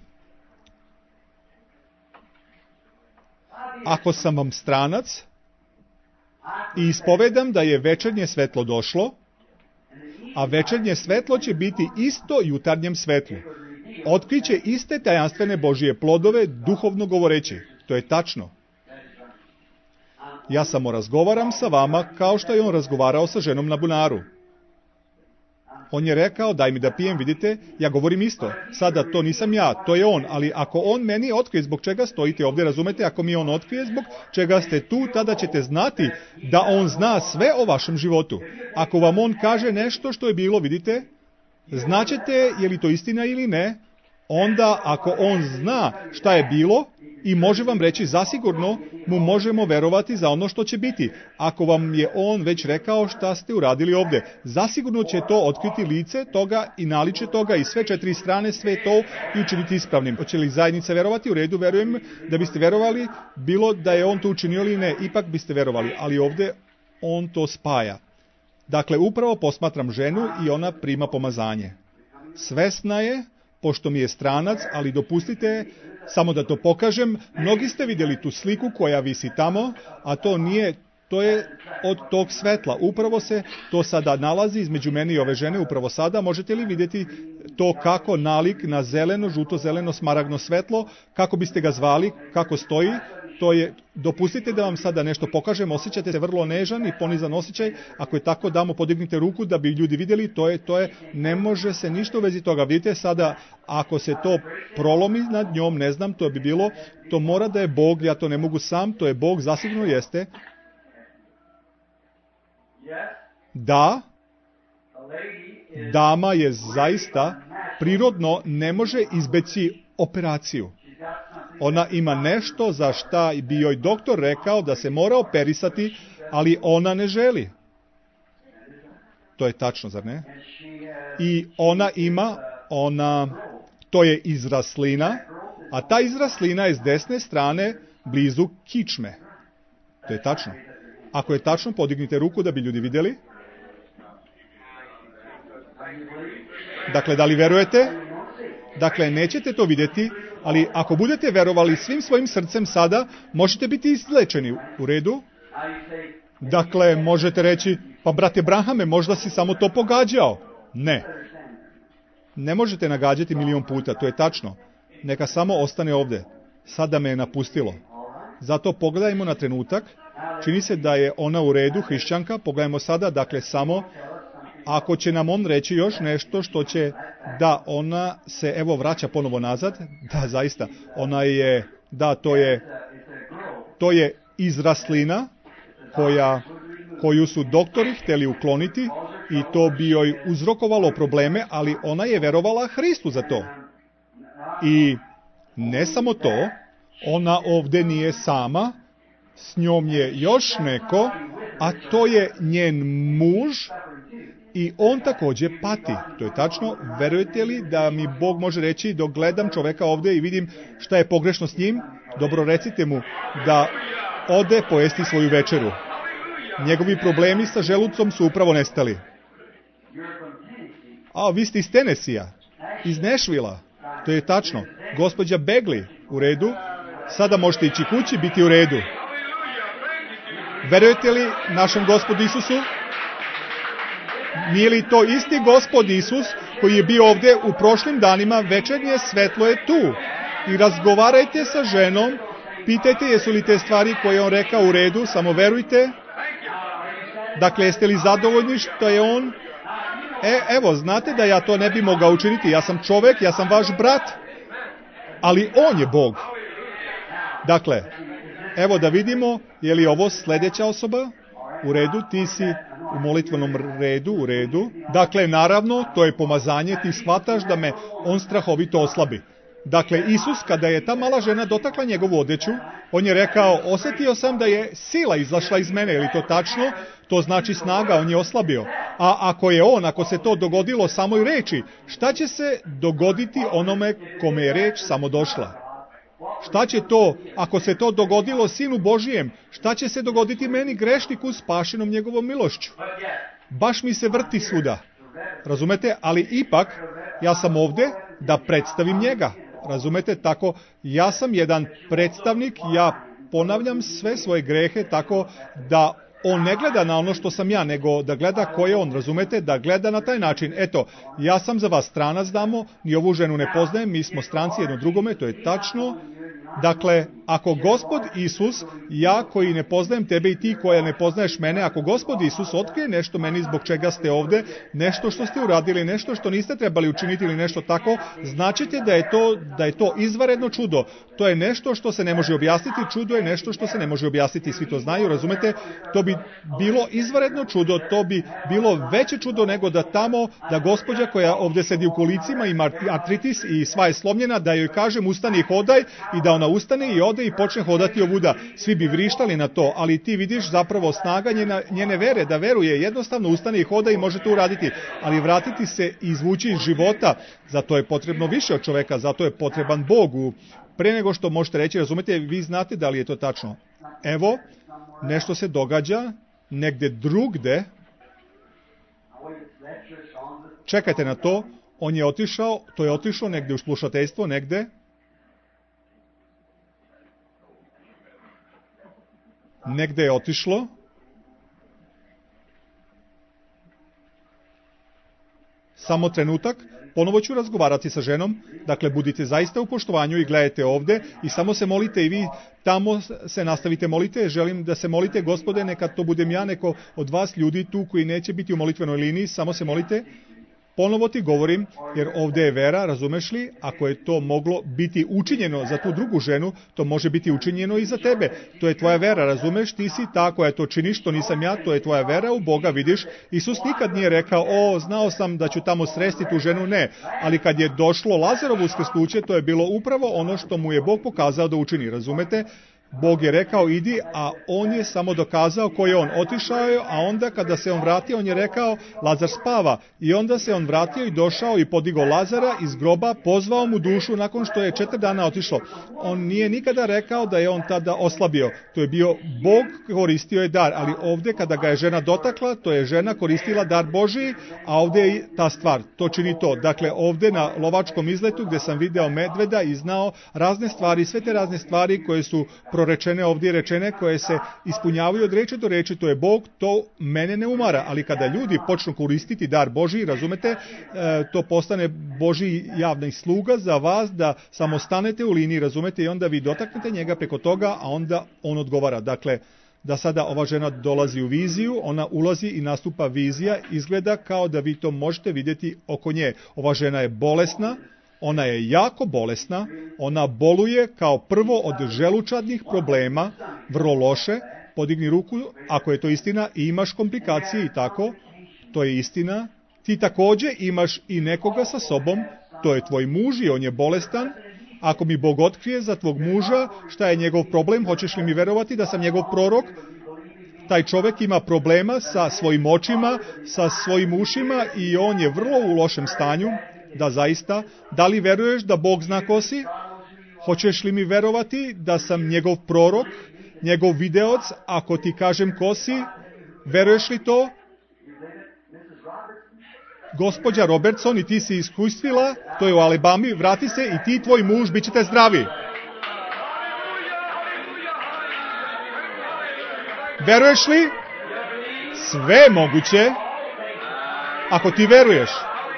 Ako sam vam stranac i ispovedam da je večernje svetlo došlo, a večernje svetlo će biti isto jutarnjem svetlu, otkriće iste tajanstvene Božije plodove, duhovno govoreći. To je tačno. Ja samo razgovaram sa vama kao što je on razgovarao sa ženom na bunaru. On je rekao, daj mi da pijem, vidite, ja govorim isto. Sada to nisam ja, to je on, ali ako on meni otkrije zbog čega stojite ovdje, razumete, ako mi on otkrije zbog čega ste tu, tada ćete znati da on zna sve o vašem životu. Ako vam on kaže nešto što je bilo, vidite, znaćete je li to istina ili ne, onda ako on zna šta je bilo i može vam reći zasigurno, mu možemo verovati za ono što će biti. Ako vam je on već rekao šta ste uradili ovdje, zasigurno će to otkriti lice toga i naliče toga i sve četiri strane, sve to i učiniti ispravnim. Hoće li zajednica verovati? U redu, verujem da biste verovali, bilo da je on to učinio ili ne, ipak biste verovali, ali ovdje on to spaja. Dakle, upravo posmatram ženu i ona prima pomazanje. Svesna je, pošto mi je stranac, ali dopustite samo da to pokažem. Mnogi ste vidjeli tu sliku koja visi tamo, a to nije, to je od tog svetla. Upravo se to sada nalazi između mene i ove žene, upravo sada. Možete li vidjeti to kako nalik na zeleno, žuto, zeleno, smaragno svetlo, kako biste ga zvali, kako stoji? To je, dopustite da vam sada nešto pokažem, osjećate se vrlo nežan i ponizan osjećaj, ako je tako damo podignite ruku da bi ljudi vidjeli, to je, to je, ne može se ništa u vezi toga, vidite sada, ako se to prolomi nad njom, ne znam, to bi bilo, to mora da je Bog, ja to ne mogu sam, to je Bog, zasigurno jeste. Da, dama je zaista, prirodno ne može izbeći operaciju. Ona ima nešto za šta bi joj doktor rekao da se mora operisati, ali ona ne želi. To je tačno, zar ne? I ona ima, ona, to je izraslina, a ta izraslina je s desne strane blizu kičme. To je tačno. Ako je tačno, podignite ruku da bi ljudi vidjeli. Dakle, da li verujete? Dakle, nećete to vidjeti, ali ako budete verovali svim svojim srcem sada, možete biti izlečeni. U redu? Dakle, možete reći, pa brate Brahame, možda si samo to pogađao. Ne. Ne možete nagađati milion puta, to je tačno. Neka samo ostane ovdje. Sada me je napustilo. Zato pogledajmo na trenutak. Čini se da je ona u redu, hrišćanka. Pogledajmo sada, dakle, samo ako će nam on reći još nešto što će, da ona se evo vraća ponovo nazad, da zaista, ona je, da to je, to je izraslina koja, koju su doktori htjeli ukloniti i to bi joj uzrokovalo probleme, ali ona je verovala Hristu za to. I ne samo to, ona ovdje nije sama, s njom je još neko, a to je njen muž. i on također pati. To je tačno. Verujete li da mi Bog može reći dok gledam čoveka ovdje i vidim šta je pogrešno s njim? Dobro, recite mu da ode pojesti svoju večeru. Njegovi problemi sa želucom su upravo nestali. A, vi ste iz Tenesija, iz Nešvila. To je tačno. Gospođa Begli, u redu. Sada možete ići kući, biti u redu. Verujete li našem Gospodu Isusu? Nije li to isti Gospod Isus koji je bio ovdje u prošlim danima? Večernje svetlo je tu. I razgovarajte sa ženom, pitajte jesu li te stvari koje on rekao u redu, samo verujte. Dakle, jeste li zadovoljni što je on? E, evo, znate da ja to ne bi mogao učiniti. Ja sam čovjek, ja sam vaš brat, ali on je Bog. Dakle, evo da vidimo, je li ovo sljedeća osoba? U redu, ti si u molitvenom redu, u redu. Dakle, naravno, to je pomazanje, ti shvataš da me on strahovito oslabi. Dakle, Isus, kada je ta mala žena dotakla njegovu odeću, on je rekao, osjetio sam da je sila izašla iz mene, je li to tačno? To znači snaga, on je oslabio. A ako je on, ako se to dogodilo samoj reči, šta će se dogoditi onome kome je reč samo došla? Šta će to, ako se to dogodilo Sinu Božijem, šta će se dogoditi meni grešniku spašenom njegovom milošću? Baš mi se vrti svuda. Razumete? Ali ipak, ja sam ovdje da predstavim njega. Razumete? Tako, ja sam jedan predstavnik, ja ponavljam sve svoje grehe tako da on ne gleda na ono što sam ja, nego da gleda ko je on, razumete? Da gleda na taj način. Eto, ja sam za vas stranac, damo, ni ovu ženu ne poznajem, mi smo stranci jedno drugome, to je tačno. Dakle, ako Gospod Isus, ja koji ne poznajem tebe i ti koja ne poznaješ mene, ako Gospod Isus otkrije nešto meni zbog čega ste ovdje, nešto što ste uradili, nešto što niste trebali učiniti ili nešto tako, značite da je to, da je to izvanredno čudo. To je nešto što se ne može objasniti, čudo je nešto što se ne može objasniti, svi to znaju, razumete? To bi bilo izvanredno čudo, to bi bilo veće čudo nego da tamo, da gospođa koja ovdje sedi u kolicima, ima artritis i sva je slomljena, da joj kažem ustani i hodaj i da ona ustane i ode i počne hodati ovuda. Svi bi vrištali na to, ali ti vidiš zapravo snaga njena, njene vere, da veruje, jednostavno ustane i hoda i može to uraditi. Ali vratiti se i izvući iz života, zato je potrebno više od čoveka, zato je potreban Bog. Pre nego što možete reći, razumete, vi znate da li je to tačno. Evo, nešto se događa negde drugde. Čekajte na to, on je otišao, to je otišao negde u slušateljstvo, negde. Negde je otišlo. Samo trenutak, ponovo ću razgovarati sa ženom, dakle budite zaista u poštovanju i gledajte ovdje i samo se molite i vi tamo se nastavite molite, želim da se molite, Gospode, neka to budem ja, neko od vas ljudi tu koji neće biti u molitvenoj liniji, samo se molite. Ponovo ti govorim, jer ovdje je vera, razumeš li, ako je to moglo biti učinjeno za tu drugu ženu, to može biti učinjeno i za tebe. To je tvoja vera, razumeš, ti si ta koja to činiš, to nisam ja, to je tvoja vera u Boga, vidiš. Isus nikad nije rekao, o, znao sam da ću tamo sresti tu ženu, ne. Ali kad je došlo Lazarovo uskrsnuće, to je bilo upravo ono što mu je Bog pokazao da učini, razumete? Bog je rekao idi, a on je samo dokazao ko je on. Otišao je, a onda kada se on vratio, on je rekao Lazar spava. I onda se on vratio i došao i podigao Lazara iz groba, pozvao mu dušu nakon što je četiri dana otišlo. On nije nikada rekao da je on tada oslabio. To je bio Bog, koristio je dar, ali ovdje kada ga je žena dotakla, to je žena koristila dar Božiji, a ovdje je ta stvar. To čini to. Dakle, ovdje na lovačkom izletu gdje sam video medveda i znao razne stvari, sve te razne stvari koje su prorečene ovdje rečene, koje se ispunjavaju od reči do reči, to je Bog, to mene ne umara, ali kada ljudi počnu koristiti dar Božiji, razumete, e, to postane Božji javni sluga za vas, da samo stanete u liniji, razumete, i onda vi dotaknete njega preko toga, a onda on odgovara. Dakle, da sada ova žena dolazi u viziju, ona ulazi i nastupa vizija, izgleda kao da vi to možete vidjeti oko nje. Ova žena je bolesna, ona je jako bolesna, ona boluje kao prvo od želučadnih problema, vrlo loše, podigni ruku ako je to istina i imaš komplikacije i tako, to je istina. Ti također imaš i nekoga sa sobom, to je tvoj muž i on je bolestan. Ako mi Bog otkrije za tvog muža šta je njegov problem, hoćeš li mi verovati da sam njegov prorok? taj čovjek ima problema sa svojim očima, sa svojim ušima i on je vrlo u lošem stanju. Da, zaista. Da li veruješ da Bog zna ko si? Hoćeš li mi verovati da sam njegov prorok, njegov videoc, ako ti kažem ko si? Veruješ li to? Gospođa Robertson, i ti si iskustvila, to je u Alabami, vrati se i ti i tvoj muž bit ćete zdravi. Veruješ li? Sve je moguće ako ti veruješ.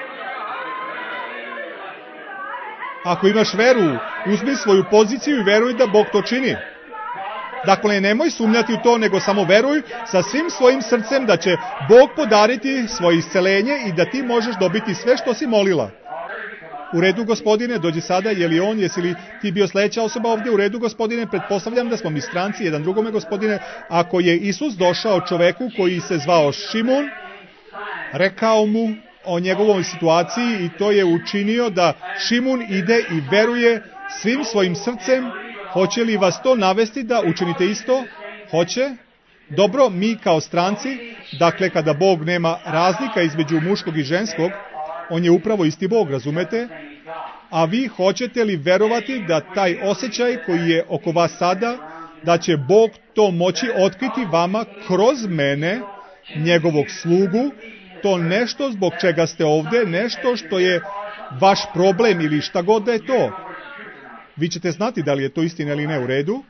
Ako imaš veru, uzmi svoju poziciju i veruj da Bog to čini. Dakle, nemoj sumnjati u to, nego samo veruj sa svim svojim srcem da će Bog podariti svoje isceljenje i da ti možeš dobiti sve što si molila. U redu, gospodine, dođi sada, je li on, jesi li ti bio sljedeća osoba ovdje? U redu, gospodine, pretpostavljam da smo mi stranci jedan drugome, gospodine. Ako je Isus došao čoveku koji se zvao Šimun, rekao mu o njegovoj situaciji i to je učinio da Šimun ide i veruje svim svojim srcem. Hoće li vas to navesti da učinite isto? Hoće? Dobro, mi kao stranci, dakle kada Bog nema razlika između muškog i ženskog, on je upravo isti Bog, razumete? A vi hoćete li verovati da taj osjećaj koji je oko vas sada, da će Bog to moći otkriti vama kroz mene, njegovog slugu, to nešto zbog čega ste ovdje, nešto što je vaš problem ili šta god da je to. Vi ćete znati da li je to istina ili ne. U redu.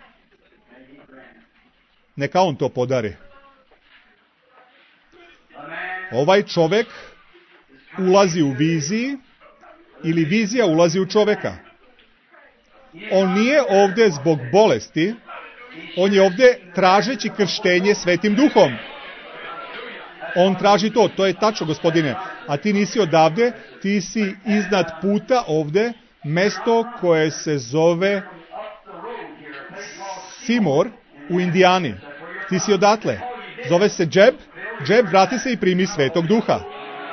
Neka on to podari. Ovaj čovjek ulazi u viziji ili vizija ulazi u čovjeka. On nije ovdje zbog bolesti, on je ovdje tražeći krštenje Svetim Duhom. On traži to, to je tačno, gospodine. A ti nisi odavde, ti si iznad puta ovdje, mesto koje se zove Seymour u Indijani. Ti si odatle. Zove se Jeb. Jeb, vrati se i primi Svetog Duha.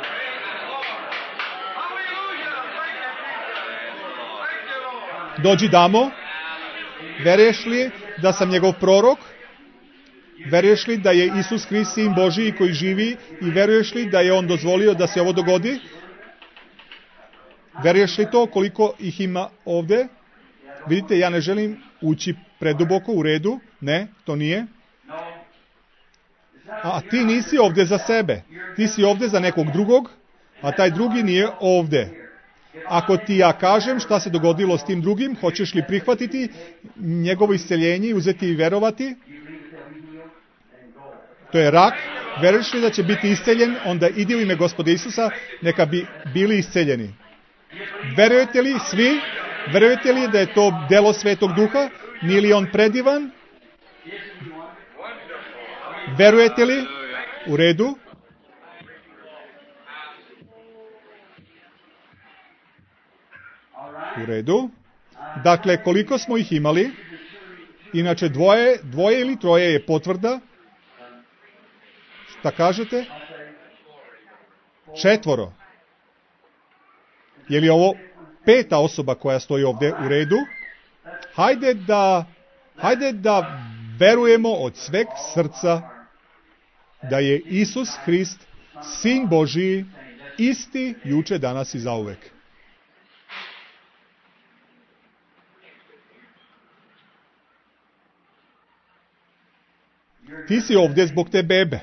Dođi damo. Veruješ li da sam njegov prorok? Veruješ li da je Isus Hrist sin Božiji koji živi i veruješ li da je on dozvolio da se ovo dogodi? Veruješ li to koliko ih ima ovdje? Vidite, ja ne želim ući preduboko u redu. Ne, to nije. A ti nisi ovdje za sebe. Ti si ovdje za nekog drugog, a taj drugi nije ovdje. Ako ti ja kažem šta se dogodilo s tim drugim, hoćeš li prihvatiti njegovo isceljenje i uzeti i verovati? To je rak. Veruješ li da će biti isceljen? Onda idi u ime Gospoda Isusa, neka bi bili isceljeni. Verujete li svi? Verujete li da je to delo Svetog Duha? Nije li on predivan? Verujete li? U redu. U redu. Dakle, koliko smo ih imali? Inače, dvoje, dvoje ili troje je potvrda. Šta kažete? Četvoro. Je li ovo peta osoba koja stoji ovdje? U redu. Hajde da, hajde da verujemo od sveg srca da je Isus Hrist, Sin Božiji, isti juče, danas i zauvek. Ti si ovdje zbog te bebe.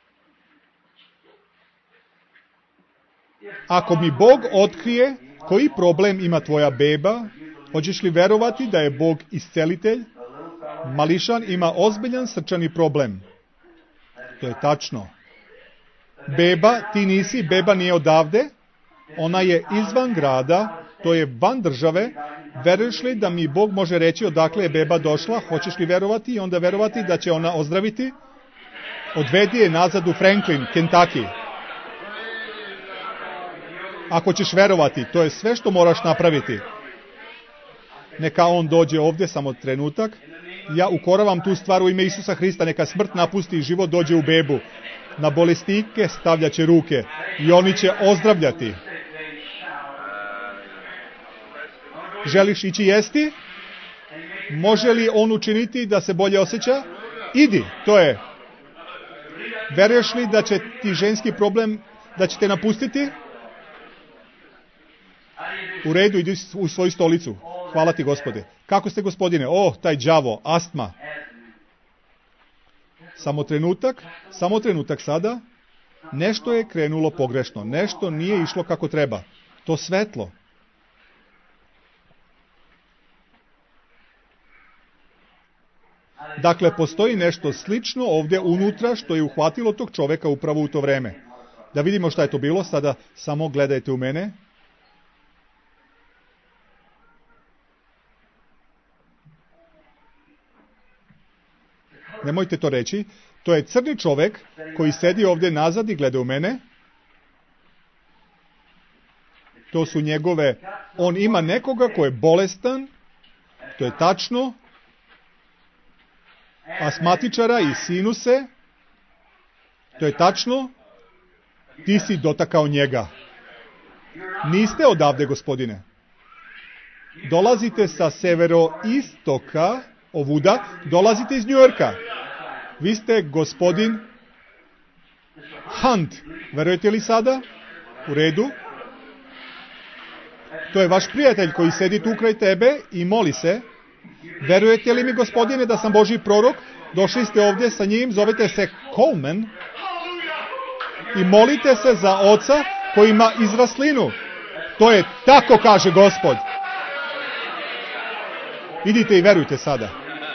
Ako mi Bog otkrije koji problem ima tvoja beba, hoćeš li verovati da je Bog iscelitelj? Mališan ima ozbiljan srčani problem. To je tačno. Beba, ti nisi, beba nije odavde, ona je izvan grada, to je van države. Veruješ li da mi Bog može reći odakle je beba došla? Hoćeš li verovati i onda verovati da će ona ozdraviti? Odvedi je nazad u Franklin, Kentucky. Ako ćeš verovati, to je sve što moraš napraviti. Neka on dođe ovdje, samo trenutak. Ja ukoravam tu stvar u ime Isusa Hrista, neka smrt napusti i život dođe u bebu. Na bolestnike stavljat će ruke i oni će ozdravljati. Želiš ići jesti? Može li on učiniti da se bolje osjeća? Idi, to je. Veruješ li da će ti ženski problem, da će te napustiti? U redu, idi u svoju stolicu. Hvala ti, Gospode. Kako ste, Gospodine? O, taj đavo, astma. Samo trenutak, samo trenutak sada. Nešto je krenulo pogrešno. Nešto nije išlo kako treba. To svetlo. Dakle, postoji nešto slično ovdje unutra što je uhvatilo tog čoveka upravo u to vreme. Da vidimo šta je to bilo. Sada samo gledajte u mene. Nemojte to reći. To je crni čovek koji sedi ovdje nazad i gleda u mene. To su njegove... On ima nekoga ko je bolestan. To je tačno. Astmatičara i sinuse. To je tačno. Ti si dotakao njega. Niste odavde, Gospodine. Dolazite sa severoistoka, ovuda, dolazite iz Njujorka. Vi ste gospodin Hunt. Verujete li sada? U redu. To je vaš prijatelj koji sedi tu kraj tebe i moli se. Verujete li mi, Gospodine, da sam Božji prorok? Došli ste ovdje sa njim, zovete se Coleman i molite se za oca koji ima izraslinu. To je tako, kaže Gospod. Idite i verujte sada.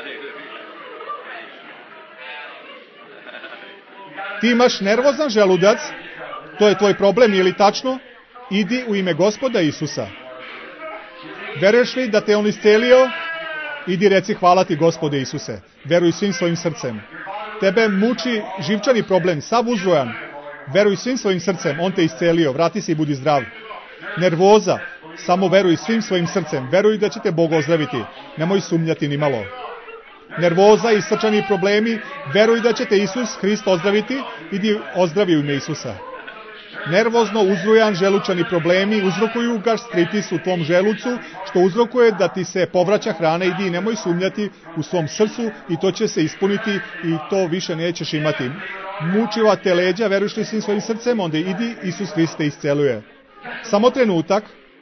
Ti imaš nervozan želudac, to je tvoj problem, je li tačno? Idi u ime Gospoda Isusa. Veruješ li da te on iscelio? Idi reci hvala ti, Gospode Isuse. Veruj svim svojim srcem. Tebe muči živčani problem, sav uzrojan. Veruj svim svojim srcem, on te iscelio. Vrati se i budi zdrav. Nervoza, samo veruj svim svojim srcem. Veruj da će te Bog ozdraviti. Nemoj sumnjati ni malo. Nervoza i srčani problemi, veruj da će te Isus Hrist ozdraviti. Idi ozdravi u ime Isusa. Nervozno uzrojan želučani problemi uzrokuju gastritis u tvom želucu, što uzrokuje da ti se povraća hrana. Idi i nemoj sumnjati u svom srcu i to će se ispuniti i to više nećeš imati. Mučiva te leđa, veruješ li svim svojim srcem, onda idi, Isus Hrist te isceluje. Samo trenutak.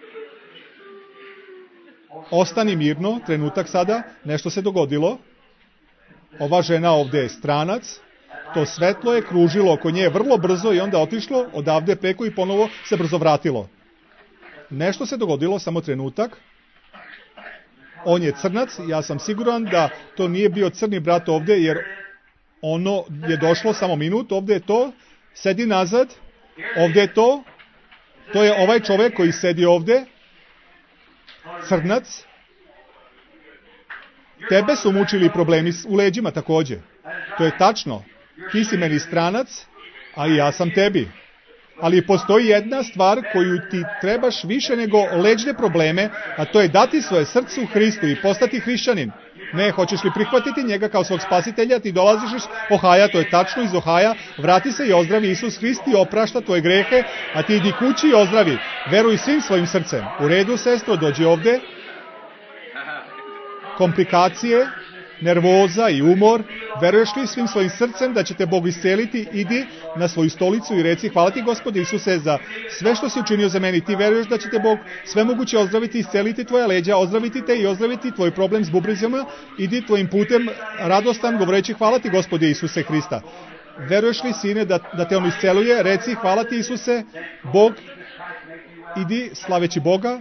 Ostani mirno, trenutak sada, nešto se dogodilo. Ova žena ovdje je stranac. To svetlo je kružilo oko nje vrlo brzo i onda otišlo odavde preko i ponovo se brzo vratilo. Nešto se dogodilo, samo trenutak. On je crnac, ja sam siguran da to nije bio crni brat ovdje, jer ono je došlo samo minut, ovdje je to, sedi nazad, ovdje je to, to je ovaj čovjek koji sedi ovdje, crnac. Tebe su mučili problemi u leđima također. To je tačno. Ti si meni stranac, a i ja sam tebi. Ali postoji jedna stvar koju ti trebaš više nego leđne probleme, a to je dati svoje srce u Hristu i postati hrišćanin. Ne, hoćeš li prihvatiti njega kao svog spasitelja, ti dolaziš iz Ohaja, to je tačno, iz Ohaja, vrati se i ozdravi Isus Hrist i oprašta tvoje grehe, a ti idi kući i ozdravi. Veruj svim svojim srcem. U redu, sestro, dođi ovdje. Komplikacije, nervoza i umor, veruješ li svim svojim srcem da će te Bog isceliti, idi na svoju stolicu i reci hvala ti, Gospode Isuse, za sve što si učinio za meni. Ti veruješ da će te Bog sve moguće ozdraviti, isceliti tvoja leđa, ozdraviti te i ozdraviti tvoj problem s bubrizama. Idi tvojim putem radostan govoreći hvala ti, Gospode Isuse Hrista. Veruješ li, sine, da, da te on isceluje? Reci hvala ti, Isuse, Bog, idi slaveći Boga.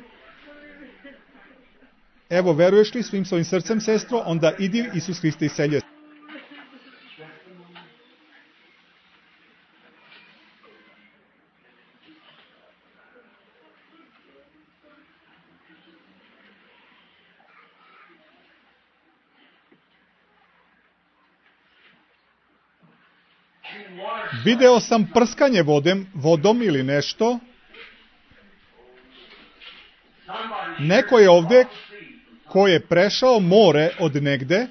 Evo, veruješ li svim svojim srcem, sestro, onda idi, Isus Hrist te isceljuje. Video sam prskanje vodem, vodom ili nešto. Neko je ovdje ko je prešao more od negde.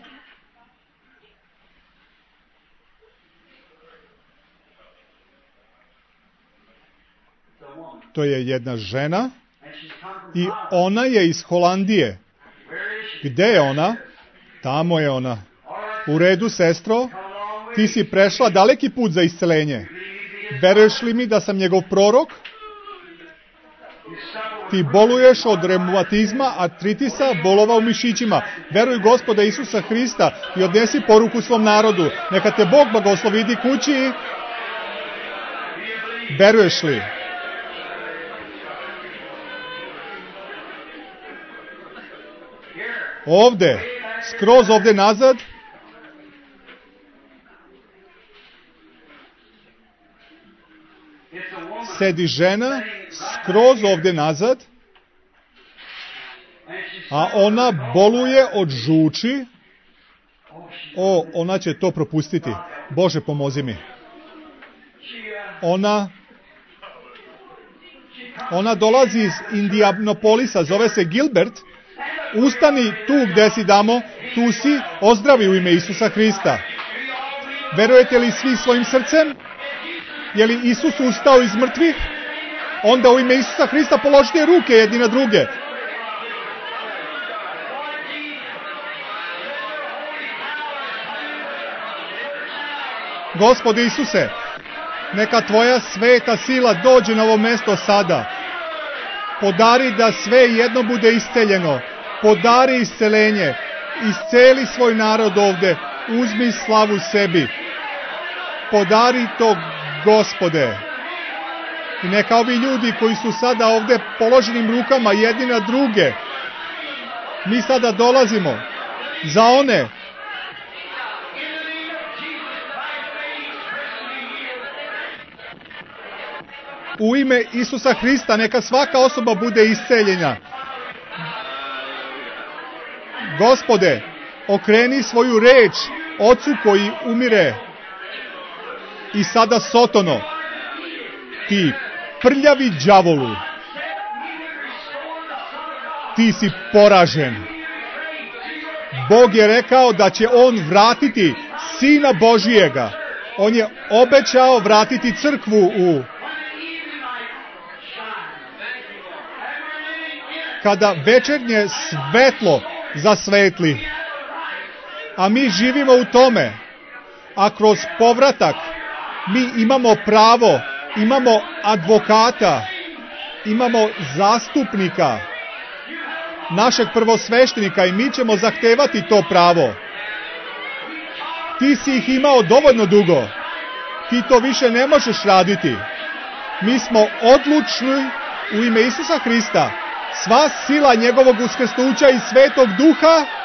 To je jedna žena i ona je iz Holandije. Gde je ona? Tamo je ona. U redu, sestro. Ti si prešla daleki put za iscelenje. Veruješ li mi da sam njegov prorok? Ti boluješ od reumatizma, artritisa, bolova u mišićima. Veruj Gospoda Isusa Hrista i odnesi poruku svom narodu. Neka te Bog blagoslovi, idi kući. Veruješ li? Ovde, skroz ovde nazad. Sedi žena, skroz ovde nazad, a ona boluje od žuči. O, ona će to propustiti. Bože, pomozi mi. Ona, ona dolazi iz Indianapolisa, zove se Gilbert. Ustani tu gde si, damo, tu si, ozdravi u ime Isusa Hrista. Verujete li svi svojim srcem? Je li Isus ustao iz mrtvih? Onda u ime Isusa Hrista položite ruke jedni na druge. Gospode Isuse, neka tvoja sveta sila dođe na ovo mesto sada. Podari da sve jedno bude isceljeno. Podari iscelenje. Isceli svoj narod ovde. Uzmi slavu sebi. Podari to, Gospode. I neka ovi ljudi koji su sada ovde položenim rukama jedni na druge, mi sada dolazimo za one u ime Isusa Hrista, neka svaka osoba bude isceljena. Gospode, okreni svoju reč Ocu koji umire. I sada, Sotono, ti prljavi đavolu, ti si poražen. Bog je rekao da će on vratiti Sina Božijega. On je obećao vratiti crkvu u... Kada večernje svetlo zasvetli, a mi živimo u tome, a kroz povratak mi imamo pravo, imamo advokata, imamo zastupnika, našeg prvosveštenika, i mi ćemo zahtevati to pravo. Ti si ih imao dovoljno dugo. Ti to više ne možeš raditi. Mi smo odlučni u ime Isusa Hrista. Sva sila njegovog uskrsnuća i Svetog Duha